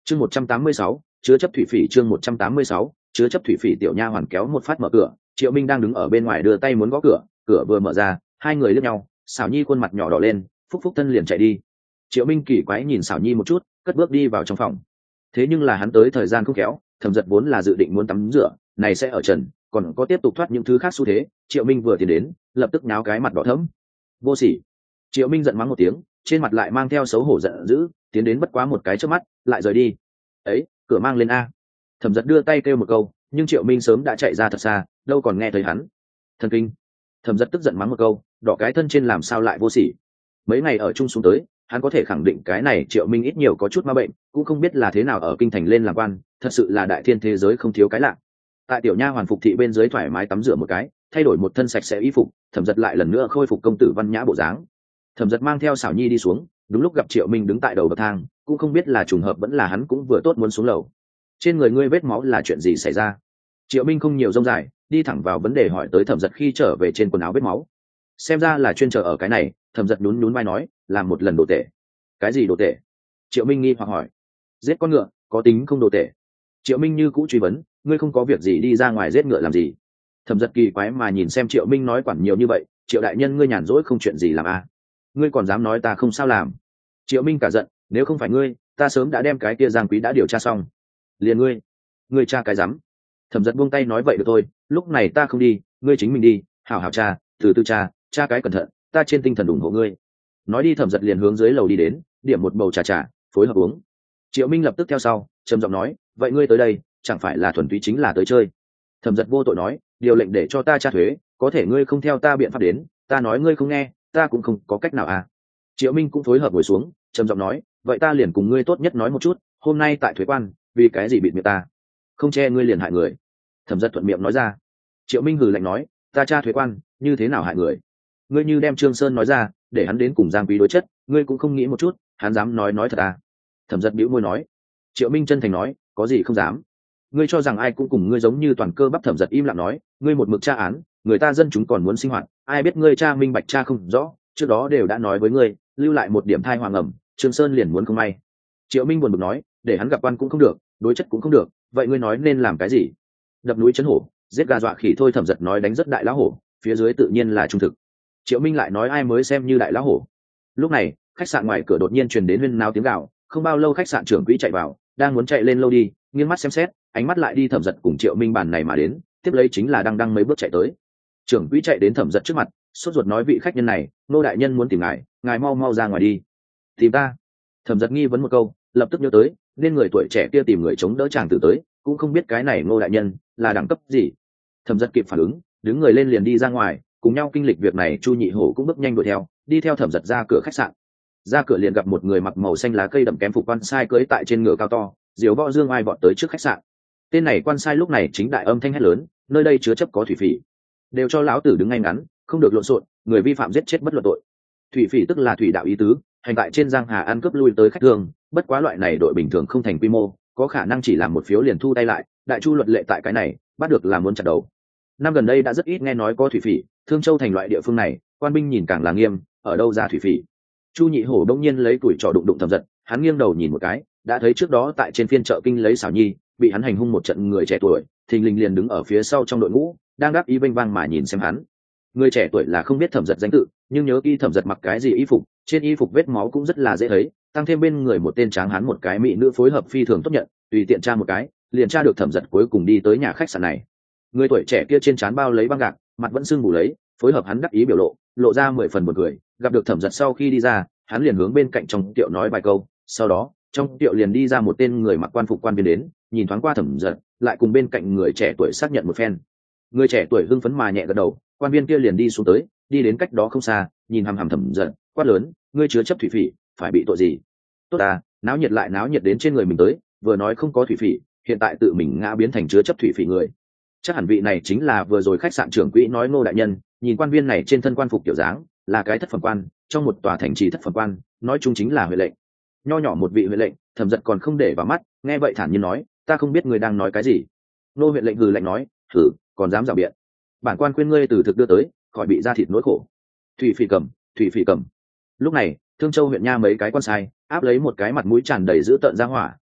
Chương 186, chứa chấp thủy phỉ. Chương 186, chứa chấp thủy phỉ. Tiểu nha hoàn kéo một phát mở cửa, Triệu Minh đang đứng ở bên ngoài đưa tay muốn gõ cửa, cửa vừa mở ra, hai người liếc nhau, Sảo Nhi khuôn mặt nhỏ đỏ lên, phúc phúc thân liền chạy đi. Triệu Minh kỳ quái nhìn Sảo Nhi một chút, cất bước đi vào trong phòng. Thế nhưng là hắn tới thời gian không khéo, Thẩm Dật vốn là dự định muốn tắm rửa, này sẽ ở trần, còn có tiếp tục thoát những thứ khác xu thế. Triệu Minh vừa tiến đến, lập tức nháo cái mặt đỏ thẫm. Vô sỉ! Triệu Minh giận mắng một tiếng, trên mặt lại mang theo xấu hổ giận dữ, tiến đến bất quá một cái chớp mắt, lại rời đi. Ấy, cửa mang lên a! Thẩm Dật đưa tay kêu một câu, nhưng Triệu Minh sớm đã chạy ra thật xa, đâu còn nghe thấy hắn. Thần kinh! Thẩm Dật tức giận mắng một câu, đỏ cái thân trên làm sao lại vô sỉ. Mấy ngày ở chung xuống tới, hắn có thể khẳng định cái này Triệu Minh ít nhiều có chút ma bệnh, cũng không biết là thế nào ở kinh thành lên làm quan, thật sự là đại thiên thế giới không thiếu cái lạ. Tại tiểu nha hoàn phục thị bên dưới thoải mái tắm rửa một cái, thay đổi một thân sạch sẽ y phục, Thẩm Dật lại lần nữa khôi phục công tử văn nhã bộ dáng. Thẩm Dật mang theo Sảo Nhi đi xuống, đúng lúc gặp Triệu Minh đứng tại đầu bậc thang, cũng không biết là trùng hợp vẫn là hắn cũng vừa tốt muốn xuống lầu. Trên người ngươi vết máu là chuyện gì xảy ra? Triệu Minh không nhiều rông dài, đi thẳng vào vấn đề hỏi tới Thẩm Dật khi trở về trên quần áo vết máu. Xem ra là chuyên chờ ở cái này. Thẩm Dật nhún vai nói, làm một lần đồ tể. Cái gì đồ tể? Triệu Minh nghi hoặc hỏi. Giết con ngựa có tính không đồ tể? Triệu Minh như cũ truy vấn, ngươi không có việc gì đi ra ngoài giết ngựa làm gì? Thẩm Dật kỳ quái mà nhìn xem Triệu Minh nói quản nhiều như vậy, Triệu đại nhân ngươi nhàn rỗi không chuyện gì làm à? Ngươi còn dám nói ta không sao làm? Triệu Minh cả giận, nếu không phải ngươi, ta sớm đã đem cái kia Giang Quý đã điều tra xong. Liền ngươi tra cái dám? Thẩm Dật buông tay nói vậy được thôi, lúc này ta không đi, ngươi chính mình đi, hảo hảo tra, từ từ tra cái cẩn thận, ta trên tinh thần ủng hộ ngươi. Nói đi Thẩm Dật liền hướng dưới lầu đi đến, điểm một bầu trà, phối hợp uống. Triệu Minh lập tức theo sau, trầm giọng nói, vậy ngươi tới đây, chẳng phải là thuần túy chính là tới chơi? Thẩm Dật vô tội nói, điều lệnh để cho ta tra thuế, có thể ngươi không theo ta biện pháp đến, ta nói ngươi không nghe, ta cũng không có cách nào à? Triệu Minh cũng phối hợp ngồi xuống, trầm giọng nói, vậy ta liền cùng ngươi tốt nhất nói một chút, hôm nay tại thuế quan, vì cái gì bịt miệng ta? Không che ngươi liền hại người. Thẩm Dật thuận miệng nói ra. Triệu Minh hừ lạnh nói, ta tra thuế quan, như thế nào hại người? Ngươi như đem Trương Sơn nói ra, để hắn đến cùng Giang Quý đối chất, ngươi cũng không nghĩ một chút, hắn dám nói thật à? Thẩm Dật bĩu môi nói. Triệu Minh chân thành nói, có gì không dám? Ngươi cho rằng ai cũng cùng ngươi giống như toàn cơ bắp? Thẩm Dật im lặng nói, ngươi một mực tra án, người ta dân chúng còn muốn sinh hoạt, ai biết ngươi tra minh bạch tra không rõ, trước đó đều đã nói với ngươi, lưu lại một điểm thai hoàng ẩm, Trương Sơn liền muốn không may. Triệu Minh buồn bực nói, để hắn gặp quan cũng không được, đối chất cũng không được, vậy ngươi nói nên làm cái gì? Đập núi chấn hổ, giết gà dọa khỉ thôi. Thẩm Dật nói đánh rất đại lão hổ, phía dưới tự nhiên là trung thực. Triệu Minh lại nói ai mới xem như đại lão hổ. Lúc này khách sạn ngoài cửa đột nhiên truyền đến huyên náo tiếng gào, không bao lâu khách sạn trưởng quỹ chạy vào, đang muốn chạy lên lâu đi, nghiêng mắt xem xét, ánh mắt lại đi Thẩm Dật cùng Triệu Minh bàn này mà đến, tiếp lấy chính là đang mấy bước chạy tới. Trưởng quỹ chạy đến Thẩm Dật trước mặt, sốt ruột nói, vị khách nhân này, nô đại nhân muốn tìm ngài mau ra ngoài đi. Tìm ta? Thẩm Dật nghi vấn một câu, lập tức nhớ tới nên người tuổi trẻ kia tìm người chống đỡ chàng tử tới, cũng không biết cái này Ngô đại nhân là đẳng cấp gì. Thẩm Dật kịp phản ứng, đứng người lên liền đi ra ngoài, cùng nhau kinh lịch việc này Chu Nhị Hổ cũng bước nhanh đuổi theo, đi theo Thẩm Dật ra cửa khách sạn. Ra cửa liền gặp một người mặc màu xanh lá cây đậm kém phục quan sai cưỡi tại trên ngựa cao to, diều võ dương ai vọt tới trước khách sạn. Tên này quan sai lúc này chính đại âm thanh hét lớn, nơi đây chứa chấp có thủy phỉ, đều cho lão tử đứng ngay ngắn, không được lộn xộn, người vi phạm giết chết bất luận tội. Thủy phỉ tức là thủy đạo ý tứ, hành tại trên giang hà ăn cướp lui tới khách thương, bất quá loại này đội bình thường không thành quy mô, có khả năng chỉ làm một phiếu liền thu tay lại, đại chu luật lệ tại cái này, bắt được là muốn chặt đầu. Năm gần đây đã rất ít nghe nói có thủy phỉ, Thương Châu thành loại địa phương này, quan binh nhìn càng là nghiêm, ở đâu ra thủy phỉ. Chu Nhị Hổ đông nhiên lấy tuổi trò đụng Thẩm Dật, hắn nghiêng đầu nhìn một cái, đã thấy trước đó tại trên phiên chợ kinh lấy Sảo Nhi, bị hắn hành hung một trận người trẻ tuổi, thình lình liền đứng ở phía sau trong đội ngũ, đang đáp ý vênh vang mà nhìn xem hắn. Người trẻ tuổi là không biết Thẩm Dật danh tự, nhưng nhớ kỹ Thẩm Dật mặc cái gì y phục, trên y phục vết máu cũng rất là dễ thấy, tăng thêm bên người một tên tráng hán một cái mỹ nữ phối hợp phi thường tốt nhận, tùy tiện tra một cái, liền tra được Thẩm Dật cuối cùng đi tới nhà khách sạn này. Người tuổi trẻ kia trên trán bao lấy băng gạc, mặt vẫn sưng bù lấy, phối hợp hắn đắc ý biểu lộ ra 10 phần một người. Gặp được Thẩm Dật sau khi đi ra, hắn liền hướng bên cạnh trong tiệu nói vài câu, sau đó trong tiệu liền đi ra một tên người mặc quan phục quan viên đến, nhìn thoáng qua Thẩm Dật, lại cùng bên cạnh người trẻ tuổi xác nhận một phen. Người trẻ tuổi hưng phấn mà nhẹ gật đầu, quan viên kia liền đi xuống tới, đi đến cách đó không xa, nhìn hằm hằm Thẩm Dật, quát lớn, ngươi chứa chấp thủy phỉ, phải bị tội gì? Tốt à, náo nhiệt lại náo nhiệt đến trên người mình tới, vừa nói không có thủy phỉ, hiện tại tự mình ngã biến thành chứa chấp thủy phỉ người. Chắc hẳn vị này chính là vừa rồi khách sạn trưởng quỹ nói Ngô đại nhân, nhìn quan viên này trên thân quan phục kiểu dáng, là cái thất phẩm quan, trong một tòa thành trì thất phẩm quan, nói chung chính là huệ lệnh. Nho nhỏ một vị huệ lệnh, Thẩm Dật còn không để vào mắt, nghe vậy thản nhiên nói, ta không biết người đang nói cái gì. Nô huệ lệnh hừ lạnh nói, thử, còn dám giảo biện. Bản quan khuyên ngươi từ thực đưa tới, khỏi bị ra thịt nỗi khổ. Thủy phỉ cầm. Lúc này Thương Châu huyện nha mấy cái quan sai áp lấy một cái mặt mũi tràn đầy dữ tợn ra hỏa,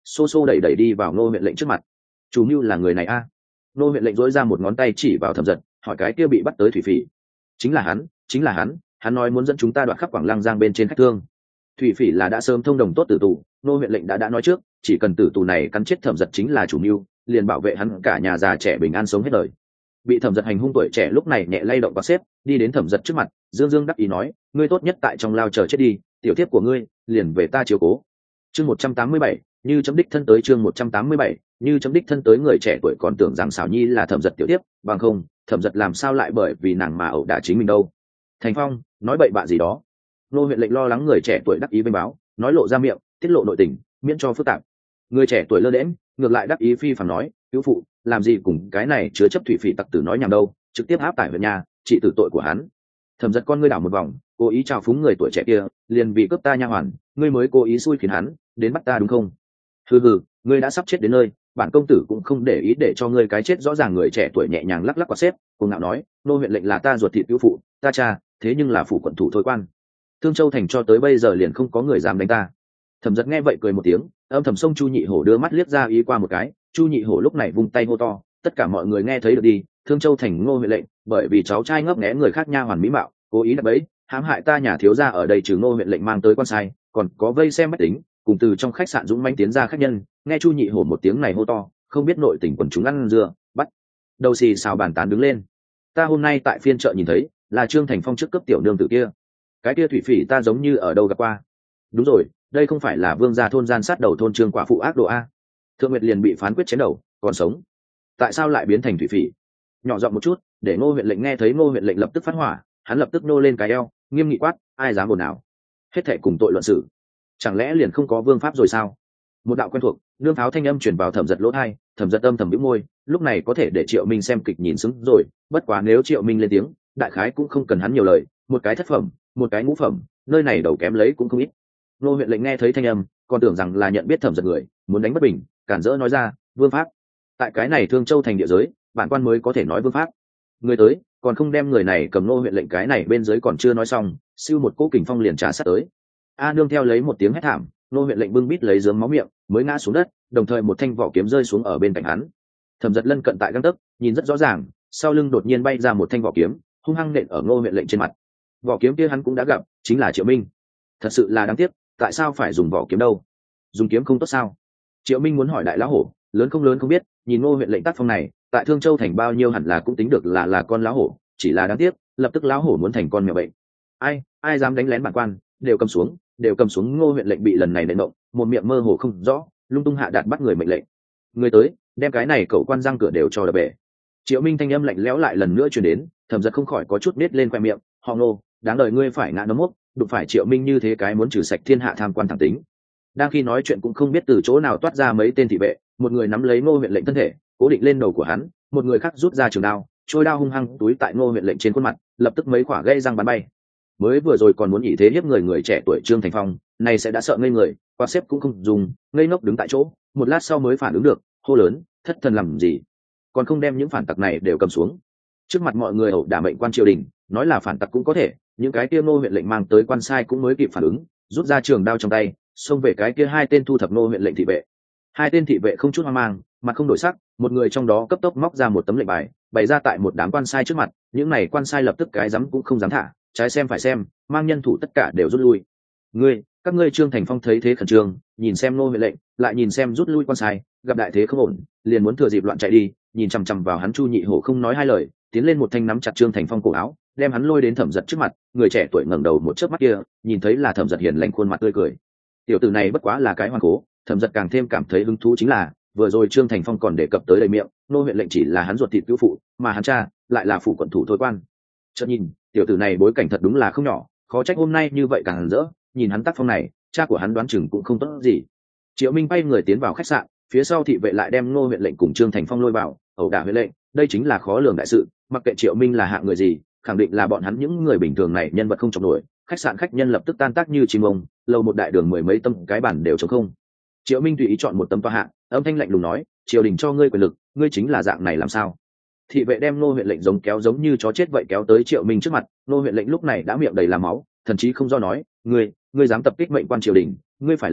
xô xô đẩy đẩy đi vào ngô huyện lệnh trước mặt. Chủ mưu là người này a? Ngô huyện lệnh dối ra một ngón tay chỉ vào Thẩm Dật, hỏi cái kia bị bắt tới thủy phỉ. Chính là hắn, hắn nói muốn dẫn chúng ta đoạt khắp Quảng Lăng Giang bên trên khách thương. Thủy phỉ là đã sớm thông đồng tốt tử tù, Ngô huyện lệnh đã nói trước, chỉ cần tử tù này cắn chết Thẩm Dật chính là chủ mưu, liền bảo vệ hắn cả nhà già trẻ bình an sống hết đời. Bị Thẩm Dật hành hung tuổi trẻ lúc này nhẹ lay động và xếp, đi đến Thẩm Dật trước mặt, dương dương đắc ý nói, ngươi tốt nhất tại trong lao chờ chết đi, tiểu thiếp của ngươi liền về ta chiếu cố. Chương 187, như chấm đích thân tới. Chương 187, như chấm đích thân tới. Người trẻ tuổi còn tưởng rằng Sảo Nhi là Thẩm Dật tiểu thiếp, bằng không Thẩm Dật làm sao lại bởi vì nàng mà ẩu đả chính mình đâu. Thành Phong nói bậy bạ gì đó. Ngô huyện lệnh lo lắng người trẻ tuổi đắc ý bên báo, nói lộ ra miệng, tiết lộ nội tình, miễn cho phức tạp. Người trẻ tuổi lơ đễnh, ngược lại đắc ý phi phàm nói, cứu phụ, làm gì cùng cái này chứa chấp thủy phỉ tặc tử nói nhảm đâu, trực tiếp áp tải huyện nhà, trị tử tội của hắn. Thẩm Dật con ngươi đảo một vòng, cố ý chào phúng người tuổi trẻ kia, liền vì cướp ta nha hoàn, ngươi mới cố ý xui khiến hắn đến bắt ta đúng không? Hừ, ngươi đã sắp chết đến nơi, bản công tử cũng không để ý để cho ngươi cái chết rõ ràng. Người trẻ tuổi nhẹ nhàng lắc lắc quạt xếp, cùng ngạo nói, nô huyện lệnh là ta ruột thịt cứu phụ, ta cha, thế nhưng là phủ quận thủ thôi quan. Thương Châu thành cho tới bây giờ liền không có người dám đánh ta. Thẩm Dật nghe vậy cười một tiếng, âm thầm xông Chu Nhị Hổ đưa mắt liếc ra ý qua một cái. Chu Nhị Hổ lúc này vung tay hô to, tất cả mọi người nghe thấy được đi, Thương Châu thành Ngô huyện lệnh bởi vì cháu trai ngấp nghé người khác nha hoàn mỹ mạo, cố ý đập bẫy hãm hại ta nhà thiếu gia ở đây, trừ Ngô huyện lệnh mang tới quan sai, còn có vây xem bách tính cùng từ trong khách sạn dũng mãnh tiến ra khách nhân. Nghe Chu Nhị Hổ một tiếng này hô to, không biết nội tình quần chúng ăn dưa bắt đầu xì xào bàn tán đứng lên. Ta hôm nay tại phiên chợ nhìn thấy là Trương Thành Phong trước cấp tiểu nương tử kia, cái kia thủy phỉ ta giống như ở đâu gặp qua. Đúng rồi, đây không phải là vương gia thôn gian sát đầu thôn Trương quả phụ ác độ a? Thượng Nguyệt liền bị phán quyết chém đầu còn sống, tại sao lại biến thành thủy phỉ? Nhỏ giọng một chút để Ngô huyện lệnh nghe thấy. Ngô huyện lệnh lập tức phát hỏa, hắn lập tức nô lên cái eo, nghiêm nghị quát, ai dám ồn nào, hết thệ cùng tội luận xử. Chẳng lẽ liền không có vương pháp rồi sao? Một đạo quen thuộc nương tháo thanh âm truyền vào Thẩm Dật lỗ tai. Thẩm Dật âm thầm bĩu môi, lúc này có thể để Triệu Minh xem kịch nhìn xứng rồi, bất quá nếu Triệu Minh lên tiếng, đại khái cũng không cần hắn nhiều lời, một cái thất phẩm, một cái ngũ phẩm, nơi này đầu kém lấy cũng không ít. Ngô huyện lệnh nghe thấy thanh âm, còn tưởng rằng là nhận biết Thẩm Dật người, muốn đánh bất bình, cản rỡ nói ra, vương pháp tại cái này Thương Châu thành địa giới, bản quan mới có thể nói vương pháp. Người tới, còn không đem người này cầm. Ngô huyện lệnh cái này bên dưới còn chưa nói xong, siêu một cỗ kình phong liền trả sát tới. A nương theo lấy một tiếng hét thảm, Ngô huyện lệnh bưng bít lấy dướng máu miệng mới ngã xuống đất, đồng thời một thanh vỏ kiếm rơi xuống ở bên cạnh hắn. Thẩm Dật lân cận tại găng tấc, nhìn rất rõ ràng, sau lưng đột nhiên bay ra một thanh vỏ kiếm, hung hăng nện ở Ngô huyện lệnh trên mặt. Vỏ kiếm kia hắn cũng đã gặp, chính là Triệu Minh. Thật sự là đáng tiếc, tại sao phải dùng vỏ kiếm đâu? Dùng kiếm không tốt sao? Triệu Minh muốn hỏi đại lão hổ, lớn không biết, nhìn Ngô huyện lệnh tác phong này, tại Thương Châu thành bao nhiêu hẳn là cũng tính được là con lão hổ, chỉ là đáng tiếc, lập tức lão hổ muốn thành con mèo bệnh. Ai dám đánh lén bản quan, đều cầm xuống. Ngô huyện lệnh bị lần này nện động, một miệng mơ hồ không rõ, lung tung hạ đạt bắt người mệnh lệnh. Người tới, đem cái này cậu quan răng cửa đều cho đập bể. Triệu Minh thanh âm lạnh lẽo lại lần nữa truyền đến. Thẩm Dật không khỏi có chút nết lên khoe miệng, họ Ngô, đáng đời ngươi phải ngã nấm mốc, đụng phải Triệu Minh như thế cái muốn trừ sạch thiên hạ tham quan thẳng tính. Đang khi nói chuyện cũng không biết từ chỗ nào toát ra mấy tên thị vệ, một người nắm lấy Ngô huyện lệnh thân thể, cố định lên đầu của hắn, một người khác rút ra trường đao, trôi đao hung hăng túi tại Ngô huyện lệnh trên khuôn mặt, lập tức mấy quả gây răng bắn bay. Mới vừa rồi còn muốn ỷ thế hiếp người trẻ tuổi Trương Thành Phong, này sẽ đã sợ ngây người, qua xếp cũng không dùng, ngây ngốc đứng tại chỗ, một lát sau mới phản ứng được, hô lớn, thất thần làm gì, còn không đem những phản tặc này đều cầm xuống. Trước mặt mọi người ẩu đả mệnh quan triều đình, nói là phản tặc cũng có thể, những cái kia Ngô huyện lệnh mang tới quan sai cũng mới kịp phản ứng, rút ra trường đao trong tay, xông về cái kia hai tên thu thập Ngô huyện lệnh thị vệ. Hai tên thị vệ không chút hoang mang, mặt không đổi sắc, một người trong đó cấp tốc móc ra một tấm lệnh bài, bày ra tại một đám quan sai trước mặt. Những này quan sai lập tức cái dám cũng không dám thả, trái xem phải xem, mang nhân thủ tất cả đều rút lui. Các ngươi Trương Thành Phong thấy thế khẩn trương, nhìn xem Ngô huyện lệnh, lại nhìn xem rút lui quan sai, gặp đại thế không ổn, liền muốn thừa dịp loạn chạy đi, nhìn chằm chằm vào hắn. Chu Nhị Hổ không nói hai lời, tiến lên một thanh nắm chặt Trương Thành Phong cổ áo, đem hắn lôi đến Thẩm Dật trước mặt. Người trẻ tuổi ngẩng đầu một chớp mắt kia, nhìn thấy là Thẩm Dật hiền lành khuôn mặt tươi cười. Tiểu tử này bất quá là cái hoang cố. Thẩm Dật càng thêm cảm thấy hứng thú chính là, vừa rồi Trương Thành Phong còn đề cập tới đầy miệng, Ngô huyện lệnh chỉ là hắn ruột thịt cứu phụ, mà hắn cha lại là phủ quận thủ thôi quan. Chợt nhìn, tiểu tử này bối cảnh thật đúng là không nhỏ, khó trách hôm nay như vậy càng rỡ. Nhìn hắn tác phong này, cha của hắn đoán chừng cũng không tốt gì. Triệu Minh bay người tiến vào khách sạn, phía sau thị vệ lại đem Ngô huyện lệnh cùng Trương Thành Phong lôi vào, ẩu đả huyện lệnh, đây chính là khó lường đại sự. Mặc kệ Triệu Minh là hạng người gì, khẳng định là bọn hắn những người bình thường này nhân vật không chọc nổi. Khách sạn khách nhân lập tức tan tác như chim ông, lầu một đại đường mười mấy tâm cái bàn đều trống không. Triệu Minh tùy ý chọn một tấm toa hạng, âm thanh lạnh lùng nói, triều đình cho ngươi quyền lực, ngươi chính là dạng này làm sao? Thị vệ đem Ngô huyện lệnh giống như chó chết vậy kéo tới Triệu Minh trước mặt. Ngô huyện lệnh lúc này đã miệng đầy là máu, thậm chí không do nói, ngươi dám tập kích mệnh quan triều đình, ngươi phải làm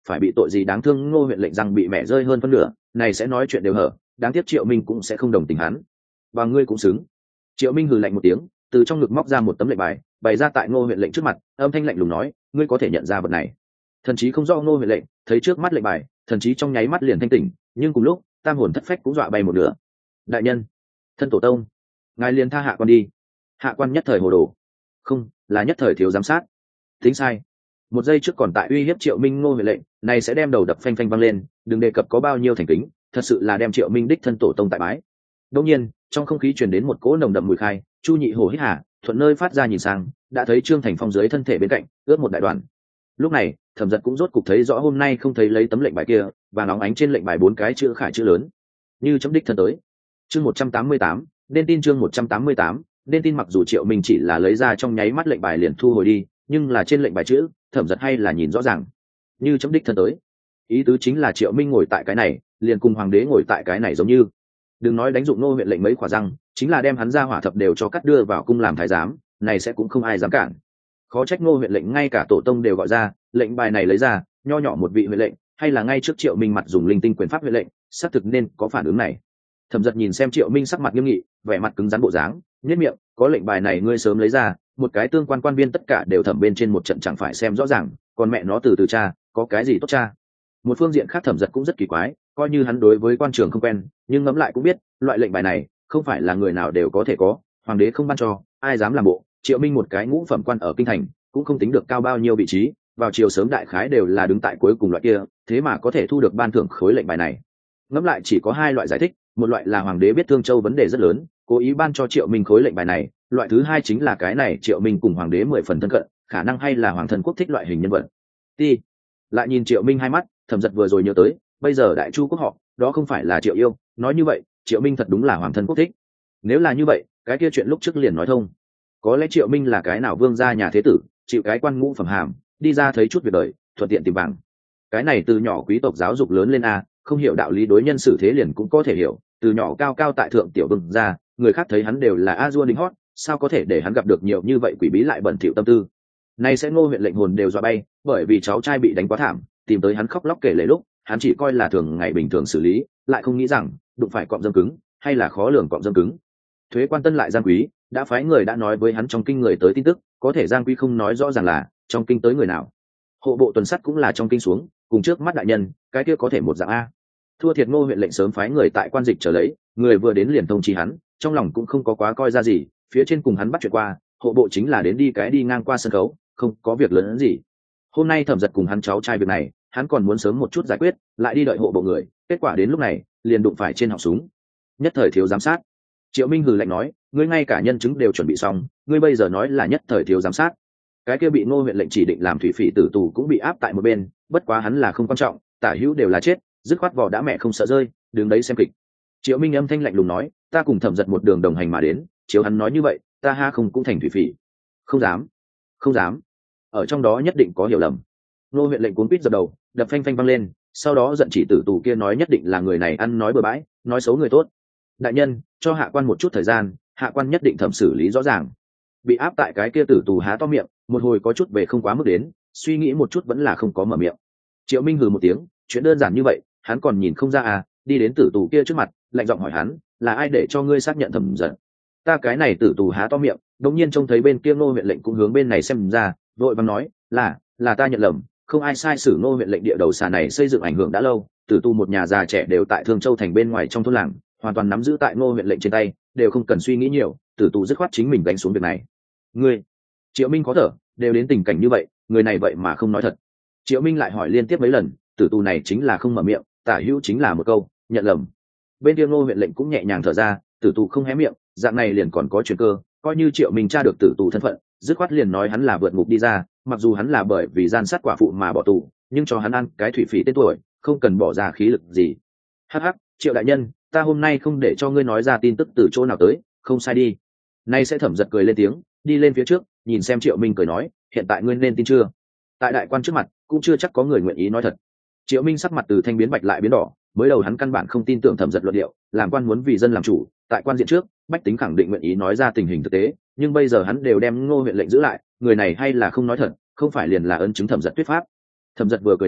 phải bị tội gì đáng thương. Ngô huyện lệnh rằng bị mẹ rơi hơn phân nửa, này sẽ nói chuyện đều hở, đáng tiếc Triệu Minh cũng sẽ không đồng tình hắn. Và ngươi cũng xứng. Triệu Minh hừ lạnh một tiếng, từ trong ngực móc ra một tấm lệnh bài, bày ra tại Ngô huyện lệnh trước mặt, âm thanh lạnh lùng nói, ngươi có thể nhận ra vật này. Thần chí không rõ Ngô huyện lệnh thấy trước mắt lệnh bài, thần chí trong nháy mắt liền thanh tỉnh, nhưng cùng lúc tam hồn thất phách cũng dọa bay một nửa. Đại nhân, thân tổ tông, ngài liền tha hạ quan đi. Hạ quan nhất thời hồ đồ. Không, là nhất thời thiếu giám sát. Tính sai. Một giây trước còn tại uy hiếp Triệu Minh Ngô huyện lệnh, này sẽ đem đầu đập phanh phanh văng lên, đừng đề cập có bao nhiêu thành kính, thật sự là đem Triệu Minh đích thân tổ tông tại bái. Đột nhiên, trong không khí truyền đến một cỗ nồng đậm mùi khai, Chu Nhị Hổ hít hà, thuận nơi phát ra nhìn sang, đã thấy Trương Thành Phong dưới thân thể bên cạnh, ướt một đại đoàn. Lúc này, Thẩm Dật cũng rốt cục thấy rõ hôm nay không thấy lấy tấm lệnh bài kia, và nóng ánh trên lệnh bài 4 cái chữ khải chữ lớn, như chấm đích thân tới. Chương 188, nên tin chương 188, nên tin. Mặc dù Triệu Minh chỉ là lấy ra trong nháy mắt lệnh bài liền thu hồi đi, nhưng là trên lệnh bài chữ, Thẩm Dật hay là nhìn rõ ràng, như chấm đích thân tới. Ý tứ chính là Triệu Minh ngồi tại cái này, liền cùng hoàng đế ngồi tại cái này giống như. Đừng nói đánh dụng Ngô huyện lệnh mấy khỏa răng, chính là đem hắn ra hỏa thập đều cho cắt đưa vào cung làm thái giám, này sẽ cũng không ai dám cản. Khó trách Ngô huyện lệnh ngay cả tổ tông đều gọi ra, lệnh bài này lấy ra, nho nhỏ một vị huyện lệnh, hay là ngay trước Triệu Minh mặt dùng linh tinh quyền pháp huyện lệnh, xác thực nên có phản ứng này. Thẩm Dật nhìn xem Triệu Minh sắc mặt nghiêm nghị, vẻ mặt cứng rắn bộ dáng, nhếch miệng, có lệnh bài này ngươi sớm lấy ra, một cái tương quan quan viên tất cả đều thẩm bên trên một trận chẳng phải xem rõ ràng, còn mẹ nó từ từ cha, có cái gì tốt cha. Một phương diện khác Thẩm Dật cũng rất kỳ quái, coi như hắn đối với quan trường không quen, nhưng ngẫm lại cũng biết, loại lệnh bài này không phải là người nào đều có thể có, hoàng đế không ban cho, ai dám làm bộ. Triệu Minh một cái ngũ phẩm quan ở kinh thành, cũng không tính được cao bao nhiêu vị trí, vào chiều sớm đại khái đều là đứng tại cuối cùng loại kia, thế mà có thể thu được ban thưởng khối lệnh bài này. Ngẫm lại chỉ có hai loại giải thích, một loại là hoàng đế biết Thương Châu vấn đề rất lớn, cố ý ban cho Triệu Minh khối lệnh bài này, loại thứ hai chính là cái này Triệu Minh cùng hoàng đế 10 phần thân cận, khả năng hay là hoàng thân quốc thích loại hình nhân vật. Đi. Lại nhìn Triệu Minh hai mắt, Thẩm Dật vừa rồi nhớ tới, bây giờ đại chu quốc họ, đó không phải là Triệu Yêu, nói như vậy, Triệu Minh thật đúng là hoàng thân quốc thích. Nếu là như vậy, cái kia chuyện lúc trước liền nói thông. Có lẽ Triệu Minh là cái nào vương gia nhà thế tử, chịu cái quan ngũ phẩm hàm, đi ra thấy chút việc đời, thuận tiện tìm vàng. Cái này từ nhỏ quý tộc giáo dục lớn lên a, không hiểu đạo lý đối nhân xử thế liền cũng có thể hiểu, từ nhỏ cao cao tại thượng tiểu vương gia, người khác thấy hắn đều là a dua đính hót, sao có thể để hắn gặp được nhiều như vậy quỷ bí lại bẩn thỉu tâm tư. Nay sẽ Ngô huyện lệnh hồn đều dọa bay, bởi vì cháu trai bị đánh quá thảm, tìm tới hắn khóc lóc kể lể lúc, hắn chỉ coi là thường ngày bình thường xử lý, lại không nghĩ rằng đụng phải cọm dâm cứng, hay là khó lường cọm dâm cứng. Thuế quan tân lại Giang Quý đã phái người đã nói với hắn trong kinh người tới tin tức, có thể Giang Quý không nói rõ ràng là trong kinh tới người nào. Hộ bộ tuần sắt cũng là trong kinh xuống, cùng trước mắt đại nhân, cái kia có thể một dạng a. Thua thiệt Ngô huyện lệnh sớm phái người tại quan dịch trở lấy, người vừa đến liền thông chi hắn, trong lòng cũng không có quá coi ra gì, phía trên cùng hắn bắt chuyện qua, hộ bộ chính là đến đi ngang qua sân khấu, không có việc lớn hơn gì. Hôm nay Thẩm Dật cùng hắn cháu trai việc này, hắn còn muốn sớm một chút giải quyết, lại đi đợi hộ bộ người, kết quả đến lúc này liền đụng phải trên họng súng. Nhất thời thiếu giám sát. Triệu Minh hừ lạnh nói, ngươi ngay cả nhân chứng đều chuẩn bị xong, ngươi bây giờ nói là nhất thời thiếu giám sát. Cái kia bị Ngô huyện lệnh chỉ định làm thủy phỉ tử tù cũng bị áp tại một bên, bất quá hắn là không quan trọng, tả hữu đều là chết, dứt khoát vỏ đã mẹ không sợ rơi, đứng đấy xem kịch. Triệu Minh âm thanh lạnh lùng nói, ta cùng Thẩm Dật một đường đồng hành mà đến, chiếu hắn nói như vậy, ta ha không cũng thành thủy phỉ. Không dám, không dám. Ở trong đó nhất định có hiểu lầm. Ngô huyện lệnh cuốn quýt dập đầu, đập phanh phanh văng lên, sau đó giận chỉ tử tù kia nói nhất định là người này ăn nói bừa bãi, nói xấu người tốt. Đại nhân, cho hạ quan một chút thời gian, hạ quan nhất định thẩm xử lý rõ ràng. Bị áp tại cái kia tử tù há to miệng, một hồi có chút về không quá mức đến, suy nghĩ một chút vẫn là không có mở miệng. Triệu Minh hừ một tiếng, chuyện đơn giản như vậy, hắn còn nhìn không ra à? Đi đến tử tù kia trước mặt, lạnh giọng hỏi hắn, là ai để cho ngươi xác nhận Thẩm Dật? Ta cái này tử tù há to miệng, đột nhiên trông thấy bên kia Ngô huyện lệnh cũng hướng bên này xem ra, vội vàng nói, là ta nhận lầm, không ai sai sử Ngô huyện lệnh địa đầu xà này xây dựng ảnh hưởng đã lâu, tử tu một nhà già trẻ đều tại Thương Châu thành bên ngoài trong thôn làng, hoàn toàn nắm giữ tại Ngô huyện lệnh trên tay, đều không cần suy nghĩ nhiều, tử tu dứt khoát chính mình gánh xuống việc này. Ngươi, Triệu Minh khó thở, đều đến tình cảnh như vậy, người này vậy mà không nói thật. Triệu Minh lại hỏi liên tiếp mấy lần, tử tu này chính là không mở miệng, tả hữu chính là một câu, nhận lầm. Bên kia Ngô huyện lệnh cũng nhẹ nhàng thở ra, tử tu không hé miệng, dạng này liền còn có chuyện cơ, coi như Triệu Minh tra được tử tu thân phận, dứt khoát liền nói hắn là vượt ngục đi ra, mặc dù hắn là bởi vì gian sát quả phụ mà bỏ tù, nhưng cho hắn ăn cái thủy phỉ tên tuổi, không cần bỏ ra khí lực gì. Hắc hắc, Triệu đại nhân, ta hôm nay không để cho ngươi nói ra tin tức từ chỗ nào tới, không sai đi. Nay sẽ Thẩm Dật cười lên tiếng, đi lên phía trước, nhìn xem Triệu Minh cười nói, hiện tại ngươi nên tin chưa? Tại đại quan trước mặt, cũng chưa chắc có người nguyện ý nói thật. Triệu Minh sắc mặt từ thanh biến bạch lại biến đỏ, mới đầu hắn căn bản không tin tưởng Thẩm Dật luận điệu, làm quan muốn vì dân làm chủ, tại quan diện trước, bách tính khẳng định nguyện ý nói ra tình hình thực tế, nhưng bây giờ hắn đều đem Ngô huyện lệnh giữ lại, người này hay là không nói thật, không phải liền là ấn chứng Thẩm Dật thuyết pháp. Thẩm Dật vừa cười nói,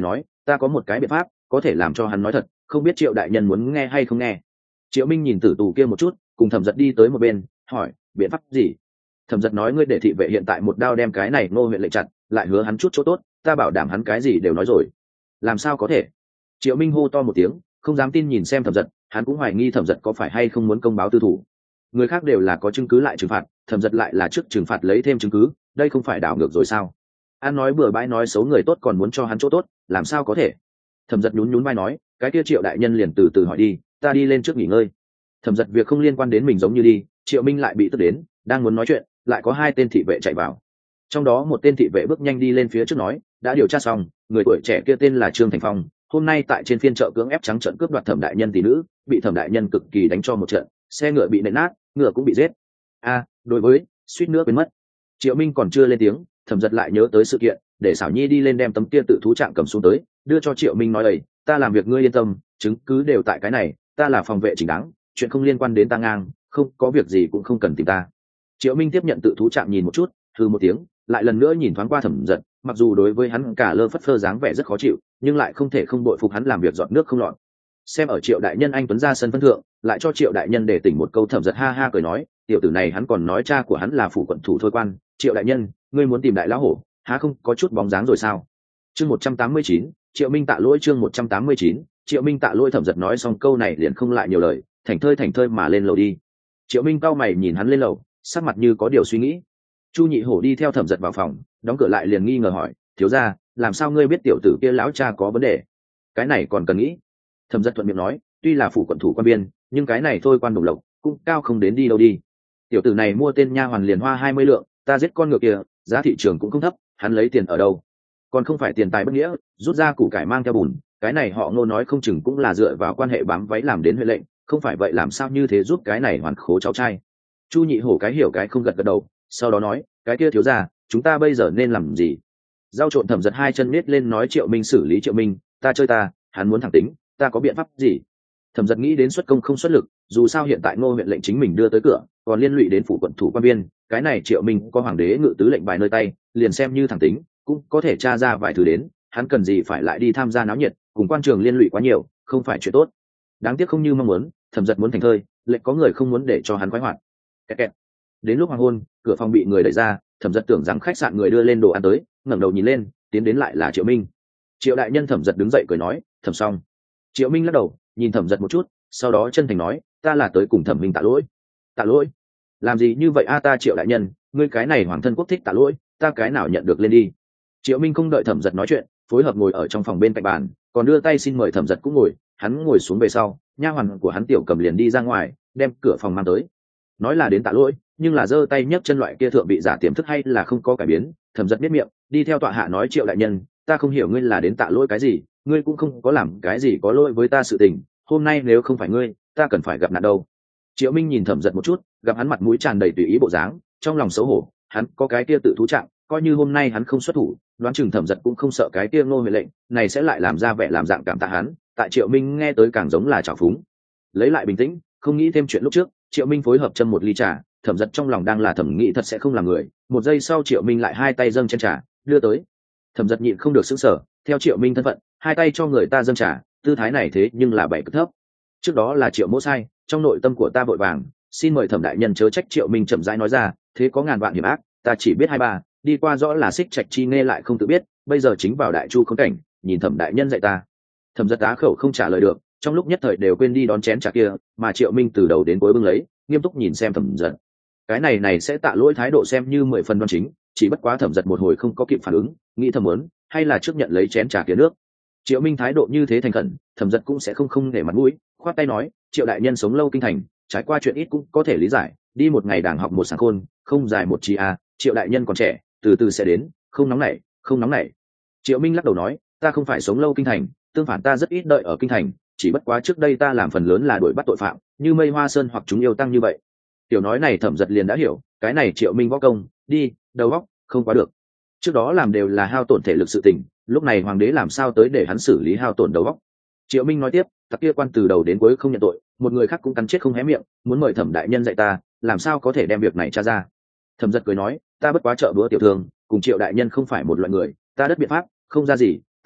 ta có một cái biện pháp có thể làm cho hắn nói thật, không biết Triệu đại nhân muốn nghe hay không nghe. Triệu Minh nhìn tử tù kia một chút, cùng Thẩm Giật đi tới một bên, hỏi, biện pháp gì? Thẩm Giật nói, ngươi để thị vệ hiện tại một đao đem cái này Ngô huyện lệnh chặt, lại hứa hắn chút chỗ tốt, ta bảo đảm hắn cái gì đều nói rồi. Làm sao có thể? Triệu Minh hô to một tiếng, không dám tin nhìn xem Thẩm Giật, hắn cũng hoài nghi Thẩm Giật có phải hay không muốn công báo tư thủ. Người khác đều là có chứng cứ lại trừng phạt, Thẩm Giật lại là trước trừng phạt lấy thêm chứng cứ, đây không phải đảo ngược rồi sao? An nói bừa bãi nói xấu người tốt còn muốn cho hắn chỗ tốt, làm sao có thể? Thẩm Giật nhún nhún vai nói, cái kia Triệu đại nhân liền từ từ hỏi đi, ta đi lên trước nghỉ ngơi. Thẩm Giật việc không liên quan đến mình giống như đi, Triệu Minh lại bị tức đến, đang muốn nói chuyện, lại có hai tên thị vệ chạy vào. Trong đó một tên thị vệ bước nhanh đi lên phía trước nói, đã điều tra xong, người tuổi trẻ kia tên là Trương Thành Phong, hôm nay tại trên phiên chợ cưỡng ép trắng trợn cướp đoạt Thẩm đại nhân tỷ nữ, bị Thẩm đại nhân cực kỳ đánh cho một trận, xe ngựa bị nện nát, ngựa cũng bị giết. Đối với, suýt nữa quên mất. Triệu Minh còn chưa lên tiếng, Thẩm Giật lại nhớ tới sự kiện, để Xảo Nhi đi lên đem tấm kia tự thú trạng cầm xuống tới, đưa cho Triệu Minh nói đầy, ta làm việc ngươi yên tâm, chứng cứ đều tại cái này, ta là phòng vệ chính đáng, chuyện không liên quan đến ta ngang, không có việc gì cũng không cần tìm ta. Triệu Minh tiếp nhận tự thú trạng nhìn một chút, hừ một tiếng, lại lần nữa nhìn thoáng qua Thẩm Giật, mặc dù đối với hắn cả lơ phất phơ dáng vẻ rất khó chịu, nhưng lại không thể không bội phục hắn làm việc giọt nước không lọt. Xem ở Triệu đại nhân anh tuấn ra sân phân thượng, lại cho Triệu đại nhân để tỉnh một câu. Thẩm Giật ha ha cười nói, tiểu tử này hắn còn nói cha của hắn là phủ quận thủ thôi quan, Triệu đại nhân, ngươi muốn tìm đại lão hổ, há không có chút bóng dáng rồi sao? Chương 189, Triệu Minh tạ lỗi. Chương 189, Triệu Minh tạ lỗi. Thẩm Giật nói xong câu này liền không lại nhiều lời, thảnh thơi mà lên lầu đi. Triệu Minh cau mày nhìn hắn lên lầu, sắc mặt như có điều suy nghĩ. Chu Nhị Hổ đi theo Thẩm Giật vào phòng, đóng cửa lại liền nghi ngờ hỏi, thiếu gia, làm sao ngươi biết tiểu tử kia lão cha có vấn đề? Cái này còn cần nghĩ. Thẩm Giật thuận miệng nói, tuy là phủ quận thủ quan biên, nhưng cái này thôi quan đồng lộc cũng cao không đến đi đâu đi. Tiểu tử này mua tên nha hoàn liền hoa 20 lượng, ta giết con ngựa kia, giá thị trường cũng không thấp, hắn lấy tiền ở đâu? Còn không phải tiền tài bất nghĩa, rút ra củ cải mang theo bùn, cái này họ Ngô nói không chừng cũng là dựa vào quan hệ bám váy làm đến huệ lệnh, không phải vậy làm sao như thế giúp cái này hoàn khố cháu trai. Chu Nhị Hổ cái hiểu cái không gật gật đầu, sau đó nói, cái kia thiếu gia, chúng ta bây giờ nên làm gì? Giao trộn Thẩm Giật hai chân nết lên nói, Triệu Minh xử lý Triệu Minh, ta chơi ta, hắn muốn thẳng tính, ta có biện pháp gì? Thẩm Giật nghĩ đến xuất công không xuất lực, dù sao hiện tại Ngô huyện lệnh chính mình đưa tới cửa, còn liên lụy đến phủ quận thủ quan biên, cái này Triệu Minh có hoàng đế ngự tứ lệnh bài nơi tay, liền xem như thẳng tính, cũng có thể tra ra vài thứ đến, hắn cần gì phải lại đi tham gia náo nhiệt, cùng quan trường liên lụy quá nhiều, không phải chuyện tốt. Đáng tiếc không như mong muốn, Thẩm Giật muốn thành thơi, lệnh có người không muốn để cho hắn khoái hoạt. Kẹt. Đến lúc hoàng hôn, cửa phòng bị người đẩy ra, Thẩm Giật tưởng rằng khách sạn người đưa lên đồ ăn tới, ngẩng đầu nhìn lên, tiến đến lại là Triệu Minh. Triệu đại nhân. Thẩm Giật đứng dậy cười nói, Thẩm xong. Triệu Minh lắc đầu, nhìn Thẩm Giật một chút, sau đó chân thành nói, ta là tới cùng Thẩm Minh tạ lỗi. Tạ lỗi? Làm gì như vậy ta Triệu đại nhân, ngươi cái này hoàng thân quốc thích tạ lỗi, ta cái nào nhận được lên đi. Triệu Minh không đợi Thẩm Giật nói chuyện, phối hợp ngồi ở trong phòng bên cạnh bàn, còn đưa tay xin mời Thẩm Giật cũng ngồi. Hắn ngồi xuống về sau, nha hoàn của hắn Tiểu Cầm liền đi ra ngoài, đem cửa phòng mang tới. Nói là đến tạ lỗi, nhưng là giơ tay nhấc chân loại kia thượng bị giả tiềm thức hay là không có cải biến. Thẩm Giật biết miệng, đi theo tọa hạ nói, Triệu đại nhân, ta không hiểu ngươi là đến tạ lỗi cái gì, ngươi cũng không có làm cái gì có lỗi với ta sự tình, hôm nay nếu không phải ngươi, ta cần phải gặp nạn đâu. Triệu Minh nhìn Thẩm Giật một chút, gặp hắn mặt mũi tràn đầy tùy ý bộ dáng, trong lòng xấu hổ, hắn có cái kia tự thú trạng, coi như hôm nay hắn không xuất thủ, đoán chừng Thẩm Giật cũng không sợ cái kia Ngô huyện lệnh này sẽ lại làm ra vẻ làm dạng cảm tạ hắn. Tại Triệu Minh nghe tới càng giống là trào phúng. Lấy lại bình tĩnh, không nghĩ thêm chuyện lúc trước, Triệu Minh phối hợp châm một ly trà. Thẩm Giật trong lòng đang là thẩm nghĩ thật sẽ không làm người, một giây sau Triệu Minh lại hai tay dâng chén trà đưa tới. Thẩm Giật nhịn không được sững sờ, theo Triệu Minh thân phận, hai tay cho người ta dâng trà, tư thái này thế nhưng là bảy cực thấp. Trước đó là Triệu mỗ sai, trong nội tâm của ta vội vàng, xin mời Thẩm đại nhân chớ trách. Triệu Minh chậm rãi nói ra, thế có ngàn vạn hiểm ác, ta chỉ biết hai ba, đi qua rõ là xích trạch chi nghe lại không tự biết, bây giờ chính vào đại chu khốn cảnh, nhìn Thẩm đại nhân dạy ta. Thẩm Giật á khẩu không trả lời được, trong lúc nhất thời đều quên đi đón chén trà kia, mà Triệu Minh từ đầu đến cuối bưng lấy, nghiêm túc nhìn xem Thẩm Giật. Cái này sẽ tạ lỗi thái độ xem như 10 phần đoan chính, chỉ bất quá Thẩm Giật một hồi không có kịp phản ứng, nghĩ thầm muốn hay là trước nhận lấy chén trà kia nước. Triệu Minh thái độ như thế thành khẩn, Thẩm Giật cũng sẽ không để mặt mũi, khoát tay nói, Triệu đại nhân sống lâu kinh thành, trải qua chuyện ít cũng có thể lý giải, đi một ngày đàng học một sáng khôn, không dài một trí Triệu đại nhân còn trẻ, từ từ sẽ đến, không nóng nảy. Triệu Minh lắc đầu nói, ta không phải sống lâu kinh thành, tương phản ta rất ít đợi ở kinh thành, chỉ bất quá trước đây ta làm phần lớn là đuổi bắt tội phạm, như Mây Hoa Sơn hoặc chúng yêu tăng như vậy. Tiểu nói này Thẩm Giật liền đã hiểu, cái này Triệu Minh võ công đi đầu óc không quá được. Trước đó làm đều là hao tổn thể lực sự tình, lúc này hoàng đế làm sao tới để hắn xử lý hao tổn đầu óc. Triệu Minh nói tiếp, tặc kia quan từ đầu đến cuối không nhận tội, một người khác cũng cắn chết không hé miệng, muốn mời Thẩm đại nhân dạy ta, làm sao có thể đem việc này tra ra. Thẩm Giật cười nói, ta bất quá trợ búa tiểu thương, cùng Triệu đại nhân không phải một loại người, ta đất biện pháp không ra gì,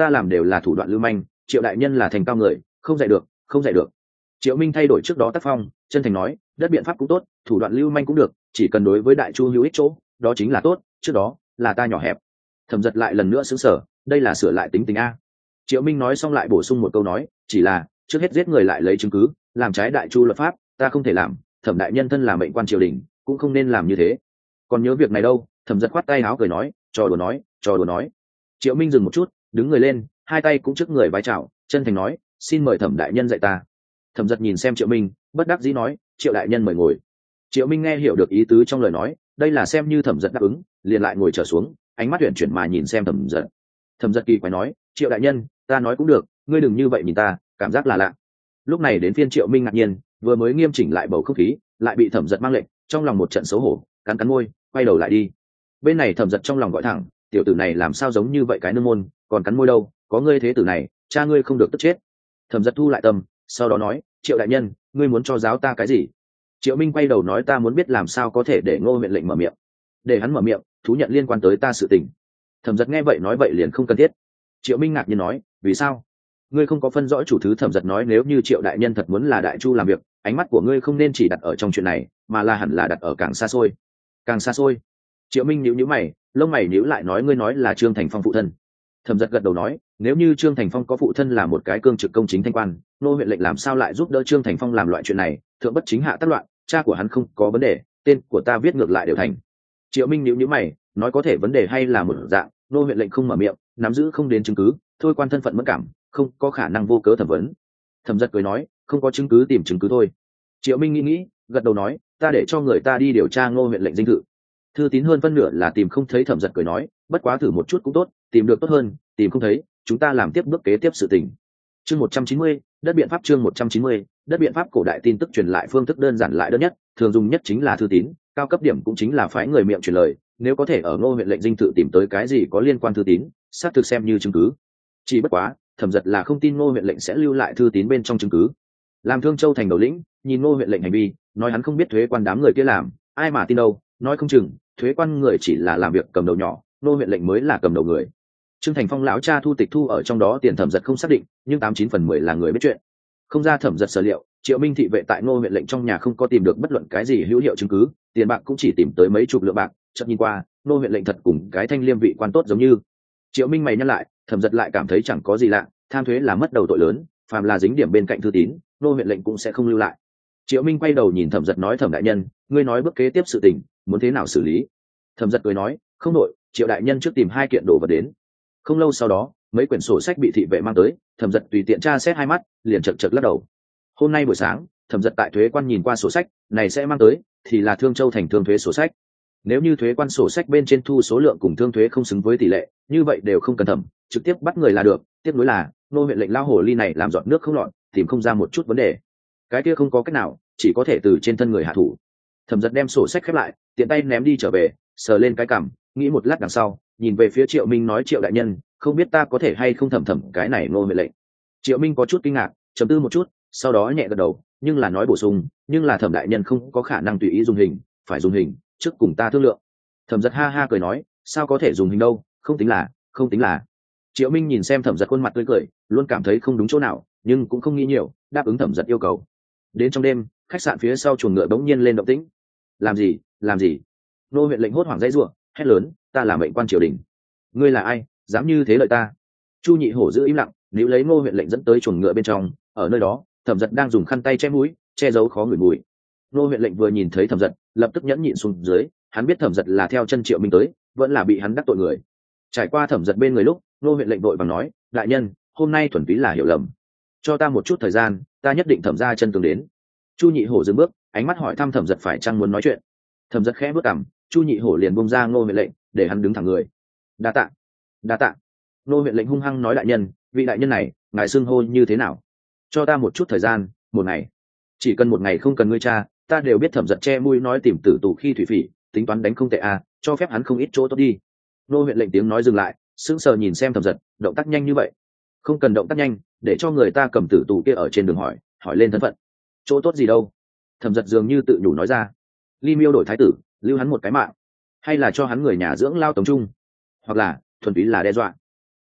ta làm đều là thủ đoạn lưu manh, Triệu đại nhân là thành cao người, không dạy được, không dạy được. Triệu Minh thay đổi trước đó tác phong, chân thành nói, đất biện pháp cũng tốt, thủ đoạn lưu manh cũng được, chỉ cần đối với đại chu hữu ích chỗ, đó chính là tốt, trước đó là ta nhỏ hẹp. Thẩm Giật lại lần nữa sững sờ, đây là sửa lại tính tình a. Triệu Minh nói xong lại bổ sung một câu nói, chỉ là trước hết giết người lại lấy chứng cứ, làm trái đại chu luật pháp, ta không thể làm, Thẩm đại nhân thân là mệnh quan triều đình, cũng không nên làm như thế. Còn nhớ việc này đâu? Thẩm Giật khoát tay áo cười nói, trò đùa nói, trò đùa nói. Triệu Minh dừng một chút, đứng người lên, hai tay cũng trước người vái chào, chân thành nói, xin mời Thẩm đại nhân dạy ta. Thẩm Giật nhìn xem Triệu Minh, bất đắc dĩ nói, Triệu đại nhân mời ngồi. Triệu Minh nghe hiểu được ý tứ trong lời nói, đây là xem như Thẩm Giật đáp ứng, liền lại ngồi trở xuống, ánh mắt huyền chuyển mà nhìn xem Thẩm Giật. Thẩm Giật kỳ quái nói, Triệu đại nhân, ta nói cũng được, ngươi đừng như vậy nhìn ta, cảm giác là lạ. Lúc này đến phiên Triệu Minh ngạc nhiên, vừa mới nghiêm chỉnh lại bầu không khí, lại bị Thẩm Giật mang lệnh, trong lòng một trận xấu hổ, cắn cắn môi, quay đầu lại đi. Bên này Thẩm Giật trong lòng gọi thẳng, tiểu tử này làm sao giống như vậy cái nương môn, còn cắn môi đâu, có ngươi thế tử này, cha ngươi không được tức chết. Thẩm Giật thu lại tâm, sau đó nói, Triệu đại nhân, ngươi muốn cho giáo ta cái gì? Triệu Minh quay đầu nói, ta muốn biết làm sao có thể để Ngô huyện lệnh mở miệng. Để hắn mở miệng, thú nhận liên quan tới ta sự tình. Thẩm Giật nghe vậy nói, vậy liền không cần thiết. Triệu Minh ngạc nhiên nói, vì sao? Ngươi không có phân rõ chủ thứ. Thẩm Giật nói, nếu như Triệu đại nhân thật muốn là đại chu làm việc, ánh mắt của ngươi không nên chỉ đặt ở trong chuyện này, mà là hẳn là đặt ở càng xa xôi. Càng xa xôi? Triệu Minh nhíu nhíu mày, lông mày nhíu lại nói, ngươi nói là Trương Thành Phong phụ thân. Thẩm Giật gật đầu nói, nếu như Trương Thành Phong có phụ thân là một cái cương trực công chính thanh quan, Ngô huyện lệnh làm sao lại giúp đỡ Trương Thành Phong làm loại chuyện này, thượng bất chính hạ tác loạn, cha của hắn không có vấn đề, tên của ta viết ngược lại đều thành. Triệu Minh nhíu nhíu mày, nói, có thể vấn đề hay là một dạng, Ngô huyện lệnh không mở miệng, nắm giữ không đến chứng cứ, thôi quan thân phận mẫn cảm, không có khả năng vô cớ thẩm vấn. Thẩm Giật cười nói, không có chứng cứ tìm chứng cứ thôi. Triệu Minh nghĩ, gật đầu nói, ta để cho người ta đi điều tra Ngô huyện lệnh dinh thự. Thư tín hơn phân nửa là tìm không thấy. Thẩm Giật cười nói, bất quá thử một chút cũng tốt, tìm được tốt hơn, tìm không thấy, chúng ta làm tiếp bước kế tiếp sự tình. Chương 190, đất biện pháp. Chương 190, đất biện pháp. Cổ đại tin tức truyền lại phương thức đơn giản lại đơn nhất, thường dùng nhất chính là thư tín, cao cấp điểm cũng chính là phái người miệng truyền lời, nếu có thể ở Ngô huyện lệnh dinh thự tìm tới cái gì có liên quan thư tín, xác thực xem như chứng cứ. Chỉ bất quá, Thẩm Giật là không tin Ngô huyện lệnh sẽ lưu lại thư tín bên trong chứng cứ. Làm Thương Châu thành đầu lĩnh, nhìn Ngô huyện lệnh hành vi, nói hắn không biết thuế quan đám người kia làm, ai mà tin đâu, nói không chừng thuế quan người chỉ là làm việc cầm đầu nhỏ, Ngô huyện lệnh mới là cầm đầu người. Trương Thành Phong lão cha thu tịch thu ở trong đó tiền, Thẩm Giật không xác định, nhưng 89/10 là người biết chuyện. Không ra Thẩm Giật sở liệu, Triệu Minh thị vệ tại Ngô huyện lệnh trong nhà không có tìm được bất luận cái gì hữu hiệu chứng cứ, tiền bạc cũng chỉ tìm tới mấy chục lượng bạc, chợt nhìn qua, Ngô huyện lệnh thật cùng cái thanh liêm vị quan tốt giống như. Triệu Minh mày nhăn lại, Thẩm Giật lại cảm thấy chẳng có gì lạ, tham thuế là mất đầu tội lớn, phàm là dính điểm bên cạnh thư tín, Ngô huyện lệnh cũng sẽ không lưu lại. Triệu Minh quay đầu nhìn Thẩm Giật nói, Thẩm đại nhân, ngươi nói bước kế tiếp sự tình, muốn thế nào xử lý? Thẩm Giật cười nói, không đội, Triệu đại nhân trước tìm 2 kiện đồ vật đến. Không lâu sau đó, mấy quyển sổ sách bị thị vệ mang tới, Thẩm Giật tùy tiện tra xét 2 mắt, liền chật chật lắc đầu. Hôm nay buổi sáng, Thẩm Giật tại thuế quan nhìn qua sổ sách, này sẽ mang tới thì là Thương Châu thành thương thuế sổ sách. Nếu như thuế quan sổ sách bên trên thu số lượng cùng thương thuế không xứng với tỷ lệ, như vậy đều không cần thẩm, trực tiếp bắt người là được. Tiếp nối là Ngô huyện lệnh lao hồ ly này làm giọt nước không lọt, tìm không ra một chút vấn đề, cái kia không có cách nào, chỉ có thể từ trên thân người hạ thủ. Thẩm Giật đem sổ sách khép lại, tiện tay ném đi trở về, sờ lên cái cằm, nghĩ một lát đằng sau, nhìn về phía Triệu Minh nói, Triệu đại nhân, không biết ta có thể hay không thẩm cái này Ngô huyện lệnh. Triệu Minh có chút kinh ngạc, trầm tư một chút, sau đó nhẹ gật đầu, nhưng là nói bổ sung, nhưng là Thẩm đại nhân không có khả năng tùy ý dùng hình, phải dùng hình trước cùng ta thương lượng. Thẩm Giật ha ha cười nói, sao có thể dùng hình đâu, không tính là. Triệu Minh nhìn xem Thẩm Giật khuôn mặt tươi cười, luôn cảm thấy không đúng chỗ nào, nhưng cũng không nghĩ nhiều, đáp ứng Thẩm Giật yêu cầu. Đến trong đêm, khách sạn phía sau chuồng ngựa bỗng nhiên lên động tĩnh. Làm gì? Ngô huyện lệnh hốt hoảng dãy rủa, hét lớn, ta là mệnh quan triều đình. Ngươi là ai, dám như thế lợi ta? Chu Nhị Hổ giữ im lặng, níu lấy Ngô huyện lệnh dẫn tới chuồng ngựa bên trong. Ở nơi đó, Thẩm Giật đang dùng khăn tay che mũi, che giấu khó ngửi mùi. Ngô huyện lệnh vừa nhìn thấy Thẩm Giật, lập tức nhẫn nhịn xuống dưới, hắn biết Thẩm Giật là theo chân Triệu Minh tới, vẫn là bị hắn đắc tội người. Trải qua Thẩm Giật bên người lúc, Ngô huyện lệnh vội vàng nói, đại nhân, hôm nay thuần túy là hiểu lầm, cho ta một chút thời gian, ta nhất định thẩm ra chân tường đến. Chu Nhị Hổ dừng bước, ánh mắt hỏi thăm Thẩm Giật phải chăng muốn nói chuyện. Thẩm Giật khẽ bước cằm, Chu Nhị Hổ liền bông ra Ngô huyện lệnh, để hắn đứng thẳng người. Đa tạ. Ngô huyện lệnh hung hăng nói, đại nhân, vị đại nhân này, ngài xưng hô như thế nào? Cho ta một chút thời gian, 1 ngày. Chỉ cần 1 ngày, không cần ngươi cha, ta đều biết. Thẩm Giật che mũi nói, tìm tử tù khi thủy phỉ, tính toán đánh không tệ à, cho phép hắn không ít chỗ tốt đi. Ngô huyện lệnh tiếng nói dừng lại, sững sờ nhìn xem Thẩm Giật, động tác nhanh như vậy? Không cần động tác nhanh, để cho người ta cầm tử tù kia ở trên đường hỏi lên thân phận. Chỗ tốt gì đâu? Thẩm Giật dường như tự nhủ nói ra. Ly Miêu đổi thái tử, lưu hắn một cái mạng, hay là cho hắn người nhà dưỡng lao tống trung, hoặc là thuần túy là đe dọa.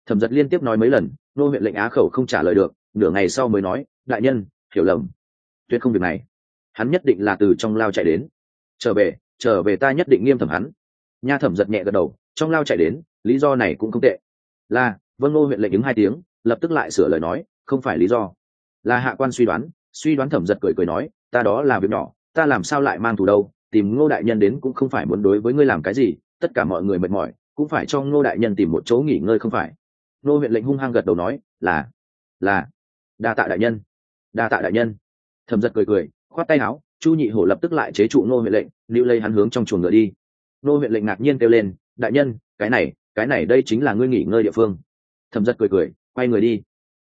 Thẩm Giật liên tiếp nói mấy lần, ngô huyện lệnh á khẩu không trả lời được, nửa ngày sau mới nói, đại nhân, hiểu lầm, tuyệt không việc này, hắn nhất định là từ trong lao chạy đến, trở về ta nhất định nghiêm thẩm hắn. Nha. Thẩm Giật nhẹ gật đầu, trong lao chạy đến, lý do này cũng không tệ. Là, vâng. Ngô huyện lệnh ứng 2 tiếng, lập tức lại sửa lời nói, không phải lý do, là hạ quan suy đoán. Thẩm Giật cười cười nói, ta đó là việc nhỏ, ta làm sao lại mang thù đâu, tìm Ngô đại nhân đến cũng không phải muốn đối với ngươi làm cái gì, tất cả mọi người mệt mỏi cũng phải cho Ngô đại nhân tìm một chỗ nghỉ ngơi không phải. Ngô huyện lệnh hung hăng gật đầu nói, là đa tạ đại nhân, đa tạ đại nhân. Thẩm Giật cười cười, khoát tay áo. Chu Nhị Hổ lập tức lại chế trụ Ngô huyện lệnh, lưu lấy hắn hướng trong chuồng ngựa đi. Ngô huyện lệnh ngạc nhiên kêu lên, đại nhân, cái này đây chính là ngươi nghỉ ngơi địa phương. Thẩm Giật cười cười, quay người đi.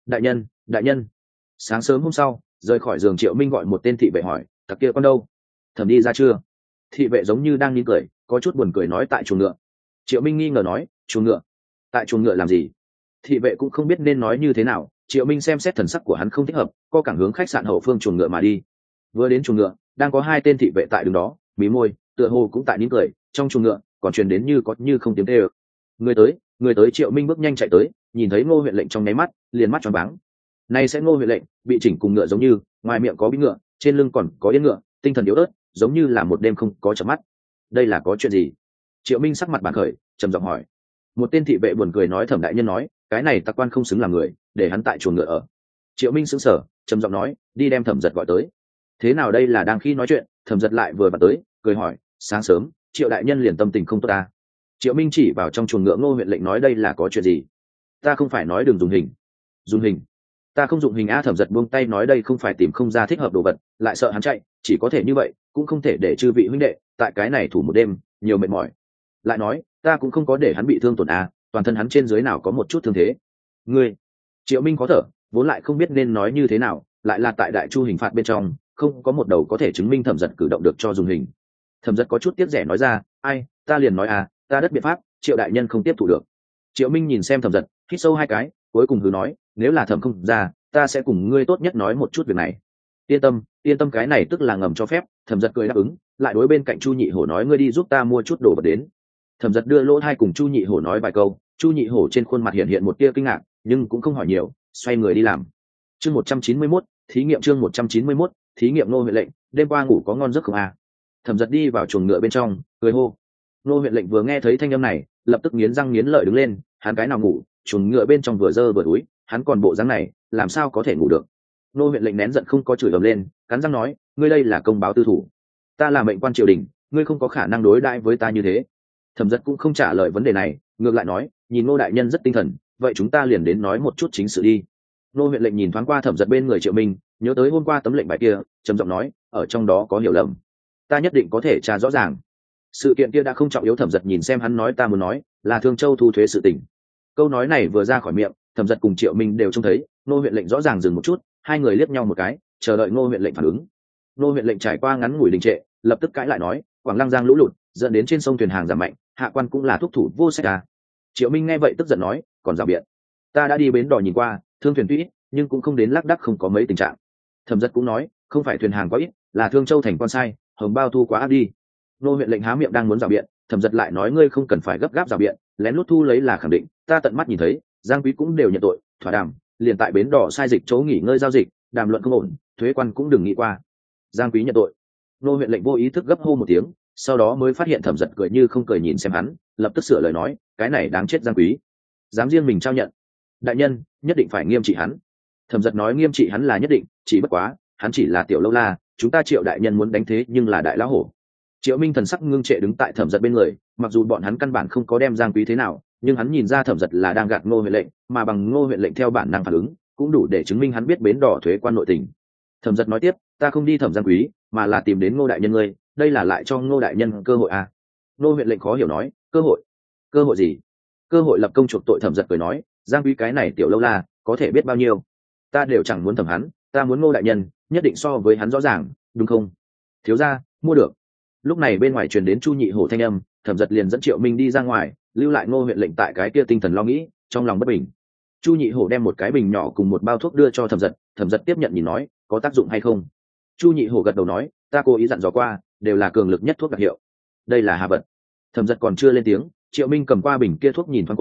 Đại nhân. Sáng sớm hôm sau, rời khỏi giường, Triệu Minh gọi một tên thị vệ hỏi, tặc kia con đâu? Thẩm đi ra chưa? Thị vệ giống như đang nín cười, có chút buồn cười nói, tại chuồng ngựa. Triệu Minh nghi ngờ nói, chuồng ngựa? Tại chuồng ngựa làm gì? Thị vệ cũng không biết nên nói như thế nào. Triệu Minh xem xét thần sắc của hắn không thích hợp, co cẳng hướng khách sạn hậu phương chuồng ngựa mà đi. Vừa đến chuồng ngựa, đang có 2 tên thị vệ tại đứng đó, mí môi, tựa hồ cũng tại nín cười. Trong chuồng ngựa còn truyền đến như có như không tiếng kêu. Người tới. Triệu Minh bước nhanh chạy tới, nhìn thấy Ngô huyện lệnh trong nháy mắt, liền mắt tròn váng. Này sẽ Ngô huyện lệnh bị chỉnh cùng ngựa giống như, ngoài miệng có bít ngựa, trên lưng còn có yên ngựa, tinh thần yếu ớt, giống như là một đêm không có chợp mắt. Đây là có chuyện gì? Triệu Minh sắc mặt bản khởi, trầm giọng hỏi. Một tên thị vệ buồn cười nói, Thẩm đại nhân nói, cái này tặc quan không xứng làm người, để hắn tại chuồng ngựa ở. Triệu Minh sững sờ, trầm giọng nói, đi đem Thẩm Giật gọi tới. Thế nào đây? Là đang khi nói chuyện, Thẩm Giật lại vừa vặn tới, cười hỏi, sáng sớm Triệu đại nhân liền tâm tình không tốt ta? Triệu Minh chỉ vào trong chuồng ngựa Ngô huyện lệnh nói, đây là có chuyện gì? Ta không phải nói đừng dùng hình, ta không dụng hình a. Thẩm Giật buông tay nói, đây không phải tìm không ra thích hợp đồ vật, lại sợ hắn chạy, chỉ có thể như vậy, cũng không thể để chư vị huynh đệ tại cái này thủ một đêm, nhiều mệt mỏi. Lại nói, ta cũng không có để hắn bị thương tổn a, toàn thân hắn trên dưới nào có một chút thương thế. Ngươi. Triệu Minh có thở, vốn lại không biết nên nói như thế nào, lại là tại đại chu hình phạt bên trong, không có một đầu có thể chứng minh Thẩm Giật cử động được cho dùng hình. Thẩm Giật có chút tiếc rẻ nói ra, ai, ta liền nói à, ta đất biện pháp, Triệu đại nhân không tiếp thu được. Triệu Minh nhìn xem Thẩm Giật, hít sâu 2 cái, cuối cùng hừ nói, nếu là Thẩm không ra, ta sẽ cùng ngươi tốt nhất nói một chút việc này. Yên tâm, cái này tức là ngầm cho phép. Thẩm Giật cười đáp ứng, lại đối bên cạnh Chu Nhị Hổ nói, ngươi đi giúp ta mua chút đồ vật đến. Thẩm Giật đưa lỗ 2 cùng Chu Nhị Hổ nói vài câu. Chu Nhị Hổ trên khuôn mặt hiện một tia kinh ngạc, nhưng cũng không hỏi nhiều, xoay người đi làm. Chương 191, thí nghiệm. Chương 191, thí nghiệm. Ngô huyện lệnh, đêm qua ngủ có ngon giấc không à? Thẩm Giật đi vào chuồng ngựa bên trong, cười hô. Ngô huyện lệnh vừa nghe thấy thanh âm này, lập tức nghiến răng nghiến lợi đứng lên. Hắn cái nào ngủ, chuồng ngựa bên trong vừa dơ vừa đuối, hắn còn bộ dáng này, làm sao có thể ngủ được? Ngô huyện lệnh nén giận không có chửi ầm lên, cắn răng nói, ngươi đây là công báo tư thủ, ta là mệnh quan triều đình, ngươi không có khả năng đối đãi với ta như thế. Thẩm Giật cũng không trả lời vấn đề này, ngược lại nói, nhìn Ngô đại nhân rất tinh thần, vậy chúng ta liền đến nói một chút chính sự đi. Ngô huyện lệnh nhìn thoáng qua Thẩm Giật bên người Triệu Minh, nhớ tới hôm qua tấm lệnh bài kia, trầm giọng nói, ở trong đó có hiểu lầm, ta nhất định có thể tra rõ ràng. Sự kiện kia đã không trọng yếu. Thẩm Giật nhìn xem hắn nói, ta muốn nói là Thương Châu thu thuế sự tình. Câu nói này vừa ra khỏi miệng, Thẩm Giật cùng Triệu Minh đều trông thấy. Ngô huyện lệnh rõ ràng dừng một chút, 2 người liếc nhau một cái, chờ đợi Ngô huyện lệnh phản ứng. Ngô huyện lệnh trải qua ngắn ngủi đình trệ, lập tức cãi lại nói, Quảng Lăng Giang lũ lụt dẫn đến trên sông thuyền hàng giảm mạnh, hạ quan cũng là thúc thủ vô sách à. Triệu Minh nghe vậy tức giận nói, còn rào biện, ta đã đi bến đò nhìn qua, thương thuyền tuy ít, nhưng cũng không đến lác đác không có mấy tình trạng. Thẩm Giật cũng nói, không phải thuyền hàng quá ít, là Thương Châu thành quan sai, hồng bao thu quá áp đi. Ngô huyện lệnh há miệng đang muốn rào biện, Thẩm Giật lại nói, ngươi không cần phải gấp gáp rào biện, lén lút thu lấy là khẳng định, ta tận mắt nhìn thấy, Giang Quý cũng đều nhận tội, thỏa đàm, liền tại bến đò sai dịch chỗ nghỉ ngơi giao dịch, đàm luận không ổn, thuế quan cũng đừng nghĩ qua. Giang Quý nhận tội. Ngô huyện lệnh vô ý thức gấp hô một tiếng, sau đó mới phát hiện Thẩm Giật cười như không cười nhìn xem hắn, lập tức sửa lời nói, cái này đáng chết Giang Quý, dám riêng mình trao nhận. Đại nhân nhất định phải nghiêm trị hắn. Thẩm Giật nói, nghiêm trị hắn là nhất định, chỉ bất quá hắn chỉ là tiểu lâu la, chúng ta Triệu đại nhân muốn đánh thế nhưng là đại lão hổ. Triệu Minh thần sắc ngưng trệ đứng tại Thẩm Giật bên người, mặc dù bọn hắn căn bản không có đem Giang Quý thế nào, nhưng hắn nhìn ra Thẩm Giật là đang gạt Ngô huyện lệnh, mà bằng Ngô huyện lệnh theo bản năng phản ứng, cũng đủ để chứng minh hắn biết bến đỏ thuế quan nội tình. Thẩm Giật nói tiếp, ta không đi thẩm Giang Quý, mà là tìm đến Ngô đại nhân ngươi, đây là lại cho Ngô đại nhân cơ hội à? Ngô huyện lệnh khó hiểu nói, cơ hội gì? Cơ hội lập công chuộc tội. Thẩm Giật cười nói, Giang Quý cái này tiểu lâu la, có thể biết bao nhiêu, ta đều chẳng muốn thẩm hắn, ta muốn Ngô đại nhân nhất định so với hắn rõ ràng, đúng không? Thiếu gia, mua được. Lúc này bên ngoài truyền đến Chu Nhị Hổ thanh âm, Thẩm Giật liền dẫn Triệu Minh đi ra ngoài, lưu lại Ngô huyện lệnh tại cái kia tinh thần lo nghĩ, trong lòng bất bình. Chu Nhị Hổ đem một cái bình nhỏ cùng một bao thuốc đưa cho Thẩm Giật, Thẩm Giật tiếp nhận nhìn nói, có tác dụng hay không? Chu Nhị Hổ gật đầu nói, ta cố ý dặn dò qua, đều là cường lực nhất thuốc đặc hiệu. Đây là hà vật. Thẩm Giật còn chưa lên tiếng, Triệu Minh cầm qua bình kia thuốc nhìn thoáng qua,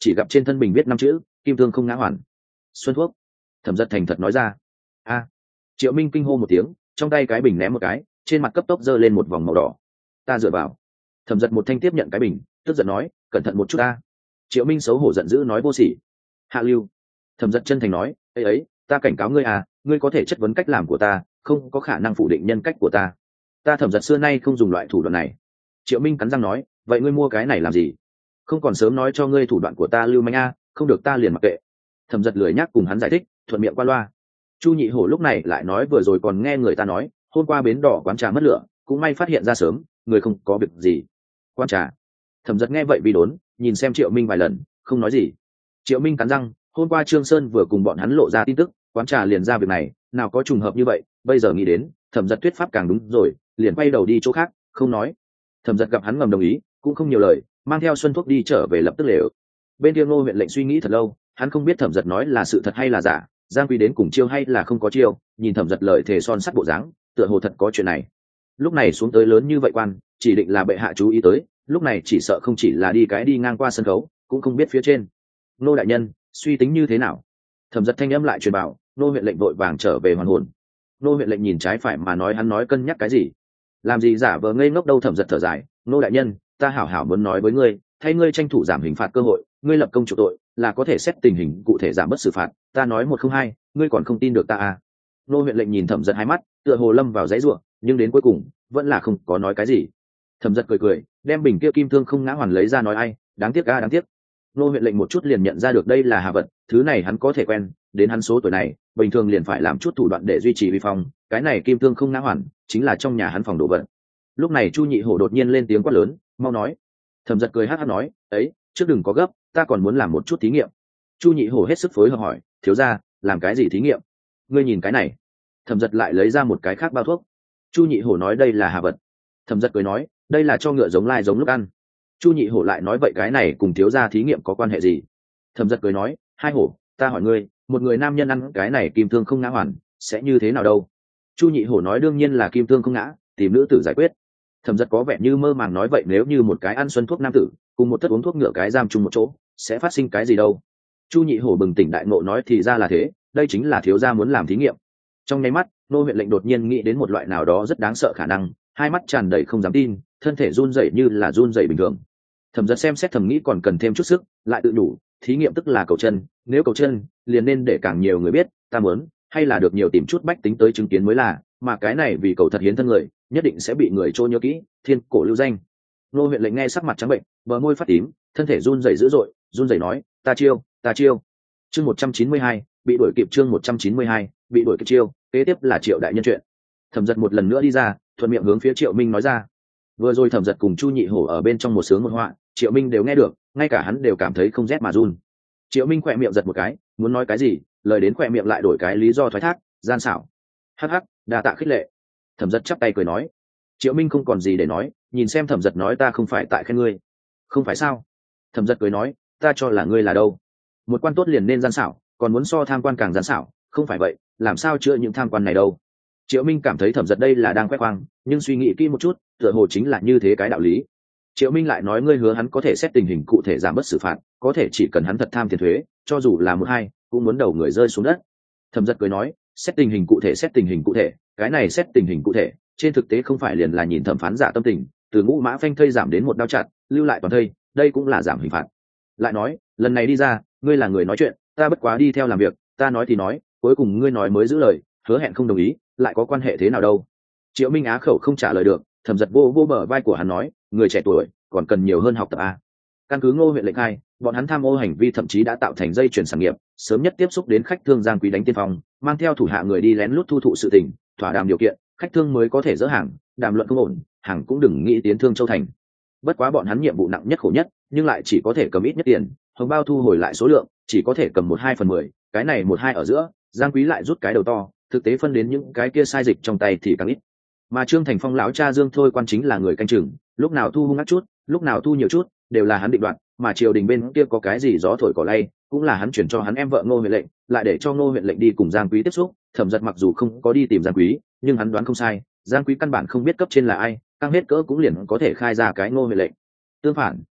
chỉ gặp trên thân bình viết 5 chữ kim thương không ngã hoàn. Xuân thuốc. Thẩm Dật thành thật nói ra. A. Triệu Minh kinh hô một tiếng, trong tay cái bình ném một cái, trên mặt cấp tốc giơ lên một vòng màu đỏ. Ta dựa vào. Thẩm Dật một thanh tiếp nhận cái bình, tức giận nói, cẩn thận một chút ta. Triệu Minh xấu hổ giận dữ nói vô sỉ. Hạ lưu. Thẩm Dật chân thành nói, ấy, ta cảnh cáo ngươi à, ngươi có thể chất vấn cách làm của ta, không có khả năng phủ định nhân cách của ta. Ta Thẩm Dật xưa nay không dùng loại thủ đoạn này. Triệu Minh cắn răng nói, vậy ngươi mua cái này làm gì? Không còn sớm nói cho ngươi thủ đoạn của ta lưu manh a, không được ta liền mặc kệ. Thẩm Dật lười nhắc cùng hắn giải thích, thuận miệng qua loa. Chu Nhị Hổ lúc này lại nói vừa rồi còn nghe người ta nói, hôm qua bến đỏ quán trà mất lửa, cũng may phát hiện ra sớm, người không có việc gì. Quán trà. Thẩm Dật nghe vậy vì đốn, nhìn xem Triệu Minh vài lần, không nói gì. Triệu Minh cắn răng, hôm qua Trương Sơn vừa cùng bọn hắn lộ ra tin tức, quán trà liền ra việc này, nào có trùng hợp như vậy, bây giờ nghĩ đến, Thẩm Dật thuyết pháp càng đúng rồi, liền quay đầu đi chỗ khác, không nói. Thẩm Dật gặp hắn ngầm đồng ý, cũng không nhiều lời, mang theo Xuân Thuốc đi trở về lập tức lều. Bên kia Ngô huyện lệnh suy nghĩ thật lâu, hắn không biết Thẩm Dật nói là sự thật hay là giả, Giang Quý đến cùng chiêu hay là không có chiêu, nhìn Thẩm Dật lời thề son sắt bộ dáng, tựa hồ thật có chuyện này. Lúc này xuống tới lớn như vậy quan, chỉ định là bệ hạ chú ý tới, lúc này chỉ sợ không chỉ là đi ngang qua sân khấu, cũng không biết phía trên. Nô đại nhân, suy tính như thế nào? Thẩm Dật thanh âm lại truyền bảo, nô huyện lệnh vội vàng trở về hoàn hồn. Nô huyện lệnh nhìn trái phải mà nói hắn nói cân nhắc cái gì? Làm gì giả vờ ngây ngốc đâu. Thẩm Dật thở dài, nô đại nhân, ta hảo hảo muốn nói với ngươi, thay ngươi tranh thủ giảm hình phạt cơ hội, ngươi lập công chủ tội, là có thể xét tình hình cụ thể giảm bớt xử phạt, ta nói 102, ngươi còn không tin được ta à? Nô huyện lệnh nhìn Thẩm Dật hai mắt, tựa hồ lâm vào dãy rủa, nhưng đến cuối cùng vẫn là không có nói cái gì. Thẩm Dật cười cười, đem bình kia kim thương không ngã hoàn lấy ra nói ai, đáng tiếc a đáng tiếc. Nô huyện lệnh một chút liền nhận ra được đây là hà vật, thứ này hắn có thể quen, đến hắn số tuổi này, bình thường liền phải làm chút thủ đoạn để duy trì uy phong, cái này kim thương không ngã hoàn, chính là trong nhà hắn phòng đồ vật. Lúc này Chu Nhị Hổ đột nhiên lên tiếng quát lớn, mau nói. Thẩm Dật cười hắc hắc nói, ấy, trước đừng có gấp, ta còn muốn làm một chút thí nghiệm. Chu Nhị Hổ hết sức phối hợp hỏi, thiếu gia, làm cái gì thí nghiệm? Ngươi nhìn cái này. Thẩm Dật lại lấy ra một cái khác bao thuốc. Chu Nhị Hổ nói đây là hà vật. Thẩm Dật cười nói, đây là cho ngựa giống lai giống lúc ăn. Chu Nhị Hổ lại nói vậy cái này cùng thiếu gia thí nghiệm có quan hệ gì? Thẩm Dật cười nói, hai hổ, ta hỏi ngươi, một người nam nhân ăn cái này kim thương không ngã hoàn, sẽ như thế nào đâu? Chu Nhị Hổ nói đương nhiên là kim thương không ngã, tìm nữ tử giải quyết. Thẩm Dật có vẻ như mơ màng nói vậy nếu như một cái ăn xuân thuốc nam tử, cùng một thất uống thuốc ngựa cái giam chung một chỗ, sẽ phát sinh cái gì đâu? Chu Nhị Hổ bừng tỉnh đại ngộ nói thì ra là thế, đây chính là thiếu gia muốn làm thí nghiệm. Trong nháy mắt, nô huyện lệnh đột nhiên nghĩ đến một loại nào đó rất đáng sợ khả năng, hai mắt tràn đầy không dám tin, thân thể run rẩy như là run rẩy bình thường. Thẩm Dật xem xét thầm nghĩ còn cần thêm chút sức, lại tự đủ, thí nghiệm tức là cầu chân, nếu cầu chân, liền nên để càng nhiều người biết, ta muốn, hay là được nhiều tìm chút bách tính tới chứng kiến mới là, mà cái này vì cầu thật hiến thân người, nhất định sẽ bị người trôi nhớ kỹ, thiên cổ lưu danh. Nô huyện lệnh nghe sắc mặt trắng bệnh, bờ môi phát tím, thân thể run rẩy dữ dội, run rẩy nói, ta chiêu. Chương 192, bị đuổi kịp chương 192, bị đuổi kịp chiêu, kế tiếp là Triệu đại nhân chuyện. Thẩm Dật một lần nữa đi ra, thuận miệng hướng phía Triệu Minh nói ra. Vừa rồi Thẩm Dật cùng Chu Nhị Hổ ở bên trong một sướng một họa, Triệu Minh đều nghe được, ngay cả hắn đều cảm thấy không rét mà run. Triệu Minh khỏe miệng giật một cái, muốn nói cái gì, lời đến khỏe miệng lại đổi cái lý do thoái thác, gian xảo. Hắc hắc, đa tạ khích lệ. Thẩm Dật chắp tay cười nói. Triệu Minh không còn gì để nói, nhìn xem Thẩm Dật nói ta không phải tại khen ngươi. Không phải sao? Thẩm Dật cười nói, ta cho là ngươi là đâu? Một quan tốt liền nên gian xảo, còn muốn so tham quan càng gian xảo, không phải vậy, làm sao chữa những tham quan này đâu? Triệu Minh cảm thấy Thẩm Dật đây là đang khoe khoang, nhưng suy nghĩ kỹ một chút, tựa hồ chính là như thế cái đạo lý. Triệu Minh lại nói ngươi hứa hắn có thể xét tình hình cụ thể giảm bớt xử phạt, có thể chỉ cần hắn thật tham tiền thuế, cho dù là 1-2, cũng muốn đầu người rơi xuống đất. Thẩm Dật cười nói, xét tình hình cụ thể, cái này xét tình hình cụ thể, trên thực tế không phải liền là nhìn thẩm phán giả tâm tình, từ ngũ mã phanh thây giảm đến một đao chặt, lưu lại toàn thây, đây cũng là giảm hình phạt. Lại nói, lần này đi ra, ngươi là người nói chuyện, ta bất quá đi theo làm việc, ta nói thì nói, cuối cùng ngươi nói mới giữ lời, hứa hẹn không đồng ý, lại có quan hệ thế nào đâu? Triệu Minh á khẩu không trả lời được, Thẩm Dật vô bờ vai của hắn nói, người trẻ tuổi còn cần nhiều hơn học tập a. Căn cứ Ngô huyện lệnh khai, bọn hắn tham ô hành vi thậm chí đã tạo thành dây chuyền sản nghiệp, sớm nhất tiếp xúc đến khách thương Giang Quý đánh tiên phong, mang theo thủ hạ người đi lén lút thu thụ sự tình, thỏa đàm điều kiện, khách thương mới có thể dỡ hàng, đàm luận không ổn, hàng cũng đừng nghĩ tiến thương châu thành. Bất quá bọn hắn nhiệm vụ nặng nhất khổ nhất, nhưng lại chỉ có thể cầm ít nhất tiền, hồng bao thu hồi lại số lượng, chỉ có thể cầm 1/2/10, cái này 1/2 ở giữa, Giang Quý lại rút cái đầu to, thực tế phân đến những cái kia sai dịch trong tay thì càng ít. Mà Trương Thành Phong lão cha Dương Thôi quan chính là người canh chừng, lúc nào thu hung ác chút, lúc nào thu nhiều chút, đều là hắn định đoạt, mà triều đình bên kia có cái gì gió thổi cỏ lay, cũng là hắn chuyển cho hắn em vợ Ngô huyện lệnh, lại để cho Ngô huyện lệnh đi cùng Giang Quý tiếp xúc. Thẩm Dật mặc dù không có đi tìm Giang Quý, nhưng hắn đoán không sai, Giang Quý căn bản không biết cấp trên là ai, căng hết cỡ cũng liền có thể khai ra cái Ngô huyện lệnh. Tương phản,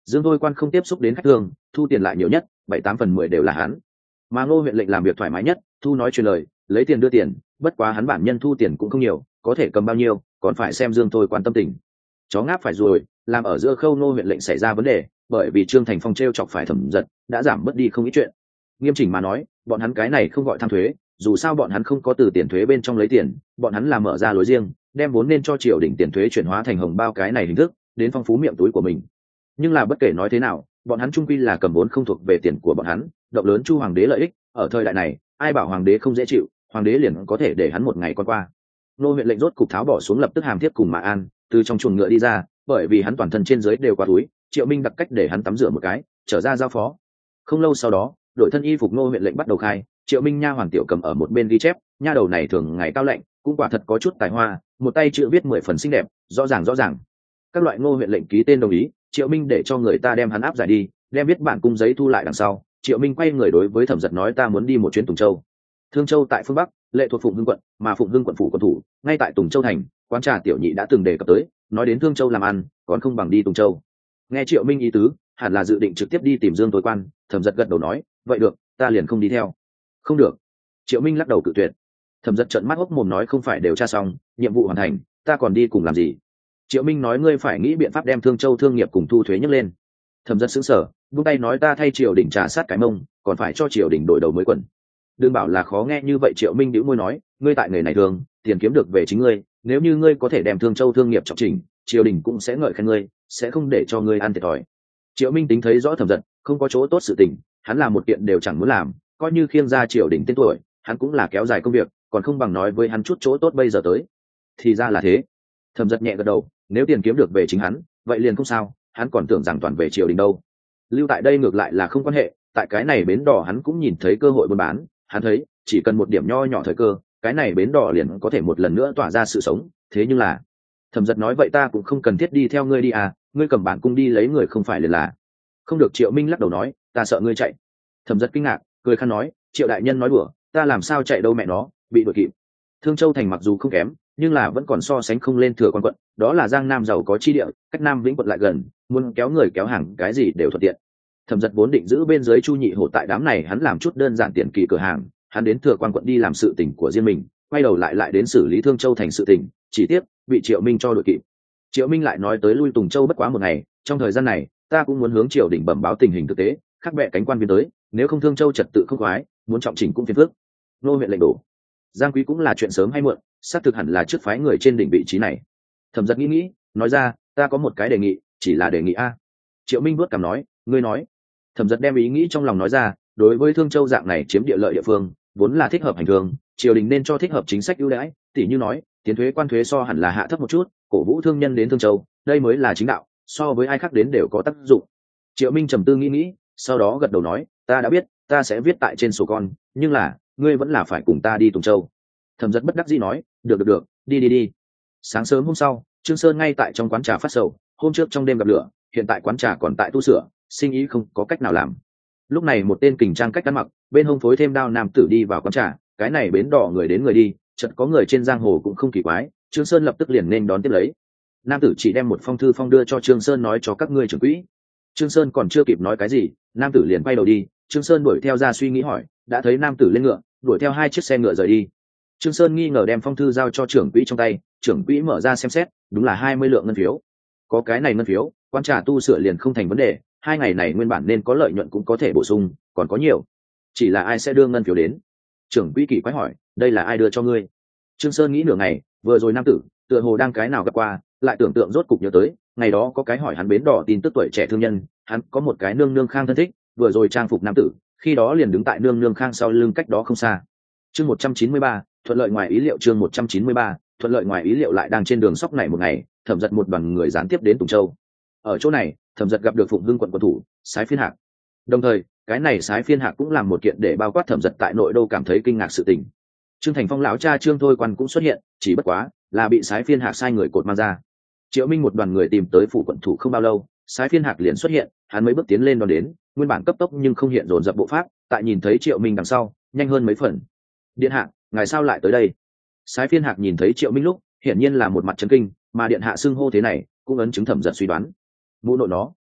Dương Thôi Quan không tiếp xúc đến khách thương, thu tiền lại nhiều nhất, 7-8/10 đều là hắn. Mà Ngô huyện lệnh làm việc thoải mái nhất, thu nói truyền lời, lấy tiền đưa tiền, bất quá hắn bản nhân thu tiền cũng không nhiều, có thể cầm bao nhiêu, còn phải xem Dương Thôi Quan tâm tình. Chó ngáp phải rồi, làm ở giữa khâu Ngô huyện lệnh xảy ra vấn đề, bởi vì Trương Thành Phong treo chọc phải Thẩm Dật, đã giảm bớt đi không ít chuyện. Nghiêm chỉnh mà nói, bọn hắn cái này không gọi tham thuế, dù sao bọn hắn không có từ tiền thuế bên trong lấy tiền, bọn hắn là mở ra lối riêng, đem vốn nên cho triều đình tiền thuế chuyển hóa thành hồng bao cái này hình thức, đến phong phú miệng túi của mình. Nhưng là bất kể nói thế nào, bọn hắn trung quy là cầm vốn không thuộc về tiền của bọn hắn, động lớn chu hoàng đế lợi ích, ở thời đại này, ai bảo hoàng đế không dễ chịu, hoàng đế liền có thể để hắn một ngày qua. Nô huyện lệnh rốt cục tháo bỏ xuống lập tức hàm thiết cùng Mã An, từ trong chuồng ngựa đi ra, bởi vì hắn toàn thân trên dưới đều qua túi, Triệu Minh đặt cách để hắn tắm rửa một cái, trở ra giao phó. Không lâu sau đó, đội thân y phục Nô huyện lệnh bắt đầu khai, Triệu Minh nha hoàng tiểu cầm ở một bên ghi chép, nha đầu này thường ngày cao lạnh, cũng quả thật có chút tài hoa, một tay chữ viết 10 phần xinh đẹp, rõ ràng. Các loại Ngô huyện lệnh ký tên đồng ý, Triệu Minh để cho người ta đem hắn áp giải đi, đem viết bản cung giấy thu lại đằng sau, Triệu Minh quay người đối với Thẩm Dật nói ta muốn đi một chuyến Tùng Châu. Thương Châu tại phương Bắc, lệ thuộc Phụng Hưng quận, mà Phụng Hưng quận phủ quận thủ, ngay tại Tùng Châu thành, quán trà tiểu nhị đã từng đề cập tới, nói đến Thương Châu làm ăn, còn không bằng đi Tùng Châu. Nghe Triệu Minh ý tứ, hẳn là dự định trực tiếp đi tìm Dương Tối Quan, Thẩm Dật gật đầu nói, vậy được, ta liền không đi theo. Không được. Triệu Minh lắc đầu cự tuyệt. Thẩm Dật trợn mắt hốc mồm nói không phải đều tra xong, nhiệm vụ hoàn thành, ta còn đi cùng làm gì? Triệu Minh nói ngươi phải nghĩ biện pháp đem Thương Châu thương nghiệp cùng thu thuế nhấc lên. Thẩm Dật sững sờ, buông tay nói ta thay triều đình trả sát cái mông, còn phải cho triều đình đổi đầu mới quần. Đừng bảo là khó nghe như vậy. Triệu Minh bĩu môi nói, ngươi tại nghề này thường, tiền kiếm được về chính ngươi, nếu như ngươi có thể đem Thương Châu thương nghiệp trọng trình, triều đình cũng sẽ ngợi khen ngươi, sẽ không để cho ngươi ăn thiệt thòi. Triệu Minh tính thấy rõ Thẩm Dật không có chỗ tốt sự tình, hắn làm một kiện đều chẳng muốn làm, coi như khiêng ra triều đình tên tuổi, hắn cũng là kéo dài công việc, còn không bằng nói với hắn chút chỗ tốt bây giờ tới. Thì ra là thế. Thẩm Dật nhẹ gật đầu, nếu tiền kiếm được về chính hắn, vậy liền không sao, hắn còn tưởng rằng toàn về triều đình đâu. Lưu tại đây ngược lại là không quan hệ, tại cái này bến đỏ hắn cũng nhìn thấy cơ hội buôn bán, hắn thấy chỉ cần một điểm nho nhỏ thời cơ, cái này bến đỏ liền có thể một lần nữa tỏa ra sự sống. Thế nhưng là, Thẩm Dật nói vậy ta cũng không cần thiết đi theo ngươi đi à, ngươi cầm bản cung đi lấy người không phải liền là. Không được. Triệu Minh lắc đầu nói, ta sợ ngươi chạy. Thẩm Dật kinh ngạc, cười khăn nói, Triệu đại nhân nói đùa, ta làm sao chạy đâu mẹ nó, bị đuổi kịp. Thương Châu thành mặc dù không kém, nhưng là vẫn còn so sánh không lên Thừa Quan quận, đó là Giang Nam giàu có chi địa, cách Nam Vĩnh quận lại gần, muốn kéo người kéo hàng cái gì đều thuận tiện. Thẩm Dật vốn định giữ bên dưới Chu Nhị Hổ tại đám này hắn làm chút đơn giản tiền kỳ cửa hàng, hắn đến Thừa Quan quận đi làm sự tình của riêng mình, quay đầu lại đến xử lý Thương Châu thành sự tình, chỉ tiếc bị Triệu Minh cho đuổi kịp. Triệu Minh lại nói tới lui Tùng Châu bất quá một ngày, trong thời gian này ta cũng muốn hướng triều đình bẩm báo tình hình thực tế, khắc bệ cánh quan viên tới, nếu không Thương Châu trật tự không khoái, muốn trọng chỉnh cũng phiền phức. Nô huyện lệnh đổ. Giang Quý cũng là chuyện sớm hay muộn, xác thực hẳn là trước phái người trên đỉnh vị trí này. Thẩm Dật nghĩ, nói ra, ta có một cái đề nghị, chỉ là đề nghị a. Triệu Minh vuốt cằm nói, ngươi nói. Thẩm Dật đem ý nghĩ trong lòng nói ra, đối với Thương Châu dạng này chiếm địa lợi địa phương, vốn là thích hợp hành thương, triều đình nên cho thích hợp chính sách ưu đãi, tỷ như nói, tiền thuế quan thuế so hẳn là hạ thấp một chút, cổ vũ thương nhân đến Thương Châu, đây mới là chính đạo, so với ai khác đến đều có tác dụng. Triệu Minh trầm tư nghĩ, sau đó gật đầu nói, ta đã biết, ta sẽ viết tại trên sổ con, nhưng là, ngươi vẫn là phải cùng ta đi Tùng Châu. Thẩm Dật bất đắc dĩ nói, được, đi. Sáng sớm hôm sau, Trương Sơn ngay tại trong quán trà phát sầu, hôm trước trong đêm gặp lửa, hiện tại quán trà còn tại tu sửa, sinh ý không có cách nào làm. Lúc này một tên kình trang cách ăn mặc, bên hông phối thêm đao nam tử đi vào quán trà, cái này bến đỏ người đến người đi, chợt có người trên giang hồ cũng không kỳ quái, Trương Sơn lập tức liền nên đón tiếp lấy. Nam tử chỉ đem một phong thư phong đưa cho Trương Sơn nói cho các ngươi trưởng quỹ. Trương Sơn còn chưa kịp nói cái gì, nam tử liền quay đầu đi, Trương Sơn đuổi theo ra suy nghĩ hỏi, đã thấy nam tử lên ngựa, đuổi theo hai chiếc xe ngựa rời đi. Trương Sơn nghi ngờ đem phong thư giao cho trưởng quỹ trong tay, trưởng quỹ mở ra xem xét, đúng là 20 lượng ngân phiếu. Có cái này ngân phiếu, quán trà tu sửa liền không thành vấn đề, 2 ngày này nguyên bản nên có lợi nhuận cũng có thể bổ sung, còn có nhiều. Chỉ là ai sẽ đưa ngân phiếu đến? Trưởng quỹ kỳ quái hỏi, đây là ai đưa cho ngươi? Trương Sơn nghĩ nửa ngày, vừa rồi nam tử, tựa hồ đang cái nào gặp qua, lại tưởng tượng rốt cục nhớ tới, ngày đó có cái hỏi hắn bến đỏ tin tức tuổi trẻ thương nhân, hắn có một cái nương nương khang thân thích, vừa rồi trang phục nam tử, khi đó liền đứng tại nương nương khang sau lưng cách đó không xa. Chương 193, thuận lợi ngoài ý liệu. Chương 193, thuận lợi ngoài ý liệu. Lại đang trên đường sóc này một ngày, Thẩm Dật một đoàn người gián tiếp đến Tùng Châu. Ở chỗ này, Thẩm Dật gặp được Phụng Hưng quận quận thủ Sái Phiên Hạc. Đồng thời, cái này Sái Phiên Hạc cũng làm một kiện để bao quát Thẩm Dật tại nội đô cảm thấy kinh ngạc sự tình. Trương Thành Phong lão cha Trương Thôi Quan cũng xuất hiện, chỉ bất quá là bị Sái Phiên Hạc sai người cột mang ra. Triệu Minh một đoàn người tìm tới phủ quận thủ không bao lâu, Sái Phiên Hạc liền xuất hiện, hắn mấy bước tiến lên đón đến, nguyên bản cấp tốc nhưng không hiện dồn dập bộ pháp, tại nhìn thấy Triệu Minh đằng sau, nhanh hơn mấy phần. Điện hạ, ngài sao lại tới đây? Sái Phiên Hạc nhìn thấy Triệu Minh lúc, hiển nhiên là một mặt chấn kinh, mà điện hạ xưng hô thế này cũng ấn chứng Thẩm Dật suy đoán. Mụ nội nó,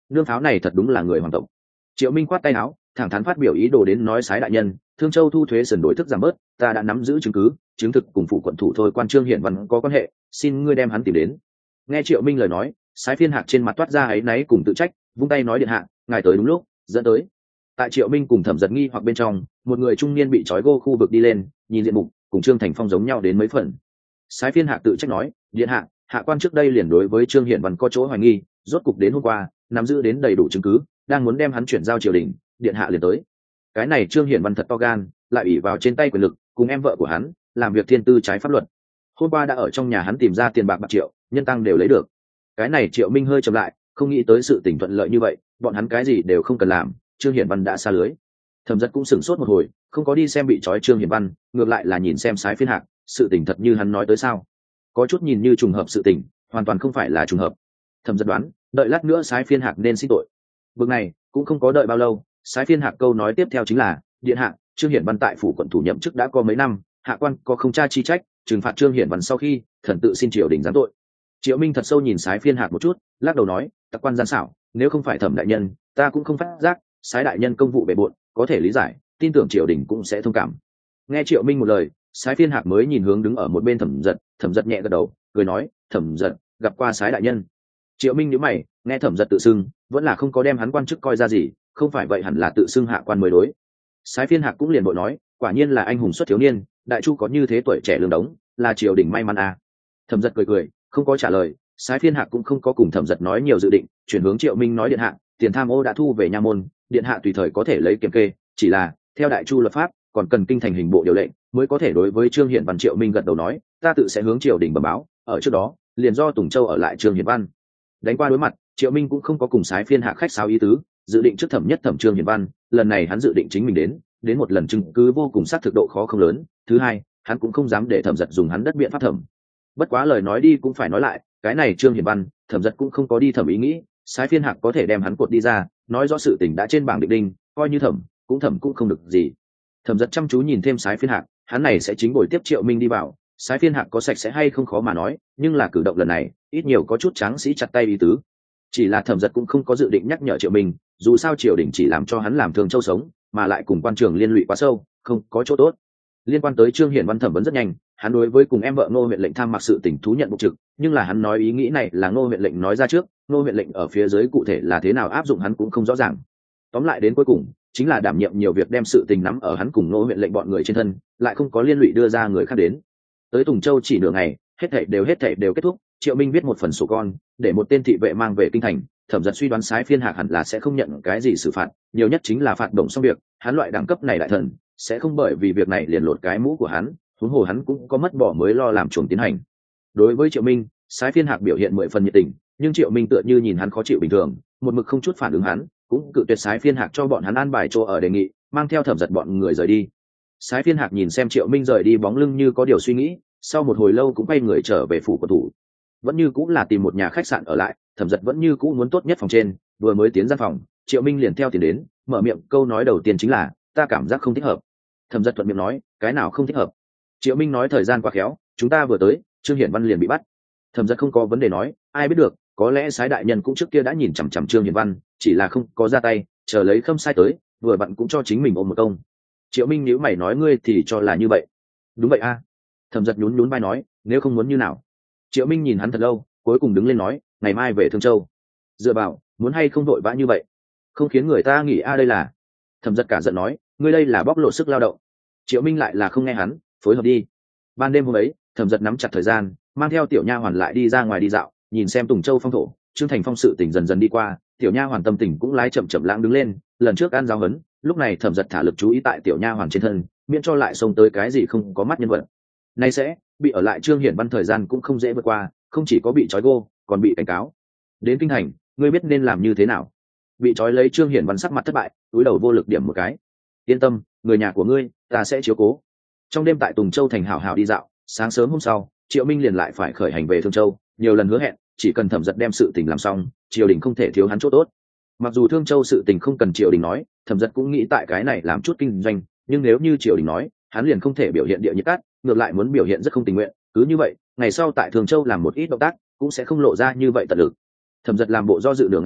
nương pháo này thật đúng là người hoàng tộc. Triệu Minh khoát tay áo, thẳng thắn phát biểu ý đồ đến nói Sái đại nhân, Thương Châu thu thuế sườn đổi thức giảm bớt, ta đã nắm giữ chứng cứ, chứng thực cùng phụ quận thủ thôi quan Trương Hiển Văn có quan hệ, xin ngươi đem hắn tìm đến. Nghe Triệu Minh lời nói, Sái Phiên Hạc trên mặt toát ra áy náy cùng tự trách, vung tay nói điện hạ, ngài tới đúng lúc, dẫn tới. Tại Triệu Minh cùng Thẩm Giật nghi hoặc bên trong, một người trung niên bị trói gô khu vực đi lên, nhìn diện mục cùng Trương Thành Phong giống nhau đến mấy phần. Sái Phiên Hạc tự trách nói, điện hạ, hạ quan trước đây liền đối với Trương Hiển Văn có chỗ hoài nghi, rốt cục đến hôm qua, nắm giữ đến đầy đủ chứng cứ, đang muốn đem hắn chuyển giao triều đình, điện hạ liền tới. Cái này Trương Hiển Văn thật to gan, lại ủy vào trên tay quyền lực, cùng em vợ của hắn làm việc thiên tư trái pháp luật. Hôm qua đã ở trong nhà hắn tìm ra tiền bạc triệu, nhân tăng đều lấy được. Cái này Triệu Minh hơi chậm lại, không nghĩ tới sự tình thuận lợi như vậy, bọn hắn cái gì đều không cần làm, Trương Hiển Văn đã xa lưới. Thẩm Giật cũng sửng sốt một hồi, không có đi xem bị trói Trương Hiển Văn, ngược lại là nhìn xem Sái Phiên Hạc, sự tình thật như hắn nói tới sao? Có chút nhìn như trùng hợp sự tình, hoàn toàn không phải là trùng hợp. Thẩm Giật đoán, đợi lát nữa Sái Phiên Hạc nên xin tội. Bước này cũng không có đợi bao lâu, Sái Phiên Hạc câu nói tiếp theo chính là, điện hạ, Trương Hiển Văn tại phủ quận thủ nhậm chức đã có mấy năm, hạ quan có không tra chi trách, trừng phạt Trương Hiển Văn sau khi, thần tự xin triều đình giáng tội. Triệu Minh thật sâu nhìn Sái Phiên Hạc một chút, lắc đầu nói, tặc quan gian xảo, nếu không phải Thẩm đại nhân, ta cũng không phát giác, Sái đại nhân công vụ bề bộn, có thể lý giải, tin tưởng triều đình cũng sẽ thông cảm. Nghe Triệu Minh một lời, Sái Phiên Hạc mới nhìn hướng đứng ở một bên Thẩm Giật nhẹ gật đầu, cười nói, Thẩm Giật gặp qua Sái đại nhân. Triệu Minh nhíu mày, nghe Thẩm Giật tự xưng, vẫn là không có đem hắn quan chức coi ra gì, không phải vậy hẳn là tự xưng hạ quan mới đối. Sái Phiên Hạc cũng liền bội nói, quả nhiên là anh hùng xuất thiếu niên, đại chu có như thế tuổi trẻ lương đống, là triều đình may mắn à. Thẩm Giật cười, không có trả lời. Sái Phiên Hạc cũng không có cùng Thẩm Giật nói nhiều dự định, chuyển hướng Triệu Minh nói, điện hạ, tiền tham ô đã thu về nha môn, điện hạ tùy thời có thể lấy kiểm kê, chỉ là theo đại chu luật pháp còn cần kinh thành hình bộ điều lệnh mới có thể đối với Trương Hiển Văn. Triệu Minh gật đầu nói, ta tự sẽ hướng triều đình bẩm báo, ở trước đó liền do Tùng Châu ở lại Trương Hiển Văn. Đánh qua đối mặt, Triệu Minh cũng không có cùng Sái Phiên Hạc khách sáo ý tứ, dự định trước thẩm nhất thẩm Trương Hiển Văn, lần này hắn dự định chính mình đến một lần chứng cứ vô cùng xác thực độ khó không lớn, thứ hai hắn cũng không dám để Thẩm Giật dùng hắn đất biện pháp thẩm. Bất quá lời nói đi cũng phải nói lại, cái này Trương Hiển Văn, Thẩm Giật cũng không có đi thẩm ý nghĩ, Sái Phiên Hạc có thể đem hắn cột đi ra, nói rõ sự tình đã trên bảng định đinh, coi như thẩm cũng không được gì. Thẩm Giật chăm chú nhìn thêm Sái Phiên Hạc, hắn này sẽ chính buổi tiếp Triệu Minh đi vào, Sái Phiên Hạc có sạch sẽ hay không khó mà nói, nhưng là cử động lần này ít nhiều có chút tráng sĩ chặt tay ý tứ. Chỉ là Thẩm Giật cũng không có dự định nhắc nhở Triệu Minh, dù sao triều đình chỉ làm cho hắn làm Thương Châu sống, mà lại cùng quan trường liên lụy quá sâu, không có chỗ tốt. Liên quan tới Trương Hiển Văn thẩm vấn rất nhanh, hắn đối với cùng em vợ Ngô huyện lệnh tham mặc sự tình thú nhận bục trực, nhưng là hắn nói ý nghĩ này là Ngô huyện lệnh nói ra trước, Ngô huyện lệnh ở phía dưới cụ thể là thế nào áp dụng hắn cũng không rõ ràng. Tóm lại đến cuối cùng chính là đảm nhiệm nhiều việc đem sự tình nắm ở hắn cùng Ngô huyện lệnh bọn người trên thân, lại không có liên lụy đưa ra người khác đến. Tới Tùng Châu chỉ nửa ngày, hết thảy đều kết thúc. Triệu Minh viết một phần sổ con, để một tên thị vệ mang về kinh thành. Thẩm Giật suy đoán Sái Phiên Hạc hẳn là sẽ không nhận cái gì xử phạt, nhiều nhất chính là phạt đồng xong việc. Hắn loại đẳng cấp này đại thần sẽ không bởi vì việc này liền lột cái mũ của hắn, huống hồ hắn cũng có mất bỏ mới lo làm chuồng tiến hành. Đối với Triệu Minh, Sái Phiên Hạc biểu hiện 10 phần nhiệt tình, nhưng Triệu Minh tựa như nhìn hắn khó chịu bình thường, một mực không chút phản ứng hắn, cũng cự tuyệt Sái Phiên Hạc cho bọn hắn an bài chỗ ở đề nghị, mang theo Thẩm Giật bọn người rời đi. Sái Phiên Hạc nhìn xem Triệu Minh rời đi bóng lưng như có điều suy nghĩ, sau một hồi lâu cũng quay người trở về phủ quận thủ. Vẫn như cũng là tìm một nhà khách sạn ở lại, Thẩm Giật vẫn như cũ muốn tốt nhất phòng trên, vừa mới tiến gian phòng, Triệu Minh liền theo tiền đến, mở miệng câu nói đầu tiên chính là, ta cảm giác không thích hợp. Thẩm Giật thuận miệng nói, cái nào không thích hợp? Triệu Minh nói, thời gian quá khéo, chúng ta vừa tới, Trương Hiển Văn liền bị bắt. Thẩm Giật không có vấn đề nói, ai biết được, có lẽ Sái đại nhân cũng trước kia đã nhìn chằm chằm Trương Hiển Văn, chỉ là không có ra tay, chờ lấy Khâm Sai tới, vừa vặn cũng cho chính mình ôm một công. Triệu Minh nhíu mày nói, ngươi thì cho là như vậy? Đúng vậy a. Thẩm Giật nhún vai nói, nếu không muốn như nào? Triệu Minh nhìn hắn thật lâu, cuối cùng đứng lên nói, ngày mai về Thương Châu. Dựa vào, muốn hay không vội vã như vậy, không khiến người ta nghĩ đây là. Thẩm Giật cả giận nói, ngươi đây là bóc lột sức lao động. Triệu Minh lại là không nghe hắn, phối hợp đi. Ban đêm hôm ấy, Thẩm Giật nắm chặt thời gian, mang theo tiểu nha hoàn lại đi ra ngoài đi dạo, nhìn xem Tùng Châu phong thổ. Trương Thành Phong sự tình dần dần đi qua, tiểu nha hoàn tâm tình cũng lái chậm chậm lãng đứng lên. Lần trước ăn giáo huấn, lúc này Thẩm Giật thả lực chú ý tại tiểu nha hoàn trên thân, miễn cho lại xông tới cái gì không có mắt nhân vật. Nay sẽ bị ở lại Trương Hiển Văn thời gian cũng không dễ vượt qua, không chỉ có bị trói gô, còn bị cảnh cáo. Đến kinh thành, ngươi biết nên làm như thế nào? Bị trói lấy Trương Hiển Văn sắc mặt thất bại, cúi đầu vô lực điểm một cái. Yên tâm, người nhà của ngươi, ta sẽ chiếu cố. Trong đêm tại Tùng Châu thành hảo hảo đi dạo, sáng sớm hôm sau, Triệu Minh liền lại phải khởi hành về Thương Châu, nhiều lần hứa hẹn, chỉ cần Thẩm Giật đem sự tình làm xong, triều đình không thể thiếu hắn chỗ tốt. Mặc dù Thương Châu sự tình không cần triều đình nói, Thẩm Giật cũng nghĩ tại cái này làm chút kinh doanh, nhưng nếu như triều đình nói, hắn liền không thể biểu hiện địa nhiệt cát, ngược lại muốn biểu hiện rất không tình nguyện. Cứ như vậy, ngày sau tại Thường Châu làm một ít động tác, cũng sẽ không lộ ra như vậy tận lực. Thẩm Giật làm bộ do dự nửa ngày,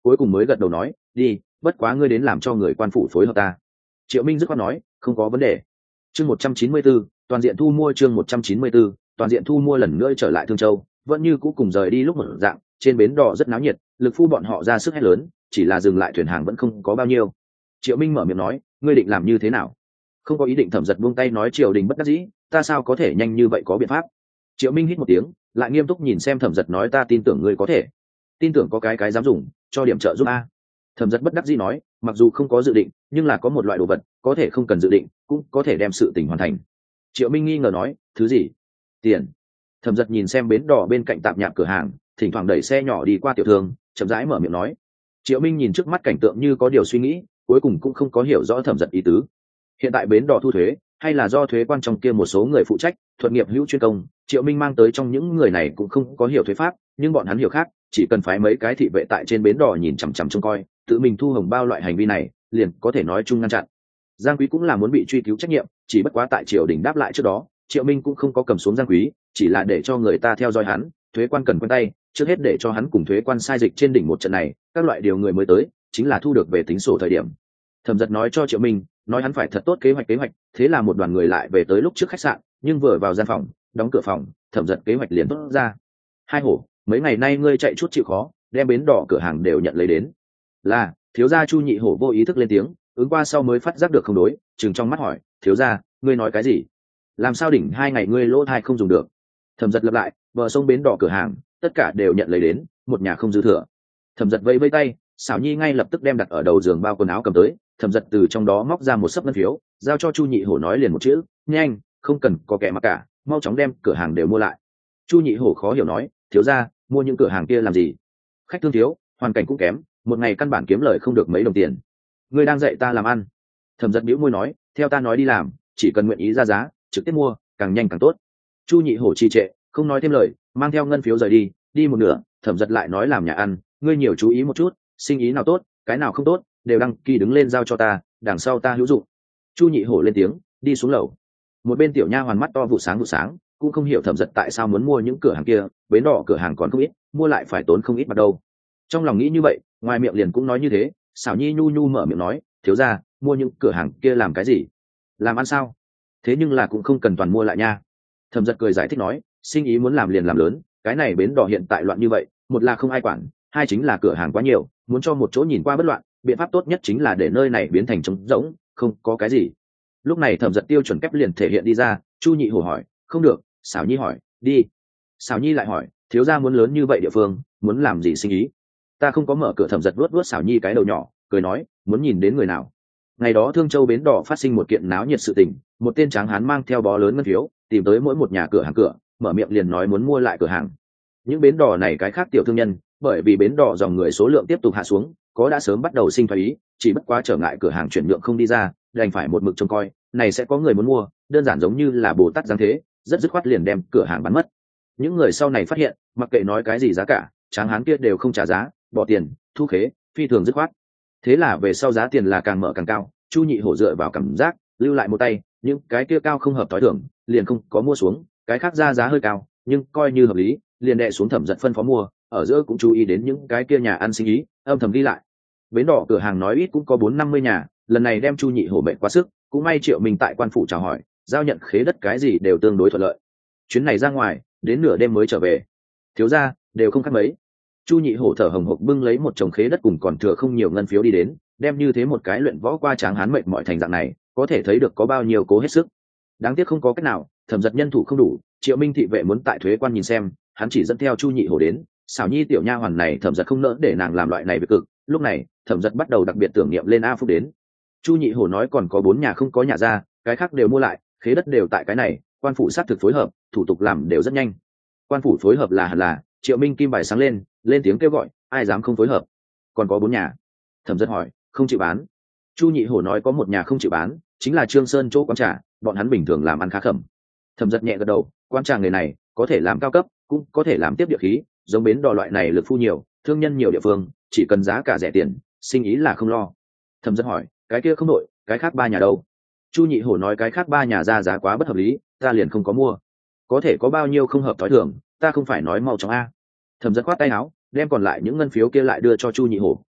cuối cùng mới gật đầu nói đi, bất quá ngươi đến làm cho người quan phủ phối hợp ta. Triệu Minh dứt khoát nói không có vấn đề. Chương 194, toàn diện thu mua. Chương 194, toàn diện thu mua. Lần nữa trở lại Thương Châu, vẫn như cũ cùng rời đi lúc một dạng, trên bến đò rất náo nhiệt, lực phu bọn họ ra sức hét lớn, chỉ là dừng lại thuyền hàng vẫn không có bao nhiêu. Triệu Minh mở miệng nói, ngươi định làm như thế nào? Không có ý định. Thẩm Giật buông tay nói, triều đình bất đắc dĩ, ta sao có thể nhanh như vậy có biện pháp. Triệu Minh hít một tiếng, lại nghiêm túc nhìn xem Thẩm Giật nói, ta tin tưởng ngươi có thể. Tin tưởng có cái dám dùng, cho điểm trợ giúp a. Thẩm Giật bất đắc dĩ nói, mặc dù không có dự định, nhưng là có một loại đồ vật có thể không cần dự định cũng có thể đem sự tình hoàn thành. Triệu Minh nghi ngờ nói, thứ gì? Tiền. Thẩm Giật nhìn xem bến đò bên cạnh tạp nhạp cửa hàng, thỉnh thoảng đẩy xe nhỏ đi qua tiểu thương, chậm rãi mở miệng nói. Triệu Minh nhìn trước mắt cảnh tượng như có điều suy nghĩ, cuối cùng cũng không có hiểu rõ Thẩm Giật ý tứ. Hiện tại bến đò thu thuế hay là do thuế quan trong kia một số người phụ trách, thuận nghiệp hữu chuyên công, Triệu Minh mang tới trong những người này cũng không có hiểu thuế pháp, nhưng bọn hắn hiểu khác, chỉ cần phái mấy cái thị vệ tại trên bến đò nhìn chằm chằm trông coi, tự mình thu hồng bao loại hành vi này, liền có thể nói chung ngăn chặn. Giang Quý cũng là muốn bị truy cứu trách nhiệm, chỉ bất quá tại triều đình đáp lại trước đó, Triệu Minh cũng không có cầm xuống Giang Quý, chỉ là để cho người ta theo dõi hắn, thuế quan cần quen tay, trước hết để cho hắn cùng thuế quan sai dịch trên đỉnh một trận này, các loại điều người mới tới, chính là thu được về tính sổ thời điểm. Thẩm Giật nói cho Triệu Minh, nói hắn phải thật tốt kế hoạch, thế là một đoàn người lại về tới lúc trước khách sạn, nhưng vừa vào gian phòng, đóng cửa phòng, Thẩm Giật kế hoạch liền tốt ra. Hai hổ, mấy ngày nay ngươi chạy chút chịu khó, đem bến đỏ cửa hàng đều nhận lấy đến. Là, thiếu gia. Chu Nhị Hổ vô ý thức lên tiếng, ứng qua sau mới phát giác được không đối, chừng trong mắt hỏi, thiếu gia, ngươi nói cái gì? Làm sao đỉnh 2 ngày ngươi lỗ thai không dùng được? Thẩm Giật lặp lại, bờ sông bến đỏ cửa hàng, tất cả đều nhận lấy đến, một nhà không dư thừa. Thẩm Giật vẫy vẫy tay, Xảo Nhi ngay lập tức đem đặt ở đầu giường bao quần áo cầm tới. Thẩm Giật từ trong đó móc ra một sấp ngân phiếu, giao cho Chu Nhị Hổ nói liền một chữ, nhanh, không cần có kẻ mặc cả, mau chóng đem cửa hàng đều mua lại. Chu Nhị Hổ khó hiểu nói, thiếu gia, mua những cửa hàng kia làm gì? Khách thương thiếu, hoàn cảnh cũng kém, một ngày căn bản kiếm lời không được mấy đồng tiền. Ngươi đang dạy ta làm ăn? Thẩm Giật bĩu môi nói, theo ta nói đi làm, chỉ cần nguyện ý ra giá, trực tiếp mua, càng nhanh càng tốt. Chu Nhị Hổ trì trệ, không nói thêm lời, mang theo ngân phiếu rời đi. Đi một nửa, Thẩm Giật lại nói, làm nhà ăn, ngươi nhiều chú ý một chút, sinh ý nào tốt, cái nào không tốt, đều đăng ký đứng lên giao cho ta, đằng sau ta hữu dụng. Chu Nhị Hổ lên tiếng, đi xuống lầu. Một bên tiểu nha hoàn mắt to vụ sáng, cũng không hiểu Thẩm Giật tại sao muốn mua những cửa hàng kia, bến đỏ cửa hàng còn không ít, mua lại phải tốn không ít bạc đâu. Trong lòng nghĩ như vậy, ngoài miệng liền cũng nói như thế. Xảo Nhi nhu nhu mở miệng nói, thiếu gia, mua những cửa hàng kia làm cái gì? Làm ăn sao? Thế nhưng là cũng không cần toàn mua lại nha. Thẩm Giật cười giải thích nói, sinh ý muốn làm liền làm lớn, cái này bến đỏ hiện tại loạn như vậy, một là không ai quản, hai chính là cửa hàng quá nhiều, muốn cho một chỗ nhìn qua bất loạn, biện pháp tốt nhất chính là để nơi này biến thành trống rỗng, không có cái gì. Lúc này Thẩm Giật tiêu chuẩn kép liền thể hiện đi ra. Chu Nhị Hổ hỏi, không được. Xảo Nhi hỏi, đi. Xảo Nhi lại hỏi, thiếu gia muốn lớn như vậy địa phương, muốn làm gì sinh ý? Ta không có mở cửa. Thẩm Giật vuốt Xảo Nhi cái đầu nhỏ, cười nói, muốn nhìn đến người nào? Ngày đó Thương Châu bến đỏ phát sinh một kiện náo nhiệt sự tình, một tên tráng hán mang theo bó lớn ngân phiếu, tìm tới mỗi một nhà cửa hàng cửa, mở miệng liền nói muốn mua lại cửa hàng. Những bến đỏ này cái khác tiểu thương nhân, bởi vì bến đỏ dòng người số lượng tiếp tục hạ xuống, có đã sớm bắt đầu sinh thái ý, chỉ bất quá trở ngại cửa hàng chuyển nhượng không đi ra, đành phải một mực trông coi, này sẽ có người muốn mua, đơn giản giống như là Bồ Tát giáng thế, rất dứt khoát liền đem cửa hàng bán mất. Những người sau này phát hiện, mặc kệ nói cái gì giá cả, tráng hán kia đều không trả giá, bỏ tiền, thu khế, phi thường dứt khoát. Thế là về sau giá tiền là càng mở càng cao. Chu Nhị Hổ dựa vào cảm giác, lưu lại một tay, những cái kia cao không hợp tối thưởng, liền không có mua xuống, cái khác ra giá hơi cao, nhưng coi như hợp lý, liền đè xuống Thẩm Giật phân phó mua, ở giữa cũng chú ý đến những cái kia nhà ăn sinh ý, âm thầm đi lại. Bến đỏ cửa hàng nói ít cũng có 450 nhà, lần này đem Chu Nhị Hổ bệnh quá sức, cũng may Triệu Minh tại quan phủ chào hỏi, giao nhận khế đất cái gì đều tương đối thuận lợi. Chuyến này ra ngoài, đến nửa đêm mới trở về. Thiếu gia, đều không khác mấy. Chu Nhị Hổ thở hồng hộc bưng lấy một chồng khế đất cùng còn thừa không nhiều ngân phiếu đi đến, đem như thế một cái luyện võ qua tráng hán mệt mỏi thành dạng này, có thể thấy được có bao nhiêu cố hết sức. Đáng tiếc không có cách nào, Thẩm Giật nhân thủ không đủ, Triệu Minh thị vệ muốn tại thuế quan nhìn xem, hắn chỉ dẫn theo Chu Nhị Hổ đến. Xảo Nhi tiểu nha hoàn này Thẩm Giật không nỡ để nàng làm loại này việc cực. Lúc này Thẩm Giật bắt đầu đặc biệt tưởng niệm lên A Phúc đến. Chu Nhị Hổ nói còn có 4 nhà không có nhà ra, cái khác đều mua lại, khế đất đều tại cái này, quan phủ sát thực phối hợp, thủ tục làm đều rất nhanh. Quan phủ phối hợp là hẳn là. Triệu Minh kim bài sáng lên tiếng kêu gọi, ai dám không phối hợp? Còn có 4 nhà. Thẩm Giật hỏi, không chịu bán? Chu Nhị Hổ nói có 1 nhà không chịu bán, chính là Trương Sơn chỗ quán trà, bọn hắn bình thường làm ăn khá khẩm. Thẩm Giật nhẹ gật đầu, quán trà người này có thể làm cao cấp, cũng có thể làm tiếp địa khí, giống bến đò loại này lực phu nhiều, thương nhân nhiều địa phương, chỉ cần giá cả rẻ tiền, sinh ý là không lo. Thẩm Giật hỏi, cái kia không đổi, cái khác 3 nhà đâu? Chu Nhị Hổ nói cái khác 3 nhà ra giá quá bất hợp lý, ta liền không có mua. Có thể có bao nhiêu không hợp thói thường, ta không phải nói mau chóng a. Thẩm Giật khoát tay áo, đem còn lại những ngân phiếu kia lại đưa cho Chu Nhị Hổ,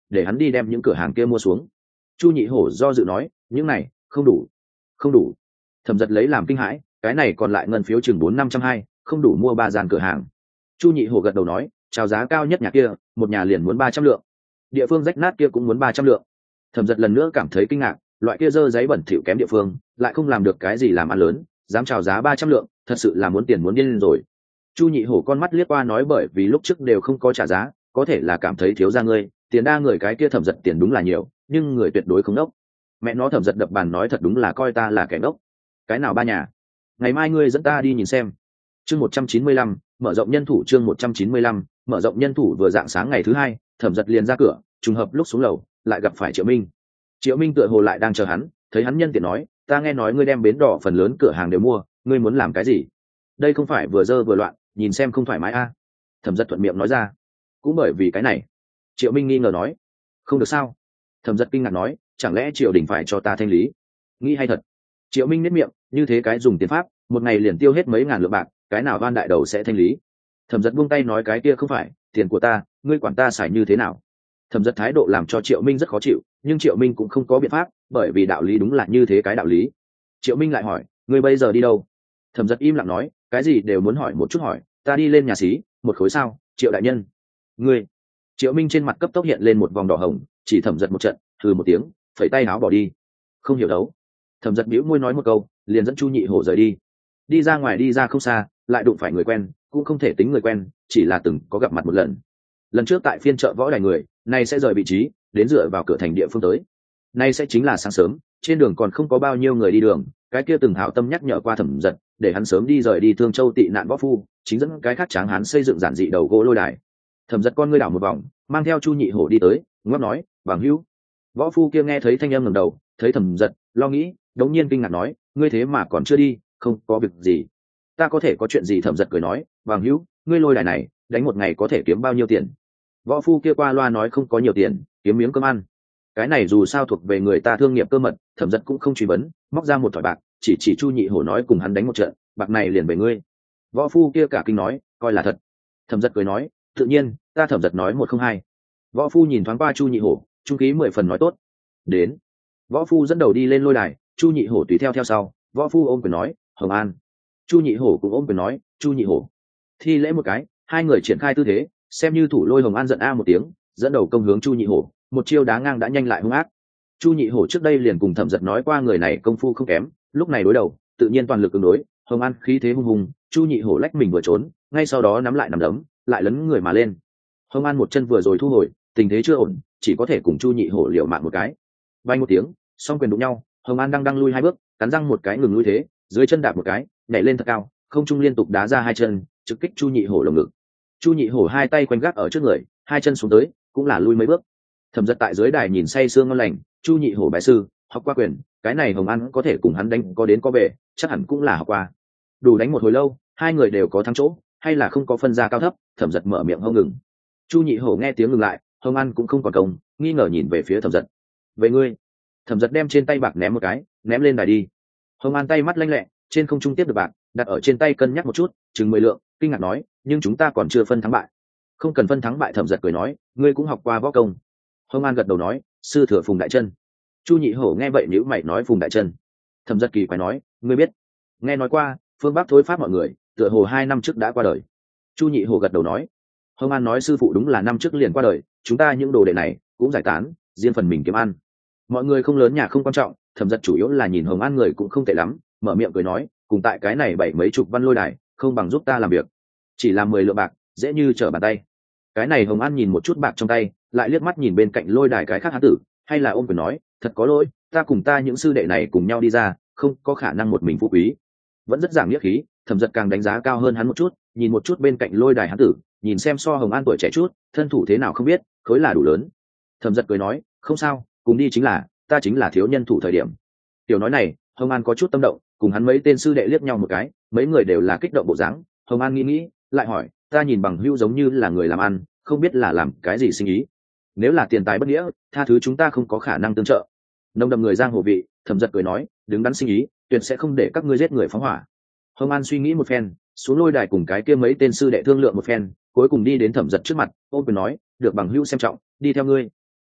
để hắn đi đem những cửa hàng kia mua xuống. Chu Nhị Hổ do dự nói, những này không đủ, không đủ. Thẩm Dật lấy làm kinh hãi, cái này còn lại ngân phiếu chừng 4-520, không đủ mua 3 gian cửa hàng. Chu Nhị Hổ gật đầu nói, chào giá cao nhất nhà kia, một nhà liền muốn 300 lượng, địa phương rách nát kia cũng muốn 300 lượng. Thẩm Dật lần nữa cảm thấy kinh ngạc, loại kia dơ giấy bẩn thỉu kém địa phương, lại không làm được cái gì làm ăn lớn, dám chào giá 300 lượng, thật sự là muốn tiền muốn điên lên rồi. Chu Nhị Hổ con mắt liếc qua nói, bởi vì lúc trước đều không có trả giá, có thể là cảm thấy thiếu ra ngươi, tiền đa người cái kia Thẩm Dật tiền đúng là nhiều, nhưng người tuyệt đối không đốc. Mẹ nó, Thẩm Dật đập bàn nói, thật đúng là coi ta là kẻ ngốc. Cái nào 3 nhà? Ngày mai ngươi dẫn ta đi nhìn xem. Chương 195, mở rộng nhân thủ. Chương 195, mở rộng nhân thủ. Vừa dạng sáng ngày thứ hai, Thẩm Dật liền ra cửa, trùng hợp lúc xuống lầu lại gặp phải Triệu Minh. Triệu Minh tựa hồ lại đang chờ hắn, thấy hắn nhân tiện nói, ta nghe nói ngươi đem bến đỏ phần lớn cửa hàng đều mua, ngươi muốn làm cái gì? Đây không phải vừa dơ vừa loạn, nhìn xem không thoải mái a? Thẩm Dật thuận miệng nói ra. Cũng bởi vì cái này. Triệu Minh nghi ngờ nói. Không được sao? Thẩm Dật kinh ngạc nói, chẳng lẽ Triệu Đình phải cho ta thanh lý? Nghĩ hay thật. Triệu Minh nếp miệng, như thế cái dùng tiền pháp, một ngày liền tiêu hết mấy ngàn lượng bạc, cái nào van đại đầu sẽ thanh lý? Thẩm Dật buông tay nói, cái kia không phải tiền của ta, ngươi quản ta xài như thế nào? Thẩm Dật thái độ làm cho Triệu Minh rất khó chịu, nhưng Triệu Minh cũng không có biện pháp, bởi vì đạo lý đúng là như thế cái đạo lý. Triệu Minh lại hỏi, ngươi bây giờ đi đâu? Thẩm Dật im lặng nói, cái gì đều muốn hỏi một chút hỏi, ta đi lên nhà xí, một khối sao, Triệu đại nhân. Ngươi? Triệu Minh trên mặt cấp tốc hiện lên một vòng đỏ hồng, chỉ Thẩm Dật một trận, hừ một tiếng, phẩy tay áo bỏ đi. Không hiểu đấu. Thẩm Dật bĩu môi nói một câu, liền dẫn Chu Nhị Hổ rời đi. Đi ra ngoài đi ra không xa, lại đụng phải người quen, cũng không thể tính người quen, chỉ là từng có gặp mặt một lần. Lần trước tại phiên chợ võ đài người, nay sẽ rời vị trí, đến dựa vào cửa thành địa phương tới. Nay sẽ chính là sáng sớm, trên đường còn không có bao nhiêu người đi đường, cái kia từng hảo tâm nhắc nhở qua Thẩm Dật, để hắn sớm đi rời đi Thương Châu tị nạn võ phu, chính dẫn cái khác tráng hán xây dựng giản dị đầu gỗ lôi đài. Thẩm Dật con ngươi đảo một vòng, mang theo Chu Nhị Hổ đi tới, ngáp nói, "Bằng hữu." Võ phu kia nghe thấy thanh âm ngẩng đầu, thấy Thẩm Dật, lo nghĩ, đống nhiên kinh ngạc nói, "Ngươi thế mà còn chưa đi, không có việc gì." "Ta có thể có chuyện gì?" Thẩm Dật cười nói, "Bằng hữu, ngươi lôi đài này, đánh một ngày có thể kiếm bao nhiêu tiền?" Võ phu kia qua loa nói, "Không có nhiều tiền, kiếm miếng cơm ăn." Cái này dù sao thuộc về người ta thương nghiệp cơ mật, Thẩm Dật cũng không truy vấn, móc ra một thỏi bạc, chỉ Chu Nhị Hổ nói, cùng hắn đánh một trận, bạc này liền về ngươi. Võ phu kia cả kinh nói, coi là thật. Thẩm Dật cười nói, tự nhiên, ta Thẩm Dật nói 102. Võ phu nhìn thoáng qua Chu Nhị Hổ, trung khí 10 phần nói tốt. Đến. Võ phu dẫn đầu đi lên lôi đài, Chu Nhị Hổ tùy theo theo sau. Võ phu ôm quyền nói, Hồng An. Chu Nhị Hổ cũng ôm quyền nói, Chu Nhị Hổ. Thi lễ một cái, hai người triển khai tư thế, xem như thủ lôi Hồng An giận a một tiếng, dẫn đầu công hướng Chu Nhị Hổ, một chiêu đá ngang đã nhanh lại hung ác. Chu Nhị Hổ trước đây liền cùng Thẩm Dật nói qua, người này công phu không kém, lúc này đối đầu, tự nhiên toàn lực ứng đối. Hồng An khí thế hung hùng, Chu Nhị Hổ lách mình vừa trốn, ngay sau đó nắm lại nắm đấm, lại lấn người mà lên. Hồng An một chân vừa rồi thu hồi, tình thế chưa ổn, chỉ có thể cùng Chu Nhị Hổ liều mạng một cái. Vang một tiếng, song quyền đụng nhau, Hồng An đang lui hai bước, cắn răng một cái ngừng lui thế, dưới chân đạp một cái, nhảy lên thật cao, không trung liên tục đá ra hai chân, trực kích Chu Nhị Hổ lồng ngực. Chu Nhị Hổ hai tay quanh gác ở trước người, hai chân xuống tới, cũng là lui mấy bước. Thẩm Dật tại dưới đài nhìn say sương ngon lành, Chu Nhị Hổ bái sư, học qua quyền, cái này Hồng An có thể cùng hắn đánh có đến có về, chắc hẳn cũng là học qua. Đủ đánh một hồi lâu, hai người đều có thắng chỗ, hay là không có phân ra cao thấp. Thẩm Dật mở miệng không ngừng. Chu Nhị Hổ nghe tiếng ngừng lại, Hồng An cũng không còn công, nghi ngờ nhìn về phía Thẩm Dật. Về ngươi. Thẩm Dật đem trên tay bạc ném một cái, ném lên đài đi. Hồng An tay mắt lanh lẹ, trên không trung tiếp được bạc, đặt ở trên tay cân nhắc một chút, chừng 10 lượng, kinh ngạc nói, nhưng chúng ta còn chưa phân thắng bại. Không cần phân thắng bại. Thẩm Dật cười nói, ngươi cũng học qua võ công. Hồng An gật đầu nói, sư thừa Phùng Đại Chân. Chu Nhị Hổ nghe vậy nhíu mày nói, Phùng Đại Chân. Thẩm Dật kỳ quái nói, ngươi biết? Nghe nói qua, phương Bắc thối pháp mọi người, tựa hồ 2 năm trước đã qua đời. Chu Nhị Hổ gật đầu nói. Hồng An nói, sư phụ đúng là năm trước liền qua đời, chúng ta những đồ đệ này cũng giải tán, riêng phần mình kiếm ăn. Mọi người không lớn nhà không quan trọng, Thẩm Dật chủ yếu là nhìn Hồng An người cũng không tệ lắm, mở miệng cười nói, cùng tại cái này 7 mấy chục văn lôi đài, không bằng giúp ta làm việc. Chỉ làm 10 lượng bạc, dễ như trở bàn tay. Cái này Hồng An nhìn một chút bạc trong tay, lại liếc mắt nhìn bên cạnh lôi đài cái khác hán tử, hay là ôm quyền nói, thật có lỗi, ta cùng ta những sư đệ này cùng nhau đi ra, không có khả năng một mình phú quý. Vẫn rất giảng nghĩa khí. Thẩm Dật càng đánh giá cao hơn hắn một chút, nhìn một chút bên cạnh lôi đài hán tử, nhìn xem so Hồng An tuổi trẻ chút, thân thủ thế nào không biết, khối là đủ lớn. Thẩm Dật cười nói, không sao, cùng đi chính là, ta chính là thiếu nhân thủ thời điểm. Tiểu nói này, Hồng An có chút tâm động, cùng hắn mấy tên sư đệ liếc nhau một cái, mấy người đều là kích động bộ dáng. Hồng An nghĩ, lại hỏi, ta nhìn bằng hữu giống như là người làm ăn, không biết là làm cái gì sinh ý. Nếu là tiền tài bất nghĩa, tha thứ chúng ta không có khả năng tương trợ. Nông đậm người giang hồ vị, Thẩm Dật cười nói, đứng đắn sinh ý, tuyệt sẽ không để các ngươi giết người phóng hỏa. Hồng An suy nghĩ một phen, xuống lôi đài cùng cái kia mấy tên sư đệ thương lượng một phen, cuối cùng đi đến Thẩm Dật trước mặt, ôm quyền nói, được bằng hữu xem trọng, đi theo ngươi.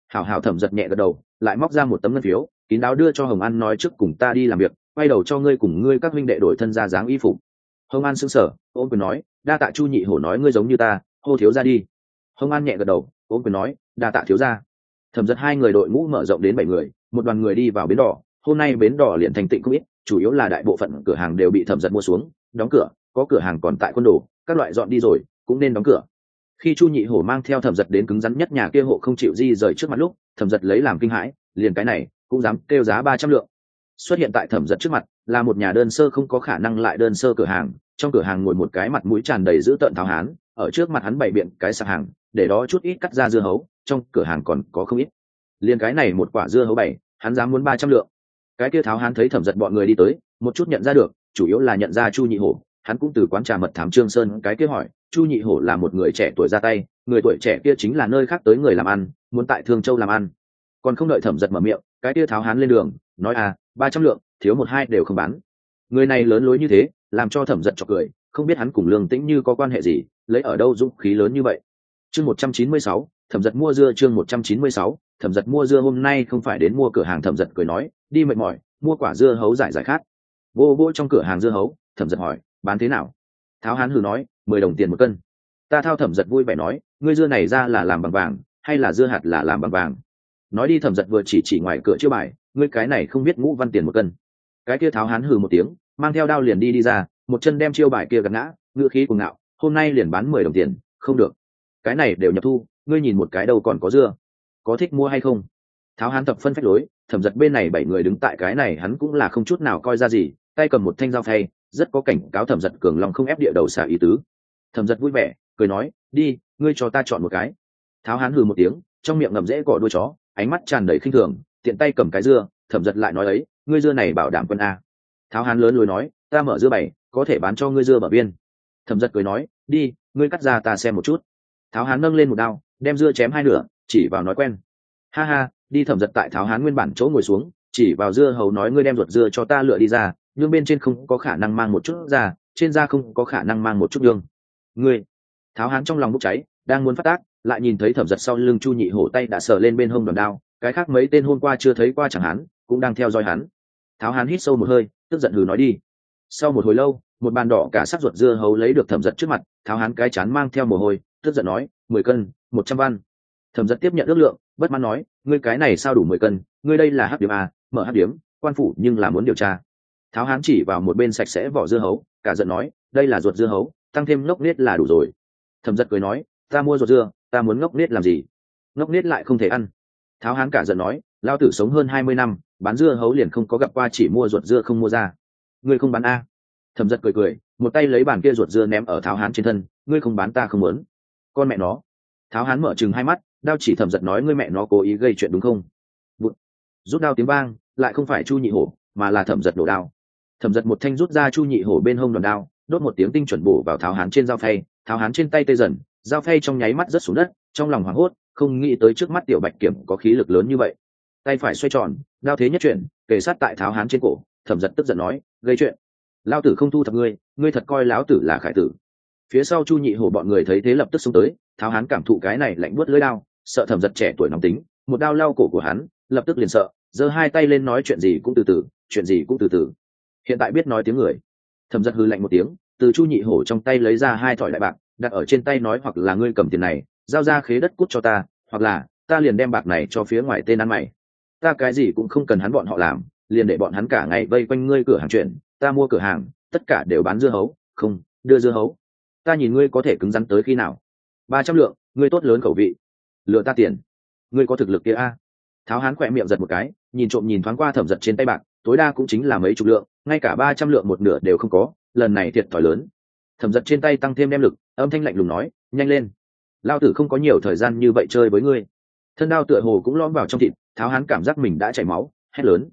Hảo hảo. Thẩm Giật nhẹ gật đầu, lại móc ra một tấm ngân phiếu kín đáo đưa cho Hồng An, nói trước cùng ta đi làm việc, quay đầu cho ngươi cùng ngươi các huynh đệ đổi thân ra dáng y phục. Hồng An sững sờ, ôm quyền nói đa tạ Chu nhị hổ nói ngươi giống như ta, hô thiếu ra đi. Hồng An nhẹ gật đầu, ôm quyền nói đa tạ thiếu ra. Thẩm Giật hai người đội ngũ mở rộng đến 7 người, một đoàn người đi vào bến đỏ. Hôm nay bến đỏ liền thành tịnh không ít, chủ yếu là đại bộ phận cửa hàng đều bị Thẩm Giật mua xuống đóng cửa, có cửa hàng còn tại quân đồ các loại dọn đi rồi cũng nên đóng cửa. Khi Chu nhị hổ mang theo Thẩm Giật đến cứng rắn nhất nhà kia hộ không chịu di rời trước mặt lúc, Thẩm Giật lấy làm kinh hãi, liền cái này cũng dám kêu giá 300 lượng. Xuất hiện tại Thẩm Giật trước mặt là một nhà đơn sơ không có khả năng lại đơn sơ cửa hàng. Trong cửa hàng ngồi một cái mặt mũi tràn đầy dữ tợn tháo hán, ở trước mặt hắn bày biện cái sạp hàng, để đó chút ít cắt ra dưa hấu, trong cửa hàng còn có không ít. Liền cái này một quả dưa hấu bày, hắn dám muốn 300 lượng. Cái kia tháo hán thấy Thẩm Giật bọn người đi tới, một chút nhận ra được, chủ yếu là nhận ra Chu nhị hổ. Hắn cũng từ quán trà mật thám Trương Sơn cái kia hỏi, Chu nhị hổ là một người trẻ tuổi ra tay, người tuổi trẻ kia chính là nơi khác tới người làm ăn, muốn tại Thương Châu làm ăn. Còn không đợi Thẩm Giật mở miệng, cái kia tháo hán lên đường nói 300 lượng, thiếu một hai đều không bán. Người này lớn lối như thế, làm cho Thẩm Giật chọc cười, không biết hắn cùng Lương Tĩnh Như có quan hệ gì, lấy ở đâu dũng khí lớn như vậy. Chương 196, Thẩm Giật mua dưa. Chương 196, Thẩm Giật mua dưa. Hôm nay không phải đến mua cửa hàng. Thẩm Giật cười nói, đi mệt mỏi, mua quả dưa hấu giải giải khát. Vô vô trong cửa hàng dưa hấu, Thẩm Giật hỏi, bán thế nào? Tháo hán hừ nói, 10 đồng tiền một cân. Ta thao. Thẩm Giật vui vẻ nói, ngươi dưa này ra là làm bằng vàng hay là dưa hạt là làm bằng vàng? Nói đi. Thẩm Giật vừa chỉ ngoài cửa chiêu bài, ngươi cái này không biết ngũ văn tiền một cân. Cái kia tháo hán hừ một tiếng, mang theo đao liền đi ra, một chân đem chiêu bài kia gạt ngã, ngựa khí cuồng ngạo, hôm nay liền bán 10 đồng tiền, không được. Cái này đều nhập thu, ngươi nhìn một cái đâu còn có dưa, có thích mua hay không? Tháo hán tập phân phách lối. Thẩm Giật bên này 7 người đứng tại cái này, hắn cũng là không chút nào coi ra gì, tay cầm một thanh dao phay, rất có cảnh cáo Thẩm Giật cường lòng không ép địa đầu xả ý tứ. Thẩm Giật vui vẻ cười nói, đi, ngươi cho ta chọn một cái. Tháo hán hừ một tiếng, trong miệng ngậm rễ cỏ đuôi chó, ánh mắt tràn đầy khinh thường, tiện tay cầm cái dưa. Thẩm Giật lại nói ấy, ngươi dưa này bảo đảm quân a. Tháo hán lớn lối nói, ta mở dưa bày, có thể bán cho ngươi dưa bờ viên. Thẩm Giật cười nói, đi, ngươi cắt ra ta xem một chút. Tháo hán nâng lên một đao, đem dưa chém hai nửa, chỉ vào nói quen. Ha ha, đi. Thẩm Giật tại tháo hán nguyên bản chỗ ngồi xuống, chỉ vào dưa hấu nói, ngươi đem ruột dưa cho ta lựa đi ra, nhưng bên trên không có khả năng mang một chút ra, trên da không có khả năng mang một chút nhương. Ngươi. Tháo hán trong lòng bốc cháy, đang muốn phát tác, lại nhìn thấy Thẩm Giật sau lưng Chu nhị hổ tay đã sờ lên bên hông đòn đao, cái khác mấy tên hôm qua chưa thấy qua chẳng hắn cũng đang theo dõi hắn. Tháo hán hít sâu một hơi, tức giận hừ nói, đi. Sau một hồi lâu, một bàn đỏ cả sắc ruột dưa hấu lấy được Thẩm Giật trước mặt. Tháo hán cái chán mang theo mồ hôi, tức giận nói, 10 cân, 100 văn. Thẩm Giật tiếp nhận ước lượng, bất mãn nói, ngươi cái này sao đủ 10 cân, ngươi đây là hắc điếm à, mở hắc điếm, quan phủ nhưng là muốn điều tra. Tháo hán chỉ vào một bên sạch sẽ vỏ dưa hấu, cả giận nói, đây là ruột dưa hấu, tăng thêm ngốc nết là đủ rồi. Thẩm Giật cười nói, ta mua ruột dưa, ta muốn ngốc nết làm gì? Ngốc nết lại không thể ăn. Tháo hán cả giận nói, lao tử sống hơn 20 năm, bán dưa hấu liền không có gặp qua chỉ mua ruột dưa không mua ra. Ngươi không bán a? Thẩm Giật cười, một tay lấy bàn kia ruột dưa ném ở tháo hán trên thân, ngươi không bán ta không muốn. Con mẹ nó. Tháo hán mở trừng hai mắt, đao chỉ Thẩm Giật nói, ngươi mẹ nó cố ý gây chuyện đúng không? Bụt. Rút đao tiếng vang, lại không phải Chu nhị hổ, mà là Thẩm Giật đổ đao. Thẩm Giật một thanh rút ra Chu nhị hổ bên hông đòn đao, đốt một tiếng tinh chuẩn bổ vào tháo hán trên dao phay. Tháo hán trên tay tê dần, dao phay trong nháy mắt rớt xuống đất, trong lòng hoảng hốt, không nghĩ tới trước mắt tiểu bạch kiểm có khí lực lớn như vậy. Tay phải xoay tròn, đao thế nhất chuyển, kề sát tại tháo hán trên cổ. Thẩm Giật tức giận nói, gây chuyện, lão tử không thu thập ngươi, ngươi thật coi lão tử là khải tử. Phía sau Chu nhị hổ bọn người thấy thế lập tức xông tới. Tháo hán cảm thụ cái này lạnh buốt lưỡi đao, sợ Thẩm Giật trẻ tuổi nóng tính, một đao lao cổ của hắn, lập tức liền sợ, giơ hai tay lên nói, chuyện gì cũng từ từ, chuyện gì cũng từ từ. Hiện tại biết nói tiếng người. Thẩm Giật hừ lạnh một tiếng, từ Chu nhị hổ trong tay lấy ra 2 thỏi đại bạc, đặt ở trên tay nói, hoặc là ngươi cầm tiền này giao ra khế đất cút cho ta, hoặc là ta liền đem bạc này cho phía ngoài tên ăn mày. Ta cái gì cũng không cần hắn bọn họ làm, liền để bọn hắn cả ngày vây quanh ngươi cửa hàng chuyện, ta mua cửa hàng tất cả đều bán dưa hấu, không đưa dưa hấu. Ta nhìn ngươi có thể cứng rắn tới khi nào? 300 lượng, ngươi tốt lớn khẩu vị, lừa ta tiền, ngươi có thực lực kia a? Tháo hán khỏe miệng giật một cái, nhìn trộm nhìn thoáng qua Thẩm Giật trên tay bạc, tối đa cũng chính là mấy chục lượng, ngay cả 300 lượng một nửa đều không có, lần này thiệt thòi lớn. Thẩm Giật trên tay tăng thêm đem lực, âm thanh lạnh lùng nói, nhanh lên, lao tử không có nhiều thời gian như vậy chơi với ngươi. Thân đao tựa hồ cũng lõm vào trong thịt. Tháo hán cảm giác mình đã chảy máu, hét lớn,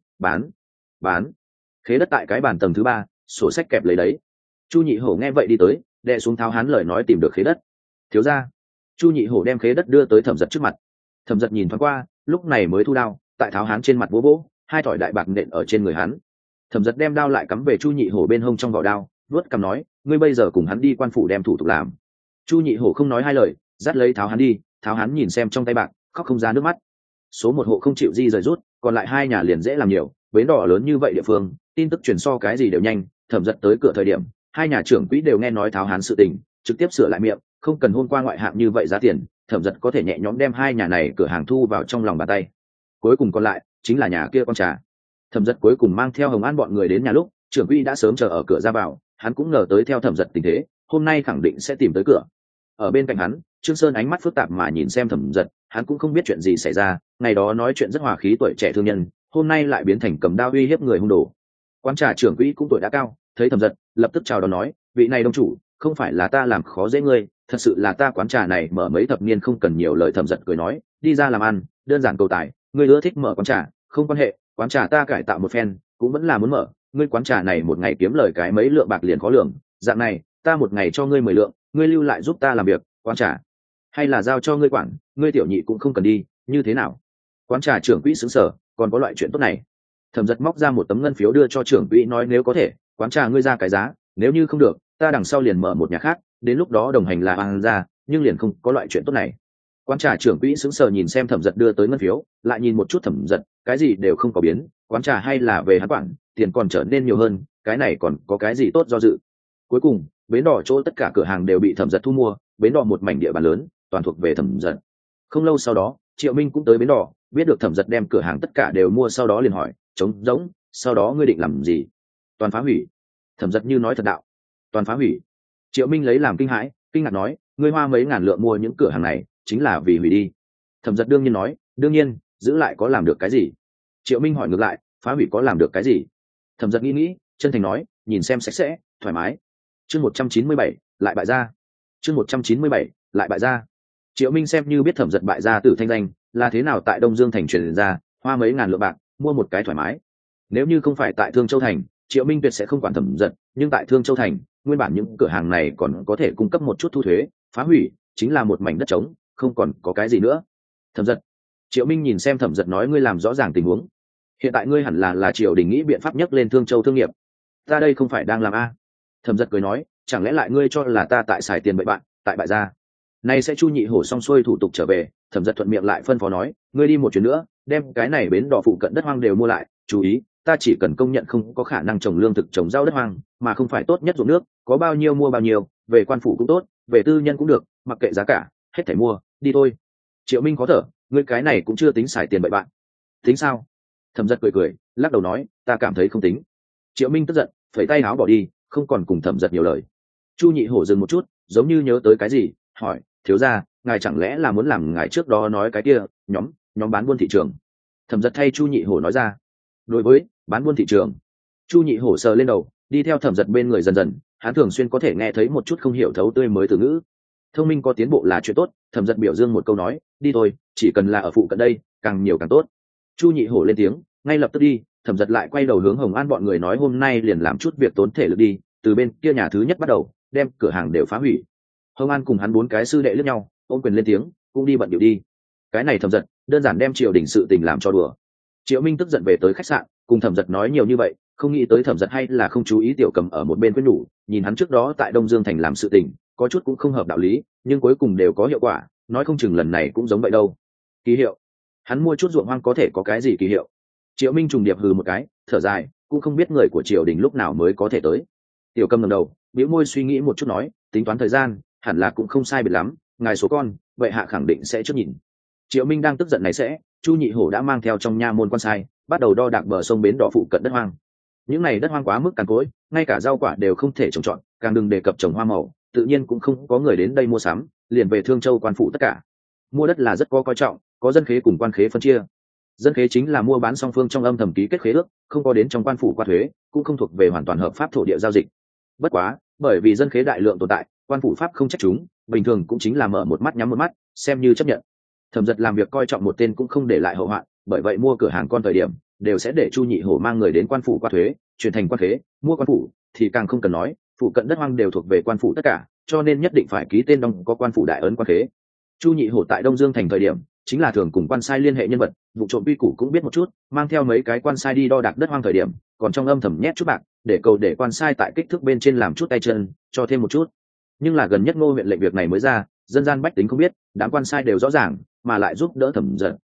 bán. Khế đất tại cái bàn tầng thứ 3, sổ sách kẹp lấy đấy. Chu nhị hổ nghe vậy đi tới, đè xuống Tháo hán lời nói, tìm được khế đất. Thiếu ra. Chu nhị hổ đem khế đất đưa tới Thẩm Giật trước mặt. Thẩm Giật nhìn thoáng qua, lúc này mới thu đao, tại Tháo hán trên mặt vỗ vỗ, 2 thỏi đại bạc nện ở trên người hắn. Thẩm Giật đem đao lại cắm về Chu nhị hổ bên hông trong vỏ đao, vuốt cằm nói, ngươi bây giờ cùng hắn đi quan phủ đem thủ tục làm. Chu nhị hổ không nói hai lời, dắt lấy Tháo hán đi. Tháo hán nhìn xem trong tay bạc, khóc không ra nước mắt. số một hộ không chịu di rời rút, còn lại hai nhà liền dễ làm nhiều. Bến đỏ lớn như vậy địa phương, tin tức truyền so cái gì đều nhanh. Thẩm Dật tới cửa thời điểm, hai nhà trưởng quỹ đều nghe nói tháo hán sự tình, trực tiếp sửa lại miệng, không cần hôm qua ngoại hạng như vậy giá tiền, Thẩm Dật có thể nhẹ nhõm đem hai nhà này cửa hàng thu vào trong lòng bàn tay. Cuối cùng còn lại chính là nhà kia con trà. Thẩm Dật cuối cùng mang theo Hồng An bọn người đến nhà lúc, trưởng quỹ đã sớm chờ ở cửa ra vào, hắn cũng ngờ tới theo Thẩm Dật tình thế, hôm nay khẳng định sẽ tìm tới cửa. Ở bên cạnh hắn, Trương Sơn ánh mắt phức tạp mà nhìn xem Thẩm Dật, hắn cũng không biết chuyện gì xảy ra, ngày đó nói chuyện rất hòa khí tuổi trẻ thương nhân, hôm nay lại biến thành cầm đao uy hiếp người hung đồ. Quán trà trưởng quỹ cũng tuổi đã cao, thấy Thẩm Dật, lập tức chào đón nói, vị này đông chủ, không phải là ta làm khó dễ ngươi, thật sự là ta quán trà này mở mấy thập niên không cần nhiều lời. Thẩm Dật cười nói, đi ra làm ăn, đơn giản cầu tài, ngươi ưa thích mở quán trà, không quan hệ, quán trà ta cải tạo một phen, cũng vẫn là muốn mở, ngươi quán trà này một ngày kiếm lời cái mấy lượng bạc liền khó lường, dạng này, ta một ngày cho ngươi 10 lượng, ngươi lưu lại giúp ta làm việc, quán trà hay là giao cho ngươi quản, ngươi tiểu nhị cũng không cần đi, như thế nào? Quán trà trưởng quỹ sững sờ, còn có loại chuyện tốt này. Thẩm Dật móc ra một tấm ngân phiếu đưa cho trưởng quỹ, nói nếu có thể, quán trà ngươi ra cái giá, nếu như không được, ta đằng sau liền mở một nhà khác, đến lúc đó đồng hành là ăn ra, nhưng liền không có loại chuyện tốt này. Quán trà trưởng quỹ sững sờ nhìn xem Thẩm Dật đưa tới ngân phiếu, lại nhìn một chút Thẩm Dật, cái gì đều không có biến, quán trà hay là về hắn quản, tiền còn trở nên nhiều hơn, cái này còn có cái gì tốt do dự. Cuối cùng, bến đỏ chỗ tất cả cửa hàng đều bị Thẩm Dật thu mua, bến đỏ một mảnh địa bàn lớn, toàn thuộc về Thẩm Dật. Không lâu sau đó, Triệu Minh cũng tới bến đỏ, biết được Thẩm Dật đem cửa hàng tất cả đều mua, sau đó liền hỏi, trống rỗng, sau đó ngươi định làm gì? Toàn phá hủy. Thẩm Dật như nói thật đạo. Toàn phá hủy. Triệu Minh lấy làm kinh hãi, kinh ngạc nói, ngươi hoa mấy ngàn lượng mua những cửa hàng này, chính là vì hủy đi? Thẩm Dật đương nhiên nói, đương nhiên, giữ lại có làm được cái gì? Triệu Minh hỏi ngược lại, phá hủy có làm được cái gì? Thẩm Dật nghĩ, chân thành nói, nhìn xem sạch sẽ, thoải mái. Chương 197, lại bại gia. Chương 197, lại bại gia. Triệu Minh xem như biết Thẩm Dật bại gia tử thanh danh là thế nào tại Đông Dương thành truyền ra, hoa mấy ngàn lượng bạc mua một cái thoải mái. Nếu như không phải tại Thương Châu thành, Triệu Minh tuyệt sẽ không quản Thẩm Dật, nhưng tại Thương Châu thành, nguyên bản những cửa hàng này còn có thể cung cấp một chút thu thuế, phá hủy chính là một mảnh đất trống, không còn có cái gì nữa. Thẩm Dật. Triệu Minh nhìn xem Thẩm Dật nói, ngươi làm rõ ràng tình huống. Hiện tại ngươi hẳn là triều đình nghĩ biện pháp nhấc lên Thương Châu thương nghiệp. Ta đây không phải đang làm a? Thẩm Dật cười nói, chẳng lẽ lại ngươi cho là ta tại xài tiền bậy bạn, tại bại gia? Nay sẽ Chu Nhị Hổ xong xuôi thủ tục trở về, Thẩm Dật thuận miệng lại phân phó nói, ngươi đi một chuyến nữa, đem cái này bến đỏ phụ cận đất hoang đều mua lại, chú ý, ta chỉ cần công nhận không có khả năng trồng lương thực trồng rau đất hoang, mà không phải tốt nhất ruộng nước, có bao nhiêu mua bao nhiêu, về quan phủ cũng tốt, về tư nhân cũng được, mặc kệ giá cả, hết thảy mua, đi thôi. Triệu Minh khó thở, ngươi cái này cũng chưa tính xài tiền bậy bạn. Tính sao? Thẩm Dật cười, lắc đầu nói, ta cảm thấy không tính. Triệu Minh tức giận, phẩy tay áo bỏ đi, không còn cùng Thẩm Dật nhiều lời. Chu Nhị Hổ dừng một chút, giống như nhớ tới cái gì, hỏi, thiếu gia, ngài chẳng lẽ là muốn làm ngài trước đó nói cái kia nhóm bán buôn thị trường? Thẩm Dật thay Chu Nhị Hổ nói ra. Đối với bán buôn thị trường, Chu Nhị Hổ sờ lên đầu, đi theo Thẩm Dật bên người dần dần, hắn thường xuyên có thể nghe thấy một chút không hiểu thấu tươi mới từ ngữ. Thông minh có tiến bộ là chuyện tốt. Thẩm Dật biểu dương một câu nói, đi thôi, chỉ cần là ở phụ cận đây, càng nhiều càng tốt. Chu Nhị Hổ lên tiếng, ngay lập tức đi. Thẩm Dật lại quay đầu hướng Hồng An bọn người nói, hôm nay liền làm chút việc tốn thể lực đi, từ bên kia nhà thứ nhất bắt đầu, đem cửa hàng đều phá hủy. Hồng An cùng hắn 4 cái sư đệ liếc nhau, ôm quyền lên tiếng, cũng đi bận điệu đi. Cái này Thẩm Dật đơn giản đem triều đình sự tình làm cho đùa. Triệu Minh tức giận về tới khách sạn, cùng Thẩm Dật nói nhiều như vậy, không nghĩ tới Thẩm Dật hay là không chú ý Tiểu Cầm ở một bên khuyên nhủ, nhìn hắn trước đó tại Đông Dương thành làm sự tình, có chút cũng không hợp đạo lý, nhưng cuối cùng đều có hiệu quả, nói không chừng lần này cũng giống vậy đâu. Kỳ hiệu? Hắn mua chút ruộng hoang có thể có cái gì kỳ hiệu? Triệu Minh trùng điệp hừ một cái, thở dài, cũng không biết người của triều đình lúc nào mới có thể tới. Tiểu Cầm ngẩng đầu, bĩu môi suy nghĩ một chút nói, tính toán thời gian, hẳn là cũng không sai biệt lắm, ngài số con, vậy hạ khẳng định sẽ trước nhìn. Triệu Minh đang tức giận này sẽ, Chu Nhị Hổ đã mang theo trong nha môn quan sai, bắt đầu đo đạc bờ sông bến đỏ phụ cận đất hoang. Những này đất hoang quá mức cằn cỗi, ngay cả rau quả đều không thể trồng trọt, càng đừng đề cập trồng hoa màu, tự nhiên cũng không có người đến đây mua sắm, liền về Thương Châu quan phủ tất cả. Mua đất là rất có coi trọng, có dân khế cùng quan khế phân chia. Dân khế chính là mua bán song phương trong âm thầm ký kết khế ước, không có đến trong quan phủ qua thuế, cũng không thuộc về hoàn toàn hợp pháp thổ địa giao dịch. Bất quá, bởi vì dân khế đại lượng tồn tại, quan phủ pháp không trách chúng, bình thường cũng chính là mở một mắt nhắm một mắt, xem như chấp nhận. Thẩm Dật làm việc coi trọng một tên cũng không để lại hậu hoạn, bởi vậy mua cửa hàng con thời điểm đều sẽ để Chu Nhị Hổ mang người đến quan phủ qua thuế, chuyển thành quan khế, mua quan phủ thì càng không cần nói, phụ cận đất hoang đều thuộc về quan phủ tất cả, cho nên nhất định phải ký tên đóng có quan phủ đại ấn quan khế. Chu Nhị Hổ tại Đông Dương thành thời điểm chính là thường cùng quan sai liên hệ nhân vật, vụ trộm quy củ cũng biết một chút, mang theo mấy cái quan sai đi đo đạc đất hoang thời điểm, còn trong âm thầm nhét chút bạc, để cầu để quan sai tại kích thước bên trên làm chút tay chân, cho thêm một chút. Nhưng là gần nhất Ngô huyện lệnh việc này mới ra, dân gian bách tính không biết, đám quan sai đều rõ ràng, mà lại giúp đỡ Thẩm Dật,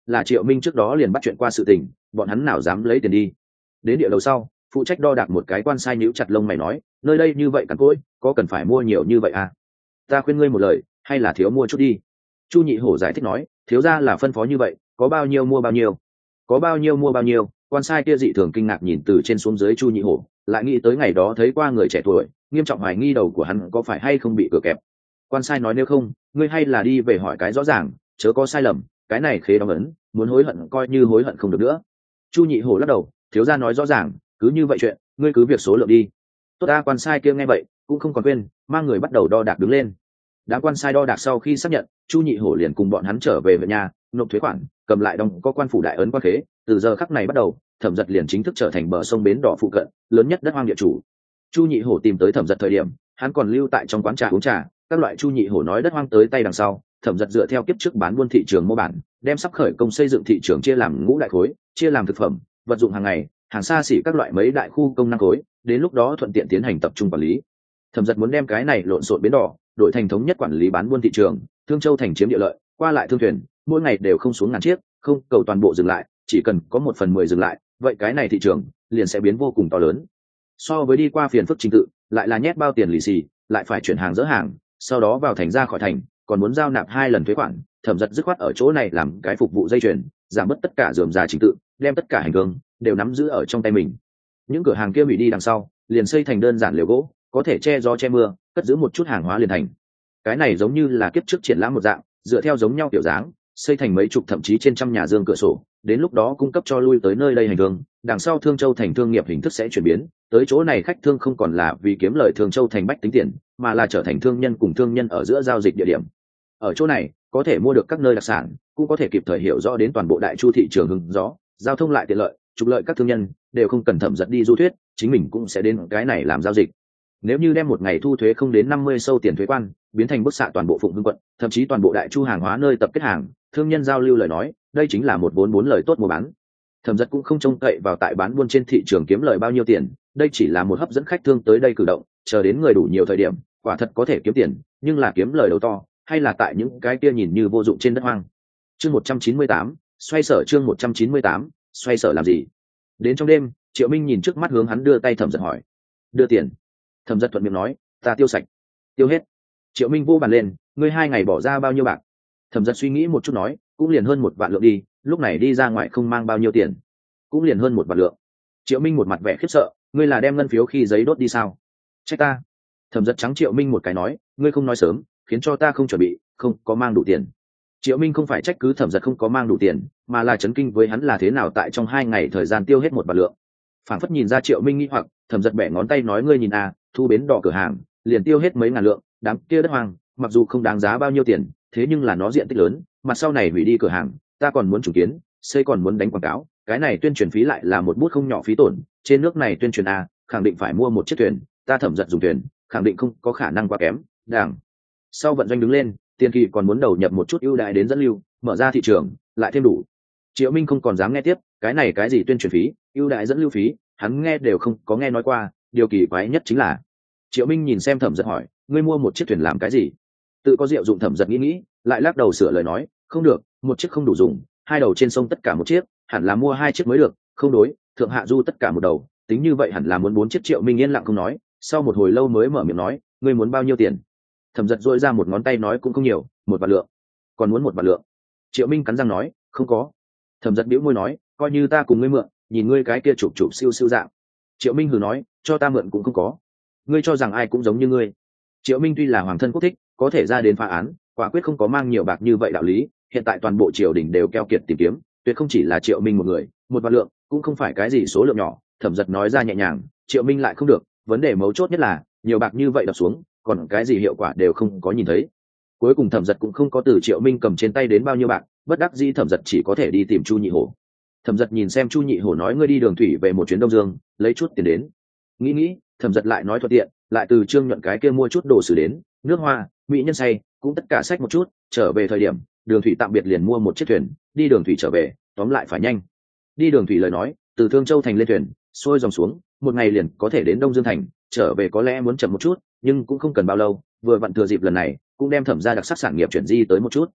là Triệu Minh trước đó liền bắt chuyện qua sự tình, bọn hắn nào dám lấy tiền đi. Đến địa đầu sau, phụ trách đo đạc một cái quan sai nhíu chặt lông mày nói, nơi đây như vậy cằn cỗi, có cần phải mua nhiều như vậy à? Ta khuyên ngươi một lời, hay là thiếu mua chút đi. Chu Nhị Hổ giải thích nói, thiếu gia là phân phó như vậy, có bao nhiêu mua bao nhiêu, có bao nhiêu mua bao nhiêu. Quan sai kia dị thường kinh ngạc nhìn từ trên xuống dưới Chu Nhị Hổ, lại nghĩ tới ngày đó thấy qua người trẻ tuổi, nghiêm trọng hoài nghi đầu của hắn có phải hay không bị cửa kẹp. Quan sai nói nếu không, ngươi hay là đi về hỏi cái rõ ràng, chớ có sai lầm, cái này khế đóng ấn, muốn hối hận coi như hối hận không được nữa. Chu Nhị Hổ lắc đầu, thiếu gia nói rõ ràng, cứ như vậy chuyện, ngươi cứ việc số lượng đi. Tốt ta. Quan sai kia nghe vậy cũng không còn quên, mang người bắt đầu đo đạc đứng lên. Đám quan sai đo đạc sau khi xác nhận, Chu Nhị Hổ liền cùng bọn hắn trở về nhà, nộp thuế khoản, cầm lại đóng có quan phủ đại ấn quan khế. Từ giờ khắc này bắt đầu, Thẩm Dật liền chính thức trở thành bờ sông bến đỏ phụ cận lớn nhất đất hoang địa chủ. Chu Nhị Hổ tìm tới Thẩm Dật thời điểm, hắn còn lưu tại trong quán trà uống trà. Các loại Chu Nhị Hổ nói đất hoang tới tay đằng sau, Thẩm Dật dựa theo kiếp trước bán buôn thị trường mô bản, đem sắp khởi công xây dựng thị trường chia làm ngũ đại khối, chia làm thực phẩm, vật dụng hàng ngày, hàng xa xỉ các loại mấy đại khu công năng khối, đến lúc đó thuận tiện tiến hành tập trung quản lý. Thẩm Dật muốn đem cái này lộn xộn bến đỏ đổi thành thống nhất quản lý bán buôn thị trường, Thương Châu thành chiếm địa lợi, qua lại thương thuyền mỗi ngày đều không xuống ngàn chiếc, không cầu toàn bộ dừng lại, chỉ cần có 1/10 dừng lại, vậy cái này thị trường liền sẽ biến vô cùng to lớn. So với đi qua phiền phức trình tự, lại là nhét bao tiền lì xì, lại phải chuyển hàng dỡ hàng, sau đó vào thành ra khỏi thành, còn muốn giao nạp 2 lần thuế khoản. Thẩm Dật dứt khoát ở chỗ này làm cái phục vụ dây chuyền, giảm bớt tất cả rườm rà trình tự, đem tất cả hành hương đều nắm giữ ở trong tay mình. Những cửa hàng kia hủy đi đằng sau, liền xây thành đơn giản lều gỗ, có thể che gió che mưa, cất giữ một chút hàng hóa liền thành. Cái này giống như là kiếp trước triển lãm một dạng, dựa theo giống nhau kiểu dáng, xây thành mấy chục thậm chí trên trăm nhà dương cửa sổ, đến lúc đó cung cấp cho lui tới nơi đây hành hương. Đằng sau Thương Châu thành thương nghiệp hình thức sẽ chuyển biến, tới chỗ này khách thương không còn là vì kiếm lời Thương Châu thành bách tính tiền, mà là trở thành thương nhân cùng thương nhân ở giữa giao dịch địa điểm. Ở chỗ này có thể mua được các nơi đặc sản, cũng có thể kịp thời hiểu rõ đến toàn bộ đại chu thị trường hưng gió, giao thông lại tiện lợi, trục lợi các thương nhân đều không cần Thẩm Dật đi du thuyết, chính mình cũng sẽ đến cái này làm giao dịch. Nếu như đem một ngày thu thuế không đến 50 sâu tiền thuế quan biến thành bức xạ toàn bộ Phụng Hưng quận, thậm chí toàn bộ đại chu hàng hóa nơi tập kết hàng, thương nhân giao lưu lời nói, đây chính là một vốn bốn lời tốt mua bán. Thẩm Dật cũng không trông cậy vào tại bán buôn trên thị trường kiếm lời bao nhiêu tiền, đây chỉ là một hấp dẫn khách thương tới đây cử động, chờ đến người đủ nhiều thời điểm, quả thật có thể kiếm tiền, nhưng là kiếm lời đầu to, hay là tại những cái kia nhìn như vô dụng trên đất hoang. Chương 198, xoay sở. Chương 198, xoay sở làm gì? Đến trong đêm, Triệu Minh nhìn trước mắt hướng hắn đưa tay. Thẩm Dật hỏi, đưa tiền? Thẩm Dật thuận miệng nói, ta tiêu sạch. Tiêu hết? Triệu Minh vô bàn lên, ngươi 2 ngày bỏ ra bao nhiêu bạc? Thẩm Dật suy nghĩ một chút nói, cũng liền hơn 1 vạn lượng đi, lúc này đi ra ngoài không mang bao nhiêu tiền, cũng liền hơn 1 vạn lượng. Triệu Minh một mặt vẻ khiếp sợ, ngươi là đem ngân phiếu khi giấy đốt đi sao? Trách ta. Thẩm Dật trắng Triệu Minh một cái nói, ngươi không nói sớm, khiến cho ta không chuẩn bị, không có mang đủ tiền. Triệu Minh không phải trách cứ Thẩm Dật không có mang đủ tiền, mà là chấn kinh với hắn là thế nào tại trong 2 ngày thời gian tiêu hết 1 vạn lượng. Phản phất nhìn ra Triệu Minh nghi hoặc, Thẩm Dật bẻ ngón tay nói, ngươi nhìn à, thu bến đỏ cửa hàng liền tiêu hết mấy ngàn lượng, đám kia đất hoang mặc dù không đáng giá bao nhiêu tiền, thế nhưng là nó diện tích lớn, mặt sau này hủy đi cửa hàng, ta còn muốn chủ kiến, xây còn muốn đánh quảng cáo, cái này tuyên truyền phí lại là một bút không nhỏ phí tổn, trên nước này tuyên truyền a, khẳng định phải mua một chiếc thuyền, ta Thẩm Dật dùng thuyền, khẳng định không có khả năng quá kém. Đảng sau vận doanh đứng lên, tiền kỳ còn muốn đầu nhập một chút ưu đãi đến dẫn lưu, mở ra thị trường, lại thêm đủ. Triệu Minh không còn dám nghe tiếp, cái này cái gì tuyên truyền phí, ưu đãi dẫn lưu phí, hắn nghe đều không có nghe nói qua. Điều kỳ quái nhất chính là, Triệu Minh nhìn xem Thẩm Dật hỏi, ngươi mua một chiếc thuyền làm cái gì? Tự có rượu dụng. Thẩm Dật nghĩ, lại lắc đầu sửa lời nói, không được, một chiếc không đủ dùng, 2 đầu trên sông tất cả một chiếc, hẳn là mua 2 chiếc mới được, không đối, thượng hạ du tất cả một đầu, tính như vậy hẳn là muốn 4 chiếc. Triệu Minh yên lặng không nói, sau một hồi lâu mới mở miệng nói, ngươi muốn bao nhiêu tiền? Thẩm Dật dội ra một ngón tay nói, cũng không nhiều, 1 vạn lượng. Còn muốn 1 vạn lượng? Triệu Minh cắn răng nói, không có. Thẩm Dật bĩu môi nói, coi như ta cùng ngươi mượn, nhìn ngươi cái kia chụp siêu siêu dạng. Triệu Minh hừ nói, cho ta mượn cũng không có, ngươi cho rằng ai cũng giống như ngươi? Triệu Minh tuy là hoàng thân quốc thích, có thể ra đến phá án, quả quyết không có mang nhiều bạc như vậy đạo lý. Hiện tại toàn bộ triều đình đều keo kiệt tìm kiếm, tuyệt không chỉ là Triệu Minh một người, 1 vạn lượng cũng không phải cái gì số lượng nhỏ. Thẩm Dật nói ra nhẹ nhàng, Triệu Minh lại không được, vấn đề mấu chốt nhất là nhiều bạc như vậy đập xuống, còn cái gì hiệu quả đều không có nhìn thấy. Cuối cùng Thẩm Dật cũng không có từ Triệu Minh cầm trên tay đến bao nhiêu bạc, bất đắc dĩ Thẩm Dật chỉ có thể đi tìm Chu Nhị Hổ. Thẩm Dật nhìn xem Chu Nhị Hổ nói, ngươi đi đường thủy về một chuyến Đông Dương, lấy chút tiền đến. Nghĩ, Thẩm Dật lại nói thuận tiện, lại từ Trương Nhuận cái kia mua chút đồ sử đến, nước hoa, mỹ nhân say, cũng tất cả xách một chút, trở về thời điểm, đường thủy tạm biệt liền mua một chiếc thuyền, đi đường thủy trở về, tóm lại phải nhanh. Đi đường thủy lời nói, từ Thương Châu thành lên thuyền, xuôi dòng xuống, 1 ngày liền có thể đến Đông Dương thành, trở về có lẽ muốn chậm một chút, nhưng cũng không cần bao lâu, vừa vặn thừa dịp lần này, cũng đem Thẩm gia đặc sắc sản nghiệp chuyển di tới một chút.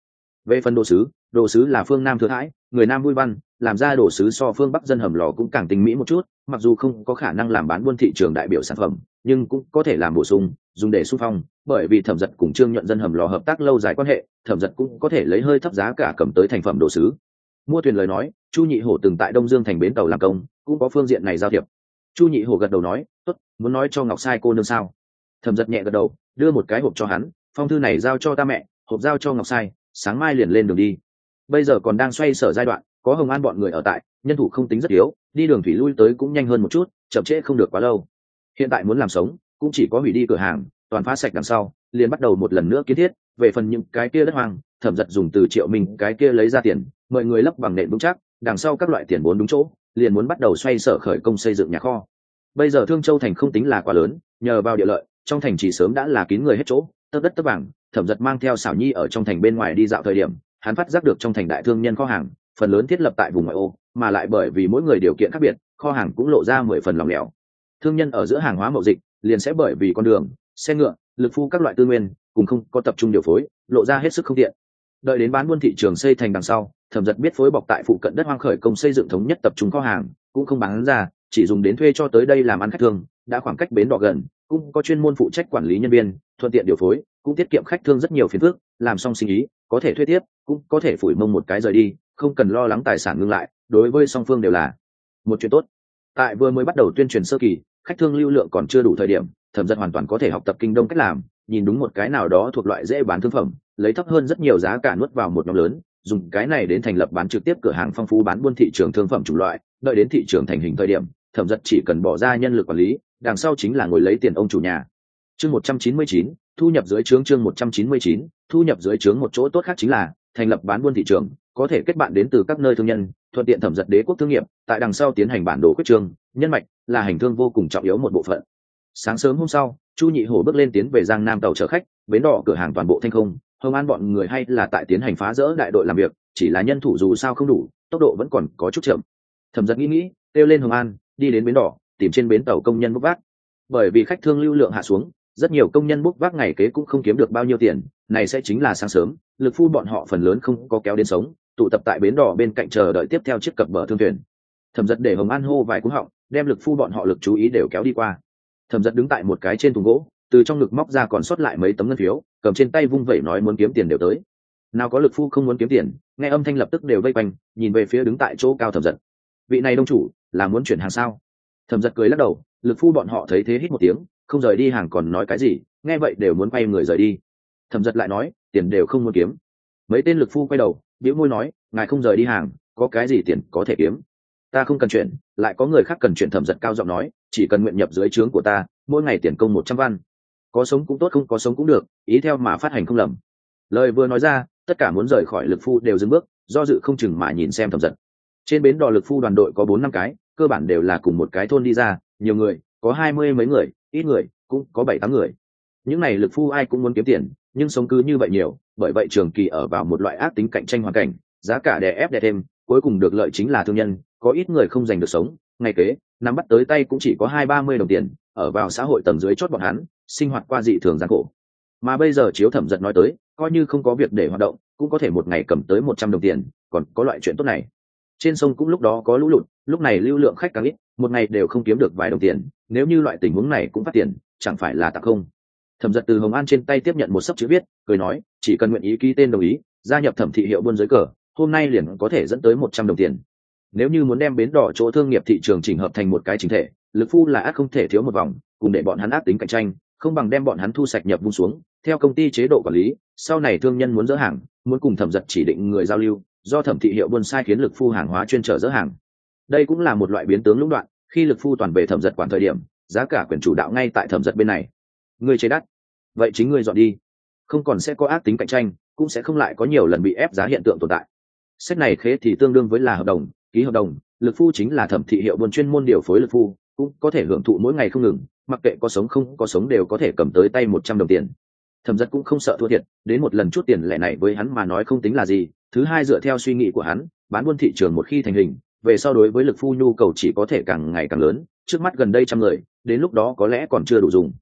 Về phần đồ sứ là phương Nam thừa thãi, người Nam vui văn, làm ra đồ sứ so phương Bắc dân hầm lò cũng càng tinh mỹ một chút, mặc dù không có khả năng làm bán buôn thị trường đại biểu sản phẩm, nhưng cũng có thể làm bổ sung, dùng để xung phong, bởi vì Thẩm Dật cùng Trương Nhuận dân hầm lò hợp tác lâu dài quan hệ, Thẩm Dật cũng có thể lấy hơi thấp giá cả cầm tới thành phẩm đồ sứ. Mua thuyền lời nói, Chu Nhị Hổ từng tại Đông Dương thành bến tàu làm công, cũng có phương diện này giao thiệp. Chu Nhị Hổ gật đầu nói, tốt, muốn nói cho Ngọc Sai cô nương sao? Thẩm Dật nhẹ gật đầu, đưa một cái hộp cho hắn, phong thư này giao cho ta mẹ, hộp giao cho Ngọc Sai, sáng mai liền lên đường đi. Bây giờ còn đang xoay sở giai đoạn, có Hồng An bọn người ở tại, nhân thủ không tính rất yếu, đi đường thủy lui tới cũng nhanh hơn một chút, chậm trễ không được quá lâu. Hiện tại muốn làm sống, cũng chỉ có hủy đi cửa hàng, toàn phá sạch đằng sau, liền bắt đầu một lần nữa kiến thiết. Về phần những cái kia đất hoang, Thẩm Dật dùng từ Triệu Minh cái kia lấy ra tiền, mọi người lấp bằng nền vững chắc, đằng sau các loại tiền vốn đúng chỗ, liền muốn bắt đầu xoay sở khởi công xây dựng nhà kho. Bây giờ Thương Châu thành không tính là quá lớn, nhờ vào địa lợi, trong thành chỉ sớm đã là kín người hết chỗ, tấp đất tấp vàng. Thẩm Dật mang theo Sảo Nhi ở trong thành bên ngoài đi dạo thời điểm, hắn phát giác được trong thành đại thương nhân kho hàng phần lớn thiết lập tại vùng ngoại ô, mà lại bởi vì mỗi người điều kiện khác biệt, kho hàng cũng lộ ra 10 phần lỏng lẻo. Thương nhân ở giữa hàng hóa mậu dịch liền sẽ bởi vì con đường, xe ngựa, lực phu các loại tư nguyên cùng không có tập trung điều phối, lộ ra hết sức không tiện. Đợi đến bán buôn thị trường xây thành đằng sau, Thẩm Dật biết phối bọc tại phụ cận đất hoang khởi công xây dựng thống nhất tập trung kho hàng, cũng không bán ra, chỉ dùng đến thuê cho tới đây làm ăn khách thương, đã khoảng cách bến đò gần, cũng có chuyên môn phụ trách quản lý nhân viên, thuận tiện điều phối, cũng tiết kiệm khách thương rất nhiều phiền phức. Làm xong sinh ý, có thể thuê tiếp, cũng có thể phủi mông một cái rời đi, không cần lo lắng tài sản ngưng lại, đối với song phương đều là một chuyện tốt. Tại vừa mới bắt đầu tuyên truyền sơ kỳ, khách thương lưu lượng còn chưa đủ thời điểm, Thẩm Dật hoàn toàn có thể học tập kinh đông cách làm, nhìn đúng một cái nào đó thuộc loại dễ bán thương phẩm, lấy thấp hơn rất nhiều giá cả nuốt vào một nhóm lớn, dùng cái này đến thành lập bán trực tiếp cửa hàng phong phú bán buôn thị trường thương phẩm chủng loại. Đợi đến thị trường thành hình thời điểm, Thẩm Dật chỉ cần bỏ ra nhân lực quản lý, đằng sau chính là ngồi lấy tiền ông chủ nhà. Chương 199, thu nhập dưới trướng. Chương 199, thu nhập dưới trướng. Một chỗ tốt khác chính là thành lập bán buôn thị trường, có thể kết bạn đến từ các nơi thương nhân, thuận tiện Thẩm Dật đế quốc thương nghiệp, tại đằng sau tiến hành bản đồ quyết trương, nhân mạch là hành thương vô cùng trọng yếu một bộ phận. Sáng sớm hôm sau, Chu Nhị Hổ bước lên tiến về Giang Nam tàu chở khách, bến đò cửa hàng toàn bộ thanh không. Hồng An bọn người hay là tại tiến hành phá rỡ đại đội làm việc, chỉ là nhân thủ dù sao không đủ, tốc độ vẫn còn có chút chậm. Thẩm Dật nghĩ, kêu lên Hồng An, đi đến bến đò, tìm trên bến tàu công nhân bốc vác. Bởi vì khách thương lưu lượng hạ xuống, rất nhiều công nhân bốc vác ngày kế cũng không kiếm được bao nhiêu tiền, này sẽ chính là sáng sớm, lực phu bọn họ phần lớn không có kéo đến sống, tụ tập tại bến đò bên cạnh chờ đợi tiếp theo chiếc cập bờ thương thuyền. Thẩm Dật để Hồng An hô vài cú họng, đem lực phu bọn họ lực chú ý đều kéo đi qua. Thẩm Dật đứng tại một cái trên thùng gỗ, từ trong ngực móc ra còn sót lại mấy tấm ngân phiếu, cầm trên tay vung vẩy nói muốn kiếm tiền đều tới. Nào có lực phu không muốn kiếm tiền, nghe âm thanh lập tức đều vây quanh, nhìn về phía đứng tại chỗ cao Thẩm Dật. Vị này đông chủ, là muốn chuyển hàng sao? Thẩm Dật cười lắc đầu, lực phu bọn họ thấy thế hít một tiếng, không rời đi hàng còn nói cái gì, nghe vậy đều muốn quay người rời đi. Thẩm Dật lại nói, tiền đều không muốn kiếm. Mấy tên lực phu quay đầu, bĩu môi nói, ngài không rời đi hàng, có cái gì tiền có thể kiếm? Ta không cần chuyển, lại có người khác cần chuyển. Thẩm Dật cao giọng nói, chỉ cần nguyện nhập dưới trướng của ta, mỗi ngày tiền công 100 văn, có sống cũng tốt không có sống cũng được, ý theo mà phát hành không lầm. Lời vừa nói ra, tất cả muốn rời khỏi lực phu đều dừng bước, do dự không chừng mà nhìn xem Thẩm Dật. Trên bến đò lực phu đoàn đội có 4-5 cái, cơ bản đều là cùng một cái thôn đi ra, nhiều người, có 20 mấy người, ít người cũng có 7-8 người. Những này lực phu ai cũng muốn kiếm tiền, nhưng sống cứ như vậy nhiều, bởi vậy trường kỳ ở vào một loại ác tính cạnh tranh hoàn cảnh, giá cả đè ép đè thêm, cuối cùng được lợi chính là thương nhân, có ít người không giành được sống, ngày kế nắm bắt tới tay cũng chỉ có 20-30 đồng tiền, ở vào xã hội tầng dưới chót bọn hắn, sinh hoạt qua dị thường gian khổ. Mà bây giờ chiếu Thẩm Dật nói tới, coi như không có việc để hoạt động, cũng có thể một ngày cầm tới 100 đồng tiền, còn có loại chuyện tốt này. Trên sông cũng lúc đó có lũ lụt, lúc này lưu lượng khách càng ít, một ngày đều không kiếm được vài đồng tiền, nếu như loại tình huống này cũng phát tiền, chẳng phải là tặng không? Thẩm Dật từ Hồng An trên tay tiếp nhận một sấp chữ viết, cười nói, chỉ cần nguyện ý ký tên đồng ý, gia nhập Thẩm thị hiệu buôn dưới cờ, hôm nay liền có thể dẫn tới 100 đồng tiền. Nếu như muốn đem bến đỏ chỗ thương nghiệp thị trường chỉnh hợp thành một cái chính thể, lực phu là ác không thể thiếu một vòng, cùng để bọn hắn ác tính cạnh tranh, không bằng đem bọn hắn thu sạch nhập vung xuống, theo công ty chế độ quản lý, sau này thương nhân muốn dỡ hàng, muốn cùng Thẩm Dật chỉ định người giao lưu, do Thẩm thị hiệu buôn sai khiến lực phu hàng hóa chuyên trở dỡ hàng. Đây cũng là một loại biến tướng lũng đoạn, khi lực phu toàn về Thẩm Dật quản thời điểm, giá cả quyền chủ đạo ngay tại Thẩm Dật bên này. Ngươi chế đắt, vậy chính ngươi dọn đi, không còn sẽ có ác tính cạnh tranh, cũng sẽ không lại có nhiều lần bị ép giá hiện tượng tồn tại. Sách này khế thì tương đương với là hợp đồng, ký hợp đồng, lực phu chính là Thẩm thị hiệu buôn chuyên môn điều phối lực phu, cũng có thể hưởng thụ mỗi ngày không ngừng, mặc kệ có sống không có sống đều có thể cầm tới tay 100 đồng tiền. Thẩm Dật cũng không sợ thua thiệt, đến một lần chút tiền lẻ này với hắn mà nói không tính là gì. Thứ hai, dựa theo suy nghĩ của hắn, bán buôn thị trường một khi thành hình, về sau đối với lực phu nhu cầu chỉ có thể càng ngày càng lớn, trước mắt gần đây 100 người, đến lúc đó có lẽ còn chưa đủ dùng.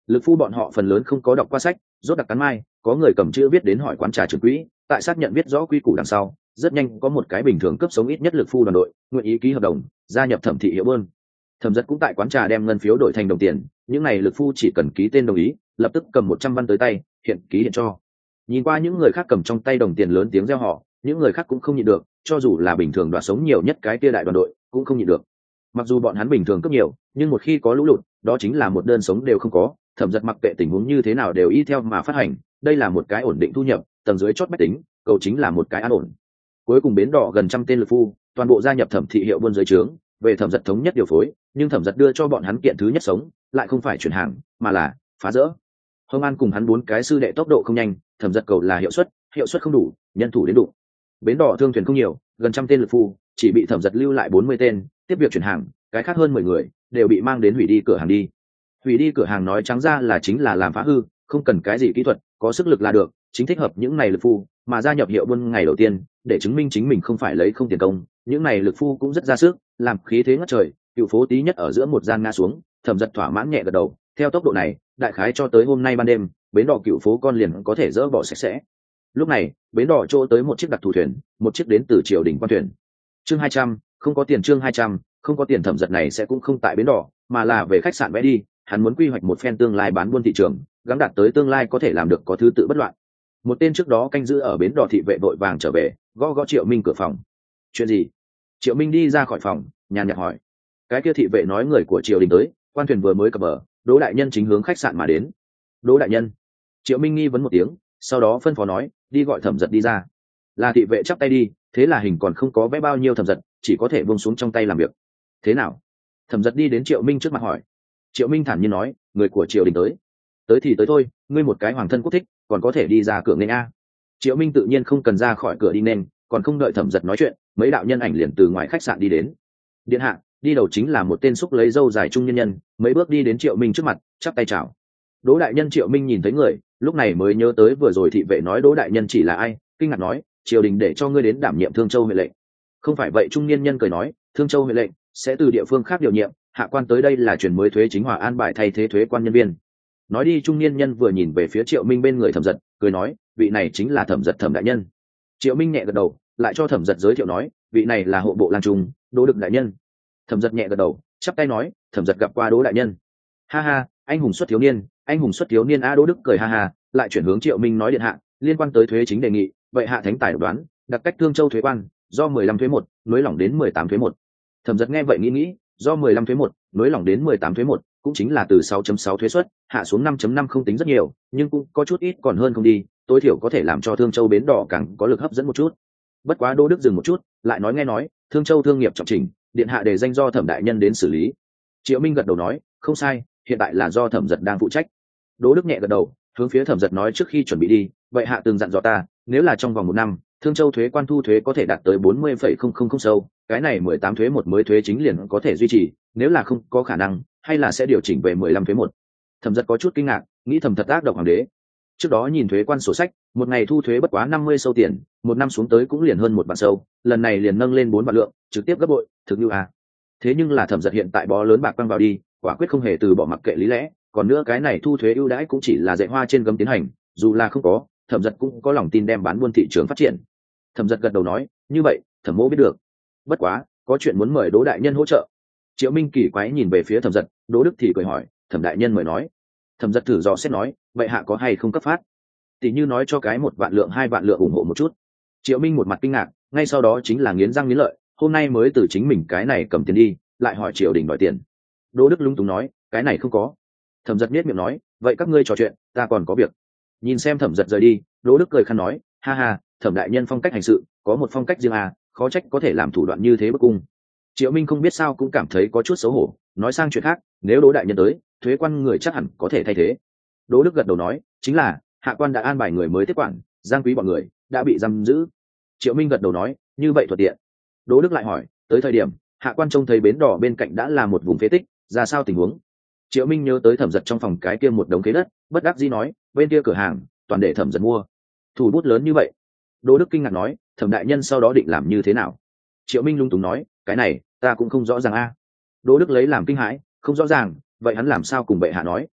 Lực phu bọn họ phần lớn không có đọc qua sách, rốt đặc cắn mai, có người cầm chữ viết đến hỏi quán trà trưởng quỹ, tại xác nhận biết rõ quy củ đằng sau, rất nhanh có một cái bình thường cấp sống ít nhất lực phu đoàn đội nguyện ý ký hợp đồng gia nhập Thẩm thị hiệu bơn. Thẩm Dật cũng tại quán trà đem ngân phiếu đổi thành đồng tiền, những này lực phu chỉ cần ký tên đồng ý, lập tức cầm 100 văn tới tay, hiện ký hiện cho. Nhìn qua những người khác cầm trong tay đồng tiền lớn tiếng reo hò, những người khác cũng không nhịn được, cho dù là bình thường đoạt sống nhiều nhất cái kia đại đoàn đội cũng không nhịn được. Mặc dù bọn hắn bình thường cấp nhiều, nhưng một khi có lũ lụt, đó chính là một đơn sống đều không có. Thẩm Dật mặc kệ tình huống như thế nào đều y theo mà phát hành, đây là một cái ổn định thu nhập, tầng dưới chót bách tính, cầu chính là một cái an ổn. Cuối cùng bến đỏ gần trăm tên lực phu, toàn bộ gia nhập Thẩm thị hiệu buôn dưới trướng, về Thẩm Dật thống nhất điều phối, nhưng Thẩm Dật đưa cho bọn hắn kiện thứ nhất sống, lại không phải chuyển hàng, mà là phá rỡ. Hồng An cùng hắn 4 cái sư đệ tốc độ không nhanh, Thẩm Dật cầu là hiệu suất không đủ, nhân thủ đến đủ. Bến đỏ thương thuyền không nhiều, gần trăm tên lực phu, chỉ bị Thẩm Dật lưu lại 40 tên, tiếp việc chuyển hàng, cái khác hơn 10 người đều bị mang đến hủy đi cửa hàng đi. Hủy đi cửa hàng nói trắng ra là chính là làm phá hư, không cần cái gì kỹ thuật, có sức lực là được, chính thích hợp những này lực phu, mà gia nhập hiệu buôn ngày đầu tiên, để chứng minh chính mình không phải lấy không tiền công, những này lực phu cũng rất ra sức, làm khí thế ngất trời, cựu phố tí nhất ở giữa một gian ngã xuống, Thẩm Dật thỏa mãn nhẹ gật đầu, theo tốc độ này, đại khái cho tới hôm nay ban đêm, bến đỏ cựu phố con liền có thể dỡ bỏ sạch sẽ. Lúc này, bến đỏ chỗ tới một chiếc đặc thù thuyền, một chiếc đến từ triều đình quan thuyền. Chương 200, không có tiền. Chương 200, không có tiền. Thẩm Dật này sẽ cũng không tại bến đỏ, mà là về khách sạn vẽ đi, hắn muốn quy hoạch một phen tương lai bán buôn thị trường, gắng đạt tới tương lai có thể làm được có thứ tự bất loạn. Một tên trước đó canh giữ ở bến đỏ thị vệ vội vàng trở về, gõ Triệu Minh cửa phòng. Chuyện gì? Triệu Minh đi ra khỏi phòng, nhàn nhạt hỏi. Cái kia thị vệ nói người của triều đình tới, quan thuyền vừa mới cập bờ, Đỗ đại nhân chính hướng khách sạn mà đến. Đỗ đại nhân? Triệu Minh nghi vấn một tiếng, sau đó phân phó nói, đi gọi Thẩm Dật đi ra. Là thị vệ chắp tay đi, thế là hình còn không có vẽ bao nhiêu Thẩm Dật, chỉ có thể buông xuống trong tay làm việc. Thế nào? Thẩm Dật đi đến Triệu Minh trước mặt hỏi. Triệu Minh thản nhiên nói, người của triều đình tới. Tới thì tới thôi, ngươi một cái hoàng thân quốc thích, còn có thể đi ra cửa nên a. Triệu Minh tự nhiên không cần ra khỏi cửa đi nên, còn không đợi Thẩm Dật nói chuyện, mấy đạo nhân ảnh liền từ ngoài khách sạn đi đến. Điện hạ, đi đầu chính là một tên xúc lấy râu dài trung nhân nhân, mấy bước đi đến Triệu Minh trước mặt, chắp tay chào. Đỗ đại nhân. Triệu Minh nhìn thấy người, lúc này mới nhớ tới vừa rồi thị vệ nói Đỗ đại nhân chỉ là ai, kinh ngạc nói, triều đình để cho ngươi đến đảm nhiệm Thương Châu huyện lệnh. Không phải vậy. Trung niên nhân cười nói, Thương Châu huyện lệnh sẽ từ địa phương khác điều nhiệm, hạ quan tới đây là chuyển mới thuế chính hòa an bài thay thế thuế quan nhân viên. Nói đi, trung niên nhân vừa nhìn về phía Triệu Minh bên người Thẩm Dật, cười nói, vị này chính là Thẩm Dật Thẩm đại nhân. Triệu Minh nhẹ gật đầu, lại cho Thẩm Dật giới thiệu nói, vị này là hộ bộ lang trung Đỗ Đực đại nhân. Thẩm Dật nhẹ gật đầu, chắp tay nói, Thẩm Dật gặp qua Đỗ đại nhân. Ha ha, anh hùng xuất thiếu niên, anh hùng xuất thiếu niên a. Đỗ Đức cười ha ha, lại chuyển hướng Triệu Minh nói, điện hạ, liên quan tới thuế chính đề nghị, vậy hạ thánh tài đoán, đặc cách Thương Châu thuế quan, do 15 thuế 1, nới lỏng đến 18 thuế 1. Thẩm Dật nghe vậy nghĩ, do 15 thuế 1, nới lỏng đến 18 thuế 1, cũng chính là từ 6.6 thuế suất hạ xuống 5.5, không tính rất nhiều, nhưng cũng có chút ít còn hơn không đi, tối thiểu có thể làm cho Thương Châu bến đỏ càng có lực hấp dẫn một chút. Bất quá Đỗ Đức dừng một chút, lại nói, nghe nói Thương Châu thương nghiệp trọng trình, điện hạ đề danh do Thẩm đại nhân đến xử lý. Triệu Minh gật đầu nói, không sai, hiện tại là do Thẩm Dật đang phụ trách. Đỗ Đức nhẹ gật đầu, hướng phía Thẩm Dật nói, trước khi chuẩn bị đi, vậy hạ từng dặn dò ta, nếu là trong vòng 1 năm, Thương Châu thuế quan thu thuế có thể đạt tới 40,000 sâu, cái này 18 thuế 1 mới thuế chính liền có thể duy trì, nếu là không có khả năng, hay là sẽ điều chỉnh về 15 thuế 1. Thẩm Dật có chút kinh ngạc, nghĩ thầm thật ác độc hoàng đế. Trước đó nhìn thuế quan sổ sách, một ngày thu thuế bất quá 50 sâu tiền, 1 năm xuống tới cũng liền hơn 1 vạn sâu, lần này liền nâng lên 4 vạn lượng, trực tiếp gấp bội, thực như à. Thế nhưng là Thẩm Dật hiện tại bó lớn bạc quăng vào đi, quả quyết không hề từ bỏ mặc kệ lý lẽ, còn nữa cái này thu thuế ưu đãi cũng chỉ là dạy hoa trên gấm tiến hành, dù là không có, Thẩm Dật cũng có lòng tin đem bán buôn thị trường phát triển. Thẩm Dật gật đầu nói, như vậy, Thẩm mỗ biết được. Bất quá, có chuyện muốn mời Đỗ đại nhân hỗ trợ. Triệu Minh kỳ quái nhìn về phía Thẩm Dật, Đỗ Đức thì cười hỏi, Thẩm đại nhân mời nói. Thẩm Dật thử dò xét nói, vậy hạ có hay không cấp phát? Tỷ như nói cho cái 1 vạn lượng 2 vạn lượng ủng hộ một chút. Triệu Minh một mặt kinh ngạc, ngay sau đó chính là nghiến răng nghiến lợi, hôm nay mới từ chính mình cái này cầm tiền đi, lại hỏi triều đình đòi tiền. Đỗ Đức lúng túng nói, cái này không có. Thẩm Dật nhếch miệng nói, vậy các ngươi trò chuyện, ta còn có việc. Nhìn xem Thẩm Dật rời đi, Đỗ Đức cười khăn nói, ha ha, Thẩm đại nhân phong cách hành sự có một phong cách riêng à, khó trách có thể làm thủ đoạn như thế bức cung. Triệu Minh không biết sao cũng cảm thấy có chút xấu hổ, nói sang chuyện khác, nếu Đỗ đại nhân tới, thuế quan người chắc hẳn có thể thay thế. Đỗ Đức gật đầu nói, chính là hạ quan đã an bài người mới tiếp quản, Giang Quý bọn người đã bị giam giữ. Triệu Minh gật đầu nói, như vậy thuận tiện. Đỗ Đức lại hỏi, tới thời điểm hạ quan trông thấy bến đỏ bên cạnh đã là một vùng phế tích, ra sao tình huống? Triệu Minh nhớ tới Thẩm Dật trong phòng cái kia một đống khế đất, bất đắc dĩ nói, bên kia cửa hàng toàn để Thẩm Dật mua. Thủ bút lớn như vậy. Đỗ Đức kinh ngạc nói, Thẩm đại nhân sau đó định làm như thế nào? Triệu Minh lung túng nói, cái này ta cũng không rõ ràng a. Đỗ Đức lấy làm kinh hãi, không rõ ràng, vậy hắn làm sao cùng bệ hạ nói?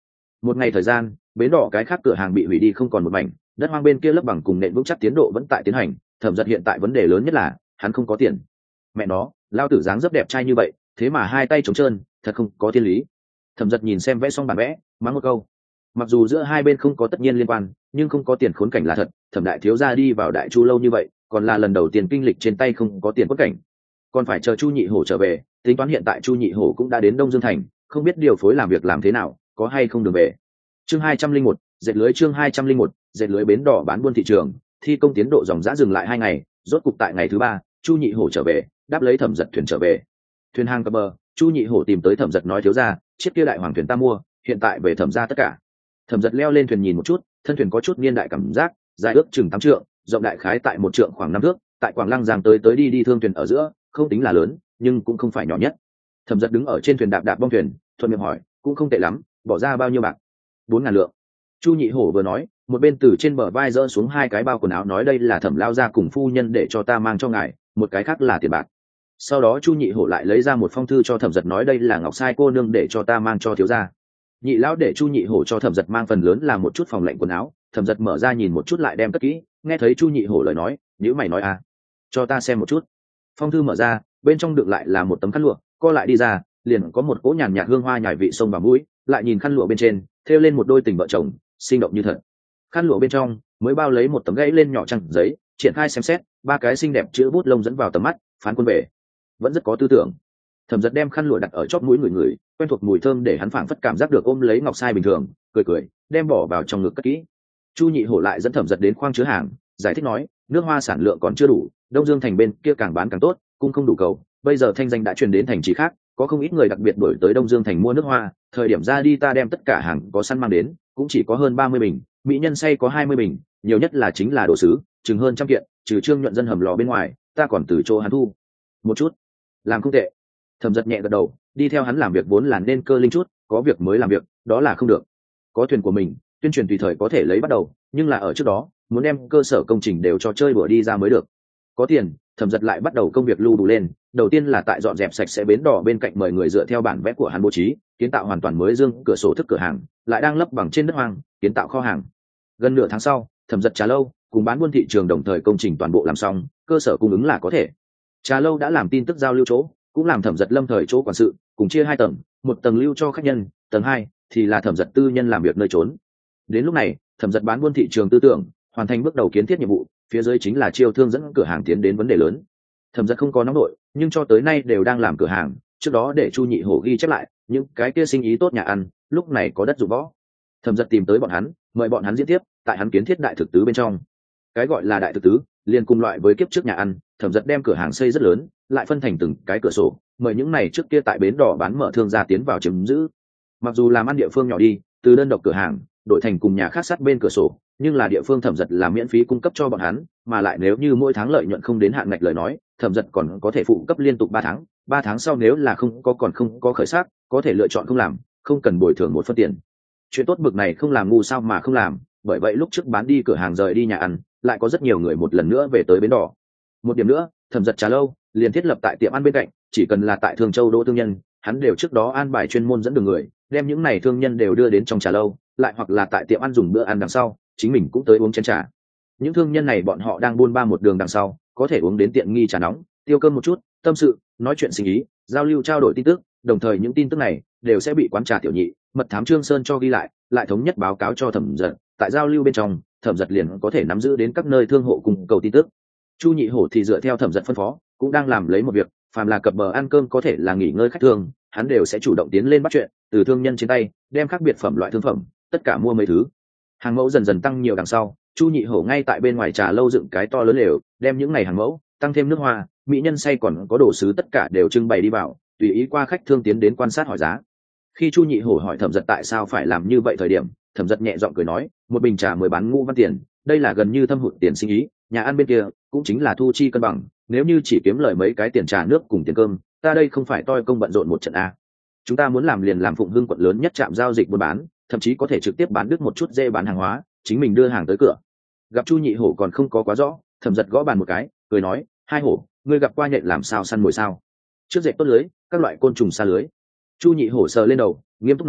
Một ngày thời gian, bến đỏ cái khác cửa hàng bị hủy đi không còn một mảnh, đất hoang bên kia lấp bằng cùng nện vững chắc tiến độ vẫn tại tiến hành. Thẩm Dật hiện tại vấn đề lớn nhất là hắn không có tiền. Mẹ nó, lao tử dáng dấp đẹp trai như vậy, thế mà hai tay trống trơn, thật không có thiên lý. Thẩm Dật nhìn xem vẽ xong bản vẽ, mắng một câu. Mặc dù giữa hai bên không có tất nhiên liên quan, nhưng không có tiền khốn cảnh là thật. Thẩm đại thiếu gia đi vào Đại Chu lâu như vậy, còn là lần đầu tiên kinh lịch trên tay không có tiền khốn cảnh, còn phải chờ Chu Nhị Hổ trở về. Tính toán hiện tại Chu Nhị Hổ cũng đã đến Đông Dương thành, không biết điều phối làm việc làm thế nào, có hay không đường về. Chương 201, dệt lưới. Chương 201, dệt lưới. Bến đỏ bán buôn thị trường, thi công tiến độ dòng dã dừng lại 2 ngày, rốt cục tại ngày thứ 3, Chu Nhị Hổ trở về, đáp lấy Thẩm Dật thuyền trở về. Thuyền hàng cập bờ, Chu Nhị Hổ tìm tới Thẩm Dật nói thiếu gia, chiếc kia đại hoàng thuyền ta mua, hiện tại về Thẩm gia tất cả. Thẩm Dật leo lên thuyền nhìn một chút, thân thuyền có chút niên đại cảm giác, dài ước chừng 8 trượng, rộng đại khái tại 1 trượng khoảng 5 thước, tại Quảng Lăng giang tới đi thương thuyền ở giữa, không tính là lớn, nhưng cũng không phải nhỏ nhất. Thẩm Dật đứng ở trên thuyền đạp bong thuyền, thuận miệng hỏi, cũng không tệ lắm, bỏ ra bao nhiêu bạc? 4.000 lượng. Chu Nhị Hổ vừa nói, một bên từ trên bờ vai giơ xuống 2 cái bao quần áo, nói đây là Thẩm lao gia cùng phu nhân để cho ta mang cho ngài, một cái khác là tiền bạc. Sau đó Chu Nhị Hổ lại lấy ra một phong thư cho Thẩm Dật, nói đây là Ngọc Sai cô nương để cho ta mang cho thiếu gia. Nhị lão để Chu Nhị Hổ cho Thẩm Dật mang phần lớn là một chút phòng lạnh quần áo. Thẩm Dật mở ra nhìn một chút lại đem cất kỹ, nghe thấy Chu Nhị Hổ lời nói, nhữ mày nói cho ta xem một chút. Phong thư mở ra, bên trong đựng lại là một tấm khăn lụa, co lại đi ra, liền có một cỗ nhàn nhạt hương hoa nhài vị sông vào mũi. Lại nhìn khăn lụa bên trên, thêu lên một đôi tình vợ chồng, sinh động như thật. Khăn lụa bên trong mới bao lấy một tấm gãy lên nhỏ trăng giấy, triển khai xem xét, 3 cái xinh đẹp chữ bút lông dẫn vào tầm mắt, phán quân về, vẫn rất có tư tưởng. Thẩm Dật đem khăn lụa đặt ở chóp mũi người, quen thuộc mùi thơm để hắn phảng phất cảm giác được ôm lấy ngọc sai bình thường, cười đem bỏ vào trong ngực cất kỹ. Chu Nhị Hổ lại dẫn Thẩm Dật đến khoang chứa hàng, giải thích nói, nước hoa sản lượng còn chưa đủ, Đông Dương thành bên kia càng bán càng tốt, cung không đủ cầu, bây giờ thanh danh đã truyền đến thành trì khác, có không ít người đặc biệt đổi tới Đông Dương thành mua nước hoa, thời điểm ra đi ta đem tất cả hàng có săn mang đến, cũng chỉ có hơn 30 bình, mỹ nhân say có 20 bình, nhiều nhất là chính là đồ sứ, chừng hơn 100 kiện, trừ Trương nhuận dân hầm lò bên ngoài, ta còn từ chỗ hắn thu một chút, làm không tệ. Thẩm Dật nhẹ gật đầu, đi theo hắn làm việc vốn là nên cơ linh chút, có việc mới làm việc, đó là không được. Có thuyền của mình, tuyên truyền tùy thời có thể lấy bắt đầu, nhưng là ở trước đó, muốn đem cơ sở công trình đều cho chơi bừa đi ra mới được. Có tiền, Thẩm Dật lại bắt đầu công việc lưu đủ lên, đầu tiên là tại dọn dẹp sạch sẽ bến đỏ bên cạnh, mời người dựa theo bản vẽ của hắn bố trí, kiến tạo hoàn toàn mới dương cửa sổ thức cửa hàng, lại đang lấp bằng trên đất hoang, kiến tạo kho hàng. Gần nửa tháng sau, Thẩm Dật trà lâu cùng bán buôn thị trường đồng thời công trình toàn bộ làm xong, cơ sở cung ứng là có thể. Trà lâu đã làm tin tức giao lưu chỗ, cũng làm Thẩm Dật lâm thời chỗ quản sự, cùng chia 2 tầng, một tầng lưu cho khách nhân, tầng 2 thì là Thẩm Dật tư nhân làm việc nơi trốn. Đến lúc này, Thẩm Dật bán buôn thị trường tư tưởng hoàn thành bước đầu kiến thiết nhiệm vụ, phía dưới chính là chiêu thương dẫn cửa hàng tiến đến vấn đề lớn. Thẩm Dật không có nóng nổi, nhưng cho tới nay đều đang làm cửa hàng, trước đó để Chu Nhị Hổ ghi chép lại, những cái kia sinh ý tốt nhà ăn, lúc này có đất dụng võ. Thẩm Dật tìm tới bọn hắn, mời bọn hắn diễn tiếp, tại hắn kiến thiết đại thực tứ bên trong. Cái gọi là đại thực tứ, liền cùng loại với kiếp trước nhà ăn, Thẩm Dật đem cửa hàng xây rất lớn, lại phân thành từng cái cửa sổ, mời những này trước kia tại bến đỏ bán mở thương gia tiến vào chiếm giữ. Mặc dù làm ăn địa phương nhỏ đi, từ đơn độc cửa hàng đổi thành cùng nhà khác sát bên cửa sổ, nhưng là địa phương Thẩm Dật là miễn phí cung cấp cho bọn hắn, mà lại nếu như mỗi tháng lợi nhuận không đến hạn ngạch lời nói, Thẩm Dật còn có thể phụ cấp liên tục 3 tháng, 3 tháng sau nếu là không có khởi sắc, có thể lựa chọn không làm, không cần bồi thường một phân tiền. Chuyện tốt bực này không làm ngu sao mà không làm, bởi vậy lúc trước bán đi cửa hàng rời đi nhà ăn, lại có rất nhiều người một lần nữa về tới bến đỏ. Một điểm nữa, Thẩm Dật trà lâu liền thiết lập tại tiệm ăn bên cạnh, chỉ cần là tại Thường Châu đỗ thương nhân, hắn đều trước đó an bài chuyên môn dẫn đường người, đem những này thương nhân đều đưa đến trong trà lâu, lại hoặc là tại tiệm ăn dùng bữa ăn đằng sau, chính mình cũng tới uống chén trà. Những thương nhân này bọn họ đang buôn ba một đường đằng sau, có thể uống đến tiện nghi trà nóng, tiêu cơm một chút, tâm sự, nói chuyện sinh ý, giao lưu trao đổi tin tức, đồng thời những tin tức này đều sẽ bị quán trà tiểu nhị, mật thám Trương Sơn cho ghi lại, lại thống nhất báo cáo cho Thẩm Dật, tại giao lưu bên trong, Thẩm Dật liền có thể nắm giữ đến các nơi thương hộ cùng cầu tin tức. Chu Nhị Hổ thì dựa theo Thẩm Dật phân phó, cũng đang làm lấy một việc, phàm là cập bờ ăn cơm có thể là nghỉ ngơi khách thương, hắn đều sẽ chủ động tiến lên bắt chuyện, từ thương nhân trên tay đem các biệt phẩm loại thương phẩm, tất cả mua mấy thứ. Hàng mẫu dần dần tăng nhiều đằng sau, Chu Nhị Hổ ngay tại bên ngoài trà lâu dựng cái to lớn lều, đem những ngày hàng mẫu, tăng thêm nước hoa, mỹ nhân say còn có đồ sứ tất cả đều trưng bày đi vào, tùy ý qua khách thương tiến đến quan sát hỏi giá. Khi Chu Nhị Hổ hỏi Thẩm Dật tại sao phải làm như vậy thời điểm, Thẩm Dật nhẹ giọng cười nói, một bình trà mới bán ngũ văn tiền, đây là gần như thâm hụt tiền sinh ý, nhà ăn bên kia cũng chính là thu chi cân bằng, nếu như chỉ kiếm lời mấy cái tiền trà nước cùng tiền cơm, ta đây không phải toi công bận rộn một trận a. Chúng ta muốn làm liền làm Phụng Hưng quận lớn nhất trạm giao dịch buôn bán, thậm chí có thể trực tiếp bán đứt một chút dê bán hàng hóa, chính mình đưa hàng tới cửa. Gặp Chu Nhị Hổ còn không có quá rõ, Thẩm Dật gõ bàn một cái, cười nói, hai hổ, ngươi gặp qua nhện làm sao săn mồi sao? Trước dệt tốt lưới, các loại côn trùng xa lưới. Chu Nhị Hổ sờ lên đầu, nghiêm túc nói,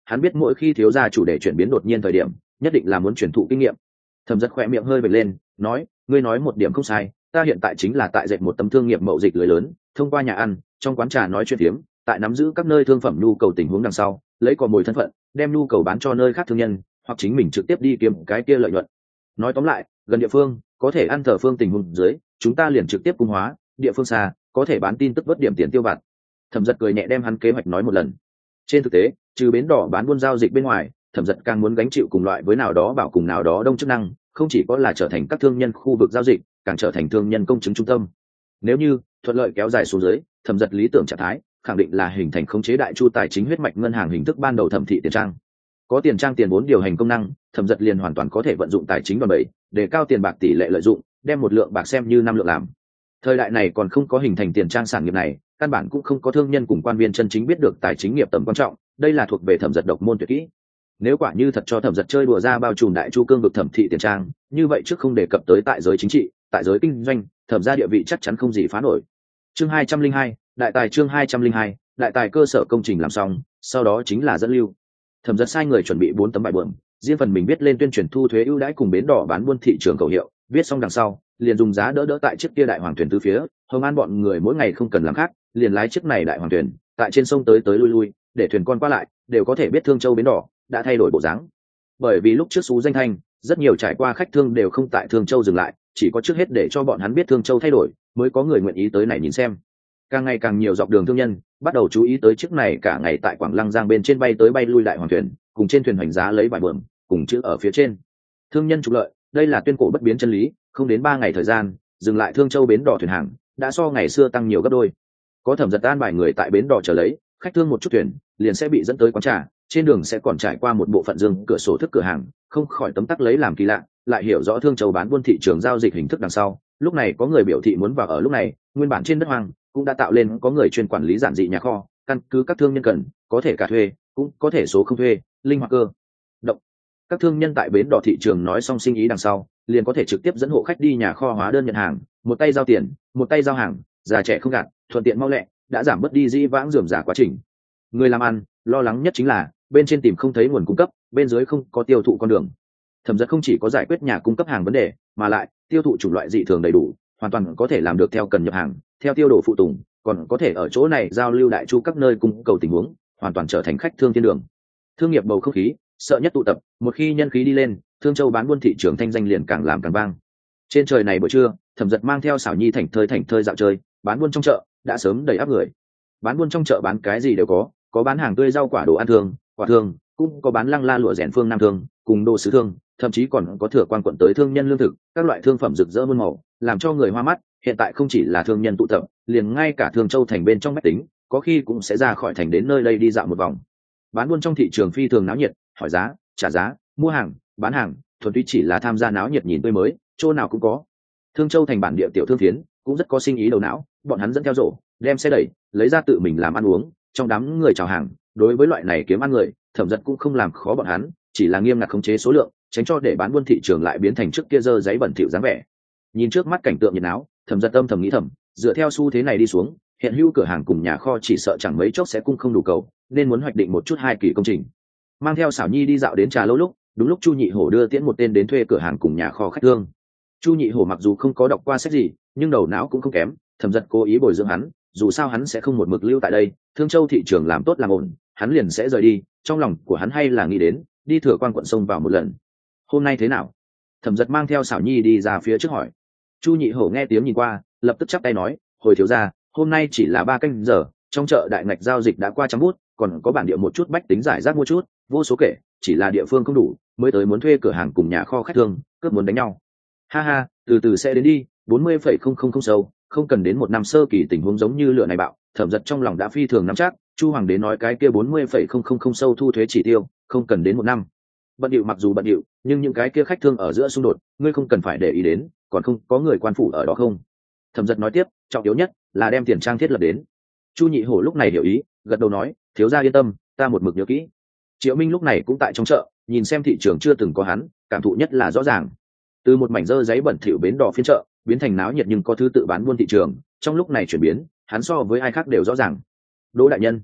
hắn biết mỗi khi thiếu gia chủ đề chuyển biến đột nhiên thời điểm nhất định là muốn truyền thụ kinh nghiệm. Thẩm Dật khỏe miệng hơi vệt lên, nói, ngươi nói một điểm không sai, ta hiện tại chính là tại dệt một tấm thương nghiệp mậu dịch lưới lớn, thông qua nhà ăn, trong quán trà nói chuyện phiếm, tại nắm giữ các nơi thương phẩm nhu cầu tình huống đằng sau, lấy cò mồi thân phận, đem nhu cầu bán cho nơi khác thương nhân, hoặc chính mình trực tiếp đi kiếm cái kia lợi nhuận. Nói tóm lại, gần địa phương, có thể ăn thờ phương tình huống dưới, chúng ta liền trực tiếp cung hóa, địa phương xa, có thể bán tin tức vớt điểm tiền tiêu vặt. Thẩm Dật cười nhẹ đem hắn kế hoạch nói một lần. Trên thực tế, trừ bến đỏ bán buôn giao dịch bên ngoài, Thẩm Dật càng muốn gánh chịu cùng loại với nào đó bảo cùng nào đó đông chức năng, không chỉ có là trở thành các thương nhân khu vực giao dịch, càng trở thành thương nhân công chứng trung tâm. Nếu như thuận lợi kéo dài xuống dưới, Thẩm Dật lý tưởng trạng thái khẳng định là hình thành khống chế đại chu tài chính huyết mạch ngân hàng hình thức ban đầu thẩm thị tiền trang. Có tiền trang tiền vốn điều hành công năng, Thẩm Dật liền hoàn toàn có thể vận dụng tài chính đòn bẩy, để cao tiền bạc tỷ lệ lợi dụng, đem một lượng bạc xem như năm lượng làm. Thời đại này còn không có hình thành tiền trang sản nghiệp này, căn bản cũng không có thương nhân cùng quan viên chân chính biết được tài chính nghiệp tầm quan trọng, đây là thuộc về Thẩm Dật độc môn tuyệt kỹ. Nếu quả như thật cho Thẩm Dật chơi đùa ra bao trùm đại chu cương vực thẩm thị tiền trang, như vậy trước không đề cập tới tại giới chính trị, tại giới kinh doanh, Thẩm gia địa vị chắc chắn không gì phá nổi. Chương 202, đại tài chương 202, đại tài cơ sở công trình làm xong, sau đó chính là dẫn lưu. Thẩm Dật sai người chuẩn bị 4 tấm bài bưởng, riêng phần mình viết lên tuyên truyền thu thuế ưu đãi cùng bến đỏ bán buôn thị trường khẩu hiệu, viết xong đằng sau, liền dùng giá đỡ tại chiếc kia đại hoàng thuyền tứ phía, Hồng An bọn người mỗi ngày không cần làm khác, liền lái chiếc này đại hoàng thuyền, tại trên sông tới tới lui lui, để thuyền con qua lại, đều có thể biết Thương Châu bến đỏ đã thay đổi bộ dáng. Bởi vì lúc trước xú danh thanh, rất nhiều trải qua khách thương đều không tại Thương Châu dừng lại, chỉ có trước hết để cho bọn hắn biết Thương Châu thay đổi, mới có người nguyện ý tới này nhìn xem. Càng ngày càng nhiều dọc đường thương nhân bắt đầu chú ý tới chiếc này cả ngày tại Quảng Lăng Giang bên trên bay tới bay lui đại hoàng thuyền, cùng trên thuyền hoành giá lấy vài bưởng, cùng chữ ở phía trên. Thương nhân trục lợi, đây là tuyên cổ bất biến chân lý, không đến 3 ngày thời gian, dừng lại Thương Châu bến đỏ thuyền hàng đã so ngày xưa tăng nhiều gấp đôi. Có Thẩm Dật an bài người tại bến đỏ chờ lấy, khách thương một chút thuyền, liền sẽ bị dẫn tới quán trà, trên đường sẽ còn trải qua một bộ phận dương cửa sổ thức cửa hàng, không khỏi tấm tắc lấy làm kỳ lạ, lại hiểu rõ Thương Châu bán buôn thị trường giao dịch hình thức đằng sau, lúc này có người biểu thị muốn vào ở lúc này, nguyên bản trên đất hoang cũng đã tạo lên có người chuyên quản lý giản dị nhà kho, căn cứ các thương nhân cần, có thể cả thuê, cũng có thể số không thuê, linh hoạt cơ động. Các thương nhân tại bến đỏ thị trường nói xong sinh ý đằng sau, liền có thể trực tiếp dẫn hộ khách đi nhà kho hóa đơn nhận hàng, một tay giao tiền, một tay giao hàng, già trẻ không gạt, thuận tiện mau lẹ, đã giảm bớt đi dĩ vãng rườm rà quá trình. Người làm ăn lo lắng nhất chính là bên trên tìm không thấy nguồn cung cấp, bên dưới không có tiêu thụ con đường. Thẩm Dật không chỉ có giải quyết nhà cung cấp hàng vấn đề, mà lại tiêu thụ chủng loại dị thường đầy đủ, hoàn toàn có thể làm được theo cần nhập hàng, theo tiêu đồ phụ tùng, còn có thể ở chỗ này giao lưu đại chu các nơi cung cầu tình huống, hoàn toàn trở thành khách thương thiên đường. Thương nghiệp bầu không khí sợ nhất tụ tập, một khi nhân khí đi lên, Thương Châu bán buôn thị trường thanh danh liền càng làm càng vang. Trên trời này buổi trưa, Thẩm Dật mang theo Xảo Nhi thảnh thơi dạo chơi, bán buôn trong chợ đã sớm đầy áp người. Bán buôn trong chợ bán cái gì đều có bán hàng tươi rau quả đồ ăn thường, quả thường, cũng có bán lăng la lụa rèn phương nam thương, cùng đồ sứ thương, thậm chí còn có thừa quan quận tới thương nhân lương thực, các loại thương phẩm rực rỡ muôn màu, làm cho người hoa mắt. Hiện tại không chỉ là thương nhân tụ tập, liền ngay cả Thương Châu thành bên trong bách tính, có khi cũng sẽ ra khỏi thành đến nơi đây đi dạo một vòng. Bán buôn trong thị trường phi thường náo nhiệt, hỏi giá, trả giá, mua hàng, bán hàng, thuần túy chỉ là tham gia náo nhiệt nhìn tươi mới, chỗ nào cũng có. Thương Châu thành bản địa tiểu thương phiến cũng rất có sinh ý đầu não, bọn hắn dẫn theo rổ, đem xe đẩy, lấy ra tự mình làm ăn uống, trong đám người chào hàng. Đối với loại này kiếm ăn người, Thẩm Dật cũng không làm khó bọn hắn, chỉ là nghiêm ngặt khống chế số lượng, tránh cho để bán buôn thị trường lại biến thành trước kia dơ giấy bẩn thỉu dáng vẻ. Nhìn trước mắt cảnh tượng nhiệt náo, Thẩm Dật âm thầm nghĩ thầm, dựa theo xu thế này đi xuống, hiện hữu cửa hàng cùng nhà kho chỉ sợ chẳng mấy chốc sẽ cung không đủ cầu, nên muốn hoạch định một chút 2 kỳ công trình. Mang theo Xảo Nhi đi dạo đến trà lâu lúc, đúng lúc Chu Nhị Hổ đưa tiễn một tên đến thuê cửa hàng cùng nhà kho khách thương. Chu Nhị Hổ mặc dù không có đọc qua sách gì, nhưng đầu não cũng không kém, Thẩm Dật cố ý bồi dưỡng hắn, dù sao hắn sẽ không một mực lưu tại đây, Thương Châu thị trường làm tốt làm ổn, hắn liền sẽ rời đi. Trong lòng của hắn hay là nghĩ đến đi Thừa Quan quận sông vào một lần. Hôm nay thế nào? Thẩm Dật mang theo Xảo Nhi đi ra phía trước hỏi. Chu Nhị Hổ nghe tiếng nhìn qua, lập tức chắp tay nói, hồi thiếu gia, hôm nay chỉ là 3 canh giờ, trong chợ đại ngạch giao dịch đã qua trăm bút, còn có bản địa một chút bách tính giải rác mua chút, vô số kể, chỉ là địa phương không đủ, mới tới muốn thuê cửa hàng cùng nhà kho khách thương, cướp muốn đánh nhau. Ha ha, từ từ sẽ đến đi, 40,000 sâu, không cần đến 1 năm sơ kỳ tình huống giống như lửa này bạo. Thẩm Dật trong lòng đã phi thường nắm chắc, Chu Hoàng đế nói cái kia 40,000 sâu thu thuế chỉ tiêu, không cần đến 1 năm. Bận điệu mặc dù bận điệu, nhưng những cái kia khách thương ở giữa xung đột, ngươi không cần phải để ý đến, còn không có người quan phủ ở đó không? Thẩm Dật nói tiếp, trọng yếu nhất là đem tiền trang thiết lập đến. Chu Nhị Hổ lúc này hiểu ý, gật đầu nói, thiếu gia yên tâm, ta một mực nhớ kỹ. Triệu Minh lúc này cũng tại trong chợ, nhìn xem thị trường chưa từng có hắn, cảm thụ nhất là rõ ràng. Từ một mảnh dơ giấy bẩn thỉu bến đỏ phiên chợ, biến thành náo nhiệt nhưng có thứ tự bán buôn thị trường, trong lúc này chuyển biến, hắn so với ai khác đều rõ ràng. Đỗ đại nhân,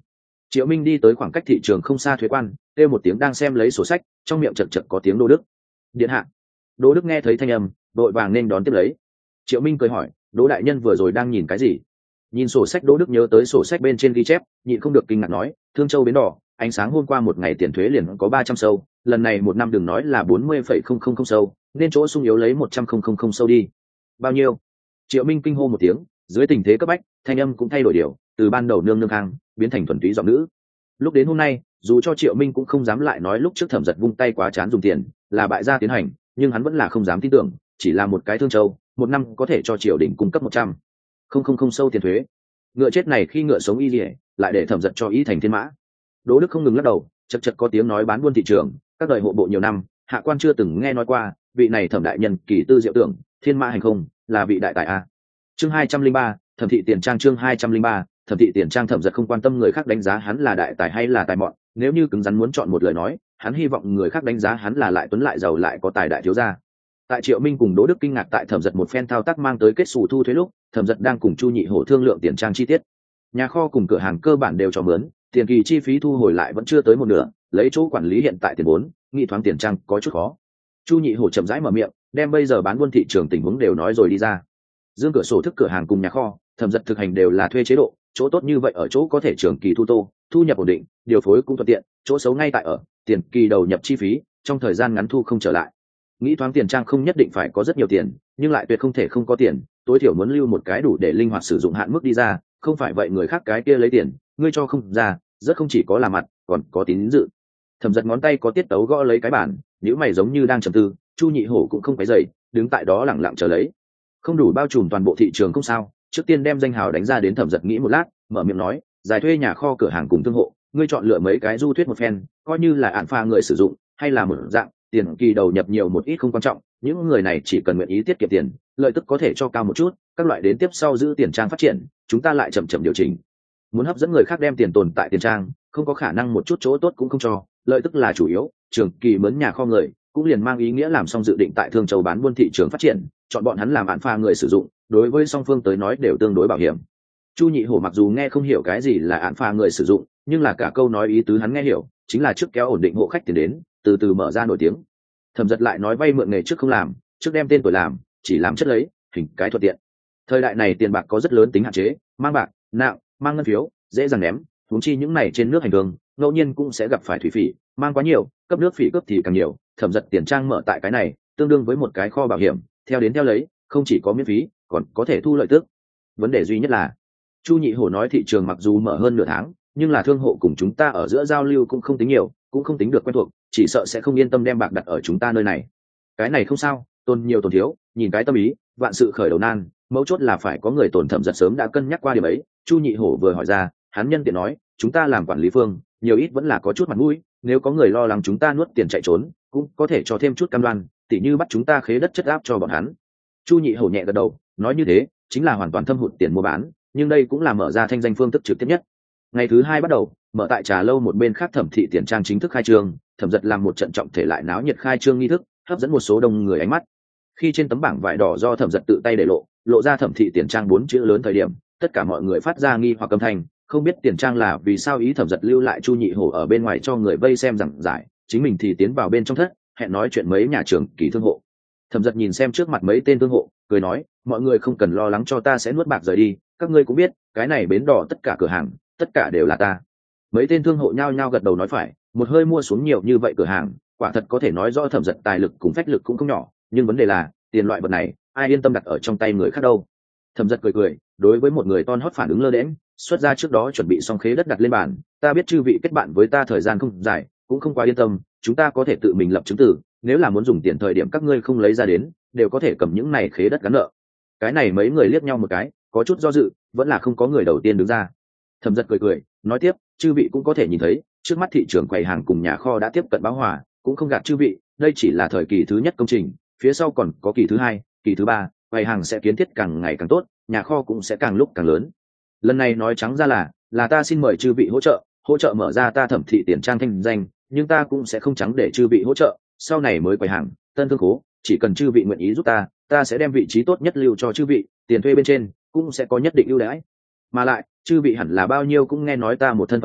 Triệu Minh đi tới khoảng cách thị trường không xa thuế quan, kêu một tiếng đang xem lấy sổ sách, trong miệng chật chật có tiếng Đỗ Đức. Điện hạ. Đỗ Đức nghe thấy thanh âm, đội vàng nên đón tiếp lấy. Triệu Minh cười hỏi, Đỗ đại nhân vừa rồi đang nhìn cái gì? Nhìn sổ sách, Đỗ Đức nhớ tới sổ sách bên trên ghi chép, nhịn không được kinh ngạc nói, Thương Châu bến đỏ, ánh sáng hôm qua một ngày tiền thuế liền có 300 sâu, lần này một năm đừng nói là 40,000 sâu, nên chỗ sung yếu lấy 100,000 sâu đi. Bao nhiêu? Triệu Minh kinh hô một tiếng, dưới tình thế cấp bách, thanh âm cũng thay đổi điều, từ ban đầu nương nương khang biến thành thuần túy giọng nữ. Lúc đến hôm nay, dù cho Triệu Minh cũng không dám lại nói lúc trước Thẩm Giật vung tay quá chán dùng tiền là bại gia tiến hành, nhưng hắn vẫn là không dám tin tưởng, chỉ là một cái Thương Châu một năm có thể cho triều đình cung cấp 100,000 sâu tiền thuế. Ngựa chết này khi ngựa sống y lìa, lại để Thẩm Giật cho ý thành thiên mã. Đỗ Đức không ngừng lắc đầu, chật chật có tiếng nói bán buôn thị trường, các đời hộ bộ nhiều năm, hạ quan chưa từng nghe nói qua, vị này Thẩm đại nhân kỳ tư diệu tưởng, thiên mã hành không, là vị đại tài a. Chương 203, Thẩm thị tiền trang. Chương 203, Thẩm thị tiền trang. Thẩm Giật không quan tâm người khác đánh giá hắn là đại tài hay là tài mọn, nếu như cứng rắn muốn chọn một lời nói, hắn hy vọng người khác đánh giá hắn là lại tuấn lại giàu lại có tài đại thiếu gia. Tại Triệu Minh cùng Đỗ Đức kinh ngạc tại Thẩm Giật một phen thao tác mang tới kết sổ thu thuế lúc, Thẩm Giật đang cùng Chu Nhị Hổ thương lượng tiền trang chi tiết. Nhà kho cùng cửa hàng cơ bản đều cho mướn, tiền kỳ chi phí thu hồi lại vẫn chưa tới một nửa, lấy chỗ quản lý hiện tại tiền vốn, nghị thoáng tiền trang có chút khó. Chu Nhị Hổ chậm rãi mở miệng, đem bây giờ bán buôn thị trường tình huống đều nói rồi đi ra. Dương cửa sổ thức cửa hàng cùng nhà kho, Thẩm Giật thực hành đều là thuê chế độ, chỗ tốt như vậy ở chỗ có thể trường kỳ thu tô, thu nhập ổn định, điều phối cũng thuận tiện, chỗ xấu ngay tại ở tiền kỳ đầu nhập chi phí, trong thời gian ngắn thu không trở lại. Nghĩ thoáng tiền trang không nhất định phải có rất nhiều tiền, nhưng lại tuyệt không thể không có tiền, tối thiểu muốn lưu một cái đủ để linh hoạt sử dụng hạn mức đi ra, không phải vậy người khác cái kia lấy tiền, ngươi cho không ra, rất không chỉ có là mặt, còn có tín dự. Thẩm Giật ngón tay có tiết tấu gõ lấy cái bản, nếu mày giống như đang trầm tư, Chu Nhị Hổ cũng không phải dậy, đứng tại đó lẳng lặng chờ lấy. Không đủ bao trùm toàn bộ thị trường không sao, trước tiên đem danh hào đánh ra đến. Thẩm Giật nghĩ một lát, mở miệng nói, giải thuê nhà kho cửa hàng cùng thương hộ, ngươi chọn lựa mấy cái du thuyết một phen, coi như là án pha người sử dụng, hay là một dạng tiền kỳ đầu nhập nhiều một ít không quan trọng, những người này chỉ cần nguyện ý tiết kiệm tiền, lợi tức có thể cho cao một chút, các loại đến tiếp sau giữ tiền trang phát triển, chúng ta lại chậm chậm điều chỉnh. Muốn hấp dẫn người khác đem tiền tồn tại tiền trang, không có khả năng một chút chỗ tốt cũng không cho, lợi tức là chủ yếu, trường kỳ mướn nhà kho người cũng liền mang ý nghĩa làm xong dự định tại Thương Châu bán buôn thị trường phát triển, chọn bọn hắn làm án pha người sử dụng, đối với song phương tới nói đều tương đối bảo hiểm. Chu Nhị Hổ mặc dù nghe không hiểu cái gì là án pha người sử dụng, nhưng là cả câu nói ý tứ hắn nghe hiểu, chính là trước kéo ổn định hộ khách tiền đến, từ từ mở ra nổi tiếng. Thẩm Giật lại nói vay mượn nghề trước không làm, trước đem tên tuổi làm, chỉ làm chất lấy, hình cái thuận tiện. Thời đại này tiền bạc có rất lớn tính hạn chế, mang bạc, nặng, mang ngân phiếu, dễ dàng ném, huống chi những này trên nước hành đường, ngẫu nhiên cũng sẽ gặp phải thủy phỉ, mang quá nhiều, cấp nước phỉ cướp thì càng nhiều. Thẩm Giật tiền trang mở tại cái này, tương đương với một cái kho bảo hiểm, theo đến theo lấy, không chỉ có miễn phí, còn có thể thu lợi tức. Vấn đề duy nhất là, Chu Nhị Hổ nói thị trường mặc dù mở hơn nửa tháng, nhưng là thương hộ cùng chúng ta ở giữa giao lưu cũng không tính nhiều, cũng không tính được quen thuộc, chỉ sợ sẽ không yên tâm đem bạc đặt ở chúng ta nơi này. Cái này không sao, tồn nhiều tồn thiếu, nhìn cái tâm ý, vạn sự khởi đầu nan, mấu chốt là phải có người tổn. Thẩm Giật sớm đã cân nhắc qua điểm ấy. Chu Nhị Hổ vừa hỏi ra, hắn nhân tiện nói, chúng ta làm quản lý phương, nhiều ít vẫn là có chút mặt mũi, nếu có người lo lắng chúng ta nuốt tiền chạy trốn, cũng có thể cho thêm chút cam đoan, tỉ như bắt chúng ta khế đất chất áp cho bọn hắn. Chu Nhị Hổ nhẹ gật đầu, nói như thế chính là hoàn toàn thâm hụt tiền mua bán, nhưng đây cũng là mở ra thanh danh phương thức trực tiếp nhất. Ngày thứ hai bắt đầu, mở tại trà lâu một bên khác Thẩm thị tiền trang chính thức khai trương. Thẩm Giật làm một trận trọng thể lại náo nhiệt khai trương nghi thức, hấp dẫn một số đông người ánh mắt. Khi trên tấm bảng vải đỏ do Thẩm Giật tự tay để lộ ra Thẩm thị tiền trang 4 chữ lớn thời điểm, tất cả mọi người phát ra nghi hoặc âm thanh, không biết tiền trang là vì sao. Ý Thẩm Giật lưu lại Chu Nhị Hổ ở bên ngoài cho người vây xem giảng giải, chính mình thì tiến vào bên trong thất, hẹn nói chuyện mấy nhà trường kỳ thương hộ. Thẩm Giật nhìn xem trước mặt mấy tên thương hộ, cười nói, mọi người không cần lo lắng cho ta sẽ nuốt bạc rời đi, các ngươi cũng biết, cái này bến đỏ tất cả cửa hàng, tất cả đều là ta. Mấy tên thương hộ nhao nhao gật đầu nói phải, một hơi mua xuống nhiều như vậy cửa hàng, quả thật có thể nói rõ Thẩm Giật tài lực cùng phách lực cũng không nhỏ, nhưng vấn đề là, tiền loại vật này, ai yên tâm đặt ở trong tay người khác đâu. Thẩm Giật cười, đối với một người ton hót phản ứng lơ đễnh, xuất ra trước đó chuẩn bị xong khế đất đặt lên bàn, ta biết chư vị kết bạn với ta thời gian không dài, cũng không quá yên tâm, chúng ta có thể tự mình lập chứng từ, nếu là muốn dùng tiền thời điểm các ngươi không lấy ra đến, đều có thể cầm những này khế đất gắn nợ. Cái này mấy người liếc nhau một cái, có chút do dự, vẫn là không có người đầu tiên đứng ra. Thẩm Giật cười, nói tiếp, chư vị cũng có thể nhìn thấy, trước mắt thị trường quầy hàng cùng nhà kho đã tiếp cận bão hòa, cũng không gạt chư vị, đây chỉ là thời kỳ thứ nhất công trình, phía sau còn có kỳ thứ hai, kỳ thứ ba, quầy hàng sẽ kiến thiết càng ngày càng tốt, nhà kho cũng sẽ càng lúc càng lớn. Lần này nói trắng ra là ta xin mời chư vị hỗ trợ mở ra ta Thẩm thị tiền trang thanh danh, nhưng ta cũng sẽ không trắng để chư vị hỗ trợ, sau này mới quầy hàng, tân thương khố, chỉ cần chư vị nguyện ý giúp ta sẽ đem vị trí tốt nhất lưu cho chư vị, tiền thuê bên trên cũng sẽ có nhất định ưu đãi. Mà lại, chư vị hẳn là bao nhiêu cũng nghe nói ta một thân phận khác,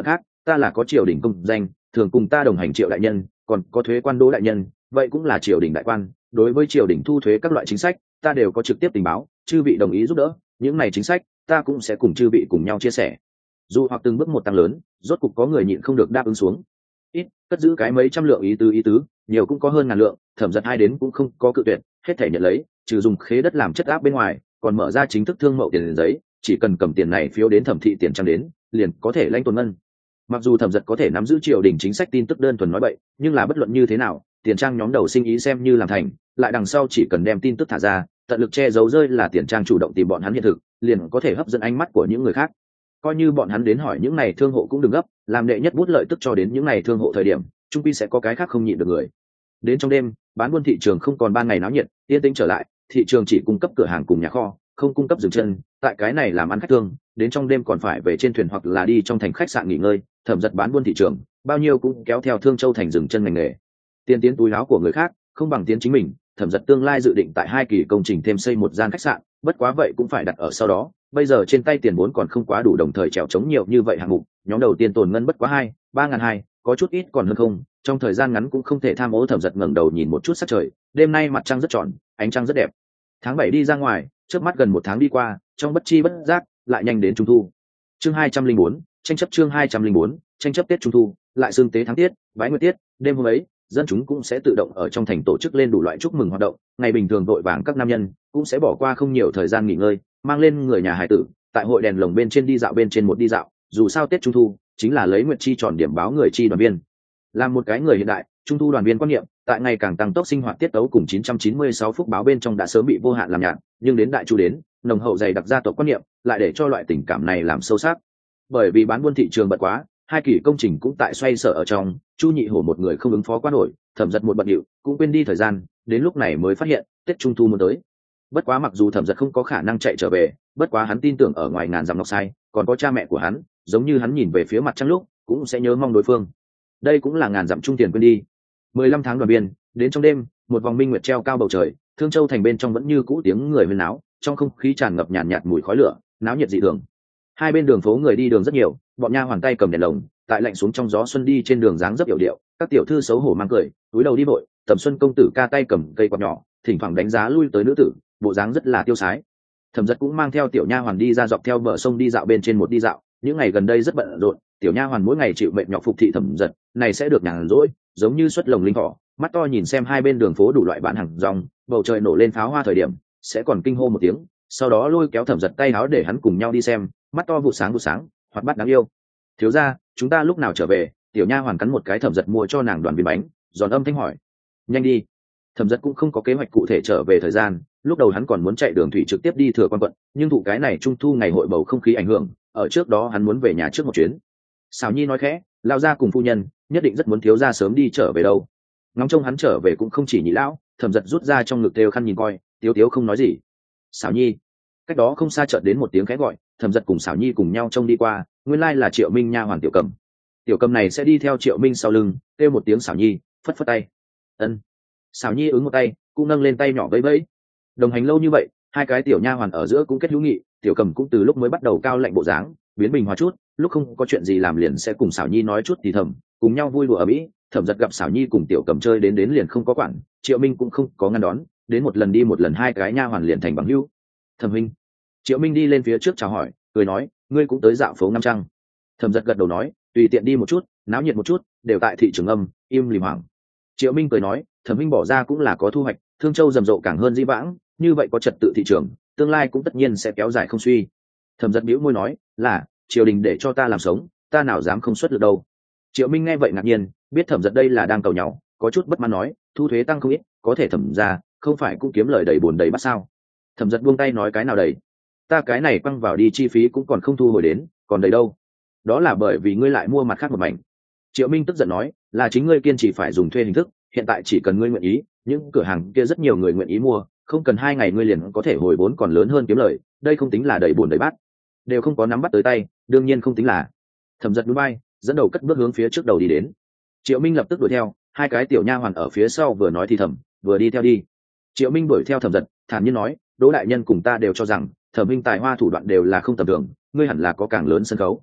ta là có triều đình công danh, thường cùng ta đồng hành Triệu đại nhân, còn có thuế quan Đỗ đại nhân, vậy cũng là triều đình đại quan, đối với triều đình thu thuế các loại chính sách ta đều có trực tiếp tình báo, chư vị đồng ý giúp đỡ những này chính sách ta cũng sẽ cùng chư vị cùng nhau chia sẻ. Dù hoặc từng bước một tăng lớn, rốt cục có người nhịn không được đáp ứng xuống. Ít cất giữ cái mấy trăm lượng ý tứ, nhiều cũng có hơn ngàn lượng, Thẩm Giật hai đến cũng không có cự tuyệt, hết thể nhận lấy, trừ dùng khế đất làm chất áp bên ngoài, còn mở ra chính thức thương mậu tiền giấy, chỉ cần cầm tiền này phiếu đến thẩm thị tiền trang đến, liền có thể lãnh tồn ngân. Mặc dù Thẩm Giật có thể nắm giữ triều đình chính sách tin tức đơn thuần nói bậy, nhưng là bất luận như thế nào, tiền trang nhóm đầu sinh ý xem như làm thành, lại đằng sau chỉ cần đem tin tức thả ra, tận lực che giấu rơi là tiền trang chủ động tìm bọn hắn hiện thực, liền có thể hấp dẫn ánh mắt của những người khác. Coi như bọn hắn đến hỏi những này thương hộ cũng đừng gấp, làm đệ nhất bút lợi tức cho đến những này thương hộ thời điểm, trung quy sẽ có cái khác không nhịn được người. Đến trong đêm, bán buôn thị trường không còn ban ngày náo nhiệt, yên tĩnh trở lại, thị trường chỉ cung cấp cửa hàng cùng nhà kho, không cung cấp dừng chân, tại cái này làm ăn khách thương, đến trong đêm còn phải về trên thuyền hoặc là đi trong thành khách sạn nghỉ ngơi. Thẩm Giật bán buôn thị trường, bao nhiêu cũng kéo theo Thương Châu thành dừng chân ngành nghề. Tiên tiến túi áo của người khác, không bằng tiến chính mình. Thẩm Giật tương lai dự định tại 2 kỳ công trình thêm xây một gian khách sạn, bất quá vậy cũng phải đặt ở sau đó. Bây giờ trên tay tiền vốn còn không quá đủ đồng thời trèo chống nhiều như vậy hạng mục, nhóm đầu tiên tồn ngân bất quá 2-3 ngàn, có chút ít còn hơn không. Trong thời gian ngắn cũng không thể tham ô. Thẩm Giật ngẩng đầu nhìn một chút sắc trời, đêm nay mặt trăng rất tròn, ánh trăng rất đẹp. Tháng 7 đi ra ngoài, trước mắt gần 1 tháng đi qua, trong bất chi bất giác lại nhanh đến trung thu. Chương 204, tranh chấp chương 204, tranh chấp Tết Trung thu, lại xương tế tháng tiết, bái nguyệt tiết, đêm hôm ấy, dân chúng cũng sẽ tự động ở trong thành tổ chức lên đủ loại chúc mừng hoạt động, ngày bình thường vội vàng các nam nhân cũng sẽ bỏ qua không nhiều thời gian nghỉ ngơi, mang lên người nhà hài tử, tại hội đèn lồng bên trên đi dạo bên trên một đi dạo, dù sao Tết Trung thu chính là lấy nguyệt chi tròn điểm báo người chi đoàn viên. Làm một cái người hiện đại, Trung thu đoàn viên quan niệm, tại ngày càng tăng tốc sinh hoạt tiết tấu cùng 996 phúc báo bên trong đã sớm bị vô hạn làm nhạt, nhưng đến đại chu đến, nồng hậu dày đặc gia tộc quan niệm, lại để cho loại tình cảm này làm sâu sắc. Bởi vì bán buôn thị trường bận quá, 2 kỳ công trình cũng tại xoay sở ở trong, Chu Nhị Hổ một người không ứng phó quá nổi, Thẩm Giật một bận điệu cũng quên đi thời gian, đến lúc này mới phát hiện Tết Trung thu muốn tới. Bất quá mặc dù Thẩm Giật không có khả năng chạy trở về, bất quá hắn tin tưởng ở ngoài ngàn dặm Ngọc Sai còn có cha mẹ của hắn, giống như hắn nhìn về phía mặt trăng lúc cũng sẽ nhớ mong đối phương. Đây cũng là ngàn dặm trung tiền quên đi. 15 tháng đoàn viên, đến trong đêm, một vòng minh nguyệt treo cao bầu trời, Thương Châu thành bên trong vẫn như cũ tiếng người huyên náo, trong không khí tràn ngập nhàn nhạt mùi khói lửa, náo nhiệt dị thường. Hai bên đường phố người đi đường rất nhiều, bọn nha hoàn tay cầm đèn lồng, tại lạnh xuống trong gió xuân đi trên đường dáng rất yểu điệu, các tiểu thư xấu hổ mang cười, túi đầu đi vội, Tầm Xuân công tử ca tay cầm cây quạt nhỏ, thỉnh thoảng đánh giá lui tới nữ tử, bộ dáng rất là tiêu sái. Thẩm Giật cũng mang theo tiểu nha hoàn đi ra dọc theo bờ sông đi dạo bên trên một đi dạo, những ngày gần đây rất bận rộn, tiểu nha hoàn mỗi ngày chịu mệt nhọc phục thị Thẩm Giật, này sẽ được nhàn rỗi, giống như xuất lồng linh thỏ, mắt to nhìn xem hai bên đường phố đủ loại bán hàng rong, bầu trời nổ lên pháo hoa thời điểm, sẽ còn kinh hô một tiếng, sau đó lôi kéo Thẩm Giật tay áo để hắn cùng nhau đi xem, mắt to vụ sáng, hoạt bát đáng yêu. Thiếu gia, chúng ta lúc nào trở về? Tiểu nha hoàn cắn một cái Thẩm Giật mua cho nàng đoàn viên bánh, giòn âm thanh hỏi. Nhanh đi. Thẩm Giật cũng không có kế hoạch cụ thể trở về thời gian, lúc đầu hắn còn muốn chạy đường thủy trực tiếp đi Thừa Quan quận, nhưng thụ cái này trung thu ngày hội bầu không khí ảnh hưởng, ở trước đó hắn muốn về nhà trước một chuyến. Sào Nhi nói khẽ, lao ra cùng phu nhân, nhất định rất muốn thiếu gia sớm đi trở về đâu. Ngóng trông hắn trở về cũng không chỉ Nhị lão. Thẩm Giật rút ra trong ngực thêu khăn nhìn coi, Tiếu Tiếu không nói gì. Sào Nhi. Cách đó không xa chợt đến một tiếng khẽ gọi, Thẩm Giật cùng Sào Nhi cùng nhau trông đi qua, nguyên lai là Triệu Minh nha hoàn Tiểu Cầm. Tiểu Cầm này sẽ đi theo Triệu Minh sau lưng, kêu một tiếng Sào Nhi, phất phất tay. Ân. Sào Nhi ứng một tay, cũng nâng lên tay nhỏ vẫy vẫy. Đồng hành lâu như vậy, hai cái tiểu nha hoàn ở giữa cũng kết hữu nghị, Tiểu Cầm cũng từ lúc mới bắt đầu cao lạnh bộ dáng, biến bình hòa chút, lúc không có chuyện gì làm liền sẽ cùng Sào Nhi nói chút thì thầm, cùng nhau vui đùa ở mỹ. Thẩm Giật gặp Sào Nhi cùng Tiểu Cầm chơi đến liền không có quản, Triệu Minh cũng không có ngăn đón, đến một lần đi một lần hai cái nha hoàn liền thành bằng hữu. Thẩm huynh. Triệu Minh đi lên phía trước chào hỏi, cười nói, ngươi cũng tới dạo phố Nam Trăng. Thẩm Giật gật đầu nói, tùy tiện đi một chút, náo nhiệt một chút, đều tại thị trường âm, im lìm hoảng. Triệu Minh cười nói, Thẩm huynh bỏ ra cũng là có thu hoạch, Thương Châu rầm rộ càng hơn dĩ vãng, như vậy có trật tự thị trường, tương lai cũng tất nhiên sẽ kéo dài không suy. Thẩm Giật bĩu môi nói, là triều đình để cho ta làm sống, ta nào dám không xuất được đâu. Triệu Minh nghe vậy ngạc nhiên, biết Thẩm Giật đây là đang cầu nhau, có chút bất mãn nói, thu thuế tăng không ít, có thể Thẩm ra không phải cũng kiếm lời đầy buồn đầy bát sao? Thẩm Giật buông tay nói, cái nào đầy? Ta cái này quăng vào đi chi phí cũng còn không thu hồi đến, còn đầy đâu? Đó là bởi vì ngươi lại mua mặt khác một mảnh. Triệu Minh tức giận nói, là chính ngươi kiên trì phải dùng thuê hình thức, hiện tại chỉ cần ngươi nguyện ý, những cửa hàng kia rất nhiều người nguyện ý mua, không cần 2 ngày ngươi liền có thể hồi vốn còn lớn hơn kiếm lời, đây không tính là đầy buồn đầy bát, đều không có nắm bắt tới tay, đương nhiên không tính là. Thẩm Giật núi bay, dẫn đầu cất bước hướng phía trước đầu đi đến. Triệu Minh lập tức đuổi theo, hai cái tiểu nha hoàn ở phía sau vừa nói thì thầm, vừa đi theo đi. Triệu Minh đuổi theo Thẩm Giật, thản nhiên nói, Đỗ đại nhân cùng ta đều cho rằng Thẩm Minh tài hoa thủ đoạn đều là không tầm thường, ngươi hẳn là có càng lớn sân khấu.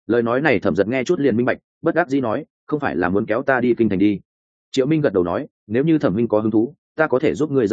Lời nói này Thẩm Giật nghe chút liền minh bạch, bất đắc dĩ nói, không phải là muốn kéo ta đi kinh thành đi. Triệu Minh gật đầu nói, nếu như Thẩm minh có hứng thú, ta có thể giúp ngươi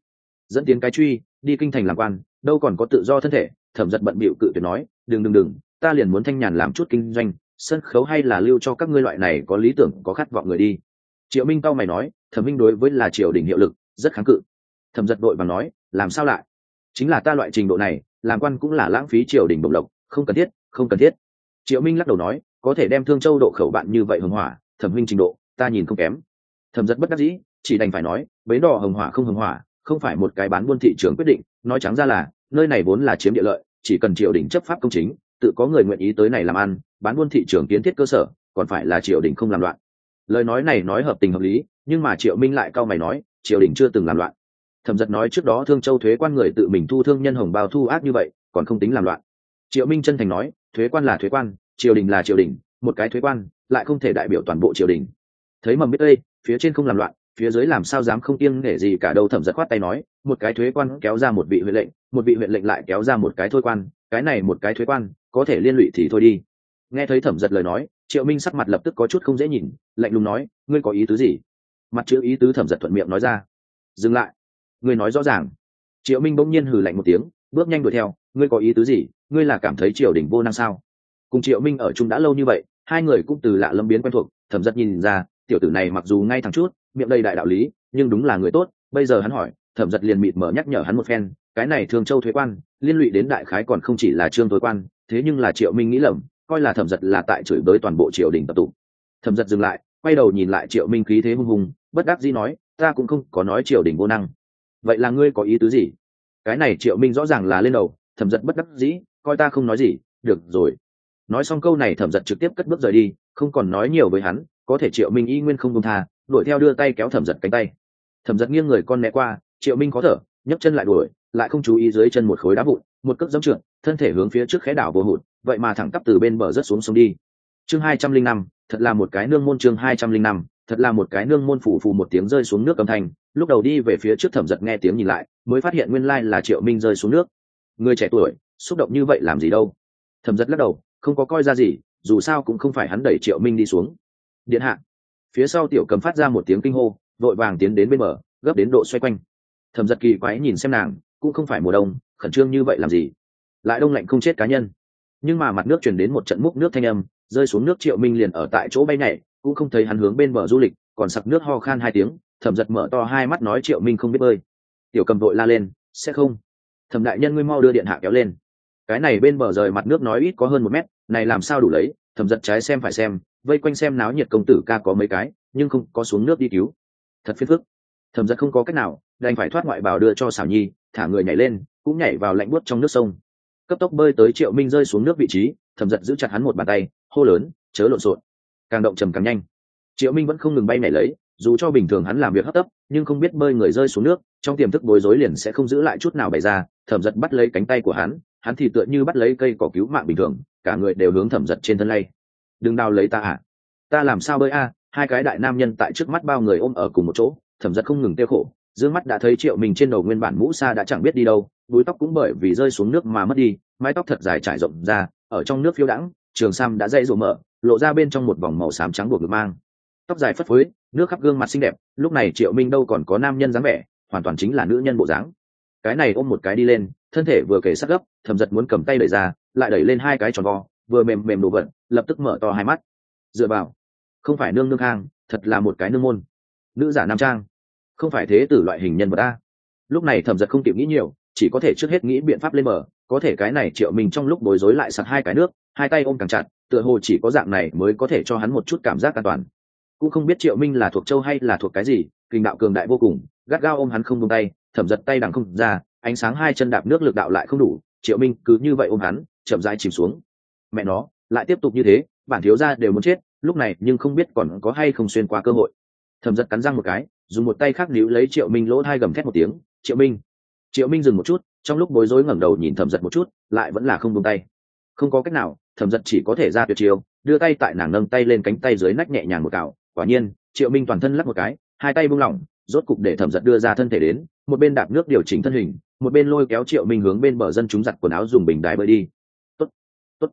dẫn tiến cái truy đi kinh thành làm quan, đâu còn có tự do thân thể. Thẩm Giật bận bịu cự tuyệt nói, đừng, ta liền muốn thanh nhàn làm chút kinh doanh, sân khấu hay là lưu cho các ngươi loại này có lý tưởng có khát vọng người đi. Triệu Minh cau mày nói, Thẩm minh đối với là triều đình hiệu lực rất kháng cự. Thẩm Giật đội vàng nói, làm sao lại, chính là ta loại trình độ này làm quan cũng là lãng phí triều đình bổng lộc, không cần thiết. Triệu Minh lắc đầu nói, có thể đem Thương Châu độ khẩu bạn như vậy hồng hỏa, Thẩm minh trình độ ta nhìn không kém. Thẩm Giật bất đắc dĩ, chỉ đành phải nói, bến đỏ hồng hỏa không phải một cái bán buôn thị trường quyết định, nói trắng ra là nơi này vốn là chiếm địa lợi, chỉ cần triều đình chấp pháp công chính, tự có người nguyện ý tới này làm ăn, bán buôn thị trường kiến thiết cơ sở, còn phải là triều đình không làm loạn. Lời nói này nói hợp tình hợp lý, nhưng mà Triệu Minh lại cau mày nói, triều đình chưa từng làm loạn. Thẩm Giật nói, trước đó Thương Châu thuế quan người tự mình thu thương nhân hồng bao thu ác như vậy, còn không tính làm loạn. Triệu Minh chân thành nói, thuế quan là thuế quan, triều đình là triều đình, một cái thuế quan lại không thể đại biểu toàn bộ triều đình. Thấy mầm biết đây, phía trên không làm loạn, phía dưới làm sao dám không kiêng nể gì cả đâu. Thẩm Giật khoát tay nói, một cái thuế quan kéo ra một vị huyện lệnh, một vị huyện lệnh lại kéo ra một cái thôi quan, cái này một cái thuế quan có thể liên lụy thì thôi đi. Nghe thấy Thẩm Giật lời nói, Triệu Minh sắc mặt lập tức có chút không dễ nhìn, lạnh lùng nói, ngươi có ý tứ gì? Mặt chữ ý tứ Thẩm Giật thuận miệng nói ra. Dừng lại, ngươi nói rõ ràng. Triệu Minh bỗng nhiên hừ lạnh một tiếng, bước nhanh đuổi theo, ngươi có ý tứ gì? Ngươi là cảm thấy triều đình vô năng sao? Cùng Triệu Minh ở chung đã lâu như vậy, hai người cũng từ lạ lâm biến quen thuộc. Thẩm Giật nhìn ra, tiểu tử này mặc dù ngay thẳng chút, miệng đầy đại đạo lý, nhưng đúng là người tốt. Bây giờ hắn hỏi, Thẩm Giật liền mịt mở nhắc nhở hắn một phen, cái này Thương Châu thuế quan liên lụy đến đại khái còn không chỉ là Trương thuế quan, thế nhưng là Triệu Minh nghĩ lầm, coi là Thẩm Giật là tại chửi bới toàn bộ triều đình tập tụ. Thẩm Giật dừng lại, quay đầu nhìn lại Triệu Minh khí thế hung hùng, bất đắc dĩ nói, ta cũng không có nói triều đình vô năng. Vậy là ngươi có ý tứ gì? Cái này Triệu Minh rõ ràng là lên đầu. Thẩm Giật bất đắc dĩ, coi ta không nói gì, được rồi. Nói xong câu này Thẩm Giật trực tiếp cất bước rời đi, không còn nói nhiều với hắn. Có thể Triệu Minh y nguyên không buông tha, đuổi theo đưa tay kéo Thẩm Giật cánh tay. Thẩm Giật nghiêng người con né qua, Triệu Minh khó thở, nhấc chân lại đuổi, lại không chú ý dưới chân một khối đá vụn, một cước giẫm trượt, thân thể hướng phía trước khẽ đảo vô hụt, vậy mà thẳng tắp từ bên bờ rớt xuống sông đi. Chương 205, thật là một cái nương môn. Chương 205, thật là một cái nương môn. Phủ phù một tiếng rơi xuống nước âm thanh, lúc đầu đi về phía trước Thẩm Giật nghe tiếng nhìn lại, mới phát hiện nguyên lai là Triệu Minh rơi xuống nước. Người trẻ tuổi, xúc động như vậy làm gì đâu? Thẩm Giật lắc đầu, không có coi ra gì, dù sao cũng không phải hắn đẩy Triệu Minh đi xuống. Điện hạ. Phía sau Tiểu Cầm phát ra một tiếng kinh hô, vội vàng tiến đến bên bờ, gấp đến độ xoay quanh. Thẩm Giật kỳ quái nhìn xem nàng, cũng không phải mùa đông, khẩn trương như vậy làm gì? Lại đông lạnh không chết cá nhân. Nhưng mà mặt nước truyền đến một trận múc nước thanh âm, rơi xuống nước Triệu Minh liền ở tại chỗ bay nhảy, cũng không thấy hắn hướng bên bờ du lịch, còn sặc nước ho khan hai tiếng. Thẩm Giật mở to hai mắt nói, Triệu Minh không biết bơi. Tiểu Cầm vội la lên, sẽ không. Thẩm đại nhân, ngươi mau đưa điện hạ kéo lên. Cái này bên bờ rời mặt nước nói ít có hơn 1 mét, này làm sao đủ lấy? Thẩm Giật trái xem phải xem, vây quanh xem náo nhiệt công tử ca có mấy cái, nhưng không có xuống nước đi cứu. Thật phiền phức. Thẩm Giật không có cách nào, đành phải thoát ngoại bào đưa cho Xảo Nhi, thả người nhảy lên, cũng nhảy vào lạnh buốt trong nước sông. Cấp tốc bơi tới Triệu Minh rơi xuống nước vị trí, Thẩm Giật giữ chặt hắn một bàn tay, hô lớn, chớ lộn xộn. Càng động trầm càng nhanh. Triệu Minh vẫn không ngừng bay nhảy lấy, dù cho bình thường hắn làm việc hấp tấp, nhưng không biết bơi người rơi xuống nước, trong tiềm thức bối rối liền sẽ không giữ lại chút nào bày ra. Thẩm Giật bắt lấy cánh tay của hắn thì tựa như bắt lấy cây cỏ cứu mạng bình thường, cả người đều hướng Thẩm Giật trên thân lay. Đừng đào lấy ta à? Ta làm sao bơi a? Hai cái đại nam nhân tại trước mắt bao người ôm ở cùng một chỗ. Thẩm Giật không ngừng tiêu khổ, dương mắt đã thấy Triệu Minh trên đầu nguyên bản mũ sa đã chẳng biết đi đâu, búi tóc cũng bởi vì rơi xuống nước mà mất đi, mái tóc thật dài trải rộng ra, ở trong nước phiêu đãng, trường sam đã dây rộ mở, lộ ra bên trong một vòng màu xám trắng buộc ngực mang. Tóc dài phất phới, nước khắp gương mặt xinh đẹp, lúc này Triệu Minh đâu còn có nam nhân dáng vẻ, hoàn toàn chính là nữ nhân bộ dáng. Cái này ôm một cái đi lên, thân thể vừa kề sát gấp, Thẩm Giật muốn cầm tay đẩy ra, lại đẩy lên hai cái tròn vo, vừa mềm mềm đồ vật, lập tức mở to hai mắt. Dựa vào, không phải nương nương hang, thật là một cái nương môn. Nữ giả nam trang, không phải thế tử loại hình nhân vật a. Lúc này Thẩm Giật không kịp nghĩ nhiều, chỉ có thể trước hết nghĩ biện pháp lên bờ. Có thể cái này Triệu Minh trong lúc bối rối lại sặc hai cái nước, hai tay ôm càng chặt, tựa hồ chỉ có dạng này mới có thể cho hắn một chút cảm giác an toàn. Cũng không biết Triệu Minh là thuộc châu hay là thuộc cái gì, kinh đạo cường đại vô cùng, gắt gao ôm hắn không buông tay. Thẩm Giật tay đằng không ra, ánh sáng hai chân đạp nước lực đạo lại không đủ, Triệu Minh cứ như vậy ôm hắn, chậm rãi chìm xuống. Mẹ nó, lại tiếp tục như thế, bản thiếu gia đều muốn chết, lúc này nhưng không biết còn có hay không xuyên qua cơ hội. Thẩm Giật cắn răng một cái, dùng một tay khác níu lấy Triệu Minh lỗ tai, gầm thét một tiếng, Triệu Minh. Triệu Minh dừng một chút, trong lúc bối rối ngẩng đầu nhìn Thẩm Giật một chút, lại vẫn là không buông tay. Không có cách nào, Thẩm Giật chỉ có thể ra tuyệt chiêu, đưa tay tại nàng nâng tay lên cánh tay dưới nách nhẹ nhàng một cào. Quả nhiên, Triệu Minh toàn thân lắc một cái, hai tay buông lỏng, rốt cục để Thẩm Giật đưa ra thân thể đến, một bên đạp nước điều chỉnh thân hình, một bên lôi kéo Triệu Minh hướng bên bờ dân chúng giặt quần áo dùng bình đài bơi đi. Tốt, tốt.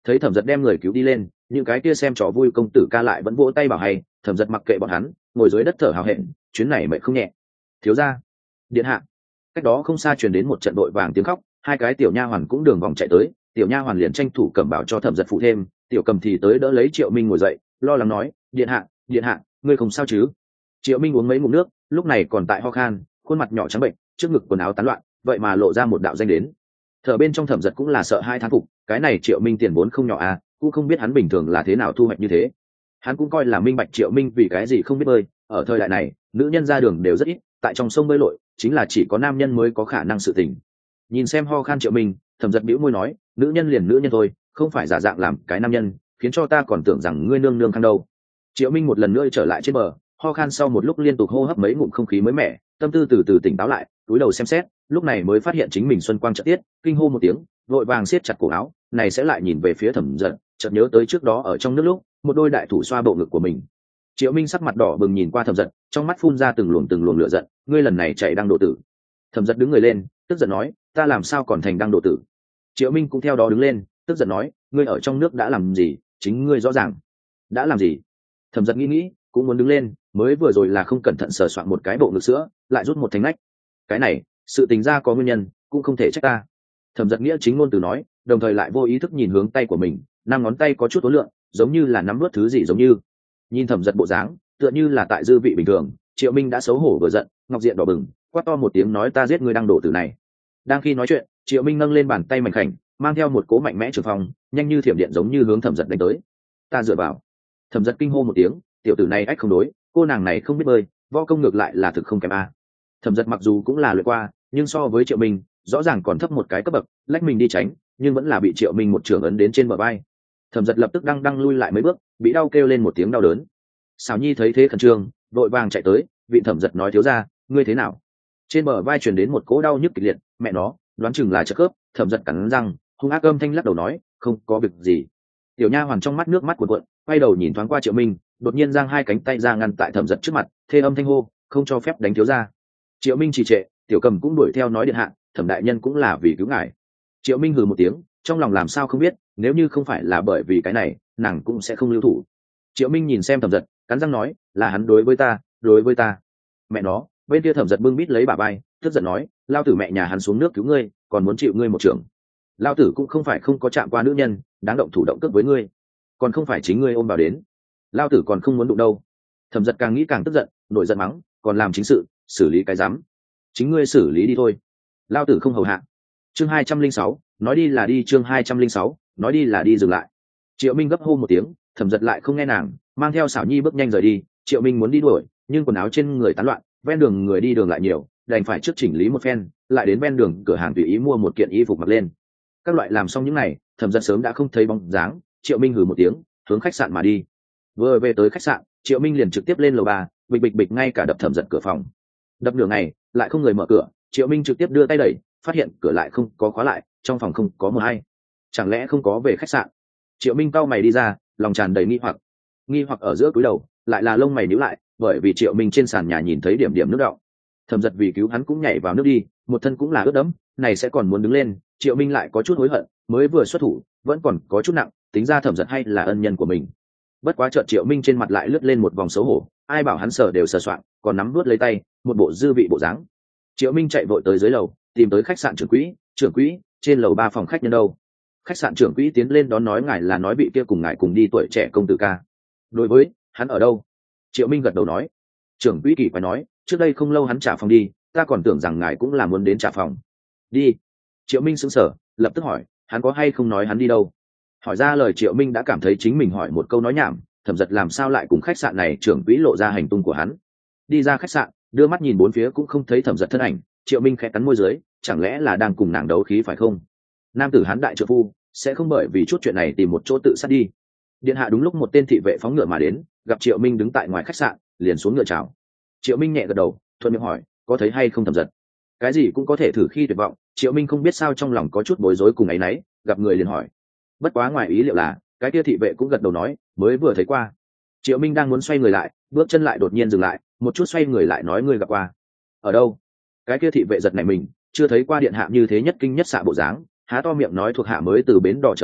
Thấy thẩm giật đem người cứu đi lên, những cái kia xem trò vui công tử ca lại vẫn vỗ tay bảo hay. Thẩm giật mặc kệ bọn hắn, ngồi dưới đất thở hào hẹn, chuyến này mệt không nhẹ. Thiếu gia, điện hạ. Cách đó không xa truyền đến một trận đội vàng tiếng khóc, hai cái tiểu nha hoàn cũng đường vòng chạy tới. Tiểu nha hoàn liền tranh thủ cầm bảo cho thẩm giật phụ thêm, tiểu cầm thì tới đỡ lấy Triệu Minh ngồi dậy, lo lắng nói: điện hạ, ngươi không sao chứ? Triệu Minh uống mấy ngụm nước, lúc này còn tại ho khan, khuôn mặt nhỏ trắng bệnh, trước ngực quần áo tán loạn, vậy mà lộ ra một đạo danh đến. Thở bên trong thẩm giật cũng là sợ hai thán phục, cái này Triệu Minh tiền vốn không nhỏ à, cũng không biết hắn bình thường là thế nào thu hoạch như thế. Hắn cũng coi là minh bạch Triệu Minh vì cái gì không biết bơi. Ở thời đại này, nữ nhân ra đường đều rất ít, tại trong sông bơi lội chính là chỉ có nam nhân mới có khả năng sự tình. Nhìn xem ho khan Triệu Minh, thẩm giật bĩu môi nói: nữ nhân liền nữ nhân thôi, không phải giả dạng làm cái nam nhân, khiến cho ta còn tưởng rằng ngươi nương nương khăn đâu. Triệu Minh một lần nữa trở lại trên bờ, ho khan sau một lúc liên tục hô hấp mấy ngụm không khí mới mẻ, tâm tư từ từ tỉnh táo lại, cúi đầu xem xét, lúc này mới phát hiện chính mình xuân quang chợt tiết, kinh hô một tiếng, vội vàng siết chặt cổ áo, này sẽ lại nhìn về phía thẩm giật, chợt nhớ tới trước đó ở trong nước lúc, một đôi đại thủ xoa bộ ngực của mình. Triệu Minh sắc mặt đỏ bừng nhìn qua thẩm giật, trong mắt phun ra từng luồng lửa giận, ngươi lần này chạy đang độ tử. Thẩm giật đứng người lên, tức giận nói: ta làm sao còn thành đang độ tử? Triệu Minh cũng theo đó đứng lên, tức giận nói: ngươi ở trong nước đã làm gì, chính ngươi rõ ràng. Đã làm gì? Thẩm giật nghĩ cũng muốn đứng lên, mới vừa rồi là không cẩn thận sờ soạn một cái bộ ngực sữa, lại rút một thành nách. Cái này, sự tình ra có nguyên nhân, cũng không thể trách ta. Thẩm giật nghĩa chính ngôn từ nói, đồng thời lại vô ý thức nhìn hướng tay của mình, năm ngón tay có chút tối lượng, giống như là nắm nuốt thứ gì giống như. Nhìn thẩm giật bộ dáng, tựa như là tại dư vị bình thường. Triệu Minh đã xấu hổ vừa giận, ngọc diện đỏ bừng, quát to một tiếng nói: ta giết ngươi đang đổ tử này. Đang khi nói chuyện, Triệu Minh nâng lên bàn tay mảnh khảnh, mang theo một cỗ mạnh mẽ trường phong, nhanh như thiểm điện giống như hướng thẩm giật đánh tới. Ta dựa vào. Thẩm giật kinh hô một tiếng, tiểu tử này ách không đối, cô nàng này không biết bơi, võ công ngược lại là thực không kém a. Thẩm giật mặc dù cũng là luyện qua, nhưng so với Triệu Minh rõ ràng còn thấp một cái cấp bậc, lách mình đi tránh, nhưng vẫn là bị Triệu Minh một trường ấn đến trên bờ vai. Thẩm giật lập tức đang lui lại mấy bước, bị đau kêu lên một tiếng đau đớn. Sào Nhi thấy thế khẩn trương, vội vàng chạy tới, vị thẩm giật nói: thiếu gia, ngươi thế nào? Trên bờ vai truyền đến một cỗ đau nhức kịch liệt, mẹ nó, đoán chừng là chật khớp. Thẩm giật cắn răng, hung ác âm thanh lắc đầu nói: không có việc gì. Tiểu nha hoàn trong mắt nước mắt cuộn cuộn, quay đầu nhìn thoáng qua Triệu Minh, đột nhiên giang hai cánh tay ra ngăn tại thẩm giật trước mặt, thê âm thanh hô: không cho phép đánh thiếu gia. Triệu Minh trì trệ, tiểu cầm cũng đuổi theo nói: điện hạ, thẩm đại nhân cũng là vì cứu ngài. Triệu Minh hừ một tiếng, trong lòng làm sao không biết, nếu như không phải là bởi vì cái này, nàng cũng sẽ không lưu thủ. Triệu Minh nhìn xem thẩm giật, cắn răng nói: là hắn đối với ta. Mẹ nó, bên kia thẩm giật bưng bít lấy bà bay, tức giận nói: lao tử mẹ nhà hắn xuống nước cứu ngươi, còn muốn chịu ngươi một trưởng. Lao tử cũng không phải không có chạm qua nữ nhân, đáng động thủ động cướp với ngươi, còn không phải chính ngươi ôm vào đến. Lao tử còn không muốn đụng đâu. Thẩm giật càng nghĩ càng tức giận, nổi giận mắng: còn làm chính sự, xử lý cái rắm, chính ngươi xử lý đi thôi, lao tử không hầu hạ. Chương 206, nói đi là đi. Chương 206, nói đi là đi. Dừng lại. Triệu Minh gấp hô một tiếng, thẩm giật lại không nghe nàng, mang theo Sảo Nhi bước nhanh rời đi. Triệu Minh muốn đi đuổi, nhưng quần áo trên người tán loạn, ven đường người đi đường lại nhiều, đành phải trước chỉnh lý một phen, lại đến ven đường cửa hàng tùy ý mua một kiện y phục mặc lên. Các loại làm xong những này, thẩm giật sớm đã không thấy bóng dáng. Triệu Minh hừ một tiếng, hướng khách sạn mà đi. Vừa về tới khách sạn, Triệu Minh liền trực tiếp lên lầu 3, bịch ngay cả đập thẩm giật cửa phòng. Đập nửa ngày, lại không người mở cửa. Triệu Minh trực tiếp đưa tay đẩy, phát hiện cửa lại không có khóa lại, trong phòng không có một ai. Chẳng lẽ không có về khách sạn? Triệu Minh cau mày đi ra, lòng tràn đầy nghi hoặc ở giữa cúi đầu, lại là lông mày nhíu lại, bởi vì Triệu Minh trên sàn nhà nhìn thấy điểm nước đọng. Thẩm giật vì cứu hắn cũng nhảy vào nước đi, một thân cũng là ướt đẫm, này sẽ còn muốn đứng lên. Triệu Minh lại có chút hối hận, mới vừa xuất thủ vẫn còn có chút nặng, tính ra thẩm giật hay là ân nhân của mình. Bất quá chợt Triệu Minh trên mặt lại lướt lên một vòng xấu hổ, ai bảo hắn sờ đều sờ soạn, còn nắm nuốt lấy tay, một bộ dư vị bộ dáng. Triệu Minh chạy vội tới dưới lầu, tìm tới khách sạn trưởng quỹ, trên lầu 3 phòng khách nhân đâu? Khách sạn trưởng quỹ tiến lên đón nói: ngài là nói vị kia cùng ngài cùng đi tuổi trẻ công tử ca. Đối với, hắn ở đâu? Triệu Minh gật đầu nói. Trưởng quỹ kỳ quái nói: trước đây không lâu hắn trả phòng đi, ta còn tưởng rằng ngài cũng là muốn đến trả phòng. Đi. Triệu Minh sững sờ, lập tức hỏi: hắn có hay không nói hắn đi đâu? Hỏi ra lời Triệu Minh đã cảm thấy chính mình hỏi một câu nói nhảm, thẩm giật làm sao lại cùng khách sạn này trưởng quỹ lộ ra hành tung của hắn. Đi ra khách sạn, đưa mắt nhìn bốn phía cũng không thấy thẩm giật thân ảnh. Triệu Minh khẽ cắn môi dưới, chẳng lẽ là đang cùng nàng đấu khí phải không? Nam tử hắn đại trợ phu sẽ không bởi vì chút chuyện này tìm một chỗ tự sát đi. Điện hạ. Đúng lúc một tên thị vệ phóng ngựa mà đến, gặp Triệu Minh đứng tại ngoài khách sạn, liền xuống ngựa chào. Triệu Minh nhẹ gật đầu, thuận miệng hỏi: có thấy hay không thẩm giật? Cái gì cũng có thể thử khi tuyệt vọng. Triệu Minh không biết sao trong lòng có chút bối rối cùng áy náy, gặp người liền hỏi. Bất quá ngoài ý liệu là cái kia thị vệ cũng gật đầu nói: mới vừa thấy qua. Triệu Minh đang muốn xoay người lại, bước chân lại đột nhiên dừng lại, một chút xoay người lại nói: ngươi gặp qua? Ở đâu? Cái kia thị vệ giật nảy mình, chưa thấy qua điện hạ như thế nhất kinh nhất xạ bộ dáng, há to miệng nói: thuộc hạ mới từ bến đò trở về,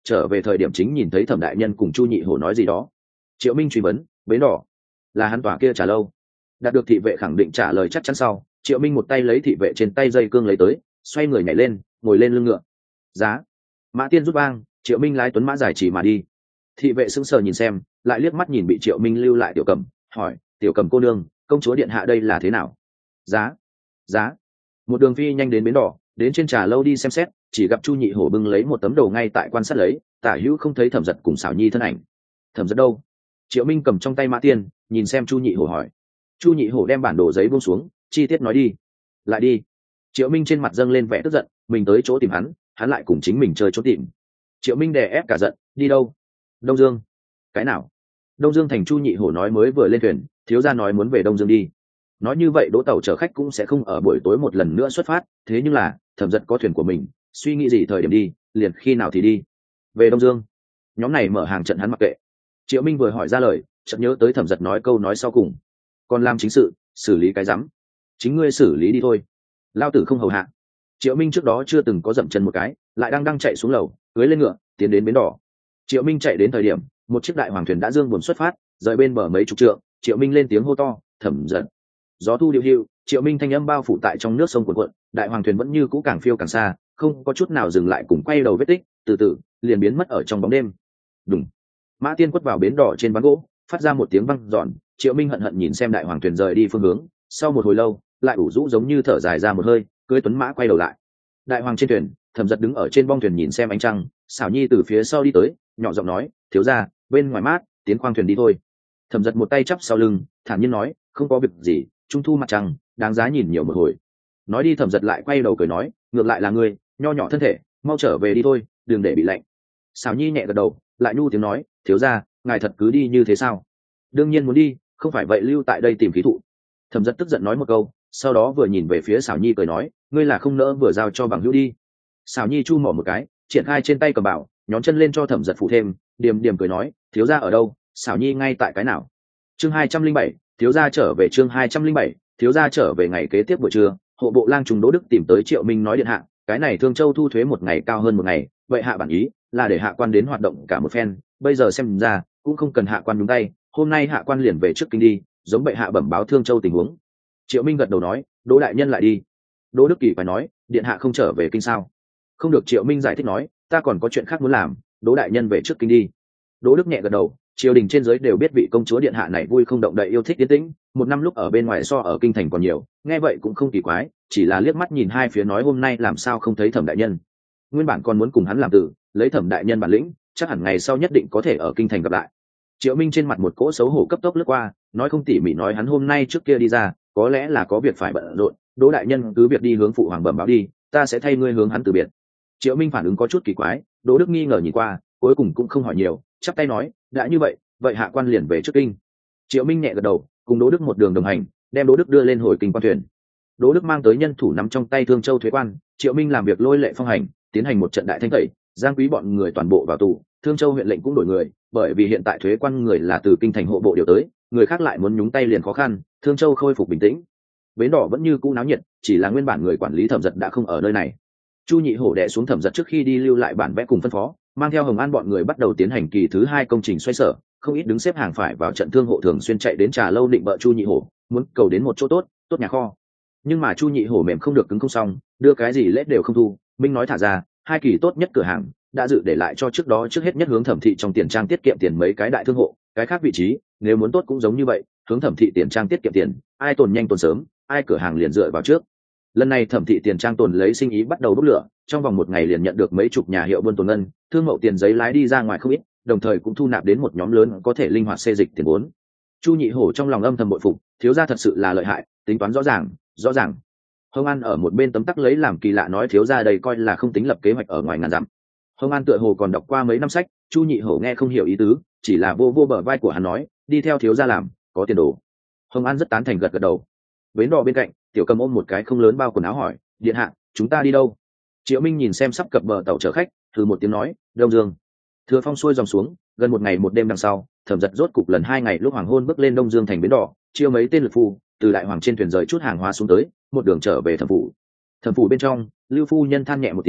trở về thời điểm chính nhìn thấy Thẩm đại nhân cùng Chu Nhị Hổ nói gì đó. Triệu Minh truy vấn, bến đỏ là hắn tòa kia trả lâu. Đạt được thị vệ khẳng định trả lời chắc chắn sau, Triệu Minh một tay lấy thị vệ trên tay dây cương lấy tới, xoay người nhảy lên, ngồi lên lưng ngựa. Giá. Mã Tiên rút vang, Triệu Minh lái tuấn mã giải chỉ mà đi. Thị vệ sững sờ nhìn xem, lại liếc mắt nhìn bị Triệu Minh lưu lại Tiểu Cầm, hỏi, Tiểu Cầm cô nương, công chúa điện hạ đây là thế nào? Giá. Giá. Một đường phi nhanh đến bến đỏ, đến trên trà lâu đi xem xét, chỉ gặp Chu Nhị Hổ bưng lấy một tấm đồ ngay tại quan sát lấy, tả hữu không thấy Thẩm Giật cùng Xảo Nhi thân ảnh. Thẩm Giật đâu? Triệu Minh cầm trong tay Mã Tiên, nhìn xem Chu Nhị Hổ hỏi. Chu Nhị Hổ đem bản đồ giấy buông xuống, chi tiết nói đi. Lại đi. Triệu Minh trên mặt dâng lên vẻ tức giận, mình tới chỗ tìm hắn, hắn lại cùng chính mình chơi chỗ tìm. Triệu Minh đè ép cả giận, đi đâu? Đông Dương. Cái nào? Đông Dương thành. Chu Nhị Hổ nói mới vừa lên thuyền, thiếu gia nói muốn về Đông Dương đi. Nói như vậy đỗ tàu chở khách cũng sẽ không ở buổi tối một lần nữa xuất phát, thế nhưng là Thẩm Giật có thuyền của mình, suy nghĩ gì thời điểm đi, liền khi nào thì đi. Về Đông Dương. Nhóm này mở hàng trận hắn mặc kệ. Triệu Minh vừa hỏi ra lời, chợt nhớ tới Thẩm Giật nói câu nói sau cùng, còn làm chính sự, xử lý cái rắm, chính ngươi xử lý đi thôi, lao tử không hầu hạ. Triệu Minh trước đó chưa từng có dậm chân một cái, lại đang chạy xuống lầu, cưới lên ngựa tiến đến bến đỏ. Triệu Minh chạy đến thời điểm, một chiếc đại hoàng thuyền đã dương buồm xuất phát, rời bên bờ mấy chục trượng. Triệu Minh lên tiếng hô to, Thẩm Giật. Gió thu điệu hưu, Triệu Minh thanh âm bao phủ tại trong nước sông cuộn cuộn, đại hoàng thuyền vẫn như cũ càng phiêu càng xa, không có chút nào dừng lại, cùng quay đầu vết tích, từ từ liền biến mất ở trong bóng đêm. Đùng. Mã Tiên quất vào bến đỏ trên ván gỗ, phát ra một tiếng vang giòn. Triệu Minh hận hận nhìn xem đại hoàng thuyền rời đi phương hướng, sau một hồi lâu lại ủ rũ giống như thở dài ra một hơi, cưỡi tuấn mã quay đầu lại. Đại hoàng trên thuyền, Thẩm Giật đứng ở trên bong thuyền nhìn xem ánh trăng. Xảo Nhi từ phía sau đi tới, nhỏ giọng nói, thiếu gia, bên ngoài mát, tiến khoang thuyền đi thôi. Thẩm Giật một tay chắp sau lưng, thản nhiên nói, không có việc gì, trung thu mặt trăng đáng giá nhìn nhiều một hồi. Nói đi Thẩm Giật lại quay đầu cười nói, ngược lại là ngươi nho nhỏ thân thể, mau trở về đi thôi, đừng để bị lạnh. Xảo Nhi nhẹ gật đầu, lại nhu tiếng nói, thiếu gia, ngài thật cứ đi như thế sao? Đương nhiên muốn đi, không phải vậy lưu tại đây tìm khí thụ. Thẩm Giật tức giận nói một câu, sau đó vừa nhìn về phía Xảo Nhi cười nói, ngươi là không nỡ vừa giao cho bằng hữu đi. Xảo Nhi chu mỏ một cái, triển khai trên tay cầm bảo, nhón chân lên cho Thẩm Giật phụ thêm, điềm điềm cười nói, thiếu gia ở đâu? Xảo Nhi ngay tại cái nào? Chương 207, thiếu gia trở về. Chương 207, thiếu gia trở về. Ngày kế tiếp buổi trưa, hộ bộ lang trùng Đỗ Đức tìm tới Triệu Minh nói điện hạ, cái này Thương Châu thu thuế một ngày cao hơn một ngày, vậy hạ bản ý là để hạ quan đến hoạt động cả một phen, bây giờ xem ra cũng không cần hạ quan nhúng tay, hôm nay hạ quan liền về trước kinh đi, giống bệ hạ bẩm báo Thương Châu tình huống. Triệu Minh gật đầu nói, Đỗ đại nhân lại đi. Đỗ Đức Kỳ phải nói, điện hạ không trở về kinh sao? Không được. Triệu Minh giải thích nói, ta còn có chuyện khác muốn làm, Đỗ đại nhân về trước kinh đi. Đỗ Đức nhẹ gật đầu. Triều đình trên giới đều biết vị công chúa điện hạ này vui không động đậy, yêu thích yên tĩnh, một năm lúc ở bên ngoài so ở kinh thành còn nhiều, nghe vậy cũng không kỳ quái, chỉ là liếc mắt nhìn hai phía nói, hôm nay làm sao không thấy Thẩm đại nhân. Nguyên bản còn muốn cùng hắn làm tử, lấy Thẩm đại nhân bản lĩnh, chắc hẳn ngày sau nhất định có thể ở kinh thành gặp lại. Triệu Minh trên mặt một cỗ xấu hổ cấp tốc lướt qua, nói không tỉ mỉ nói hắn hôm nay trước kia đi ra, có lẽ là có việc phải bận rộn, Đỗ đại nhân cứ việc đi hướng phụ hoàng bẩm báo đi, ta sẽ thay ngươi hướng hắn từ biệt. Triệu Minh phản ứng có chút kỳ quái, Đỗ Đức nghi ngờ nhìn qua, cuối cùng cũng không hỏi nhiều, chắp tay nói, đã như vậy, vậy hạ quan liền về trước kinh. Triệu Minh nhẹ gật đầu, cùng Đỗ Đức một đường đồng hành, đem Đỗ Đức đưa lên hồi kinh quan thuyền. Đỗ Đức mang tới nhân thủ nắm trong tay Thương Châu thuế quan, Triệu Minh làm việc lôi lệ phong hành, tiến hành một trận đại thanh tẩy, giang quý bọn người toàn bộ vào tù, Thương Châu huyện lệnh cũng đổi người, bởi vì hiện tại thuế quan người là từ kinh thành hộ bộ điều tới, người khác lại muốn nhúng tay liền khó khăn. Thương Châu khôi phục bình tĩnh, bến đỏ vẫn như cũ náo nhiệt, chỉ là nguyên bản người quản lý Thẩm Giật đã không ở nơi này. Chu Nhị Hổ đè xuống Thẩm Giật trước khi đi lưu lại bản vẽ cùng phân phó, mang theo Hồng An bọn người bắt đầu tiến hành kỳ thứ 2 công trình xoay sở, không ít đứng xếp hàng phải vào trận thương hộ thường xuyên chạy đến trà lâu định bợ Chu Nhị Hổ, muốn cầu đến một chỗ tốt, tốt nhà kho. Nhưng mà Chu Nhị Hổ mềm không được cứng không xong, đưa cái gì lễ đều không thu. Minh nói thả ra, 2 kỳ tốt nhất cửa hàng đã dự để lại cho trước đó trước hết nhất hướng Thẩm thị trong tiền trang tiết kiệm tiền mấy cái đại thương hộ, cái khác vị trí nếu muốn tốt cũng giống như vậy, hướng Thẩm thị tiền trang tiết kiệm tiền, ai tồn nhanh tồn sớm, ai cửa hàng liền dựa vào trước. Lần này Thẩm thị tiền trang tồn lấy sinh ý bắt đầu bốc lửa, trong vòng 1 ngày liền nhận được mấy chục nhà hiệu buôn tồn ngân, thương mậu tiền giấy lái đi ra ngoài không ít, đồng thời cũng thu nạp đến một nhóm lớn có thể linh hoạt xê dịch tiền vốn. Chu Nhị Hổ trong lòng âm thầm bội phục, thiếu gia thật sự là lợi hại, tính toán rõ ràng, rõ ràng. Hồng An ở một bên tấm tắc lấy làm kỳ lạ, nói thiếu gia đây coi là không tính lập kế hoạch ở ngoài ngàn dặm. Hồng An tựa hồ còn đọc qua mấy năm sách, Chu Nhị Hổ nghe không hiểu ý tứ, chỉ là vô vô bờ vai của hắn nói, đi theo thiếu gia làm, có tiền đồ. Hồng An rất tán thành gật gật đầu. Bến đò bên cạnh, Tiểu Cầm ôm một cái không lớn bao quần áo hỏi, điện hạ, chúng ta đi đâu? Triệu Minh nhìn xem sắp cập bờ tàu chở khách, thử một tiếng nói, Đông Dương. Thừa phong xuôi dòng xuống, gần 1 ngày 1 đêm đằng sau, Thẩm Giật rốt cục lần 2 ngày lúc hoàng hôn bước lên Đông Dương thành bến đò, chiêu mấy tên lực phu từ đại hoàng trên thuyền rời chút hàng hóa xuống tới, một đường trở về Thẩm phủ. Thẩm phủ bên trong, Lưu phu nhân than nhẹ một tiếng,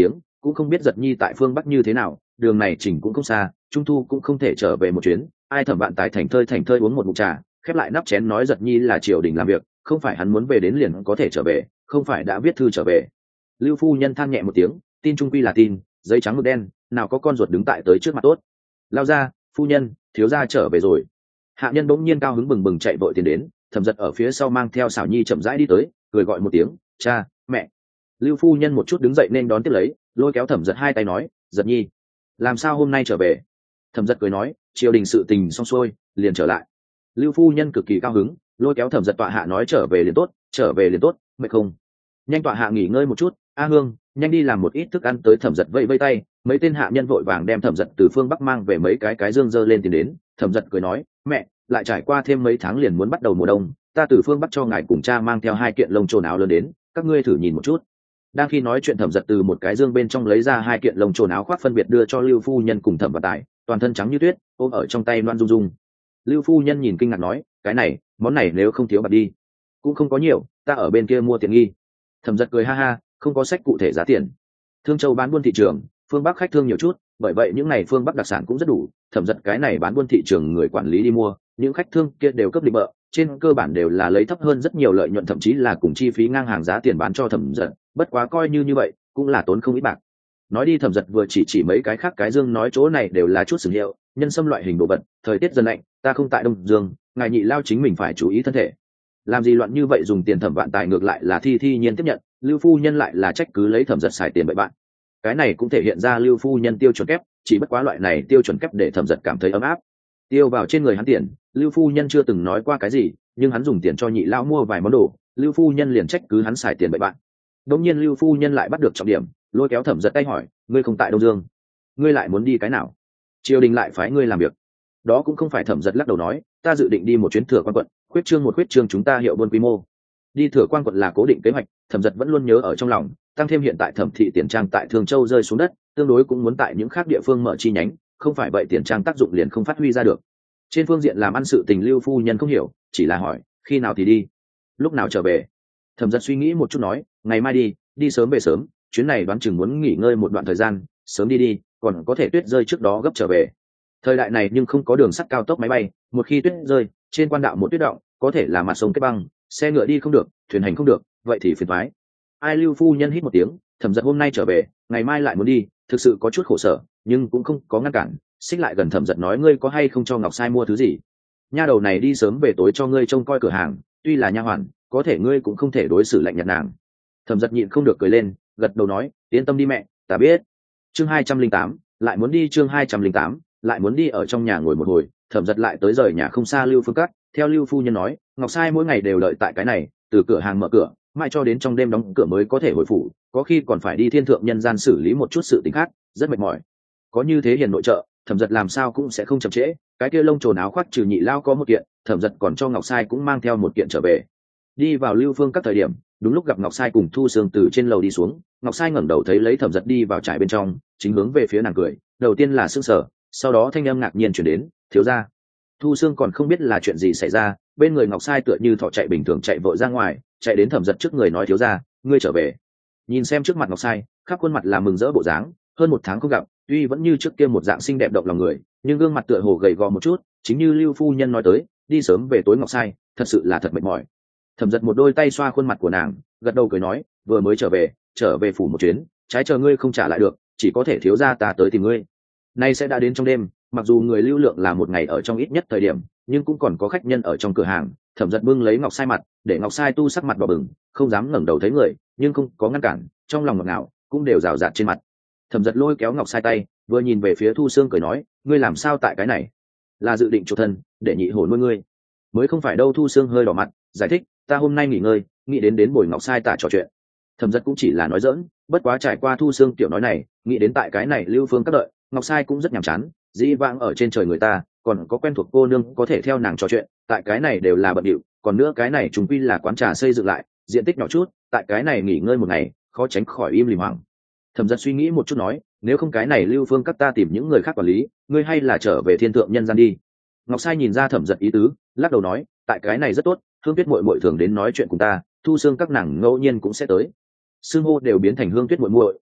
cũng không biết giật nhi tại phương bắc như thế nào, đường này chỉnh cũng không xa, trung thu cũng không thể trở về một chuyến. Ai Thẩm Vạn Tài thành thơi uống một ngụm trà, khép lại nắp chén nói giật nhi là triều đình làm việc, không phải hắn muốn về đến liền có thể trở về, không phải đã viết thư trở về. Lưu phu nhân than nhẹ một tiếng, tin trung quy là tin, giấy trắng mực đen, nào có con ruột đứng tại tới trước mặt tốt. Lao ra, phu nhân, thiếu gia trở về rồi. Hạ nhân bỗng nhiên cao hứng bừng bừng chạy vội tiến đến, Thẩm Giật ở phía sau mang theo Xảo Nhi chậm rãi đi tới, cười gọi một tiếng, cha, mẹ. Lưu phu nhân một chút đứng dậy nên đón tiếp lấy, lôi kéo Thẩm Giật hai tay nói, Giật nhi, làm sao hôm nay trở về? Thẩm Giật cười nói, triều đình sự tình xong xuôi, liền trở lại. Lưu phu nhân cực kỳ cao hứng, lôi kéo Thẩm Giật tọa hạ nói trở về liền tốt, trở về liền tốt, mệt không? Nhanh tọa hạ nghỉ ngơi một chút, A Hương, nhanh đi làm một ít thức ăn tới. Thẩm Giật vẫy vẫy tay, mấy tên hạ nhân vội vàng đem Thẩm Giật từ phương bắc mang về mấy cái dương dơ lên tìm đến. Thẩm Giật cười nói, mẹ, lại trải qua thêm mấy tháng liền muốn bắt đầu mùa đông, ta từ phương bắc cho ngài cùng cha mang theo hai kiện lông trồn áo lớn đến, các ngươi thử nhìn một chút. Đang khi nói chuyện Thẩm Giật từ một cái dương bên trong lấy ra hai kiện lông trồn áo khoác phân biệt đưa cho Lưu phu nhân cùng Thẩm Vạn Tài, toàn thân trắng như tuyết, ôm ở trong tay loan rung rung. Lưu phu nhân nhìn kinh ngạc nói, cái này, món này nếu không thiếu bạc đi. Cũng không có nhiều, ta ở bên kia mua tiện nghi. Thẩm Giật cười ha ha, không có sách cụ thể giá tiền. Thương Châu bán buôn thị trường, phương Bắc khách thương nhiều chút, bởi vậy những này phương Bắc đặc sản cũng rất đủ. Thẩm Giật cái này bán buôn thị trường người quản lý đi mua, những khách thương kia đều cấp định bợ, trên cơ bản đều là lấy thấp hơn rất nhiều lợi nhuận, thậm chí là cùng chi phí ngang hàng giá tiền bán cho Thẩm Giật, bất quá coi như vậy, cũng là tốn không ít bạc. Nói đi Thẩm Giật vừa chỉ mấy cái khác cái dương nói chỗ này đều là chút sử hiệu, nhân sâm loại hình đồ vật, thời tiết dần lạnh, ta không tại Đông Dương, ngài nhị lao chính mình phải chú ý thân thể. Làm gì loạn như vậy dùng tiền. Thẩm Vạn Tài ngược lại là thi nhiên tiếp nhận, Lưu phu nhân lại là trách cứ lấy Thẩm Giật xài tiền bậy bạn. Cái này cũng thể hiện ra Lưu phu nhân tiêu chuẩn kép, chỉ bất quá loại này tiêu chuẩn kép để Thẩm Giật cảm thấy ấm áp. Tiêu vào trên người hắn tiền, Lưu phu nhân chưa từng nói qua cái gì, nhưng hắn dùng tiền cho nhị lão mua vài món đồ, Lưu phu nhân liền trách cứ hắn xài tiền bậy bạn. Đột nhiên Lưu phu nhân lại bắt được trọng điểm, lôi kéo Thẩm Giật tay hỏi, ngươi không tại Đông Dương, ngươi lại muốn đi cái nào? Triều đình lại phái ngươi làm việc. Đó cũng không phải. Thẩm Giật lắc đầu nói, ta dự định đi một chuyến Thừa Quan quận, khuyết trương chúng ta hiệu buôn quy mô. Đi Thừa Quan quận là cố định kế hoạch, Thẩm Giật vẫn luôn nhớ ở trong lòng, tăng thêm hiện tại Thẩm thị tiền trang tại Thường Châu rơi xuống đất, tương đối cũng muốn tại những khác địa phương mở chi nhánh, không phải vậy tiền trang tác dụng liền không phát huy ra được. Trên phương diện làm ăn sự tình Lưu phu nhân không hiểu, chỉ là hỏi, khi nào thì đi, lúc nào trở về? Thẩm Giật suy nghĩ một chút nói, ngày mai đi sớm về sớm, chuyến này đoán chừng muốn nghỉ ngơi một đoạn thời gian, sớm đi, còn có thể tuyết rơi trước đó gấp trở về. Thời đại này nhưng không có đường sắt cao tốc máy bay, một khi tuyết rơi, trên quan đạo một tuyết động, có thể là mặt sông kết băng, xe ngựa đi không được, thuyền hành không được, vậy thì phiền toái. Ai Lưu phu nhân hít một tiếng, Thẩm Giật hôm nay trở về, ngày mai lại muốn đi, thực sự có chút khổ sở, nhưng cũng không có ngăn cản, xích lại gần Thẩm Giật nói, ngươi có hay không cho Ngọc Sai mua thứ gì? Nha đầu này đi sớm về tối cho ngươi trông coi cửa hàng, tuy là nha hoàn, có thể ngươi cũng không thể đối xử lạnh nhạt nàng. Thẩm Giật nhịn không được cười lên, gật đầu nói, yên tâm đi mẹ, ta biết. Chương 208, lại muốn đi. Chương 208, lại muốn đi. Ở trong nhà ngồi một hồi, Thẩm Giật lại tới rời nhà không xa Lưu Phương Cát, theo Lưu phu nhân nói, Ngọc Sai mỗi ngày đều đợi tại cái này, từ cửa hàng mở cửa mãi cho đến trong đêm đóng cửa mới có thể hồi phủ, có khi còn phải đi thiên thượng nhân gian xử lý một chút sự tình khác, rất mệt mỏi. Có như thế hiền nội trợ, Thẩm Giật làm sao cũng sẽ không chậm trễ. Cái kia lông trồn áo khoác trừ nhị lao có một kiện, Thẩm Giật còn cho Ngọc Sai cũng mang theo một kiện trở về. Đi vào Lưu Phương các thời điểm, đúng lúc gặp Ngọc Sai cùng Thu Sương từ trên lầu đi xuống. Ngọc Sai ngẩng đầu thấy lấy Thẩm Giật đi vào trại bên trong, chính hướng về phía nàng cười, đầu tiên là sững sờ, sau đó thanh âm ngạc nhiên chuyển đến, thiếu gia. Thu Sương còn không biết là chuyện gì xảy ra, bên người Ngọc Sai tựa như thỏ chạy bình thường chạy vội ra ngoài, chạy đến Thẩm Giật trước người nói, thiếu gia, ngươi trở về. Nhìn xem trước mặt Ngọc Sai, khắp khuôn mặt là mừng rỡ bộ dáng, hơn một tháng không gặp, tuy vẫn như trước kia một dạng xinh đẹp động lòng người, nhưng gương mặt tựa hồ gầy gò một chút, chính như Lưu phu nhân nói tới, đi sớm về tối Ngọc Sai, thật sự là thật mệt mỏi. Thẩm Giật một đôi tay xoa khuôn mặt của nàng, gật đầu cười nói, vừa mới trở về phủ một chuyến, trái chờ ngươi không trả lại được, chỉ có thể thiếu gia ta tới tìm ngươi. Nay sẽ đã đến trong đêm, mặc dù người lưu lượng là một ngày ở trong ít nhất thời điểm, nhưng cũng còn có khách nhân ở trong cửa hàng. Thẩm Giật bưng lấy Ngọc Sai mặt, để Ngọc Sai tu sắc mặt đỏ bừng, không dám ngẩng đầu thấy người, nhưng không có ngăn cản, trong lòng ngọt ngào cũng đều rào rạt trên mặt. Thẩm Giật lôi kéo Ngọc Sai tay, vừa nhìn về phía Thu Sương cười nói, ngươi làm sao tại cái này? Là dự định chủ thân, để nhị hổ nuôi ngươi? Mới không phải đâu. Thu Sương hơi đỏ mặt, giải thích, ta hôm nay nghỉ ngơi, nghĩ đến bồi Ngọc Sai tả trò chuyện. Thẩm Giật cũng chỉ là nói dỡn, bất quá trải qua Thu Sương tiểu nói này, nghĩ đến tại cái này Lưu Phương các đợi, Ngọc Sai cũng rất nhàm chán, dĩ vãng ở trên trời người ta còn có quen thuộc cô nương có thể theo nàng trò chuyện, tại cái này đều là bận điệu, còn nữa cái này chúng quy là quán trà xây dựng lại, diện tích nhỏ chút, tại cái này nghỉ ngơi một ngày, khó tránh khỏi im lìm hoảng. Thẩm Giật suy nghĩ một chút nói, nếu không cái này Lưu Phương các ta tìm những người khác quản lý, ngươi hay là trở về thiên thượng nhân gian đi. Ngọc Sai nhìn ra Thẩm Giật ý tứ, lắc đầu nói, tại cái này rất tốt, Hương Tuyết muội muội thường đến nói chuyện cùng ta, Thu Sương các nàng ngẫu nhiên cũng sẽ tới. Xưng hô đều biến thành Hương Tuyết muội muội,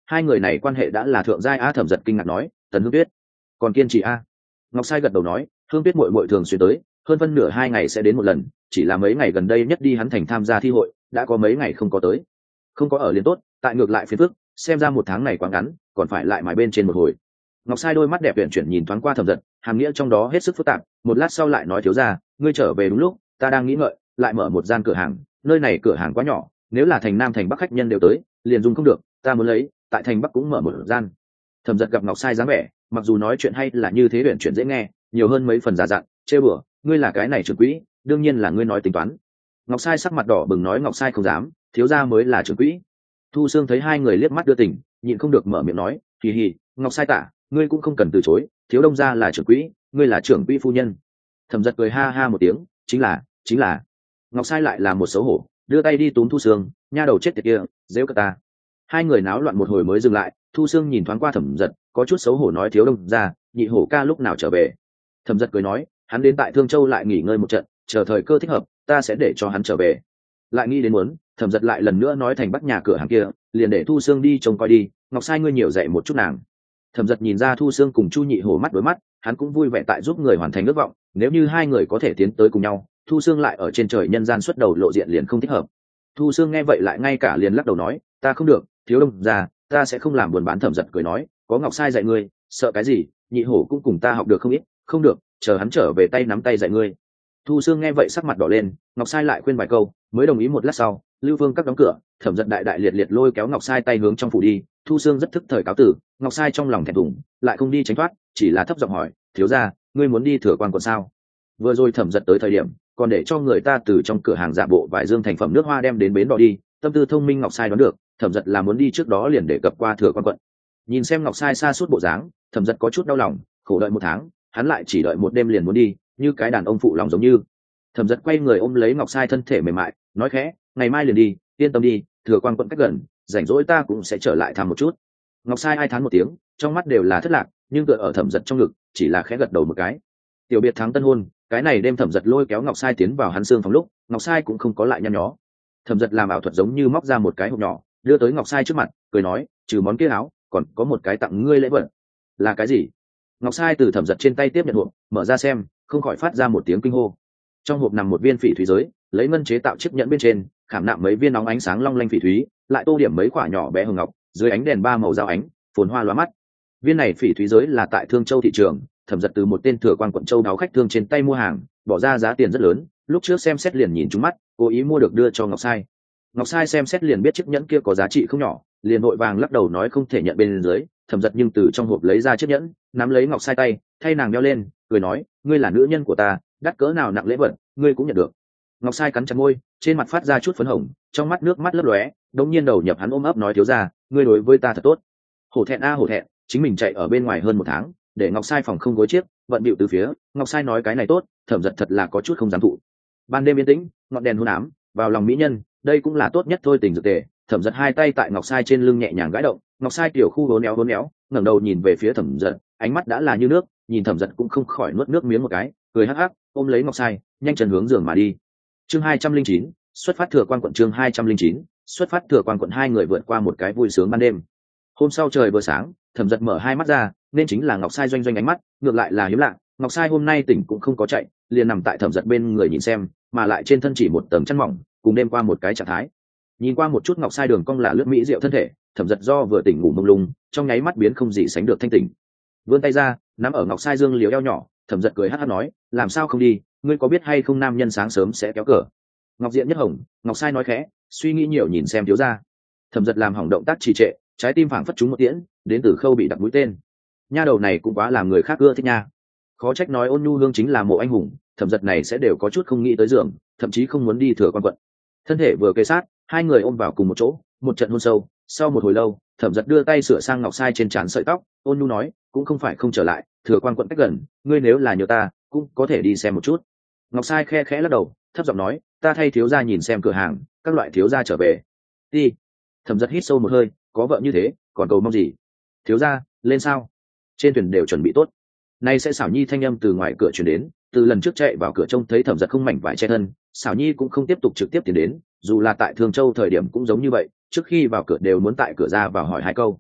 hai người này quan hệ đã là thượng giai a. Thẩm Giật kinh ngạc nói, Tần Hương Tuyết còn kiên trì a. Ngọc Sai gật đầu nói, Hương Tuyết muội muội thường xuyên tới, hơn phân nửa 2 ngày sẽ đến một lần, chỉ là mấy ngày gần đây nhất đi hắn thành tham gia thi hội, đã có mấy ngày không có tới. Không có ở liền tốt, tại ngược lại phiền phức, xem ra 1 tháng này quá ngắn, còn phải lại mài bên trên một hồi. Ngọc Sai đôi mắt đẹp uyển chuyển nhìn thoáng qua Thẩm Giật, hàm nghĩa trong đó hết sức phức tạp, một lát sau lại nói, thiếu gia, ngươi trở về đúng lúc, ta đang nghĩ ngợi, lại mở một gian cửa hàng, nơi này cửa hàng quá nhỏ, nếu là thành Nam thành Bắc khách nhân đều tới, liền dùng không được, ta muốn lấy, tại thành Bắc cũng mở một gian. Thẩm Giật gặp Ngọc Sai dáng vẻ, mặc dù nói chuyện hay là như thế uyển chuyển dễ nghe, nhiều hơn mấy phần giả dặn, chê bừa, ngươi là cái này trưởng quỹ, đương nhiên là ngươi nói tính toán. Ngọc Sai sắc mặt đỏ bừng nói, Ngọc Sai không dám, thiếu gia mới là trưởng quỹ. Thu Sương thấy hai người liếc mắt đưa tình, nhịn không được mở miệng nói, hì hì, Ngọc Sai tả, ngươi cũng không cần từ chối, thiếu đông gia là trưởng quỹ, ngươi là trưởng quỹ phu nhân. Thẩm Giật cười ha ha một tiếng, chính là. Ngọc Sai lại là một xấu hổ, đưa tay đi túm Thu Sương, nha đầu chết tiệt kia, giễu cợt ta. Hai người náo loạn một hồi mới dừng lại, Thu Sương nhìn thoáng qua Thẩm Giật, có chút xấu hổ nói, thiếu đông gia, nhị hổ ca lúc nào trở về. Thẩm Giật cười nói, hắn đến tại Thương Châu lại nghỉ ngơi một trận, chờ thời cơ thích hợp, ta sẽ để cho hắn trở về. Lại nghĩ đến muốn, Thẩm Giật lại lần nữa nói thành Bắc nhà cửa hàng kia, liền để Thu Sương đi trông coi đi, Ngọc Sai ngươi nhiều dạy một chút nàng. Thẩm Giật nhìn ra Thu Sương cùng Chu Nhị Hổ mắt đối mắt, hắn cũng vui vẻ tại giúp người hoàn thành ước vọng, nếu như hai người có thể tiến tới cùng nhau, Thu Sương lại ở trên trời nhân gian xuất đầu lộ diện liền không thích hợp. Thu Sương nghe vậy lại ngay cả liền lắc đầu nói, ta không được, thiếu đông gia, ta sẽ không làm buồn bán. Thẩm Giật cười nói, có Ngọc Sai dạy ngươi, sợ cái gì, Nhị Hổ cũng cùng ta học được không ít, không được, chờ hắn trở về tay nắm tay dạy ngươi. Thu Sương nghe vậy sắc mặt đỏ lên, Ngọc Sai lại khuyên vài câu mới đồng ý. Một lát sau, Lưu Phương các đóng cửa, Thẩm Giật đại đại liệt liệt lôi kéo Ngọc Sai tay hướng trong phủ đi. Thu Sương rất thức thời cáo tử, Ngọc Sai trong lòng thẹn thùng, lại không đi tránh thoát, chỉ là thấp giọng hỏi, thiếu gia, ngươi muốn đi Thừa Quan quận sao? Vừa rồi Thẩm Giật tới thời điểm, còn để cho người ta từ trong cửa hàng giả bộ vài dương thành phẩm nước hoa đem đến bến đò đi, tâm tư thông minh Ngọc Sai đoán được, Thẩm Giật là muốn đi trước đó liền để cập qua Thừa Quan quận. Nhìn xem Ngọc Sai xa suốt bộ dáng, Thẩm Giật có chút đau lòng, khổ đợi 1 tháng, hắn lại chỉ đợi 1 đêm liền muốn đi, như cái đàn ông phụ lòng giống như. Thẩm Giật quay người ôm lấy Ngọc Sai thân thể mềm mại, nói khẽ, ngày mai liền đi, yên tâm đi, Thừa Quan quận cách gần, rảnh rỗi ta cũng sẽ trở lại thăm một chút. Ngọc Sai ai thán một tiếng, trong mắt đều là thất lạc, nhưng tựa ở Thẩm Giật trong ngực, chỉ là khẽ gật đầu một cái. Tiểu biệt thắng tân hôn, cái này đêm Thẩm Giật lôi kéo Ngọc Sai tiến vào hắn xương phòng lúc, Ngọc Sai cũng không có lại nhăn nhó. Thẩm Giật làm ảo thuật giống như móc ra một cái hộp nhỏ, đưa tới Ngọc Sai trước mặt, cười nói, trừ món kia áo, còn có một cái tặng ngươi lễ vật. Là cái gì? Ngọc Sai từ Thẩm Giật trên tay tiếp nhận hộp, mở ra xem, không khỏi phát ra một tiếng kinh hô. Trong hộp nằm một viên phỉ thúy giới, lấy ngân chế tạo chiếc nhẫn bên trên, khảm nạm mấy viên nóng ánh sáng long lanh phỉ thúy, lại tô điểm mấy quả nhỏ bé hồng ngọc, dưới ánh đèn 3 màu giao ánh, phồn hoa lóa mắt. Viên này phỉ thúy giới là tại Thương Châu thị trường, Thẩm Giật từ một tên Thừa Quan quận châu đáo khách thương trên tay mua hàng, bỏ ra giá tiền rất lớn, lúc trước xem xét liền nhìn trúng mắt, cố ý mua được đưa cho Ngọc Sai. Ngọc Sai xem xét liền biết chiếc nhẫn kia có giá trị không nhỏ, liền vội vàng lắc đầu nói không thể nhận bên dưới. Thẩm Giật nhưng từ trong hộp lấy ra chiếc nhẫn, nắm lấy Ngọc Sai tay, thay nàng đeo lên, cười nói, ngươi là nữ nhân của ta, đắt cỡ nào nặng lễ vật, ngươi cũng nhận được. Ngọc Sai cắn chặt môi, trên mặt phát ra chút phấn hồng, trong mắt nước mắt lấp lóe, đột nhiên đầu nhập hắn ôm ấp nói, thiếu gia, ngươi đối với ta thật tốt. Hổ thẹn a hổ thẹn, chính mình chạy ở bên ngoài hơn 1 tháng, để Ngọc Sai phòng không gối chiếc, vận bịu từ phía. Ngọc Sai nói cái này tốt, Thẩm Giật thật là có chút không dám thụ. Ban đêm yên tĩnh, ngọn đèn hôn ám, vào lòng mỹ nhân, đây cũng là tốt nhất thôi tình dược tề. Thẩm Giật hai tay tại Ngọc Sai trên lưng nhẹ nhàng gãi động, Ngọc Sai tiểu khu hố néo, ngẩng đầu nhìn về phía Thẩm Giật, ánh mắt đã là như nước, nhìn Thẩm Giật cũng không khỏi nuốt nước miếng một cái, cười hắc hắc, ôm lấy Ngọc Sai, nhanh chân hướng giường mà đi. Chương 209, xuất phát Thừa Quan quận. Chương 209, xuất phát Thừa Quan quận. Hai người vượt qua một cái vui sướng ban đêm. Hôm sau trời vừa sáng, Thẩm Giật mở hai mắt ra, nên chính là Ngọc Sai doanh doanh ánh mắt, ngược lại là hiếm lạ, Ngọc Sai hôm nay tỉnh cũng không có chạy, liền nằm tại Thẩm Giật bên người nhìn xem, mà lại trên thân chỉ một tầng chăn mỏng, cùng đêm qua một cái trạng thái. Nhìn qua một chút Ngọc Sai đường cong là lướt mỹ diệu thân thể, Thẩm Giật do vừa tỉnh ngủ mông lung, trong nháy mắt biến không gì sánh được thanh tỉnh. Vươn tay ra, nắm ở Ngọc Sai dương liếu eo nhỏ, Thẩm Giật cười hắt hắt nói, làm sao không đi, ngươi có biết hay không nam nhân sáng sớm sẽ kéo cờ. Ngọc diện nhất hồng, Ngọc Sai nói khẽ, suy nghĩ nhiều nhìn xem thiếu gia. Thẩm Giật làm hỏng động tác trì trệ, trái tim phảng phất trúng một tiễn, đến từ Khâu bị đặt mũi tên. Nha đầu này cũng quá làm người khác ưa thích nha. Khó trách nói Ôn Nhu Hương chính là mộ anh hùng, Thẩm Giật này sẽ đều có chút không nghĩ tới giường, thậm chí không muốn đi Thừa Quan quận. Thân thể vừa kề sát, hai người ôm vào cùng một chỗ, một trận hôn sâu. Sau một hồi lâu, Thẩm Giật đưa tay sửa sang Ngọc Sai trên trán sợi tóc, ôn nhu nói, cũng không phải không trở lại, Thừa Quan quận cách gần, ngươi nếu là nhớ ta, cũng có thể đi xem một chút. Ngọc Sai khe khẽ lắc đầu, thấp giọng nói, ta thay thiếu gia nhìn xem cửa hàng, các loại thiếu gia trở về. Đi. Thẩm Giật hít sâu một hơi, có vợ như thế, còn cầu mong gì? Thiếu gia, lên sao? Trên thuyền đều chuẩn bị tốt. Nay sẽ Xảo Nhi thanh âm từ ngoài cửa truyền đến, từ lần trước chạy vào cửa trông thấy Thẩm Giật không mảnh vải che thân, Xảo Nhi cũng không tiếp tục trực tiếp tiến đến, dù là tại Thường Châu thời điểm cũng giống như vậy, trước khi vào cửa đều muốn tại cửa ra vào hỏi 2 câu.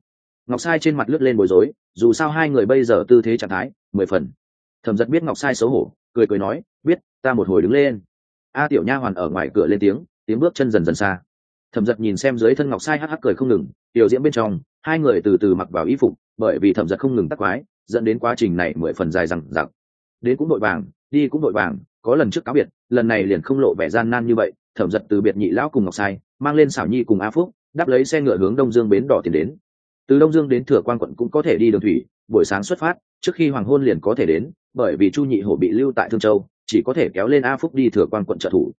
Ngọc Sai trên mặt lướt lên bối rối, dù sao hai người bây giờ tư thế trạng thái 10 phần. Thẩm Giật biết Ngọc Sai xấu hổ, cười cười nói, biết, ta một hồi đứng lên. A tiểu nha hoàn ở ngoài cửa lên tiếng bước chân dần dần xa. Thẩm Giật nhìn xem dưới thân Ngọc Sai hắc hắc cười không ngừng, tiểu diễm bên trong hai người từ từ mặc vào y phục, bởi vì Thẩm Giật không ngừng tắc quái, dẫn đến quá trình này 10 phần dài dằng dặc. Đến cũng đội vàng, đi cũng đội vàng, có lần trước cáo biệt, lần này liền không lộ vẻ gian nan như vậy. Thẩm Giật từ biệt nhị lão cùng Ngọc Sai, mang lên Xảo Nhi cùng A Phúc, đáp lấy xe ngựa hướng Đông Dương bến đỏ tiến đến. Từ Đông Dương đến Thừa Quan quận cũng có thể đi đường thủy, buổi sáng xuất phát, trước khi hoàng hôn liền có thể đến, bởi vì Chu Nhị Hổ bị lưu tại Thương Châu, chỉ có thể kéo lên A Phúc đi Thừa Quan quận trợ thủ.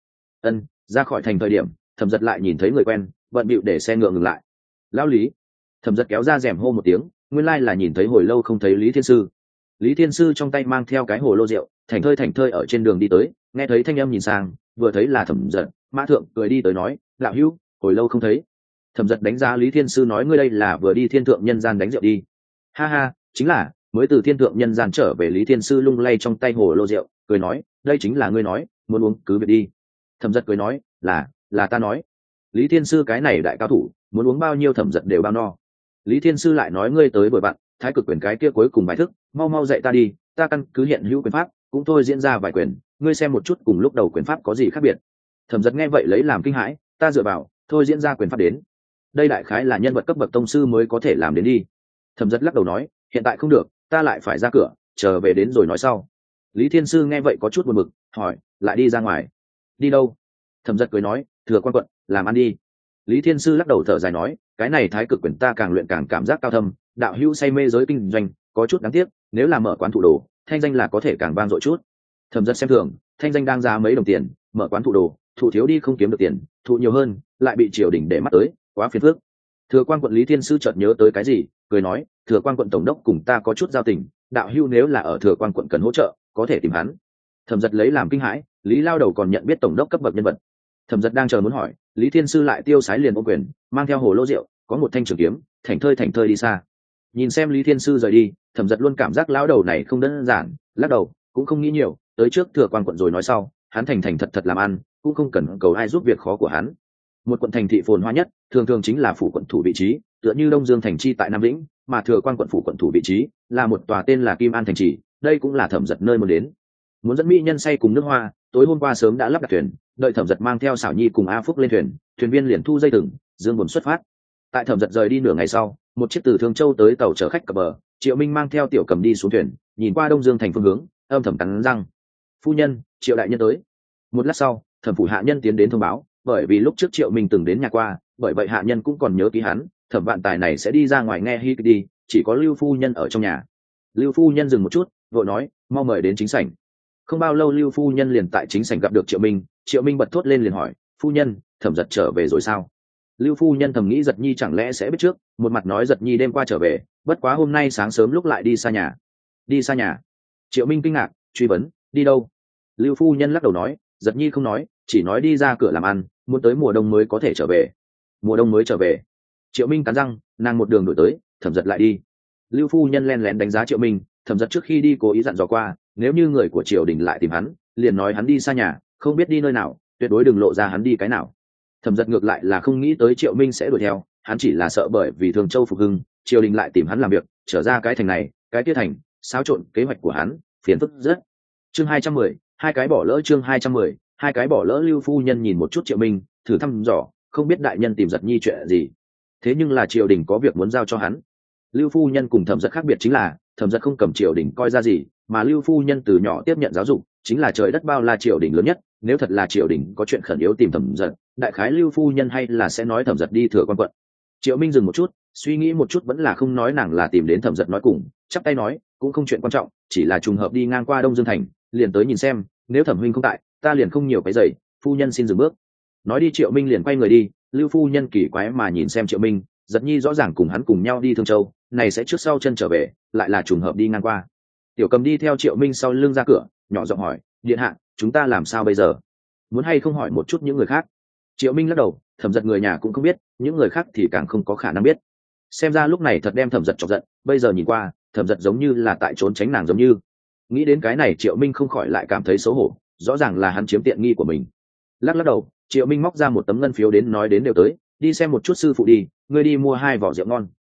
Ra khỏi thành thời điểm, Thẩm Giật lại nhìn thấy người quen, bận bịu để xe ngựa ngừng lại. Lão Lý. Thẩm Giật kéo ra rèm hô một tiếng, nguyên lai là nhìn thấy hồi lâu không thấy Lý Thiên Sư. Lý Thiên Sư trong tay mang theo cái hồ lô rượu, thảnh thơi ở trên đường đi tới, nghe thấy thanh âm nhìn sang, vừa thấy là Thẩm Giật, Mã Thượng cười đi tới nói, lão hữu, hồi lâu không thấy. Thẩm Giật đánh giá Lý Thiên Sư nói, ngươi đây là vừa đi thiên thượng nhân gian đánh rượu đi. Ha ha, chính là mới từ thiên thượng nhân gian trở về. Lý Thiên Sư lung lay trong tay hồ lô rượu, cười nói, đây chính là ngươi nói muốn uống cứ việc đi. Thẩm Giật cười nói, là ta nói. Lý Thiên Sư cái này đại cao thủ, muốn uống bao nhiêu Thẩm Giật đều bao no. Lý Thiên Sư lại nói, ngươi tới vội bạn, thái cực quyền cái kia cuối cùng bài thức, mau dạy ta đi, ta căn cứ hiện hữu quyền pháp cũng thôi diễn ra vài quyền, ngươi xem một chút cùng lúc đầu quyền pháp có gì khác biệt. Thẩm Giật nghe vậy lấy làm kinh hãi, ta dựa vào thôi diễn ra quyền pháp đến, đây đại khái là nhân vật cấp bậc tông sư mới có thể làm đến đi. Thẩm Giật lắc đầu nói, hiện tại không được, ta lại phải ra cửa, chờ về đến rồi nói sau. Lý Thiên Sư nghe vậy có chút buồn bực, hỏi, lại đi ra ngoài? Đi đâu? Thẩm Giật cười nói, Thừa Quan quận, làm ăn đi. Lý Thiên Sư lắc đầu thở dài nói, cái này thái cực quyền ta càng luyện càng cảm giác cao thâm, đạo hữu say mê giới kinh doanh, có chút đáng tiếc, nếu là mở quán thụ đồ, thanh danh là có thể càng vang dội chút. Thẩm Giật xem thường, thanh danh đang giá mấy đồng tiền, mở quán thụ đồ, thụ thiếu đi không kiếm được tiền, thụ nhiều hơn lại bị triều đình để mắt tới, quá phiền phức. Thừa Quan quận Lý Thiên Sư chợt nhớ tới cái gì, cười nói, Thừa Quan quận tổng đốc cùng ta có chút giao tình, đạo hữu nếu là ở Thừa Quan quận cần hỗ trợ, có thể tìm hắn. Thẩm Giật lấy làm kinh hãi, Lý lao đầu còn nhận biết tổng đốc cấp bậc nhân vật. Thẩm Giật đang chờ muốn hỏi, Lý Thiên Sư lại tiêu sái liền ôm quyền, mang theo hồ lô rượu, có một thanh trường kiếm, thảnh thơi đi xa. Nhìn xem Lý Thiên Sư rời đi, Thẩm Giật luôn cảm giác lão đầu này không đơn giản, lắc đầu cũng không nghĩ nhiều, tới trước Thừa Quan quận rồi nói sau, hắn thành thật làm ăn, cũng không cần cầu ai giúp việc khó của hắn. Một quận thành thị phồn hoa nhất thường chính là phủ quận thủ vị trí, tựa như Đông Dương thành chi tại Nam Lĩnh, mà Thừa Quan quận phủ quận thủ vị trí là một tòa tên là Kim An thành trì, đây cũng là Thẩm Giật nơi muốn đến. Muốn dẫn mỹ nhân say cùng nước hoa, tối hôm qua sớm đã lắp đặt thuyền, đợi Thẩm Giật mang theo Xảo Nhi cùng A Phúc lên thuyền, thuyền viên liền thu dây thừng, dương buồm xuất phát. Tại Thẩm Giật rời đi nửa ngày sau, một chiếc từ Thương Châu tới tàu chở khách cập bờ, Triệu Minh mang theo Tiểu Cầm đi xuống thuyền, nhìn qua Đông Dương thành phương hướng, âm thầm cắn răng. Phu nhân, Triệu đại nhân tới. Một lát sau, Thẩm phủ hạ nhân tiến đến thông báo, bởi vì lúc trước Triệu Minh từng đến nhà qua, bởi vậy hạ nhân cũng còn nhớ ký hắn, Thẩm Vạn Tài này sẽ đi ra ngoài nghe hi đi, chỉ có Lưu phu nhân ở trong nhà. Lưu phu nhân dừng một chút, vội nói, mau mời đến chính sảnh. Không bao lâu Lưu phu nhân liền tại chính sảnh gặp được Triệu Minh, Triệu Minh bật thốt lên liền hỏi, phu nhân, Thẩm Giật trở về rồi sao? Lưu phu nhân thầm nghĩ Giật Nhi chẳng lẽ sẽ biết trước, một mặt nói Giật Nhi đêm qua trở về, bất quá hôm nay sáng sớm lúc lại đi xa nhà. Đi xa nhà? Triệu Minh kinh ngạc, truy vấn, đi đâu? Lưu phu nhân lắc đầu nói, Giật Nhi không nói, chỉ nói đi ra cửa làm ăn, muốn tới mùa đông mới có thể trở về. Mùa đông mới trở về? Triệu Minh cắn răng, nàng một đường đổi tới, Thẩm Giật lại đi. Lưu phu nhân len lén đánh giá Triệu Minh, Thẩm Giật trước khi đi cố ý dặn dò qua, nếu như người của triều đình lại tìm hắn, liền nói hắn đi xa nhà, không biết đi nơi nào, tuyệt đối đừng lộ ra hắn đi cái nào. Thẩm Giật ngược lại là không nghĩ tới Triệu Minh sẽ đuổi theo, hắn chỉ là sợ bởi vì Thường Châu phục hưng, triều đình lại tìm hắn làm việc, trở ra cái thành này, cái kia thành, xáo trộn kế hoạch của hắn, phiền phức rất. Chương 210, hai cái bỏ lỡ. Chương 210, hai cái bỏ lỡ. Lưu phu nhân nhìn một chút Triệu Minh, thử thăm dò, không biết đại nhân tìm Giật Nhi chuyện gì. Thế nhưng là triều đình có việc muốn giao cho hắn. Lưu phu nhân cùng Thẩm Giật khác biệt chính là, Thẩm Giật không cầm triều đình coi ra gì, mà Lưu phu nhân từ nhỏ tiếp nhận giáo dục, chính là trời đất bao la triều đình lớn nhất, nếu thật là triều đình có chuyện khẩn yếu tìm Thẩm Giật, đại khái Lưu phu nhân hay là sẽ nói Thẩm Giật đi Thừa Quan quận. Triệu Minh dừng một chút, suy nghĩ một chút vẫn là không nói nàng là tìm đến Thẩm Giật nói cùng, chắp tay nói, cũng không chuyện quan trọng, chỉ là trùng hợp đi ngang qua Đông Dương thành, liền tới nhìn xem, nếu Thẩm huynh không tại, ta liền không nhiều cái giày, phu nhân xin dừng bước. Nói đi Triệu Minh liền quay người đi, Lưu phu nhân kỳ quái mà nhìn xem Triệu Minh, Giật Nhi rõ ràng cùng hắn cùng nhau đi Thương Châu, này sẽ trước sau chân trở về, lại là trùng hợp đi ngang qua. Tiểu Cầm đi theo Triệu Minh sau lưng ra cửa, nhỏ giọng hỏi, điện hạ, chúng ta làm sao bây giờ? Muốn hay không hỏi một chút những người khác? Triệu Minh lắc đầu, Thẩm Giật người nhà cũng không biết, những người khác thì càng không có khả năng biết. Xem ra lúc này thật đem Thẩm Giật chọc giận, bây giờ nhìn qua, Thẩm Giật giống như là tại trốn tránh nàng giống như. Nghĩ đến cái này Triệu Minh không khỏi lại cảm thấy xấu hổ, rõ ràng là hắn chiếm tiện nghi của mình. Lắc đầu, Triệu Minh móc ra một tấm ngân phiếu đến nói đến đều tới, đi xem một chút sư phụ đi, ngươi đi mua 2 vỏ rượu ngon.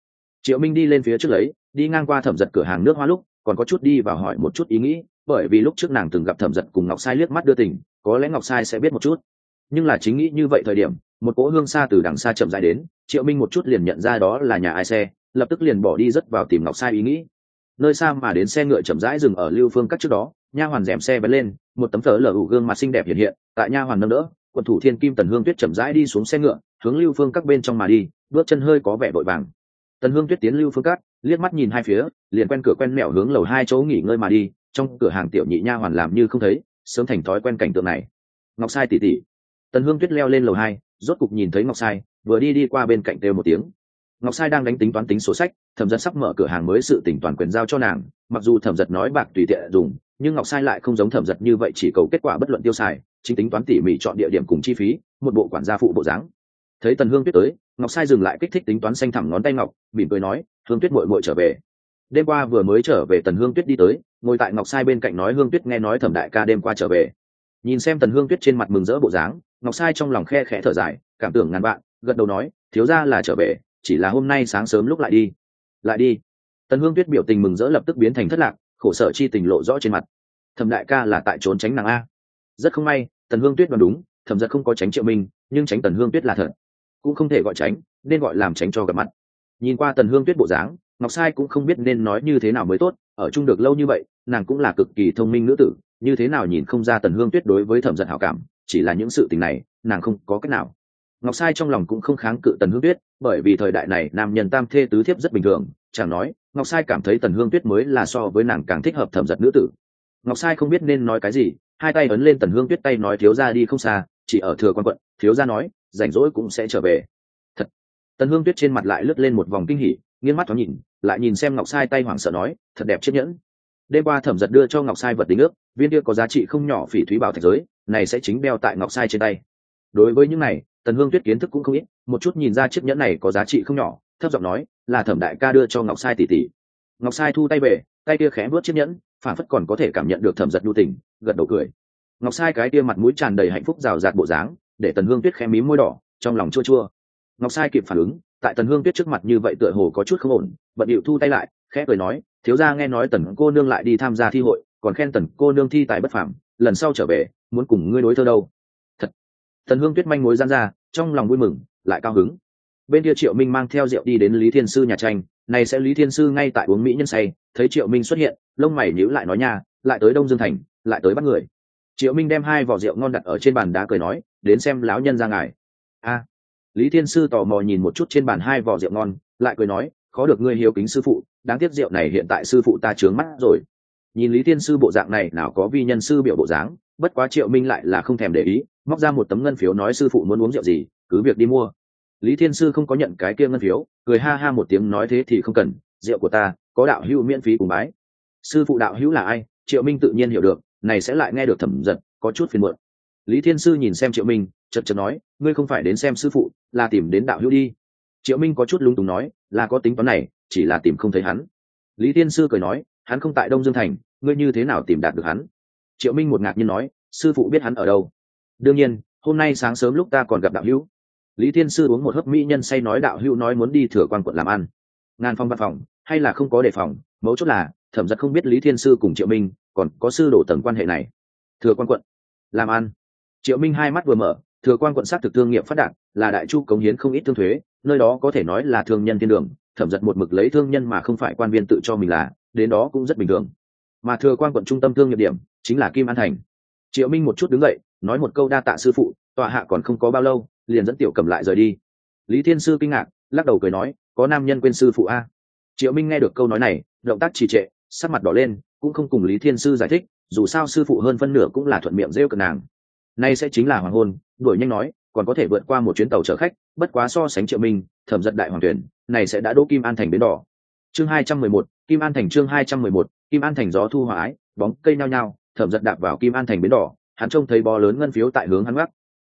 Triệu Minh đi lên phía trước lấy, đi ngang qua Thẩm Giật cửa hàng nước hoa lúc còn có chút đi vào hỏi một chút ý nghĩ, bởi vì lúc trước nàng từng gặp Thẩm Giật cùng Ngọc Sai liếc mắt đưa tình, có lẽ Ngọc Sai sẽ biết một chút. Nhưng là chính nghĩ như vậy thời điểm, một cỗ hương xa từ đằng xa chậm rãi đến, Triệu Minh một chút liền nhận ra đó là nhà ai xe, lập tức liền bỏ đi rất vào tìm Ngọc Sai ý nghĩ. Nơi xa mà đến xe ngựa chậm rãi dừng ở Lưu Phương các trước đó, nha hoàn rèm xe bật lên, một tấm tờ lở ủ gương mặt xinh đẹp hiện hiện, tại nha hoàn nâng đỡ, quận thủ Thiên Kim Tần Hương Tuyết chậm rãi đi xuống xe ngựa, hướng Lưu Phương các bên trong mà đi, bước chân hơi có vẻ vội vàng. Tần Hương Tuyết tiến Lưu Phương các, liếc mắt nhìn hai phía, liền quen cửa quen mẹo hướng lầu hai chỗ nghỉ ngơi mà đi, trong cửa hàng tiểu nhị nha hoàn làm như không thấy, sớm thành thói quen cảnh tượng này. Ngọc Sai tỷ tỷ. Tần Hương Tuyết leo lên lầu hai, rốt cục nhìn thấy Ngọc Sai, vừa đi qua bên cạnh kêu một tiếng. Ngọc Sai đang đánh tính toán tính sổ sách, Thẩm Giật sắp mở cửa hàng mới, sự tỉnh toàn quyền giao cho nàng, mặc dù Thẩm Giật nói bạc tùy tiện dùng, nhưng Ngọc Sai lại không giống Thẩm Giật như vậy chỉ cầu kết quả bất luận tiêu xài, chính tính toán tỉ mỉ chọn địa điểm cùng chi phí, một bộ quản gia phụ bộ dáng. Thấy Tần Hương Tuyết tới, Ngọc Sai dừng lại kích thích tính toán, xanh thẳm ngón tay ngọc, mỉm cười nói, Hương Tuyết muội muội trở về. Đêm qua vừa mới trở về. Tần Hương Tuyết đi tới, ngồi tại Ngọc Sai bên cạnh nói, Hương Tuyết nghe nói Thẩm đại ca đêm qua trở về. Nhìn xem Tần Hương Tuyết trên mặt mừng rỡ bộ dáng, Ngọc Sai trong lòng khe khẽ thở dài, cảm tưởng ngàn vạn, gật đầu nói, thiếu gia là trở về, chỉ là hôm nay sáng sớm lúc lại đi. Tần Hương Tuyết biểu tình mừng rỡ lập tức biến thành thất lạc, khổ sở chi tình lộ rõ trên mặt. Thẩm đại ca là tại trốn tránh nàng a. Rất không may, Tần Hương Tuyết đoán đúng, Thẩm Giật không có tránh Triệu Minh, nhưng tránh Tần Hương Tuyết là thật, cũng không thể gọi tránh, nên gọi làm tránh cho gặp mặt. Nhìn qua Tần Hương Tuyết bộ dáng, Ngọc Sai cũng không biết nên nói như thế nào mới tốt, ở chung được lâu như vậy, nàng cũng là cực kỳ thông minh nữ tử, như thế nào nhìn không ra Tần Hương Tuyết đối với Thẩm Giật hảo cảm, chỉ là những sự tình này, nàng không có cách nào. Ngọc Sai trong lòng cũng không kháng cự Tần Hương Tuyết, bởi vì thời đại này nam nhân tam thê tứ thiếp rất bình thường, chẳng nói, Ngọc Sai cảm thấy Tần Hương Tuyết mới là so với nàng càng thích hợp Thẩm Giật nữ tử. Ngọc Sai không biết nên nói cái gì, hai tay ấn lên Tần Hương Tuyết tay nói, thiếu gia đi không xa, chỉ ở Thừa Quan quận, thiếu gia nói, rảnh rỗi cũng sẽ trở về. Thật. Tần Hương Tuyết trên mặt lại lướt lên một vòng kinh hỉ, nghiêng mắt thoáng nhìn, lại nhìn xem Ngọc Sai tay hoảng sợ nói, thật đẹp chiếc nhẫn. Đêm qua Thẩm Giật đưa cho Ngọc Sai vật đính ước, viên kia có giá trị không nhỏ phỉ thúy bảo thạch giới, này sẽ chính đeo tại Ngọc Sai trên tay. Đối với những này, Tần Hương Tuyết kiến thức cũng không ít, một chút nhìn ra chiếc nhẫn này có giá trị không nhỏ, thấp giọng nói, là Thẩm đại ca đưa cho Ngọc Sai tỷ tỷ. Ngọc Sai thu tay về, tay kia khẽ vuốt chiếc nhẫn, phản phất còn có thể cảm nhận được Thẩm Giật nhu tình, gật đầu cười. Ngọc Sai cái kia mặt mũi tràn đầy hạnh phúc rào rạt bộ dáng, để Tần Hương Tuyết khẽ mím môi đỏ, trong lòng chua chua. Ngọc Sai kịp phản ứng, tại Tần Hương Tuyết trước mặt như vậy tựa hồ có chút không ổn, bận điệu thu tay lại, khẽ cười nói, thiếu gia nghe nói Tần cô nương lại đi tham gia thi hội, còn khen Tần cô nương thi tài bất phàm, lần sau trở về muốn cùng ngươi đối thơ đâu. Thật. Tần Hương Tuyết manh mối gian ra, trong lòng vui mừng lại cao hứng. Bên kia Triệu Minh mang theo rượu đi đến Lý Thiên Sư nhà tranh, này sẽ Lý Thiên Sư ngay tại uống mỹ nhân say, thấy Triệu Minh xuất hiện, lông mày nhíu lại nói, nha, lại tới Đông Dương thành, lại tới bắt người. Triệu Minh đem hai vỏ rượu ngon đặt ở trên bàn đá, cười nói, đến xem lão nhân ra ngài. A. Lý Thiên Sư tò mò nhìn một chút trên bàn hai vỏ rượu ngon, lại cười nói, khó được ngươi hiếu kính sư phụ, đáng tiếc rượu này hiện tại sư phụ ta trướng mắt rồi. Nhìn Lý Thiên Sư bộ dạng này nào có vi nhân sư biểu bộ dáng, bất quá Triệu Minh lại là không thèm để ý, móc ra một tấm ngân phiếu nói, sư phụ muốn uống rượu gì cứ việc đi mua. Lý Thiên Sư không có nhận cái kia ngân phiếu, cười ha ha một tiếng nói, thế thì không cần, rượu của ta có đạo hữu miễn phí cùng bái. Sư phụ đạo hữu là ai? Triệu Minh tự nhiên hiểu được, này sẽ lại nghe được Thẩm Giật, có chút phiền muộn. Lý Thiên Sư nhìn xem Triệu Minh, chợt chợt nói, ngươi không phải đến xem sư phụ, là tìm đến đạo hữu đi. Triệu Minh có chút lung túng nói, là có tính toán này, chỉ là tìm không thấy hắn. Lý Thiên Sư cười nói, hắn không tại Đông Dương thành, ngươi như thế nào tìm đạt được hắn? Triệu Minh một ngạc nhiên nói, sư phụ biết hắn ở đâu? Đương nhiên, hôm nay sáng sớm lúc ta còn gặp đạo hữu. Lý Thiên Sư uống một hớp mỹ nhân say nói, đạo hữu nói muốn đi Thừa Quan quận làm ăn, ngàn phòng văn phòng, hay là không có đề phòng, mấu chốt là Thẩm Giật không biết Lý Thiên Sư cùng Triệu Minh còn có sư đổ tầng quan hệ này. Thừa Quan quận làm ăn. Triệu Minh hai mắt vừa mở, Thừa Quan quận xác thực thương nghiệp phát đạt, là đại chu cống hiến không ít thương thuế, nơi đó có thể nói là thương nhân thiên đường. Thẩm Giật một mực lấy thương nhân mà không phải quan viên tự cho mình là, đến đó cũng rất bình thường. Mà Thừa Quan quận trung tâm thương nghiệp điểm chính là Kim An thành. Triệu Minh một chút đứng dậy, nói một câu đa tạ sư phụ, tọa hạ còn không có bao lâu, liền dẫn Tiểu Cầm lại rời đi. Lý Thiên Sư kinh ngạc, lắc đầu cười nói, có nam nhân quên sư phụ a. Triệu Minh nghe được câu nói này, động tác trì trệ, sắc mặt đỏ lên, cũng không cùng Lý Thiên Sư giải thích, dù sao sư phụ hơn phân nửa cũng là thuận miệng rêu cợt nàng. Nay sẽ chính là hoàng hôn, đuổi nhanh nói, còn có thể vượt qua một chuyến tàu chở khách, bất quá so sánh Triệu Minh, Thẩm Giật đại hoàng tuyển, này sẽ đã đỗ Kim An thành bến đỏ. Chương 211, Kim An thành, chương 211, Kim An thành, gió thu hòa ái, bóng cây nhao nhao, Thẩm Giật đạp vào Kim An thành bến đỏ, hắn trông thấy bó lớn ngân phiếu tại hướng hắn gác.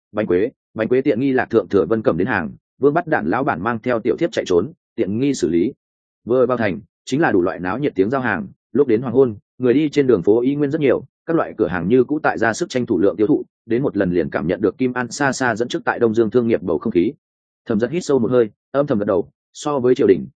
Bánh quế tiện nghi Lạc Thượng Thừa Vân cầm đến hàng, Vương Bắt Đản lão bản mang theo tiểu thiếp chạy trốn, tiện nghi xử lý. Vừa vào thành, chính là đủ loại náo nhiệt tiếng giao hàng, lúc đến hoàng hôn, người đi trên đường phố y nguyên rất nhiều, các loại cửa hàng như cũ tại ra sức tranh thủ lượng tiêu thụ, đến một lần liền cảm nhận được Kim An xa xa dẫn trước tại Đông Dương thương nghiệp bầu không khí. Thẩm Giật hít sâu một hơi, âm thầm gật đầu, so với triều đình,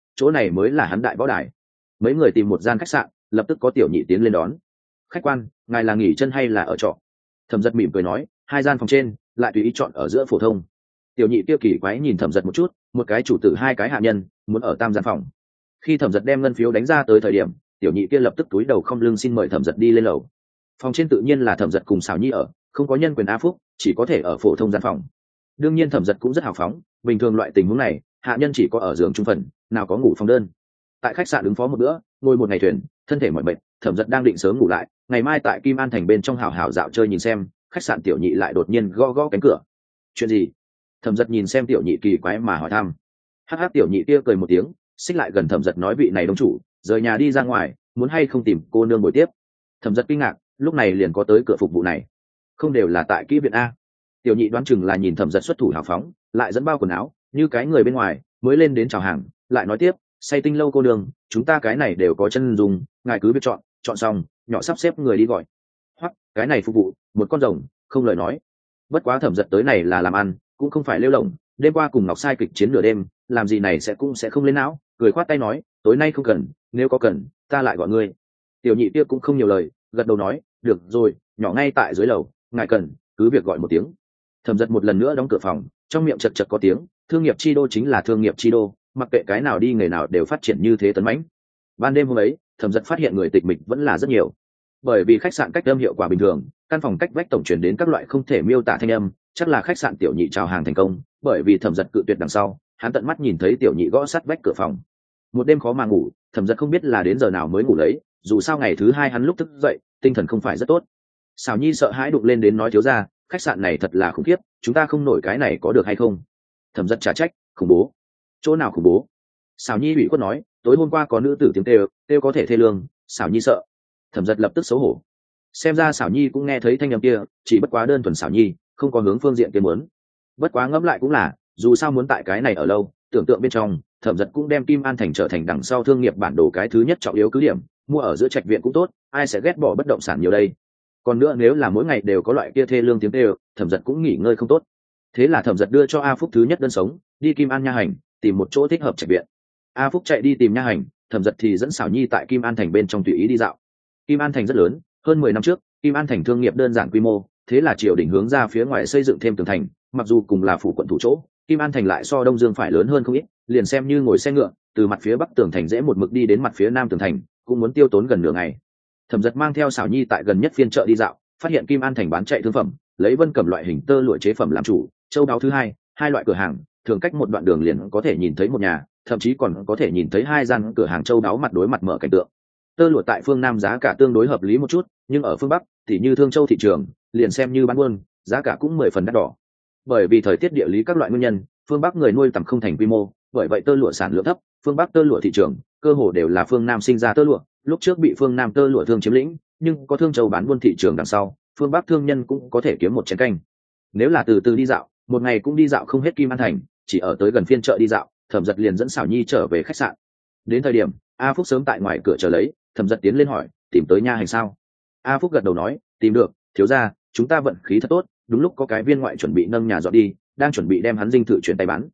chỗ này mới là hắn đại võ đài. Mấy người tìm một gian khách sạn, lập tức có tiểu nhị tiến lên đón. Khách quan, ngài là nghỉ chân hay là ở trọ? Thẩm Dật mỉm cười nói, hai gian phòng trên, lại tùy ý chọn ở giữa phổ thông. Tiểu nhị kia kỳ quái nhìn Thẩm Dật một chút, một cái chủ tử hai cái hạ nhân, muốn ở tam gian phòng. Khi Thẩm Dật đem ngân phiếu đánh ra tới thời điểm, tiểu nhị kia lập tức túi đầu không lưng xin mời Thẩm Dật đi lên lầu. Phòng trên tự nhiên là Thẩm Dật cùng Sảo Nhi ở, không có nhân quyền A Phúc, chỉ có thể ở phổ thông gian phòng. Đương nhiên Thẩm Dật cũng rất hào phóng, bình thường loại tình huống này, hạ nhân chỉ có ở giường trung phần, nào có ngủ phòng đơn. Tại khách sạn ứng phó một bữa, ngồi một ngày thuyền, thân thể mỏi mệt, Thẩm Dật đang định sớm ngủ lại, ngày mai tại Kim An thành bên trong hào hào dạo chơi nhìn xem, khách sạn tiểu nhị lại đột nhiên gõ gõ cánh cửa. Chuyện gì? Thẩm Dật nhìn xem tiểu nhị kỳ quái mà hỏi thăm. Hắc hắc, tiểu nhị kia cười một tiếng, xích lại gần Thẩm Dật nói, vị này đông chủ rời nhà đi ra ngoài, muốn hay không tìm cô nương buổi tiếp. Thẩm Dật kinh ngạc, lúc này liền có tới cửa phục vụ này, không đều là tại kỹ viện a? Tiểu nhị đoán chừng là nhìn Thẩm Dật xuất thủ hào phóng, lại dẫn bao quần áo như cái người bên ngoài mới lên đến chào hàng, lại nói tiếp, say tinh lâu cô nương, chúng ta cái này đều có chân dùng, ngài cứ biết chọn, chọn xong nhỏ sắp xếp người đi gọi. Hoặc cái này phục vụ một con rồng, không lời nói. Bất quá Thẩm Dật tới này là làm ăn, cũng không phải lêu lỏng, đêm qua cùng Ngọc Sai kịch chiến nửa đêm, làm gì này sẽ không lên não, cười khoát tay nói, tối nay không cần, nếu có cần ta lại gọi ngươi. Tiểu nhị kia cũng không nhiều lời, gật đầu nói, được rồi, nhỏ ngay tại dưới lầu, ngài cần cứ việc gọi một tiếng. Thẩm Dật một lần nữa đóng cửa phòng, trong miệng chật chật có tiếng, thương nghiệp chi đô chính là thương nghiệp chi đô, mặc kệ cái nào đi nghề nào đều phát triển như thế tấn mãnh. Ban đêm hôm ấy, Thẩm Dật phát hiện người tịch mịch vẫn là rất nhiều, bởi vì khách sạn cách âm hiệu quả bình thường, căn phòng cách vách tổng truyền đến các loại không thể miêu tả thanh âm, chắc là khách sạn tiểu nhị chào hàng thành công, bởi vì Thẩm Dật cự tuyệt đằng sau, hắn tận mắt nhìn thấy tiểu nhị gõ sắt vách cửa phòng. Một đêm khó mà ngủ, Thẩm Dật không biết là đến giờ nào mới ngủ lấy, dù sao ngày thứ hai hắn lúc thức dậy, tinh thần không phải rất tốt. Sảo Nhi sợ hãi đụng lên đến nói, thiếu gia, khách sạn này thật là khủng khiếp, chúng ta không nổi cái này có được hay không? Thẩm Dật trả trách, khủng bố? Chỗ nào khủng bố? Sảo Nhi ủy khuất nói, tối hôm qua có nữ tử tiếng kêu có thể thê lương. Sảo Nhi sợ. Thẩm Dật lập tức xấu hổ. Xem ra Sảo Nhi cũng nghe thấy thanh âm kia, chỉ bất quá đơn thuần Sảo Nhi không có hướng phương diện kia muốn. Bất quá ngẫm lại cũng là, dù sao muốn tại cái này ở lâu, tưởng tượng bên trong, Thẩm Dật cũng đem Kim An thành trở thành đằng sau thương nghiệp bản đồ cái thứ nhất trọng yếu cứ điểm, mua ở giữa trạch viện cũng tốt, ai sẽ ghét bỏ bất động sản nhiều đây. Còn nữa nếu là mỗi ngày đều có loại kia thê lương tiếng kêu, Thẩm Dật cũng nghỉ ngơi không tốt. Thế là Thẩm Dật đưa cho A Phúc thứ nhất đơn sống, đi Kim An nha hành, tìm một chỗ thích hợp trạch viện. A Phúc chạy đi tìm nha hành, Thẩm Dật thì dẫn Sảo Nhi tại Kim An thành bên trong tùy ý đi dạo. Kim An thành rất lớn, hơn 10 năm trước, Kim An thành thương nghiệp đơn giản quy mô, thế là triều đình hướng ra phía ngoài xây dựng thêm tường thành, mặc dù cùng là phủ quận thủ chỗ, Kim An thành lại so Đông Dương phải lớn hơn không ít, liền xem như ngồi xe ngựa, từ mặt phía bắc tường thành dễ một mực đi đến mặt phía nam tường thành, cũng muốn tiêu tốn gần nửa ngày. Thẩm Dật mang theo Sảo Nhi tại gần nhất phiên chợ đi dạo, phát hiện Kim An thành bán chạy thương phẩm, lấy vân cẩm loại hình tơ lụa chế phẩm làm chủ, châu đáo thứ hai loại cửa hàng, thường cách một đoạn đường liền có thể nhìn thấy một nhà, thậm chí còn có thể nhìn thấy hai gian cửa hàng châu đáo mặt đối mặt mở cảnh tượng. Tơ lụa tại phương Nam giá cả tương đối hợp lý một chút, nhưng ở phương Bắc thì như Thương Châu thị trường, liền xem như bán buôn, giá cả cũng 10 phần đắt đỏ. Bởi vì thời tiết địa lý các loại nguyên nhân, phương Bắc người nuôi tầm không thành quy mô, bởi vậy tơ lụa sản lượng thấp, phương Bắc tơ lụa thị trường cơ hồ đều là phương Nam sinh ra tơ lụa, lúc trước bị phương Nam tơ lụa thương chiếm lĩnh, nhưng có Thương Châu bán buôn thị trường đằng sau, phương Bắc thương nhân cũng có thể kiếm một chén canh. Nếu là từ từ đi dạo, một ngày cũng đi dạo không hết Kim An thành, chỉ ở tới gần phiên chợ đi dạo, Thẩm Dật liền dẫn Sảo Nhi trở về khách sạn. Đến thời điểm, A Phúc sớm tại ngoài cửa chờ lấy, Thẩm Dật tiến lên hỏi, tìm tới nha hành sao? A Phúc gật đầu nói, tìm được, thiếu gia, chúng ta vận khí thật tốt, đúng lúc có cái viên ngoại chuẩn bị nâng nhà dọn đi, đang chuẩn bị đem hắn dinh thự chuyển tay bán.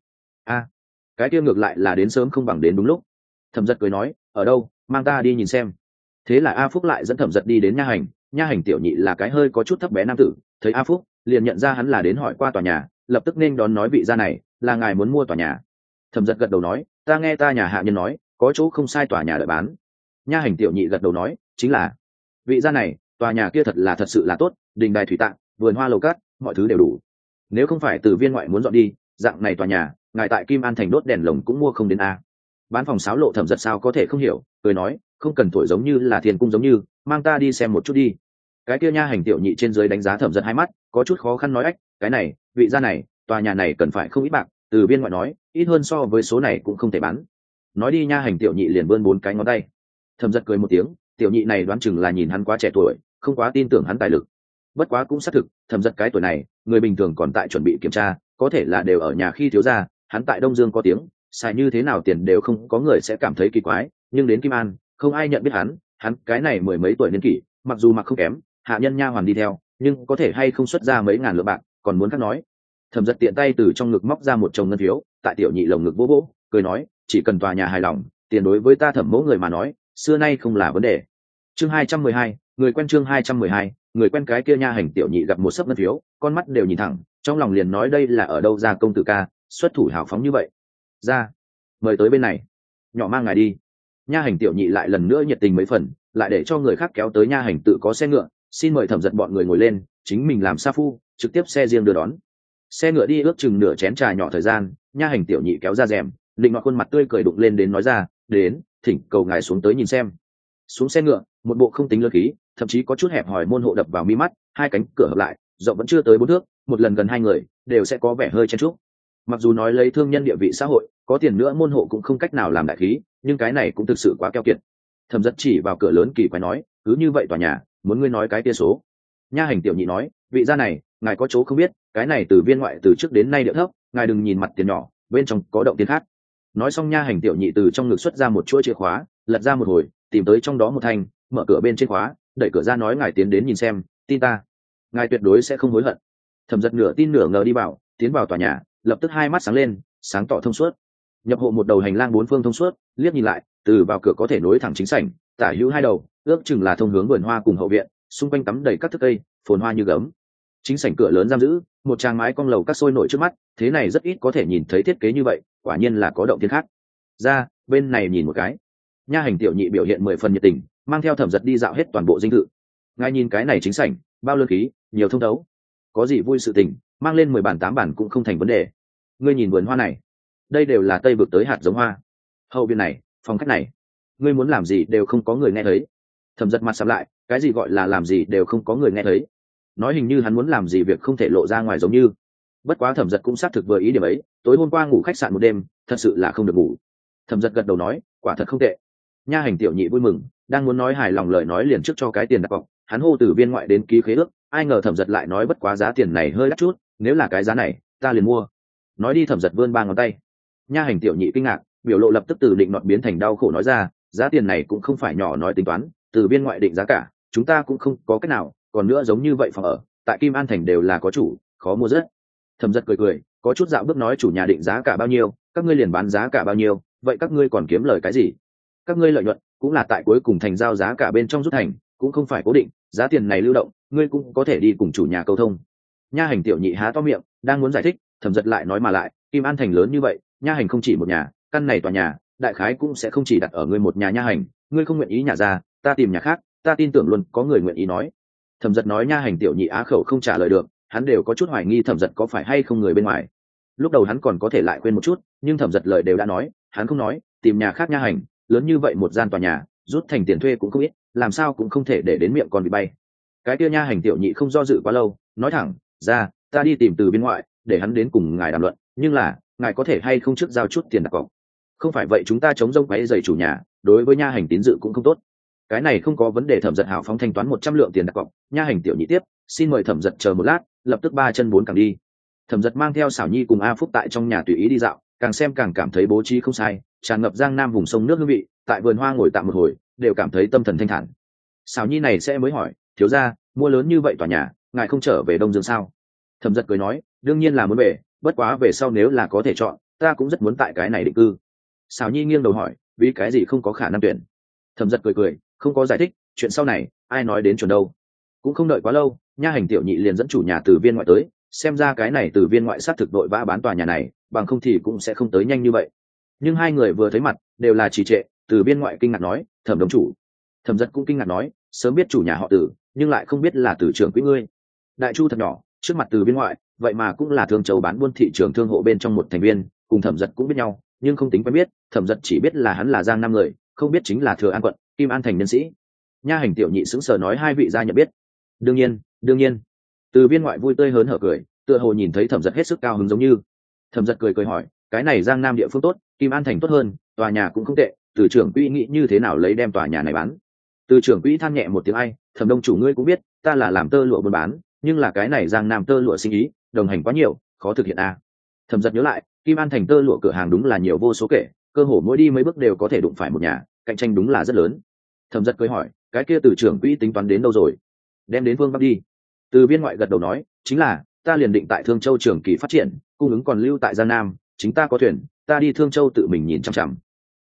Cái kia ngược lại là đến sớm không bằng đến đúng lúc. Thẩm Dật cười nói, ở đâu, mang ta đi nhìn xem. Thế là A Phúc lại dẫn Thẩm Dật đi đến nha hành tiểu nhị là cái hơi có chút thấp bé nam tử, thấy A Phúc liền nhận ra hắn là đến hỏi qua tòa nhà, lập tức nên đón nói, vị gia này là ngài muốn mua tòa nhà? Thẩm Dật gật đầu nói, ta nghe ta nhà hạ nhân nói có chỗ không sai tòa nhà đợi bán. Nha hành tiểu nhị gật đầu nói, chính là vị gia này, tòa nhà kia thật sự là tốt, đình đài thủy tạng, vườn hoa lầu cát, mọi thứ đều đủ. Nếu không phải từ viên ngoại muốn dọn đi, dạng này tòa nhà ngài tại Kim An thành đốt đèn lồng cũng mua không đến a. Bán phòng sáo lộ Thẩm Dật sao có thể không hiểu, cười nói, không cần thổi giống như là thiên cung giống như, mang ta đi xem một chút đi. Cái kia nha hành tiểu nhị trên dưới đánh giá Thẩm Dật hai mắt, có chút khó khăn nói, ách, cái này vị gia này, tòa nhà này cần phải không ít bạc, từ viên ngoại nói ít hơn so với số này cũng không thể bán. Nói đi, nha hành tiểu nhị liền vươn 4 cái ngón tay. Thẩm Dật cười một tiếng, tiểu nhị này đoán chừng là nhìn hắn quá trẻ tuổi, không quá tin tưởng hắn tài lực. Bất quá cũng xác thực, Thẩm Dật cái tuổi này, người bình thường còn tại chuẩn bị kiểm tra, có thể là đều ở nhà khi thiếu gia, hắn tại Đông Dương có tiếng, xài như thế nào tiền đều không có người sẽ cảm thấy kỳ quái, nhưng đến Kim An, không ai nhận biết hắn cái này 10 mấy tuổi niên kỷ, mặc dù mặc không kém, hạ nhân nha hoàn đi theo, nhưng có thể hay không xuất ra mấy ngàn lượng bạc, còn muốn khác nói. Thẩm Dật tiện tay từ trong ngực móc ra một chồng ngân phiếu, tại tiểu nhị lồng ngực vỗ vỗ, cười nói, chỉ cần tòa nhà hài lòng, tiền đối với ta Thẩm mẫu người mà nói xưa nay không là vấn đề. Chương 212, người quen. Chương 212, người quen. Cái kia nha hành tiểu nhị gặp một sấp ngân phiếu, con mắt đều nhìn thẳng, trong lòng liền nói đây là ở đâu ra công tử ca, xuất thủ hào phóng như vậy. Ra, mời tới bên này, nhỏ mang ngài đi. Nha hành tiểu nhị lại lần nữa nhiệt tình mấy phần, lại để cho người khác kéo tới nha hành tự có xe ngựa, xin mời Thẩm Giật bọn người ngồi lên, chính mình làm sa phu, trực tiếp xe riêng đưa đón. Xe ngựa đi ước chừng nửa chén trà nhỏ thời gian, nha hành tiểu nhị kéo ra rèm, định nọ khuôn mặt tươi cười đụng lên đến nói ra, đến, thỉnh cầu ngài xuống tới nhìn xem. Xuống xe ngựa, một bộ không tính lớn khí, thậm chí có chút hẹp hòi môn hộ đập vào mi mắt, hai cánh cửa hợp lại, rộng vẫn chưa tới 4 thước, một lần gần hai người đều sẽ có vẻ hơi chen chúc. Mặc dù nói lấy thương nhân địa vị xã hội, có tiền nữa môn hộ cũng không cách nào làm đại khí, nhưng cái này cũng thực sự quá keo kiệt. Thẩm Giật chỉ vào cửa lớn kỳ quái nói, cứ như vậy tòa nhà, muốn ngươi nói cái tia số. Nha hành tiểu nhị nói, vị gia này, ngài có chỗ không biết, cái này từ viên ngoại từ trước đến nay địa thấp, ngài đừng nhìn mặt tiền nhỏ, bên trong có động tiền khác. Nói xong nha hành tiểu nhị từ trong ngực xuất ra một chuỗi chìa khóa, lật ra một hồi, tìm tới trong đó một thanh, mở cửa bên trên khóa, đẩy cửa ra nói ngài tiến đến nhìn xem, tin ta, ngài tuyệt đối sẽ không hối hận. Thẩm Giật nửa tin nửa ngờ đi vào, tiến vào tòa nhà, lập tức hai mắt sáng lên, sáng tỏ thông suốt. Nhập hộ một đầu hành lang 4 phương thông suốt, liếc nhìn lại, từ vào cửa có thể nối thẳng chính sảnh, tả hữu hai đầu, ước chừng là thông hướng vườn hoa cùng hậu viện, xung quanh cắm đầy các thức cây, phồn hoa như gấm. Chính sảnh cửa lớn giam giữ, một trang mái cong lầu các sôi nổi trước mắt, thế này rất ít có thể nhìn thấy thiết kế như vậy, quả nhiên là có động thiên khác. Ra, bên này nhìn một cái. Nha hành tiểu nhị biểu hiện 10 phần nhiệt tình, mang theo Thẩm Giật đi dạo hết toàn bộ dinh thự. Ngài nhìn cái này chính sảnh, bao lương khí, nhiều thông thấu. Có gì vui sự tình, mang lên 10 bản 8 bản cũng không thành vấn đề. Ngươi nhìn vườn hoa này, đây đều là tây vực tới hạt giống hoa. Hậu viện này, phòng khách này, ngươi muốn làm gì đều không có người nghe thấy. Thẩm Giật mặt sầm lại, cái gì gọi là làm gì đều không có người nghe thấy? Nói hình như hắn muốn làm gì việc không thể lộ ra ngoài giống như. Bất quá Thẩm Giật cũng xác thực vừa ý điểm ấy, tối hôm qua ngủ khách sạn một đêm, thật sự là không được ngủ. Thẩm Giật gật đầu nói, quả thật không tệ. Nha hành tiểu nhị vui mừng, đang muốn nói hài lòng lời nói liền trước cho cái tiền đặt cọc, hắn hô từ viên ngoại đến ký khế ước, ai ngờ Thẩm Giật lại nói bất quá giá tiền này hơi đắt chút, nếu là cái giá này, ta liền mua. Nói đi Thẩm Giật vươn 3 ngón tay. Nha hành tiểu nhị kinh ngạc, biểu lộ lập tức từ định nọt biến thành đau khổ nói ra, giá tiền này cũng không phải nhỏ nói tính toán, từ viên ngoại định giá cả, chúng ta cũng không có cách nào, còn nữa giống như vậy phòng ở, tại Kim An thành đều là có chủ, khó mua rất. Thẩm Giật cười cười, có chút dạo bước nói chủ nhà định giá cả bao nhiêu, các ngươi liền bán giá cả bao nhiêu, vậy các ngươi còn kiếm lời cái gì? Các ngươi lợi nhuận cũng là tại cuối cùng thành giao giá cả bên trong rút thành, cũng không phải cố định, giá tiền này lưu động, ngươi cũng có thể đi cùng chủ nhà câu thông. Nha hành tiểu nhị há to miệng, đang muốn giải thích, Thẩm Giật lại nói mà lại, Kim An thành lớn như vậy, nha hành không chỉ một nhà, căn này tòa nhà, đại khái cũng sẽ không chỉ đặt ở ngươi một nhà nha hành, ngươi không nguyện ý nhà ra, ta tìm nhà khác, ta tin tưởng luôn có người nguyện ý nói. Thẩm Giật nói nha hành tiểu nhị á khẩu không trả lời được, hắn đều có chút hoài nghi Thẩm Giật có phải hay không người bên ngoài. Lúc đầu hắn còn có thể lại quên một chút, nhưng Thẩm Giật lời đều đã nói, hắn không nói, tìm nhà khác nha hành, lớn như vậy một gian tòa nhà, rút thành tiền thuê cũng không ít, làm sao cũng không thể để đến miệng con bị bay. Cái kia nha hành tiểu nhị không do dự quá lâu, nói thẳng, ra, ta đi tìm từ bên ngoại, để hắn đến cùng ngài đàm luận, nhưng là, ngài có thể hay không trước giao chút tiền đặt cọc. Không phải vậy chúng ta chống rông quấy rầy chủ nhà, đối với nha hành tín dự cũng không tốt. Cái này không có vấn đề. Thẩm Giật hảo phóng thanh toán 100 lượng tiền đặt cọc. Nha hành tiểu nhị tiếp, xin mời Thẩm Giật chờ một lát, lập tức 3 chân 4 cẳng đi. Thẩm Giật mang theo Xảo Nhi cùng A Phúc tại trong nhà tùy ý đi dạo, càng xem càng cảm thấy bố trí không sai, tràn ngập giang nam vùng sông nước hương vị, tại vườn hoa ngồi tạm một hồi, đều cảm thấy tâm thần thanh thản. Xảo Nhi này sẽ mới hỏi, thiếu gia, mua lớn như vậy tòa nhà, ngài không trở về Đông Dương sao? Thẩm Giật cười nói, đương nhiên là muốn về, bất quá về sau nếu là có thể chọn, ta cũng rất muốn tại cái này định cư. Xảo Nhi nghiêng đầu hỏi, vì cái gì không có khả năng tuyển? Thẩm Giật cười cười, không có giải thích, chuyện sau này ai nói đến chuẩn đâu. Cũng không đợi quá lâu, nha hành tiểu nhị liền dẫn chủ nhà từ viên ngoại tới, xem ra cái này từ viên ngoại sát thực đội vã bán tòa nhà này, bằng không thì cũng sẽ không tới nhanh như vậy. Nhưng hai người vừa thấy mặt đều là trì trệ. Từ viên ngoại kinh ngạc nói, Thẩm đồng chủ. Thẩm Giật cũng kinh ngạc nói, sớm biết chủ nhà họ Từ, nhưng lại không biết là Từ trưởng quỹ ngươi. Đại chu thật nhỏ, trước mặt từ viên ngoại, vậy mà cũng là thương châu bán buôn thị trường thương hộ bên trong một thành viên, cùng Thẩm Giật cũng biết nhau, nhưng không tính quen biết. Thẩm Giật chỉ biết là hắn là giang nam người, không biết chính là Thừa An quận Kim An thành nhân sĩ. Nha hành tiểu nhị sững sờ nói, hai vị gia nhận biết? Đương nhiên, đương nhiên. Từ viên ngoại vui tươi hớn hở cười, tựa hồ nhìn thấy Thẩm Giật hết sức cao hứng giống như. Thẩm Giật cười cười hỏi, cái này giang nam địa phương tốt, Kim An thành tốt hơn, tòa nhà cũng không tệ, Từ trưởng quỹ nghĩ như thế nào lấy đem tòa nhà này bán? Từ trưởng quỹ than nhẹ một tiếng, ai, Thẩm đông chủ ngươi cũng biết, ta là làm tơ lụa buôn bán, nhưng là cái này giang nam tơ lụa sinh ý, đồng hành quá nhiều, khó thực hiện a. Thẩm Giật nhớ lại, Kim An thành tơ lụa cửa hàng đúng là nhiều vô số kể, cơ hồ mỗi đi mấy bước đều có thể đụng phải một nhà, cạnh tranh đúng là rất lớn. Thẩm Giật cười hỏi, cái kia Từ trưởng quỹ tính toán đến đâu rồi? Đem đến Vương Bắc đi. Từ viên ngoại gật đầu nói, chính là, ta liền định tại Thương Châu trường kỳ phát triển, cung ứng còn lưu tại Giang Nam, chính ta có thuyền, ta đi Thương Châu tự mình nhìn chằm chằm.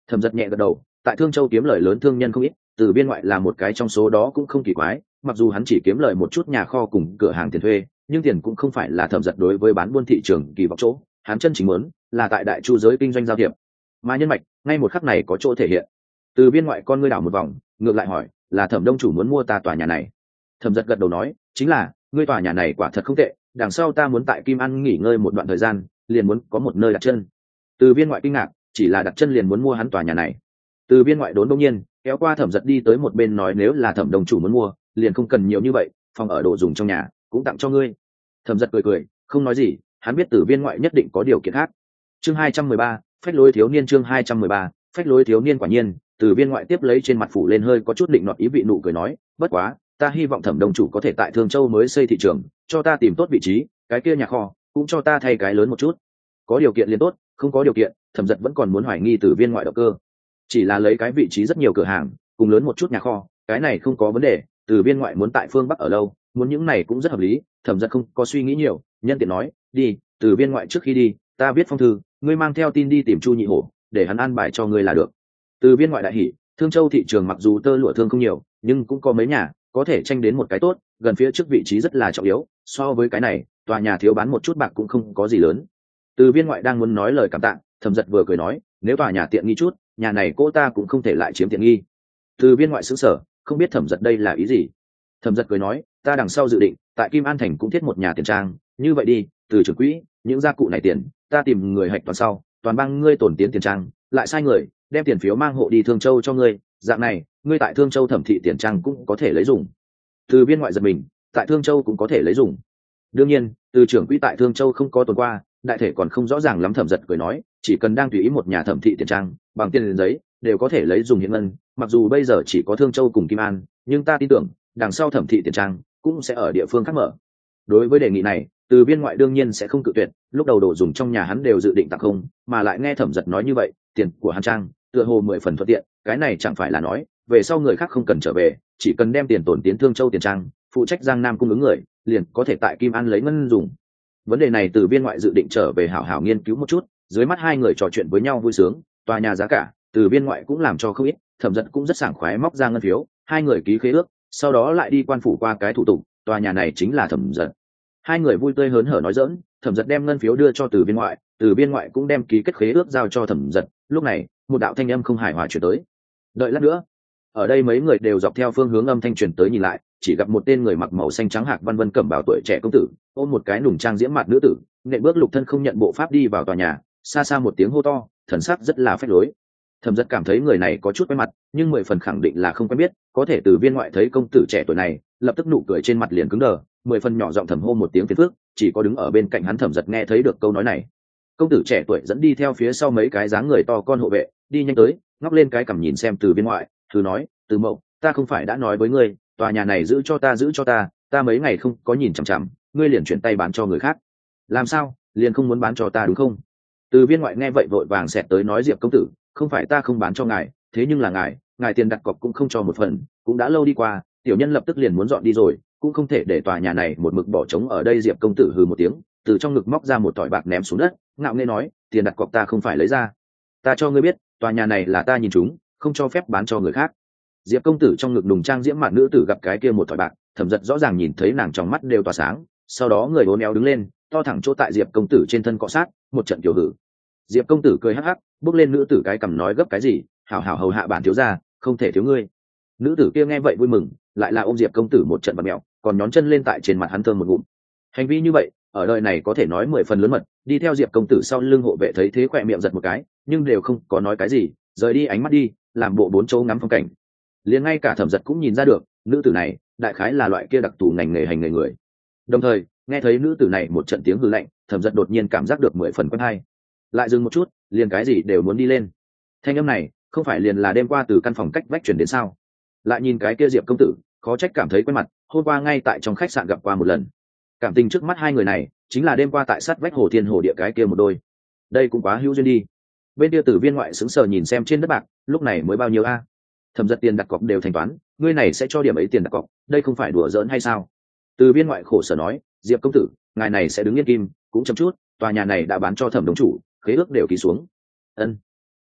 Thẩm Giật nhẹ gật đầu, tại Thương Châu kiếm lời lớn thương nhân không ít, Từ Biên ngoại là một cái trong số đó cũng không kỳ quái, mặc dù hắn chỉ kiếm lời một chút nhà kho cùng cửa hàng tiền thuê, nhưng tiền cũng không phải là Thẩm Giật đối với bán buôn thị trường kỳ vọng chỗ, hắn chân chính muốn là tại đại chu giới kinh doanh giao thiệp. Mà nhân mạch, ngay một khắc này có chỗ thể hiện. Từ Biên ngoại con ngươi đảo một vòng, ngược lại hỏi, là Thẩm đông chủ muốn mua ta tòa nhà này? Thẩm Giật gật đầu nói, chính là, ngươi tòa nhà này quả thật không tệ, đằng sau ta muốn tại Kim An nghỉ ngơi một đoạn thời gian, liền muốn có một nơi đặt chân. Từ Biên ngoại kinh ngạc, chỉ là đặt chân liền muốn mua hắn tòa nhà này. Từ Biên ngoại đốn đông nhiên kéo qua Thẩm Giật đi tới một bên nói, nếu là Thẩm đồng chủ muốn mua, liền không cần nhiều như vậy, phòng ở đồ dùng trong nhà cũng tặng cho ngươi. Thẩm Giật cười cười, không nói gì, hắn biết Từ Biên ngoại nhất định có điều kiện khác. Chương 213, phách lối thiếu niên. Chương 213, phách lối thiếu niên. Quả nhiên, Từ Biên ngoại tiếp lấy trên mặt phủ lên hơi có chút định nọt ý vị nụ cười nói, bất quá, ta hy vọng Thẩm đồng chủ có thể tại Thương Châu mới xây thị trường, cho ta tìm tốt vị trí, cái kia nhà kho cũng cho ta thay cái lớn một chút. Có điều kiện liền tốt, không có điều kiện, Thẩm Giật vẫn còn muốn hoài nghi Từ Biên ngoại động cơ. Chỉ là lấy cái vị trí rất nhiều cửa hàng, cùng lớn một chút nhà kho, cái này không có vấn đề. Từ Biên ngoại muốn tại phương Bắc ở lâu, muốn những này cũng rất hợp lý. Thẩm Giật không có suy nghĩ nhiều, nhân tiện nói, đi. Từ Biên ngoại trước khi đi, ta viết phong thư, ngươi mang theo tin đi tìm Chu Nhị Hổ, để hắn an bài cho ngươi là được. Từ Biên ngoại đại hỉ, Thương Châu thị trường mặc dù tơ lụa thương không nhiều, nhưng cũng có mấy nhà có thể tranh đến một cái tốt, gần phía trước vị trí rất là trọng yếu. So với cái này, tòa nhà thiếu bán một chút bạc cũng không có gì lớn. Từ Biên ngoại đang muốn nói lời cảm tạ, Thẩm Giật vừa cười nói, nếu tòa nhà tiện nghi chút, nhà này cô ta cũng không thể lại chiếm tiện nghi. Từ Biên ngoại sững sờ, không biết Thẩm Giật đây là ý gì. Thẩm Giật cười nói, ta đằng sau dự định tại Kim An thành cũng thiết một nhà tiền trang, như vậy đi, từ trưởng quỹ, những gia cụ này tiền, ta tìm người hạch toán sau, toàn bang ngươi tổn tiến tiền trang, lại sai người đem tiền phiếu mang hộ đi Thương Châu cho ngươi, dạng này, ngươi tại Thương Châu thẩm thị tiền trang cũng có thể lấy dùng. Từ Biên ngoại giật mình, tại Thương Châu cũng có thể lấy dùng. Đương nhiên, từ trưởng quỹ tại Thương Châu không có tồn qua, đại thể còn không rõ ràng lắm. Thẩm Giật cười nói, chỉ cần đang tùy ý một nhà thẩm thị tiền trang, bằng tiền liền giấy đều có thể lấy dùng hiện ngân, mặc dù bây giờ chỉ có Thương Châu cùng Kim An, nhưng ta tin tưởng đằng sau thẩm thị tiền trang cũng sẽ ở địa phương khác mở. Đối với đề nghị này, Từ Biên ngoại đương nhiên sẽ không cự tuyệt, lúc đầu đồ dùng trong nhà hắn đều dự định tặng không, mà lại nghe Thẩm Giật nói như vậy, tiền của hắn trang tựa hồ 10 phần thuận tiện, cái này chẳng phải là nói về sau người khác không cần trở về, chỉ cần đem tiền tổn tiến Thương Châu tiền trang, phụ trách Giang Nam cung ứng người, liền có thể tại Kim An lấy ngân dùng. Vấn đề này Từ Biên ngoại dự định trở về hảo hảo nghiên cứu một chút. Dưới mắt hai người trò chuyện với nhau vui sướng, tòa nhà giá cả Từ Biên ngoại cũng làm cho không ít, Thẩm Giật cũng rất sảng khoái móc ra ngân phiếu, hai người ký khế ước, sau đó lại đi quan phủ qua cái thủ tục, tòa nhà này chính là Thẩm Giật. Hai người vui tươi hớn hở nói giỡn, Thẩm Giật đem ngân phiếu đưa cho Từ Biên ngoại, Từ Biên ngoại cũng đem ký kết khế ước giao cho Thẩm Giật. Lúc này, một đạo thanh âm không hài hòa truyền tới. Đợi lát nữa. Ở đây mấy người đều dọc theo phương hướng âm thanh truyền tới nhìn lại, chỉ gặp một tên người mặc màu xanh trắng hạc văn vân cẩm bào tuổi trẻ công tử, ôm một cái nùng trang diễm mặt nữ tử, nện bước lục thân không nhận bộ pháp đi vào tòa nhà, xa xa một tiếng hô to, thần sắc rất là phách lối. Thẩm Giật cảm thấy người này có chút quen mặt, nhưng 10 phần khẳng định là không quen biết, có thể Từ Biên ngoại thấy công tử trẻ tuổi này, lập tức nụ cười trên mặt liền cứng đờ, 10 phần nhỏ giọng thầm hô một tiếng phiền phức, chỉ có đứng ở bên cạnh hắn Thẩm Giật nghe thấy được câu nói này. Công tử trẻ tuổi dẫn đi theo phía sau mấy cái dáng người to con hộ vệ, đi nhanh tới, ngóc lên cái cằm nhìn xem Từ Biên ngoại, thử nói, Từ Mậu, ta không phải đã nói với ngươi, tòa nhà này giữ cho ta, ta mấy ngày không có nhìn chằm chằm, ngươi liền chuyển tay bán cho người khác. Làm sao, liền không muốn bán cho ta đúng không? Từ Biên ngoại nghe vậy vội vàng xẹt tới nói, Diệp công tử, không phải ta không bán cho ngài, thế nhưng là ngài tiền đặt cọc cũng không cho một phần, cũng đã lâu đi qua, tiểu nhân lập tức liền muốn dọn đi rồi, cũng không thể để tòa nhà này một mực bỏ trống ở đây. Diệp công tử hừ một tiếng, từ trong ngực móc ra một tỏi bạc ném xuống đất, ngạo nghễ nói, tiền đặt cọc ta không phải lấy ra, ta cho ngươi biết, tòa nhà này là ta nhìn chúng, không cho phép bán cho người khác. Diệp công tử trong ngực nùng trang diễm mạn nữ tử gặp cái kia một tỏi bạc, Thẩm Giật rõ ràng nhìn thấy nàng trong mắt đều tỏa sáng, sau đó người uốn éo đứng lên, to thẳng chỗ tại Diệp công tử trên thân cọ sát, một trận kiểu hử. Diệp công tử cười hắc hắc, bước lên nữ tử cái cằm nói, gấp cái gì, hảo hảo hầu hạ bản thiếu gia, không thể thiếu ngươi. Nữ tử kia nghe vậy vui mừng, lại là ôm Diệp công tử một trận bật mẹo, còn nhón chân lên tại trên mặt hắn thơm một ngụm. Hành vi như vậy ở đời này có thể nói 10 phần lớn mật. Đi theo Diệp công tử sau lưng hộ vệ thấy thế khỏe miệng giật một cái, nhưng đều không có nói cái gì, rời đi ánh mắt đi, làm bộ bốn chỗ ngắm phong cảnh. Liền ngay cả Thẩm Giật cũng nhìn ra được, nữ tử này đại khái là loại kia đặc thù ngành nghề hành nghề người. Đồng thời nghe thấy nữ tử này một trận tiếng hư lạnh, Thẩm Giật đột nhiên cảm giác được 10 phần quen hay. Lại dừng một chút, liền cái gì đều muốn đi lên. Thanh âm này không phải liền là đêm qua từ căn phòng cách vách chuyển đến sao? Lại nhìn cái kia Diệp công tử, khó trách cảm thấy quen mặt, hôm qua ngay tại trong khách sạn gặp qua một lần. Cảm tình trước mắt hai người này chính là đêm qua tại sát vách Hồ Thiên Hồ Địa cái kia một đôi. Đây cũng quá hữu duyên đi. Bên kia Tử Viên ngoại sững sờ nhìn xem trên đất bạc, lúc này mới bao nhiêu a? Thẩm Giật tiền đặt cọc đều thanh toán, ngươi này sẽ cho điểm ấy tiền đặt cọc, đây không phải đùa giỡn hay sao? Tử Viên ngoại khổ sở nói, Diệp công tử, ngài này sẽ đứng yên kim, cũng chậm chút, tòa nhà này đã bán cho Thẩm đồng chủ, khế ước đều ký xuống. Ân.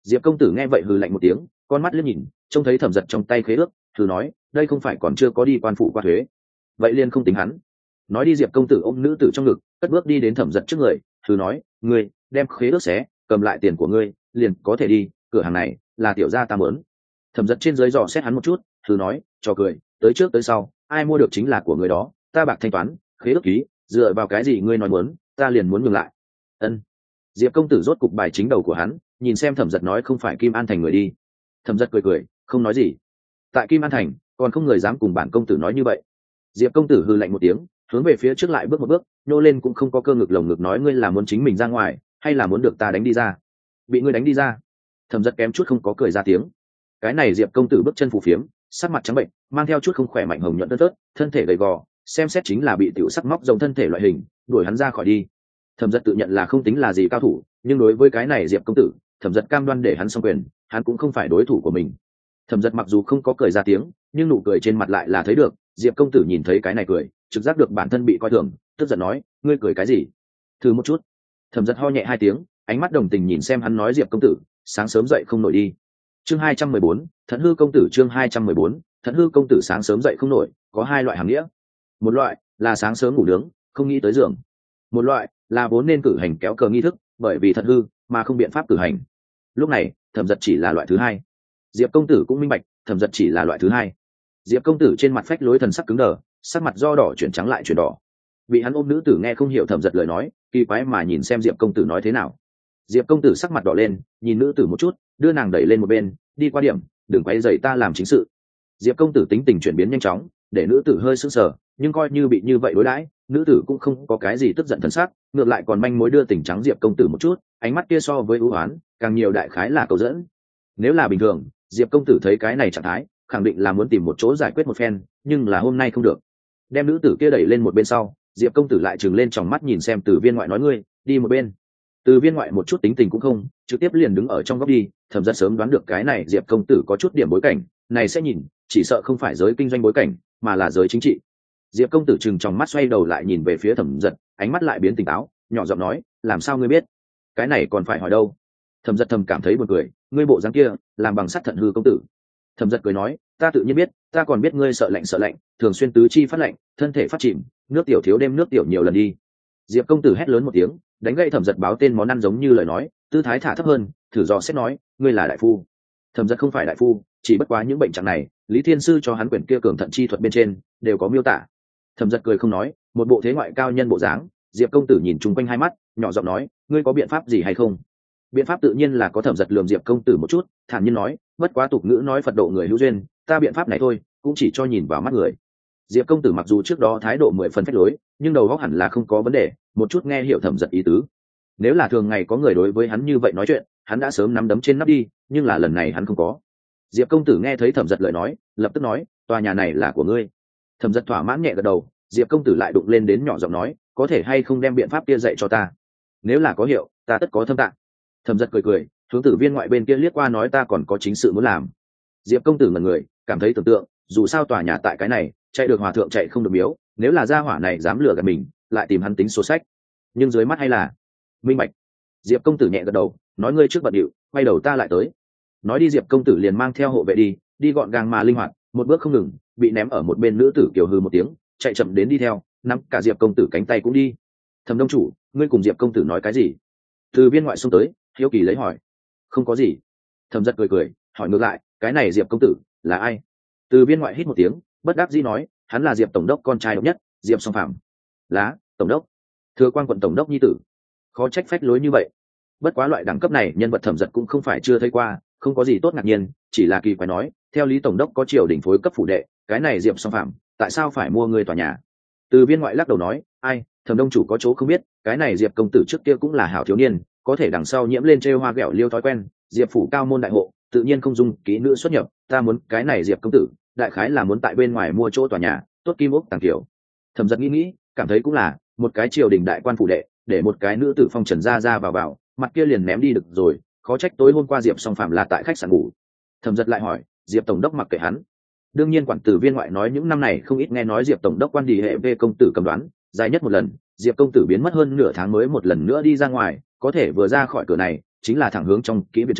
Diệp công tử nghe vậy hừ lạnh một tiếng, con mắt liếc nhìn, trông thấy Thẩm Dật trong tay khế ước, thử nói, đây không phải còn chưa có đi quan phủ qua thuế, vậy liền không tính hắn. Nói đi, Diệp công tử ôm nữ tử trong ngực, cất bước đi đến Thẩm Dật trước người, thử nói, ngươi đem khế ước xé, cầm lại tiền của ngươi, liền có thể đi, cửa hàng này là tiểu gia ta muốn. Thẩm Dật trên dưới dò xét hắn một chút, thử nói, cho cười, tới trước tới sau, ai mua được chính là của người đó, ta bạc thanh toán, khế ước ký, dựa vào cái gì ngươi nói muốn, ta liền muốn ngừng lại. Ân. Diệp công tử rốt cục bài chính đầu của hắn, nhìn xem Thẩm Dật nói, không phải Kim An thành người đi. Thẩm Dật cười cười, không nói gì. Tại Kim An thành còn không người dám cùng bản công tử nói như vậy. Diệp công tử hừ lạnh một tiếng, hướng về phía trước lại bước một bước, nhô lên cũng không có cơ ngực lồng ngực, nói, ngươi là muốn chính mình ra ngoài hay là muốn được ta đánh đi ra? Bị ngươi đánh đi ra. Thẩm Dật kém chút không có cười ra tiếng. Cái này Diệp công tử bước chân phù phiếm, sắc mặt trắng bệnh, mang theo chút không khỏe mạnh, hồng nhuận tớt tớt, thân thể gầy gò, xem xét chính là bị tiểu sắc móc rồng thân thể loại hình, đuổi hắn ra khỏi đi. Thẩm Dật tự nhận là không tính là gì cao thủ, nhưng đối với cái này Diệp công tử, Thẩm Dật cam đoan để hắn xong quyền, hắn cũng không phải đối thủ của mình. Thẩm Dật mặc dù không có cười ra tiếng, nhưng nụ cười trên mặt lại là thấy được. Diệp công tử nhìn thấy cái này cười, trực giác được bản thân bị coi thường, tức giận nói, ngươi cười cái gì? Thử một chút. Thẩm Dật ho nhẹ hai tiếng, ánh mắt đồng tình nhìn xem hắn, nói, Diệp công tử, sáng sớm dậy không nổi đi. Chương 214, Thận hư công tử. Chương 214, Thận hư công tử. Sáng sớm dậy không nổi có hai loại hàm nghĩa. Một loại là sáng sớm ngủ nướng, không nghĩ tới giường. Một loại là vốn nên cử hành kéo cờ nghi thức, bởi vì thận hư mà không biện pháp cử hành. Lúc này Thẩm Dật chỉ là loại thứ hai. Diệp công tử cũng minh bạch, Thẩm Dật chỉ là loại thứ hai. Diệp công tử trên mặt phách lối, thần sắc cứng đờ, sắc mặt do đỏ chuyển trắng lại chuyển đỏ. Bị hắn ôm nữ tử nghe không hiểu Thẩm Dật lời nói, kỳ quái mà nhìn xem Diệp công tử nói thế nào. Diệp công tử sắc mặt đỏ lên, nhìn nữ tử một chút, đưa nàng đẩy lên một bên, đi qua điểm, đừng quấy rầy ta làm chính sự. Diệp công tử tính tình chuyển biến nhanh chóng, để nữ tử hơi sững sờ, nhưng coi như bị như vậy đối đãi, nữ tử cũng không có cái gì tức giận thần sắc, ngược lại còn manh mối đưa tình trắng Diệp công tử một chút, ánh mắt kia so với ưu oán càng nhiều đại khái là cầu dẫn. Nếu là bình thường, Diệp công tử thấy cái này trạng thái, khẳng định là muốn tìm một chỗ giải quyết một phen, nhưng là hôm nay không được. Đem nữ tử kia đẩy lên một bên sau, Diệp công tử lại trừng lên tròng mắt nhìn xem Từ Viên ngoại, nói, ngươi đi một bên. Từ Viên ngoại một chút tính tình cũng không, trực tiếp liền đứng ở trong góc đi. Thẩm Dật sớm đoán được cái này Diệp công tử có chút điểm bối cảnh, này sẽ nhìn, chỉ sợ không phải giới kinh doanh bối cảnh, mà là giới chính trị. Diệp công tử trừng trong mắt, xoay đầu lại nhìn về phía Thẩm Dật, ánh mắt lại biến tỉnh táo, nhỏ giọng nói, làm sao ngươi biết? Cái này còn phải hỏi đâu. Thẩm Dật thầm cảm thấy buồn cười, ngươi bộ dáng kia làm bằng sắt thận hư công tử. Thẩm Dật cười nói, ta tự nhiên biết, ta còn biết ngươi sợ lạnh, thường xuyên tứ chi phát lạnh, thân thể phát chìm, nước tiểu thiếu đêm nước tiểu nhiều lần đi. Diệp công tử hét lớn một tiếng, đánh gậy Thẩm Dật báo tên món ăn giống như lời nói, tư thái thả thấp hơn, thử dò xét nói, ngươi là đại phu. Thẩm Dật không phải đại phu, chỉ bất quá những bệnh trạng này, Lý Thiên sư cho hắn quyển kia cường thận chi thuật bên trên đều có miêu tả. Thẩm Dật cười không nói, một bộ thế ngoại cao nhân bộ dáng. Diệp công tử nhìn chung quanh hai mắt, nhỏ giọng nói, ngươi có biện pháp gì hay không? Biện pháp tự nhiên là có. Thẩm Dật lườm Diệp công tử một chút, thản nhiên nói, bất quá tục ngữ nói Phật độ người hữu duyên, ta biện pháp này thôi, cũng chỉ cho nhìn vào mắt người. Diệp công tử mặc dù trước đó thái độ 10 phần phách lối, nhưng đầu óc hẳn là không có vấn đề, một chút nghe hiểu Thẩm Dật ý tứ. Nếu là thường ngày có người đối với hắn như vậy nói chuyện, hắn đã sớm nắm đấm trên nắp đi, nhưng là lần này hắn không có. Diệp công tử nghe thấy Thẩm Dật lời nói, lập tức nói, tòa nhà này là của ngươi. Thẩm Dật thỏa mãn nhẹ gật đầu. Diệp công tử lại đụng lên đến, nhỏ giọng nói, có thể hay không đem biện pháp kia dạy cho ta? Nếu là có hiệu, ta tất có thâm tạng. Thẩm Dật cười cười, hướng Tử Viên ngoại bên kia liếc qua, nói, ta còn có chính sự muốn làm. Diệp công tử ngẩn người, cảm thấy tưởng tượng, dù sao tòa nhà tại cái này, chạy được hòa thượng chạy không được miếu, nếu là gia hỏa này dám lừa gạt mình, lại tìm hắn tính số sách. Nhưng dưới mắt hay là minh bạch. Diệp công tử nhẹ gật đầu, nói, ngươi trước bận điệu, quay đầu ta lại tới. Nói đi, Diệp công tử liền mang theo hộ vệ đi gọn gàng mà linh hoạt, một bước không ngừng. Bị ném ở một bên nữ tử kiều hừ một tiếng, chạy chậm đến đi theo, nắm cả Diệp công tử cánh tay cũng đi. Thẩm đông chủ, ngươi cùng Diệp công tử nói cái gì? Từ Viên ngoại xông tới, hiếu kỳ lấy hỏi. Không có gì. Thẩm Dật cười cười, hỏi ngược lại, cái này Diệp công tử là ai? Từ Viên ngoại hít một tiếng, bất đắc dĩ nói, hắn là Diệp tổng đốc con trai độc nhất, Diệp Song Phạm. Lá tổng đốc, Thừa Quan quận tổng đốc nhi tử. Khó trách phách lối như vậy. Bất quá loại đẳng cấp này nhân vật Thẩm Dật cũng không phải chưa thấy qua, không có gì tốt ngạc nhiên, chỉ là kỳ quái nói, theo Lý tổng đốc có triều đình phối cấp phủ đệ, cái này Diệp Song Phạm tại sao phải mua người tòa nhà? Từ Viên ngoại lắc đầu nói, ai, Thẩm đông chủ có chỗ không biết, cái này Diệp công tử trước kia cũng là hảo thiếu niên, có thể đằng sau nhiễm lên trêu hoa ghẹo liêu thói quen, Diệp phủ cao môn đại hộ, tự nhiên không dung kỹ nữ xuất nhập, ta muốn cái này Diệp công tử, đại khái là muốn tại bên ngoài mua chỗ tòa nhà, tốt kim ốc tàng tiểu. Thẩm Dật nghĩ, cảm thấy cũng là, một cái triều đình đại quan phủ đệ, để một cái nữ tử phong trần ra vào, mặt kia liền ném đi được rồi, khó trách tối hôm qua Diệp Song Phạm là tại khách sạn ngủ. Thẩm Dật lại hỏi, Diệp tổng đốc mặc kệ hắn? Đương nhiên, quản Từ Viên ngoại nói những năm này không ít nghe nói Diệp tổng đốc quan đi hệ về công tử cầm đoán, dài nhất một lần, Diệp công tử biến mất hơn nửa tháng mới một lần nữa đi ra ngoài, có thể vừa ra khỏi cửa này, chính là thẳng hướng trong kỹ biệt chui.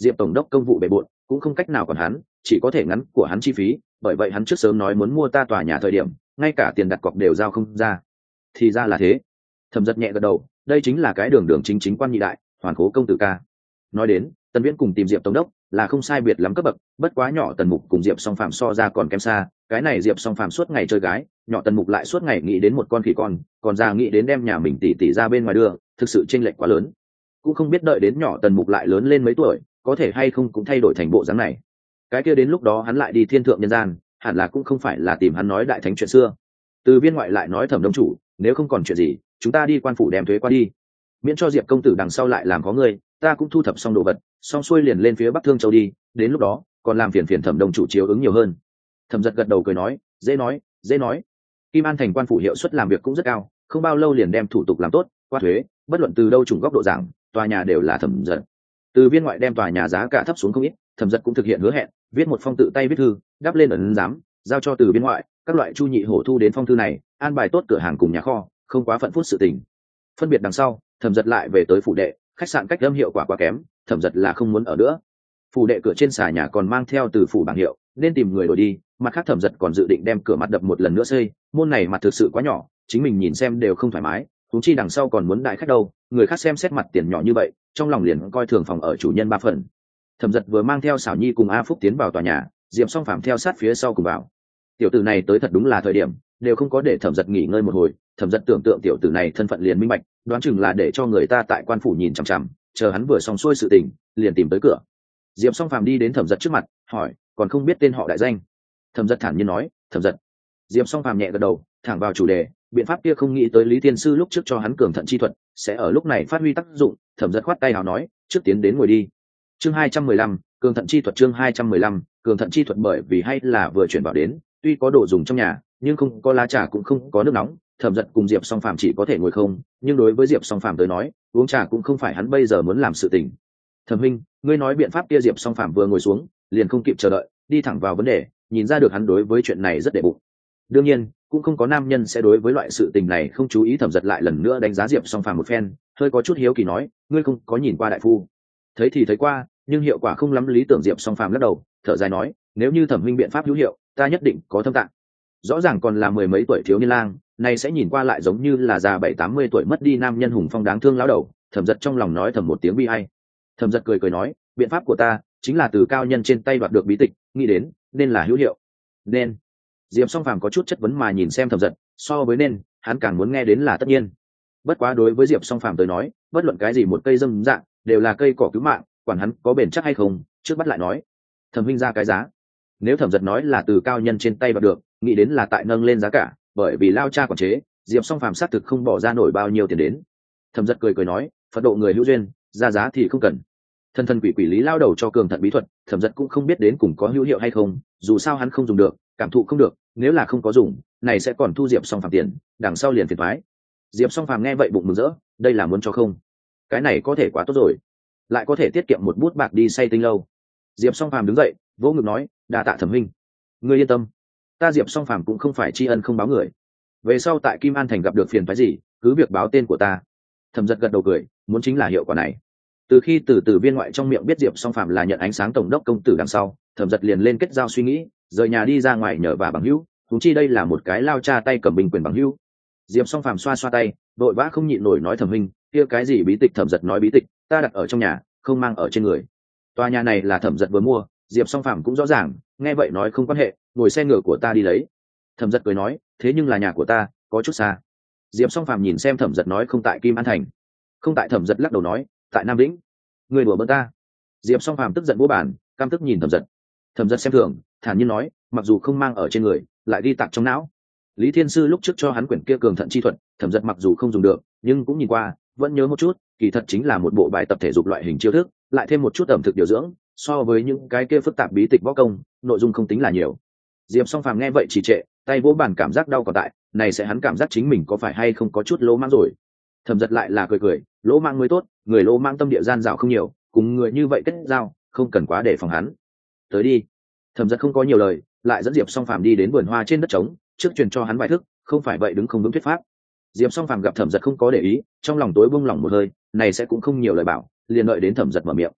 diệp tổng đốc công vụ bề bộn cũng không cách nào còn hắn, chỉ có thể ngắn của hắn chi phí, bởi vậy hắn trước sớm nói muốn mua ta tòa nhà thời điểm ngay cả tiền đặt cọc đều giao không ra. Thì ra là thế. Thẩm Dật nhẹ gật đầu, đây chính là cái đường đường chính chính quan nhị đại, hoàn cố công tử ca. Nói đến Tần Viễn cùng tìm diệp tổng đốc là không sai biệt lắm cấp bậc, bất quá nhỏ Tần Mục cùng diệp song phạm so ra còn kém xa. Cái này diệp song phạm suốt ngày chơi gái, nhỏ Tần Mục lại suốt ngày nghĩ đến một con khỉ con, còn già nghĩ đến đem nhà mình tỷ ra bên ngoài đưa, thực sự chênh lệch quá lớn. Cũng không biết đợi đến nhỏ Tần Mục lại lớn lên mấy tuổi, có thể hay không cũng thay đổi thành bộ dáng này. Cái kia đến lúc đó hắn lại đi thiên thượng nhân gian, hẳn là cũng không phải là tìm hắn nói đại thánh chuyện xưa. Từ Viên ngoại lại nói Thẩm đông chủ, nếu không còn chuyện gì, chúng ta đi quan phủ đem thuế qua đi, miễn cho diệp công tử đằng sau lại làm có người, ta cũng thu thập xong đồ vật, xong xuôi liền lên phía bắc Thương Châu đi, đến lúc đó còn làm phiền phiền Thẩm đông chủ chiếu ứng nhiều hơn. Thẩm Dật gật đầu cười nói, dễ nói dễ nói. Kim An thành quan phủ hiệu suất làm việc cũng rất cao, không bao lâu liền đem thủ tục làm tốt, qua thuế, bất luận từ đâu chủng góc độ giảng, tòa nhà đều là Thẩm Dật. Từ Viên ngoại đem tòa nhà giá cả thấp xuống không ít, Thẩm Dật cũng thực hiện hứa hẹn, viết một phong tự tay viết thư, đắp lên ấn giám, giao cho Từ Viên ngoại, các loại chu nhị hổ thu đến phong thư này, an bài tốt cửa hàng cùng nhà kho, không quá phận phút sự tình. Phân biệt đằng sau, Thẩm Dật lại về tới phủ đệ, khách sạn cách âm hiệu quả quá kém, Thẩm Dật là không muốn ở nữa. Phủ đệ cửa trên xà nhà còn mang theo từ phủ bảng hiệu, nên tìm người đổi đi, mặt khác Thẩm Dật còn dự định đem cửa mặt đập một lần nữa xây, môn này mặt thực sự quá nhỏ, chính mình nhìn xem đều không thoải mái, huống chi đằng sau còn muốn đại khách đâu, người khác xem xét mặt tiền nhỏ như vậy, trong lòng liền coi thường phòng ở chủ nhân ba phần. Thẩm Dật vừa mang theo Sảo Nhi cùng A Phúc tiến vào tòa nhà, Diệp Song Phạm theo sát phía sau cùng vào. Tiểu tử này tới thật đúng là thời điểm, đều không có để Thẩm Dật nghỉ ngơi một hồi, Thẩm Dật tưởng tượng tiểu tử này thân phận liền minh bạch, đoán chừng là để cho người ta tại quan phủ nhìn chằm chằm, chờ hắn vừa xong xuôi sự tình, liền tìm tới cửa. Diệp Song Phạm đi đến Thẩm Dật trước mặt, hỏi, còn không biết tên họ đại danh? Thẩm Dật thản nhiên nói, Thẩm Dật. Diệp Song Phạm nhẹ gật đầu, thẳng vào chủ đề, biện pháp kia không nghĩ tới Lý Tiên sư lúc trước cho hắn cường thận chi thuật, sẽ ở lúc này phát huy tác dụng. Thẩm Dật khoát tay hào nói, trước tiến đến ngồi đi. Chương 215, cường thận chi thuật. Chương 215, cường thận chi thuật. Bởi vì hay là vừa chuyển vào đến, tuy có đồ dùng trong nhà, nhưng không có lá trà cũng không có nước nóng, Thẩm Dật cùng Diệp Song Phạm chỉ có thể ngồi không, nhưng đối với Diệp Song Phạm tới nói, uống trà cũng không phải hắn bây giờ muốn làm sự tình. Thẩm huynh, ngươi nói biện pháp kia. Diệp Song Phạm vừa ngồi xuống, liền không kịp chờ đợi, đi thẳng vào vấn đề, nhìn ra được hắn đối với chuyện này rất để bụng. Đương nhiên, cũng không có nam nhân sẽ đối với loại sự tình này không chú ý. Thẩm Dật lại lần nữa đánh giá Diệp Song Phạm một phen, hơi có chút hiếu kỳ nói, ngươi không có nhìn qua đại phu? Thấy thì thấy qua, nhưng hiệu quả không lắm lý tưởng. Diệp Song Phạm lắc đầu, thở dài nói, nếu như Thẩm huynh biện pháp hữu hiệu, ta nhất định có thâm tạng. Rõ ràng còn là mười mấy tuổi thiếu niên lang, nay sẽ nhìn qua lại giống như là già 70-80 tuổi mất đi nam nhân hùng phong đáng thương lão đầu. Thẩm Dật trong lòng nói thầm một tiếng bi ai. Thẩm Dật cười nói, biện pháp của ta chính là từ cao nhân trên tay đoạt được bí tịch, nghĩ đến nên là hữu hiệu. Nên. Diệp Song Phàm có chút chất vấn mà nhìn xem Thẩm Dật, so với nên, hắn càng muốn nghe đến là tất nhiên. Bất quá đối với Diệp Song Phàm tới nói, bất luận cái gì một cây dâm dạng đều là cây cỏ cứu mạng, quản hắn có bền chắc hay không, trước bắt lại nói. Thẩm huynh ra cái giá. Nếu Thẩm Dật nói là từ cao nhân trên tay đoạt được, nghĩ đến là tại nâng lên giá cả, bởi vì lao cha quản chế, Diệp Song Phàm xác thực không bỏ ra nổi bao nhiêu tiền đến. Thẩm Dật cười nói, Phật độ người hữu duyên, ra giá thì không cần. Thần quỷ quỷ lý lao đầu cho cường thận bí thuật, Thẩm Dật cũng không biết đến cùng có hữu hiệu hay không, dù sao hắn không dùng được, cảm thụ không được, nếu là không có dùng, này sẽ còn thu Diệp Song Phàm tiền, đằng sau liền phiền toái. Diệp Song Phàm nghe vậy bụng mừng rỡ, đây là muốn cho không? Cái này có thể quá tốt rồi, lại có thể tiết kiệm một bút bạc đi say tinh lâu. Diệp Song Phàm đứng dậy, vỗ ngực nói, đa tạ Thẩm huynh, ngươi yên tâm, ta Diệp Song Phàm cũng không phải tri ân không báo người, về sau tại Kim An thành gặp được phiền phái gì, cứ việc báo tên của ta. Thẩm Dật gật đầu cười, muốn chính là hiệu quả này. Từ khi từ Viên ngoại trong miệng biết Diệp Song Phàm là nhận ánh sáng tổng đốc công tử đằng sau, Thẩm Dật liền lên kết giao suy nghĩ, rời nhà đi ra ngoài nhờ và bằng hữu, thúng chi đây là một cái lao cha tay cầm binh quyền bằng hữu. Diệp Song Phàm xoa xoa tay, vội vã không nhịn nổi nói, Thẩm huynh, kia cái gì bí tịch? Thẩm Dật nói bí tịch ta đặt ở trong nhà, không mang ở trên người. Tòa nhà này là Thẩm Dật vừa mua, Diệp Song Phàm cũng rõ ràng, nghe vậy nói không quan hệ, ngồi xe ngựa của ta đi lấy. Thẩm Dật cười nói, thế nhưng là nhà của ta có chút xa. Diệp Song Phàm nhìn xem Thẩm Dật nói, không tại Kim An thành. Không tại. Thẩm Dật lắc đầu nói, tại Nam Vĩnh. Người đùa bỡn ta. Diệp Song Phàm tức giận vô bản, căm tức nhìn Thẩm Dật. Thẩm Dật xem thường, thản nhiên nói, mặc dù không mang ở trên người, lại đi tạc trong não. Lý Thiên sư lúc trước cho hắn quyển kia cường thận chi thuật, Thẩm Dật mặc dù không dùng được, nhưng cũng nhìn qua, vẫn nhớ một chút, kỳ thật chính là một bộ bài tập thể dục loại hình chiêu thức, lại thêm một chút ẩm thực điều dưỡng, so với những cái kia phức tạp bí tịch võ công, nội dung không tính là nhiều. Diệp Song Phàm nghe vậy chỉ trệ, tay vỗ bàn, cảm giác đau còn tại, này sẽ hắn cảm giác chính mình có phải hay không có chút lỗ mãng rồi. Thẩm Dật lại là cười, lỗ mãng mới tốt, người lỗ mãng tâm địa gian dảo không nhiều, cùng người như vậy kết giao, không cần quá để phòng hắn. Tới đi. Thẩm Dật không có nhiều lời, lại dẫn Diệp Song Phàm đi đến vườn hoa trên đất trống, trước truyền cho hắn vài thức, không phải vậy đứng không vững thuyết pháp. Diệp Song Phàm gặp Thẩm Dật không có để ý, trong lòng tối buông lỏng một hơi, này sẽ cũng không nhiều lời bảo, liền đợi đến Thẩm Dật mở miệng.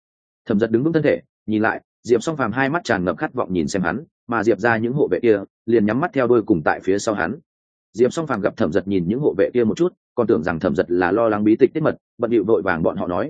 Thẩm Dật đứng vững thân thể, nhìn lại, Diệp Song Phàm hai mắt tràn ngập khát vọng nhìn xem hắn, mà Diệp ra những hộ vệ kia liền nhắm mắt theo đuôi cùng tại phía sau hắn. Diệp Song Phàm gặp Thẩm Dật nhìn những hộ vệ kia một chút, còn tưởng rằng Thẩm Dật là lo lắng bí tịch tiết mật, bận bịu vội vàng bọn họ nói,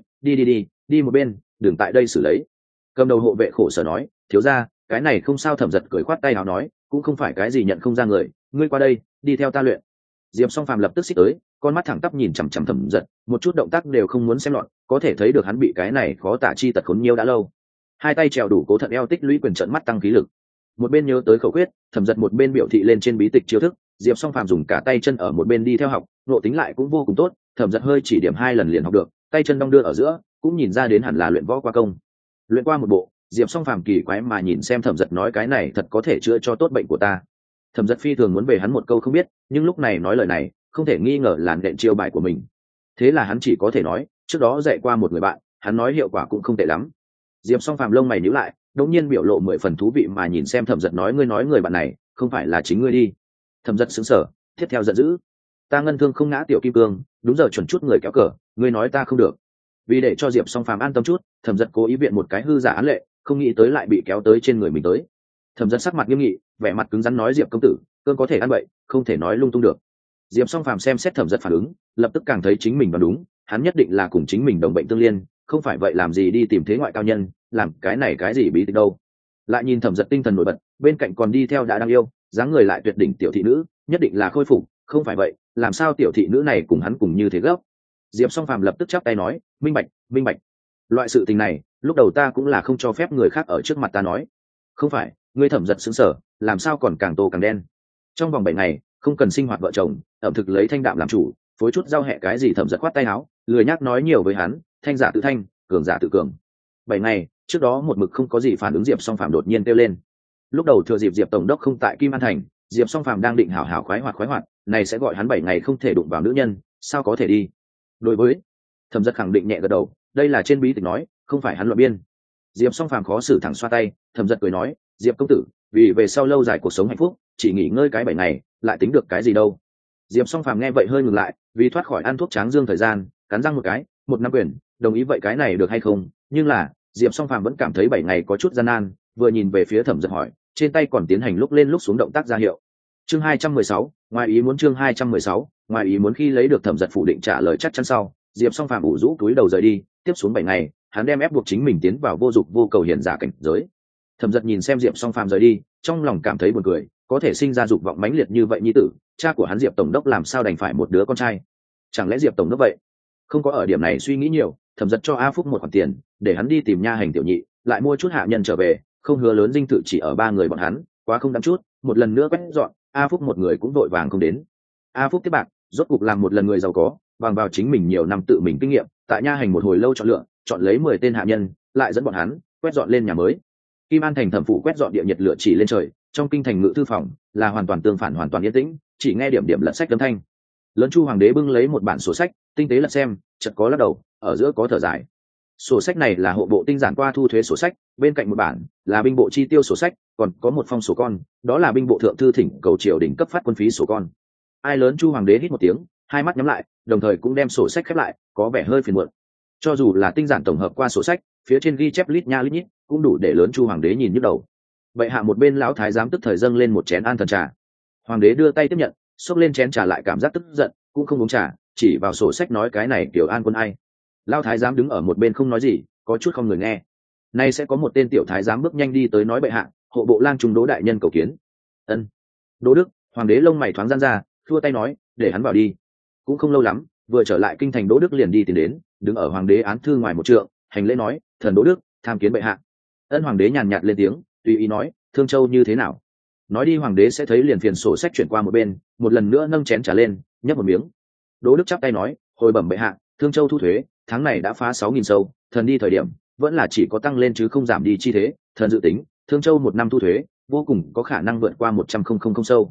đi một bên, đừng tại đây xử lấy. Cầm đầu hộ vệ khổ sở nói, thiếu gia, cái này không sao. Thẩm Dật cười khoát tay áo nói, cũng không phải cái gì nhận không ra người, ngươi qua đây, đi theo ta luyện. Diệp Song Phàm lập tức xích tới, con mắt thẳng tắp nhìn chằm chằm Thẩm Dật, một chút động tác đều không muốn xem lọt, có thể thấy được hắn bị cái này khó tả chi tật khốn nhiều đã lâu. Hai tay trèo đủ cố thận eo tích lũy quyền trận mắt tăng khí lực. Một bên nhớ tới khẩu quyết, Thẩm Dật một bên biểu thị lên trên bí tịch chiêu thức. Diệp Song Phàm dùng cả tay chân ở một bên đi theo học, nộ tính lại cũng vô cùng tốt. Thẩm Dật hơi chỉ điểm 2 lần liền học được, tay chân đong đưa ở giữa, cũng nhìn ra đến hẳn là luyện võ qua công. Luyện qua một bộ, Diệp Song Phàm kỳ quái mà nhìn xem Thẩm Dật nói, cái này thật có thể chữa cho tốt bệnh của ta. Thẩm Dật phi thường muốn về hắn một câu không biết, nhưng lúc này nói lời này không thể nghi ngờ là nện chiêu bài của mình. Thế là hắn chỉ có thể nói, trước đó dạy qua một người bạn, hắn nói hiệu quả cũng không tệ lắm. Diệp Song Phàm lông mày nhíu lại, đột nhiên biểu lộ 10 phần thú vị mà nhìn xem Thẩm Dật nói, ngươi nói người bạn này không phải là chính ngươi đi. Thẩm Dật sững sờ, tiếp theo giận dữ, ta ngân thương không ngã tiểu kim cương, đúng giờ chuẩn chút người kéo cờ, ngươi nói ta không được. Vì để cho Diệp Song Phàm an tâm chút, Thẩm Dật cố ý viện một cái hư giả án lệ, không nghĩ tới lại bị kéo tới trên người mình tới. Thẩm Dật sắc mặt nghiêm nghị, vẻ mặt cứng rắn nói, Diệp công tử, cơn có thể ăn bậy, không thể nói lung tung được. Diệp Song Phàm xem xét Thẩm Dật phản ứng, lập tức càng thấy chính mình đoán đúng, hắn nhất định là cùng chính mình đồng bệnh tương liên, không phải vậy làm gì đi tìm thế ngoại cao nhân, làm cái này cái gì bí tịch đâu. Lại nhìn Thẩm Dật tinh thần nổi bật, bên cạnh còn đi theo đã đang yêu, dáng người lại tuyệt đỉnh tiểu thị nữ, nhất định là khôi phục, không phải vậy, làm sao tiểu thị nữ này cùng hắn cùng như thế gấp. Diệp Song Phàm lập tức chắp tay nói, minh bạch. Loại sự tình này, lúc đầu ta cũng là không cho phép người khác ở trước mặt ta nói. Không phải, ngươi Thẩm Dật sững sờ, làm sao còn càng tô càng đen. Trong vòng 7 ngày, không cần sinh hoạt vợ chồng, ẩm thực lấy thanh đạm làm chủ, phối chút rau hẹ cái gì. Thẩm Dật khoát tay áo, lười nhác nói nhiều với hắn, thanh giả tự thanh, cường giả tự cường. 7 ngày, trước đó một mực không có gì phản ứng Diệp Song Phàm đột nhiên kêu lên. Lúc đầu thừa dịp Diệp tổng đốc không tại Kim An thành, Diệp Song Phàm đang định hảo hảo khoái hoạt, này sẽ gọi hắn 7 ngày không thể đụng vào nữ nhân, sao có thể đi. Đối với Thẩm Dật khẳng định nhẹ gật đầu, đây là trên bí tịch nói, không phải hắn luận biên. Diệp Song Phàm khó xử thẳng xoa tay, Thẩm Dật cười nói, Diệp công tử, vì về sau lâu dài cuộc sống hạnh phúc, chỉ nghỉ ngơi cái 7 ngày, lại tính được cái gì đâu. Diệp Song Phàm nghe vậy hơi ngừng lại, vì thoát khỏi ăn thuốc tráng dương thời gian, cắn răng một cái, một năm quyền, đồng ý vậy cái này được hay không. Nhưng là Diệp Song Phàm vẫn cảm thấy 7 ngày có chút gian nan, vừa nhìn về phía Thẩm Dật hỏi, trên tay còn tiến hành lúc lên lúc xuống động tác ra hiệu. Chương 216, ngoài ý muốn. Chương 216, ngoài ý muốn. Khi lấy được Thẩm Dật phủ định trả lời chắc chắn sau, Diệp Song Phàm ủ rũ túi đầu rời đi. Tiếp xuống 7 ngày, hắn đem ép buộc chính mình tiến vào vô dục vô cầu hiển giả cảnh giới. Thẩm Dật nhìn xem Diệp Song Phàm rời đi, trong lòng cảm thấy buồn cười, có thể sinh ra dục vọng mãnh liệt như vậy nhi tử, cha của hắn Diệp tổng đốc làm sao đành phải một đứa con trai. Chẳng lẽ Diệp tổng đốc vậy? Không có ở điểm này suy nghĩ nhiều, Thẩm Dật cho A Phúc một khoản tiền, để hắn đi tìm nha hành tiểu nhị, lại mua chút hạ nhân trở về, không hứa lớn dinh thự chỉ ở 3 người bọn hắn, quá không đáng chút, một lần nữa quét dọn, A Phúc một người cũng vội vàng không đến. A Phúc tiếp bạc, rốt cục làm một lần người giàu có, bằng vào chính mình nhiều năm tự mình kinh nghiệm, tại nha hành một hồi lâu chọn lựa, chọn lấy 10 tên hạ nhân, lại dẫn bọn hắn quét dọn lên nhà mới. Kim An thành thẩm phủ quét dọn địa nhiệt lửa chỉ lên trời, trong kinh thành ngự thư phòng là hoàn toàn tương phản, hoàn toàn yên tĩnh, chỉ nghe điểm điểm lật sách âm thanh. Lớn Chu hoàng đế bưng lấy một bản sổ sách, tinh tế lật xem, chợt có lắc đầu, ở giữa có thở dài. Sổ sách này là hộ bộ tinh giản qua thu thuế sổ sách, bên cạnh một bản là binh bộ chi tiêu sổ sách, còn có một phong sổ con, đó là binh bộ thượng thư thỉnh cầu triều đình cấp phát quân phí sổ con. Ai Lớn Chu hoàng đế hít một tiếng, hai mắt nhắm lại, đồng thời cũng đem sổ sách khép lại, có vẻ hơi phiền muộn. Cho dù là tinh giản tổng hợp qua sổ sách, phía trên ghi chép lít nha lít nhít, cũng đủ để Lớn Chu hoàng đế nhìn nhức đầu. Vậy hạ một bên lão thái giám tức thời dâng lên một chén an thần trà. Hoàng đế đưa tay tiếp nhận, xốc lên chén trà lại cảm giác tức giận, cũng không uống trà, chỉ vào sổ sách nói, cái này kiểu an quân ai. Lão thái giám đứng ở một bên không nói gì, có chút không người nghe. Nay sẽ có một tên tiểu thái giám bước nhanh đi tới nói, bệ hạ, hộ bộ lang trung Đỗ đại nhân cầu kiến. Ân. Đỗ Đức. Hoàng đế lông mày thoáng giãn ra, thua tay nói, để hắn vào đi. Cũng không lâu lắm, vừa trở lại kinh thành Đỗ Đức liền đi tìm đến, đứng ở hoàng đế án thư ngoài một trượng, hành lễ nói, thần Đỗ Đức tham kiến bệ hạ. Ân. Hoàng đế nhàn nhạt lên tiếng, tùy ý nói, Thương Châu như thế nào. Nói đi hoàng đế sẽ thấy liền phiền sổ sách chuyển qua một bên, một lần nữa nâng chén trà lên, nhấp một miếng. Đỗ Đức chắp tay nói, hồi bẩm bệ hạ, Thương Châu thu thuế tháng này đã phá 6.000 sâu, thần đi thời điểm vẫn là chỉ có tăng lên chứ không giảm đi chi thế, thần dự tính Thương Châu một năm thu thuế vô cùng có khả năng vượt qua 100.000 sâu.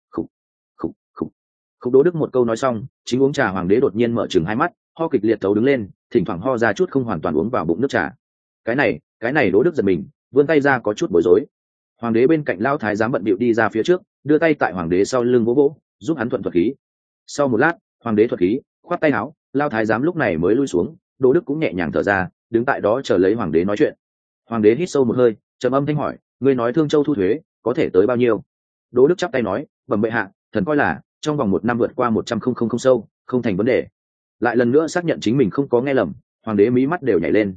Khúc Đỗ Đức một câu nói xong, chính uống trà hoàng đế đột nhiên mở trừng hai mắt, ho kịch liệt thấu đứng lên, thỉnh thoảng ho ra chút không hoàn toàn uống vào bụng nước trà. Cái này Đỗ Đức giật mình, vươn tay ra có chút bối rối. Hoàng đế bên cạnh lao thái giám bận bịu đi ra phía trước, đưa tay tại hoàng đế sau lưng vỗ vỗ, giúp hắn thuận thuật khí. Sau một lát, hoàng đế thuật khí, khoát tay áo, lao thái giám lúc này mới lui xuống. Đỗ Đức cũng nhẹ nhàng thở ra, đứng tại đó chờ lấy hoàng đế nói chuyện. Hoàng đế hít sâu một hơi, trầm âm thanh hỏi, ngươi nói Thương Châu thu thuế có thể tới bao nhiêu? Đỗ Đức chắp tay nói, bẩm bệ hạ, thần coi là trong vòng 1 năm vượt qua 100,000 sâu, không thành vấn đề. Lại lần nữa xác nhận chính mình không có nghe lầm, hoàng đế mí mắt đều nhảy lên.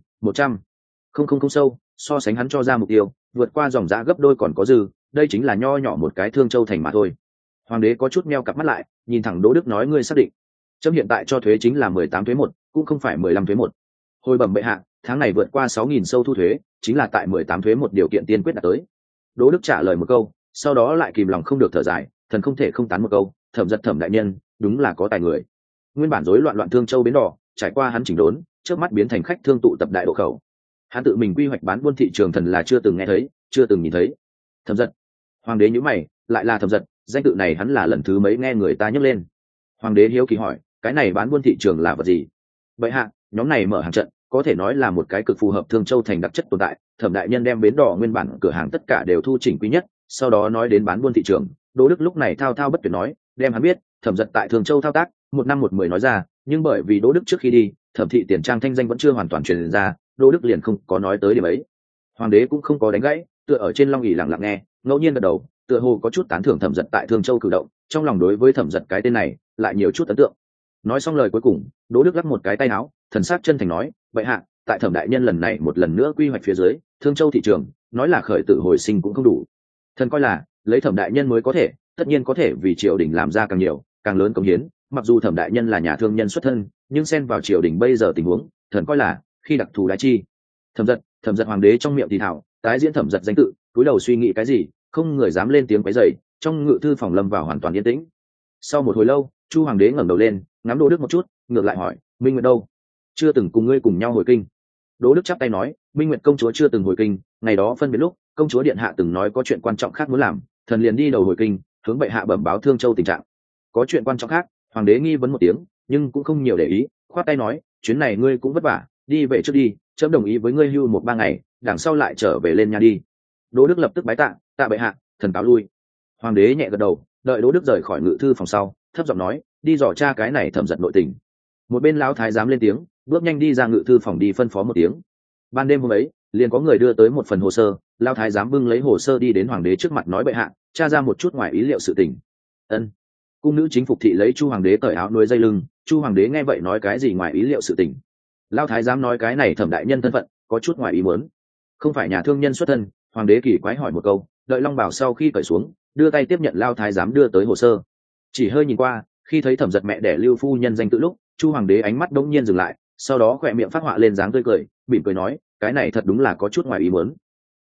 100,000 sâu, so sánh hắn cho ra mục tiêu vượt qua dòng giá gấp đôi còn có dư, đây chính là nho nhỏ một cái Thương Châu thành mà thôi. Hoàng đế có chút meo cặp mắt lại, nhìn thẳng Đỗ Đức nói, ngươi xác định chấm hiện tại cho thuế chính là 18 thuế 1, cũng không phải 15 thuế 1. Hồi bẩm bệ hạ, tháng này vượt qua 6.000 sâu thu thuế chính là tại 18 thuế 1 điều kiện tiên quyết đạt tới. Đỗ Đức trả lời một câu, sau đó lại kìm lòng không được thở dài, thần không thể không tán một câu, Thẩm Giật Thẩm đại nhân đúng là có tài người. Nguyên bản rối loạn Thương Châu bến đỏ, trải qua hắn chỉnh đốn, trước mắt biến thành khách thương tụ tập đại độ khẩu. Hắn tự mình quy hoạch bán buôn thị trường, thần là chưa từng nghe thấy, chưa từng nhìn thấy. Thẩm Giật. Hoàng đế nhíu mày, lại là Thẩm Giật, danh tự này hắn là lần thứ mấy nghe người ta nhắc lên. Hoàng đế hiếu kỳ hỏi, cái này bán buôn thị trường là vật gì? Bệ hạ, nhóm này mở hàng trận, có thể nói là một cái cực phù hợp Thương Châu thành đặc chất tồn tại. Thẩm đại nhân đem bến đỏ nguyên bản cửa hàng tất cả đều thu chỉnh quý nhất, sau đó nói đến bán buôn thị trường. Đỗ Đức lúc này thao thao bất tuyệt nói, đem hắn biết Thẩm Giật tại Thương Châu thao tác 1 năm 1 10 nói ra, nhưng bởi vì Đỗ Đức trước khi đi, Thẩm thị tiền trang thanh danh vẫn chưa hoàn toàn truyền ra, Đỗ Đức liền không có nói tới điểm ấy. Hoàng đế cũng không có đánh gãy, tựa ở trên long ỷ lặng lặng nghe, ngẫu nhiên gật đầu, tựa hồ có chút tán thưởng Thẩm Giật tại Thương Châu cử động, trong lòng đối với Thẩm Giật cái tên này lại nhiều chút ấn tượng. Nói xong lời cuối cùng, Đỗ Đức lắc một cái tay áo, thần sắc chân thành nói, vậy hạ, tại Thẩm đại nhân lần này một lần nữa quy hoạch phía dưới Thương Châu thị trường, nói là khởi tử hồi sinh cũng không đủ. Thần coi là lấy Thẩm đại nhân mới có thể, tất nhiên có thể vì triều đình làm ra càng nhiều càng lớn cống hiến. Mặc dù Thẩm đại nhân là nhà thương nhân xuất thân, nhưng xen vào triều đình bây giờ tình huống, thần coi là khi đặc thù đái chi. Thẩm Giật hoàng đế trong miệng thì thảo tái diễn Thẩm Giật danh tự, cúi đầu suy nghĩ cái gì, không người dám lên tiếng quấy rầy, trong ngự thư phòng lâm vào hoàn toàn yên tĩnh. Sau một hồi lâu, Chu hoàng đế ngẩng đầu lên, ngắm Đỗ Đức một chút, ngược lại hỏi, Minh Nguyệt đâu? Chưa từng cùng ngươi cùng nhau hồi kinh. Đỗ Đức chắp tay nói, Minh Nguyệt công chúa chưa từng hồi kinh, ngày đó phân biệt lúc, công chúa điện hạ từng nói có chuyện quan trọng khác muốn làm, thần liền đi đầu hồi kinh, hướng bệ hạ bẩm báo Thương Châu tình trạng. Có chuyện quan trọng khác? Hoàng đế nghi vấn một tiếng, nhưng cũng không nhiều để ý, khoát tay nói, chuyến này ngươi cũng vất vả, đi về trước đi, chấm đồng ý với ngươi hưu 1-3 ngày, đằng sau lại trở về lên nhà đi. Đỗ Đức lập tức bái tạ, tạ bệ hạ, thần cáo lui. Hoàng đế nhẹ gật đầu, đợi Đỗ Đức rời khỏi ngự thư phòng sau, thấp giọng nói, đi dò tra cái này Thẩm Giật nội tình. Một bên lão thái giám lên tiếng, bước nhanh đi ra ngự thư phòng đi phân phó một tiếng. Ban đêm hôm ấy, liền có người đưa tới một phần hồ sơ, lão thái giám bưng lấy hồ sơ đi đến hoàng đế trước mặt nói, bệ hạ, tra ra một chút ngoài ý liệu sự tình. Ân. Cung nữ chính phục thị lấy Chu hoàng đế cởi áo nuôi dây lưng. Chu hoàng đế nghe vậy nói, cái gì ngoài ý liệu sự tình? Lão thái giám nói, cái này Thẩm đại nhân thân phận có chút ngoài ý muốn, không phải nhà thương nhân xuất thân. Hoàng đế kỳ quái hỏi một câu, đợi long bảo sau khi cởi xuống, đưa tay tiếp nhận lão thái giám đưa tới hồ sơ, chỉ hơi nhìn qua, khi thấy Thẩm Giật mẹ đẻ Lưu phu nhân danh tự lúc, Chu hoàng đế ánh mắt đống nhiên dừng lại, sau đó khỏe miệng phát họa lên dáng tươi cười, mỉm cười nói, cái này thật đúng là có chút ngoài ý muốn.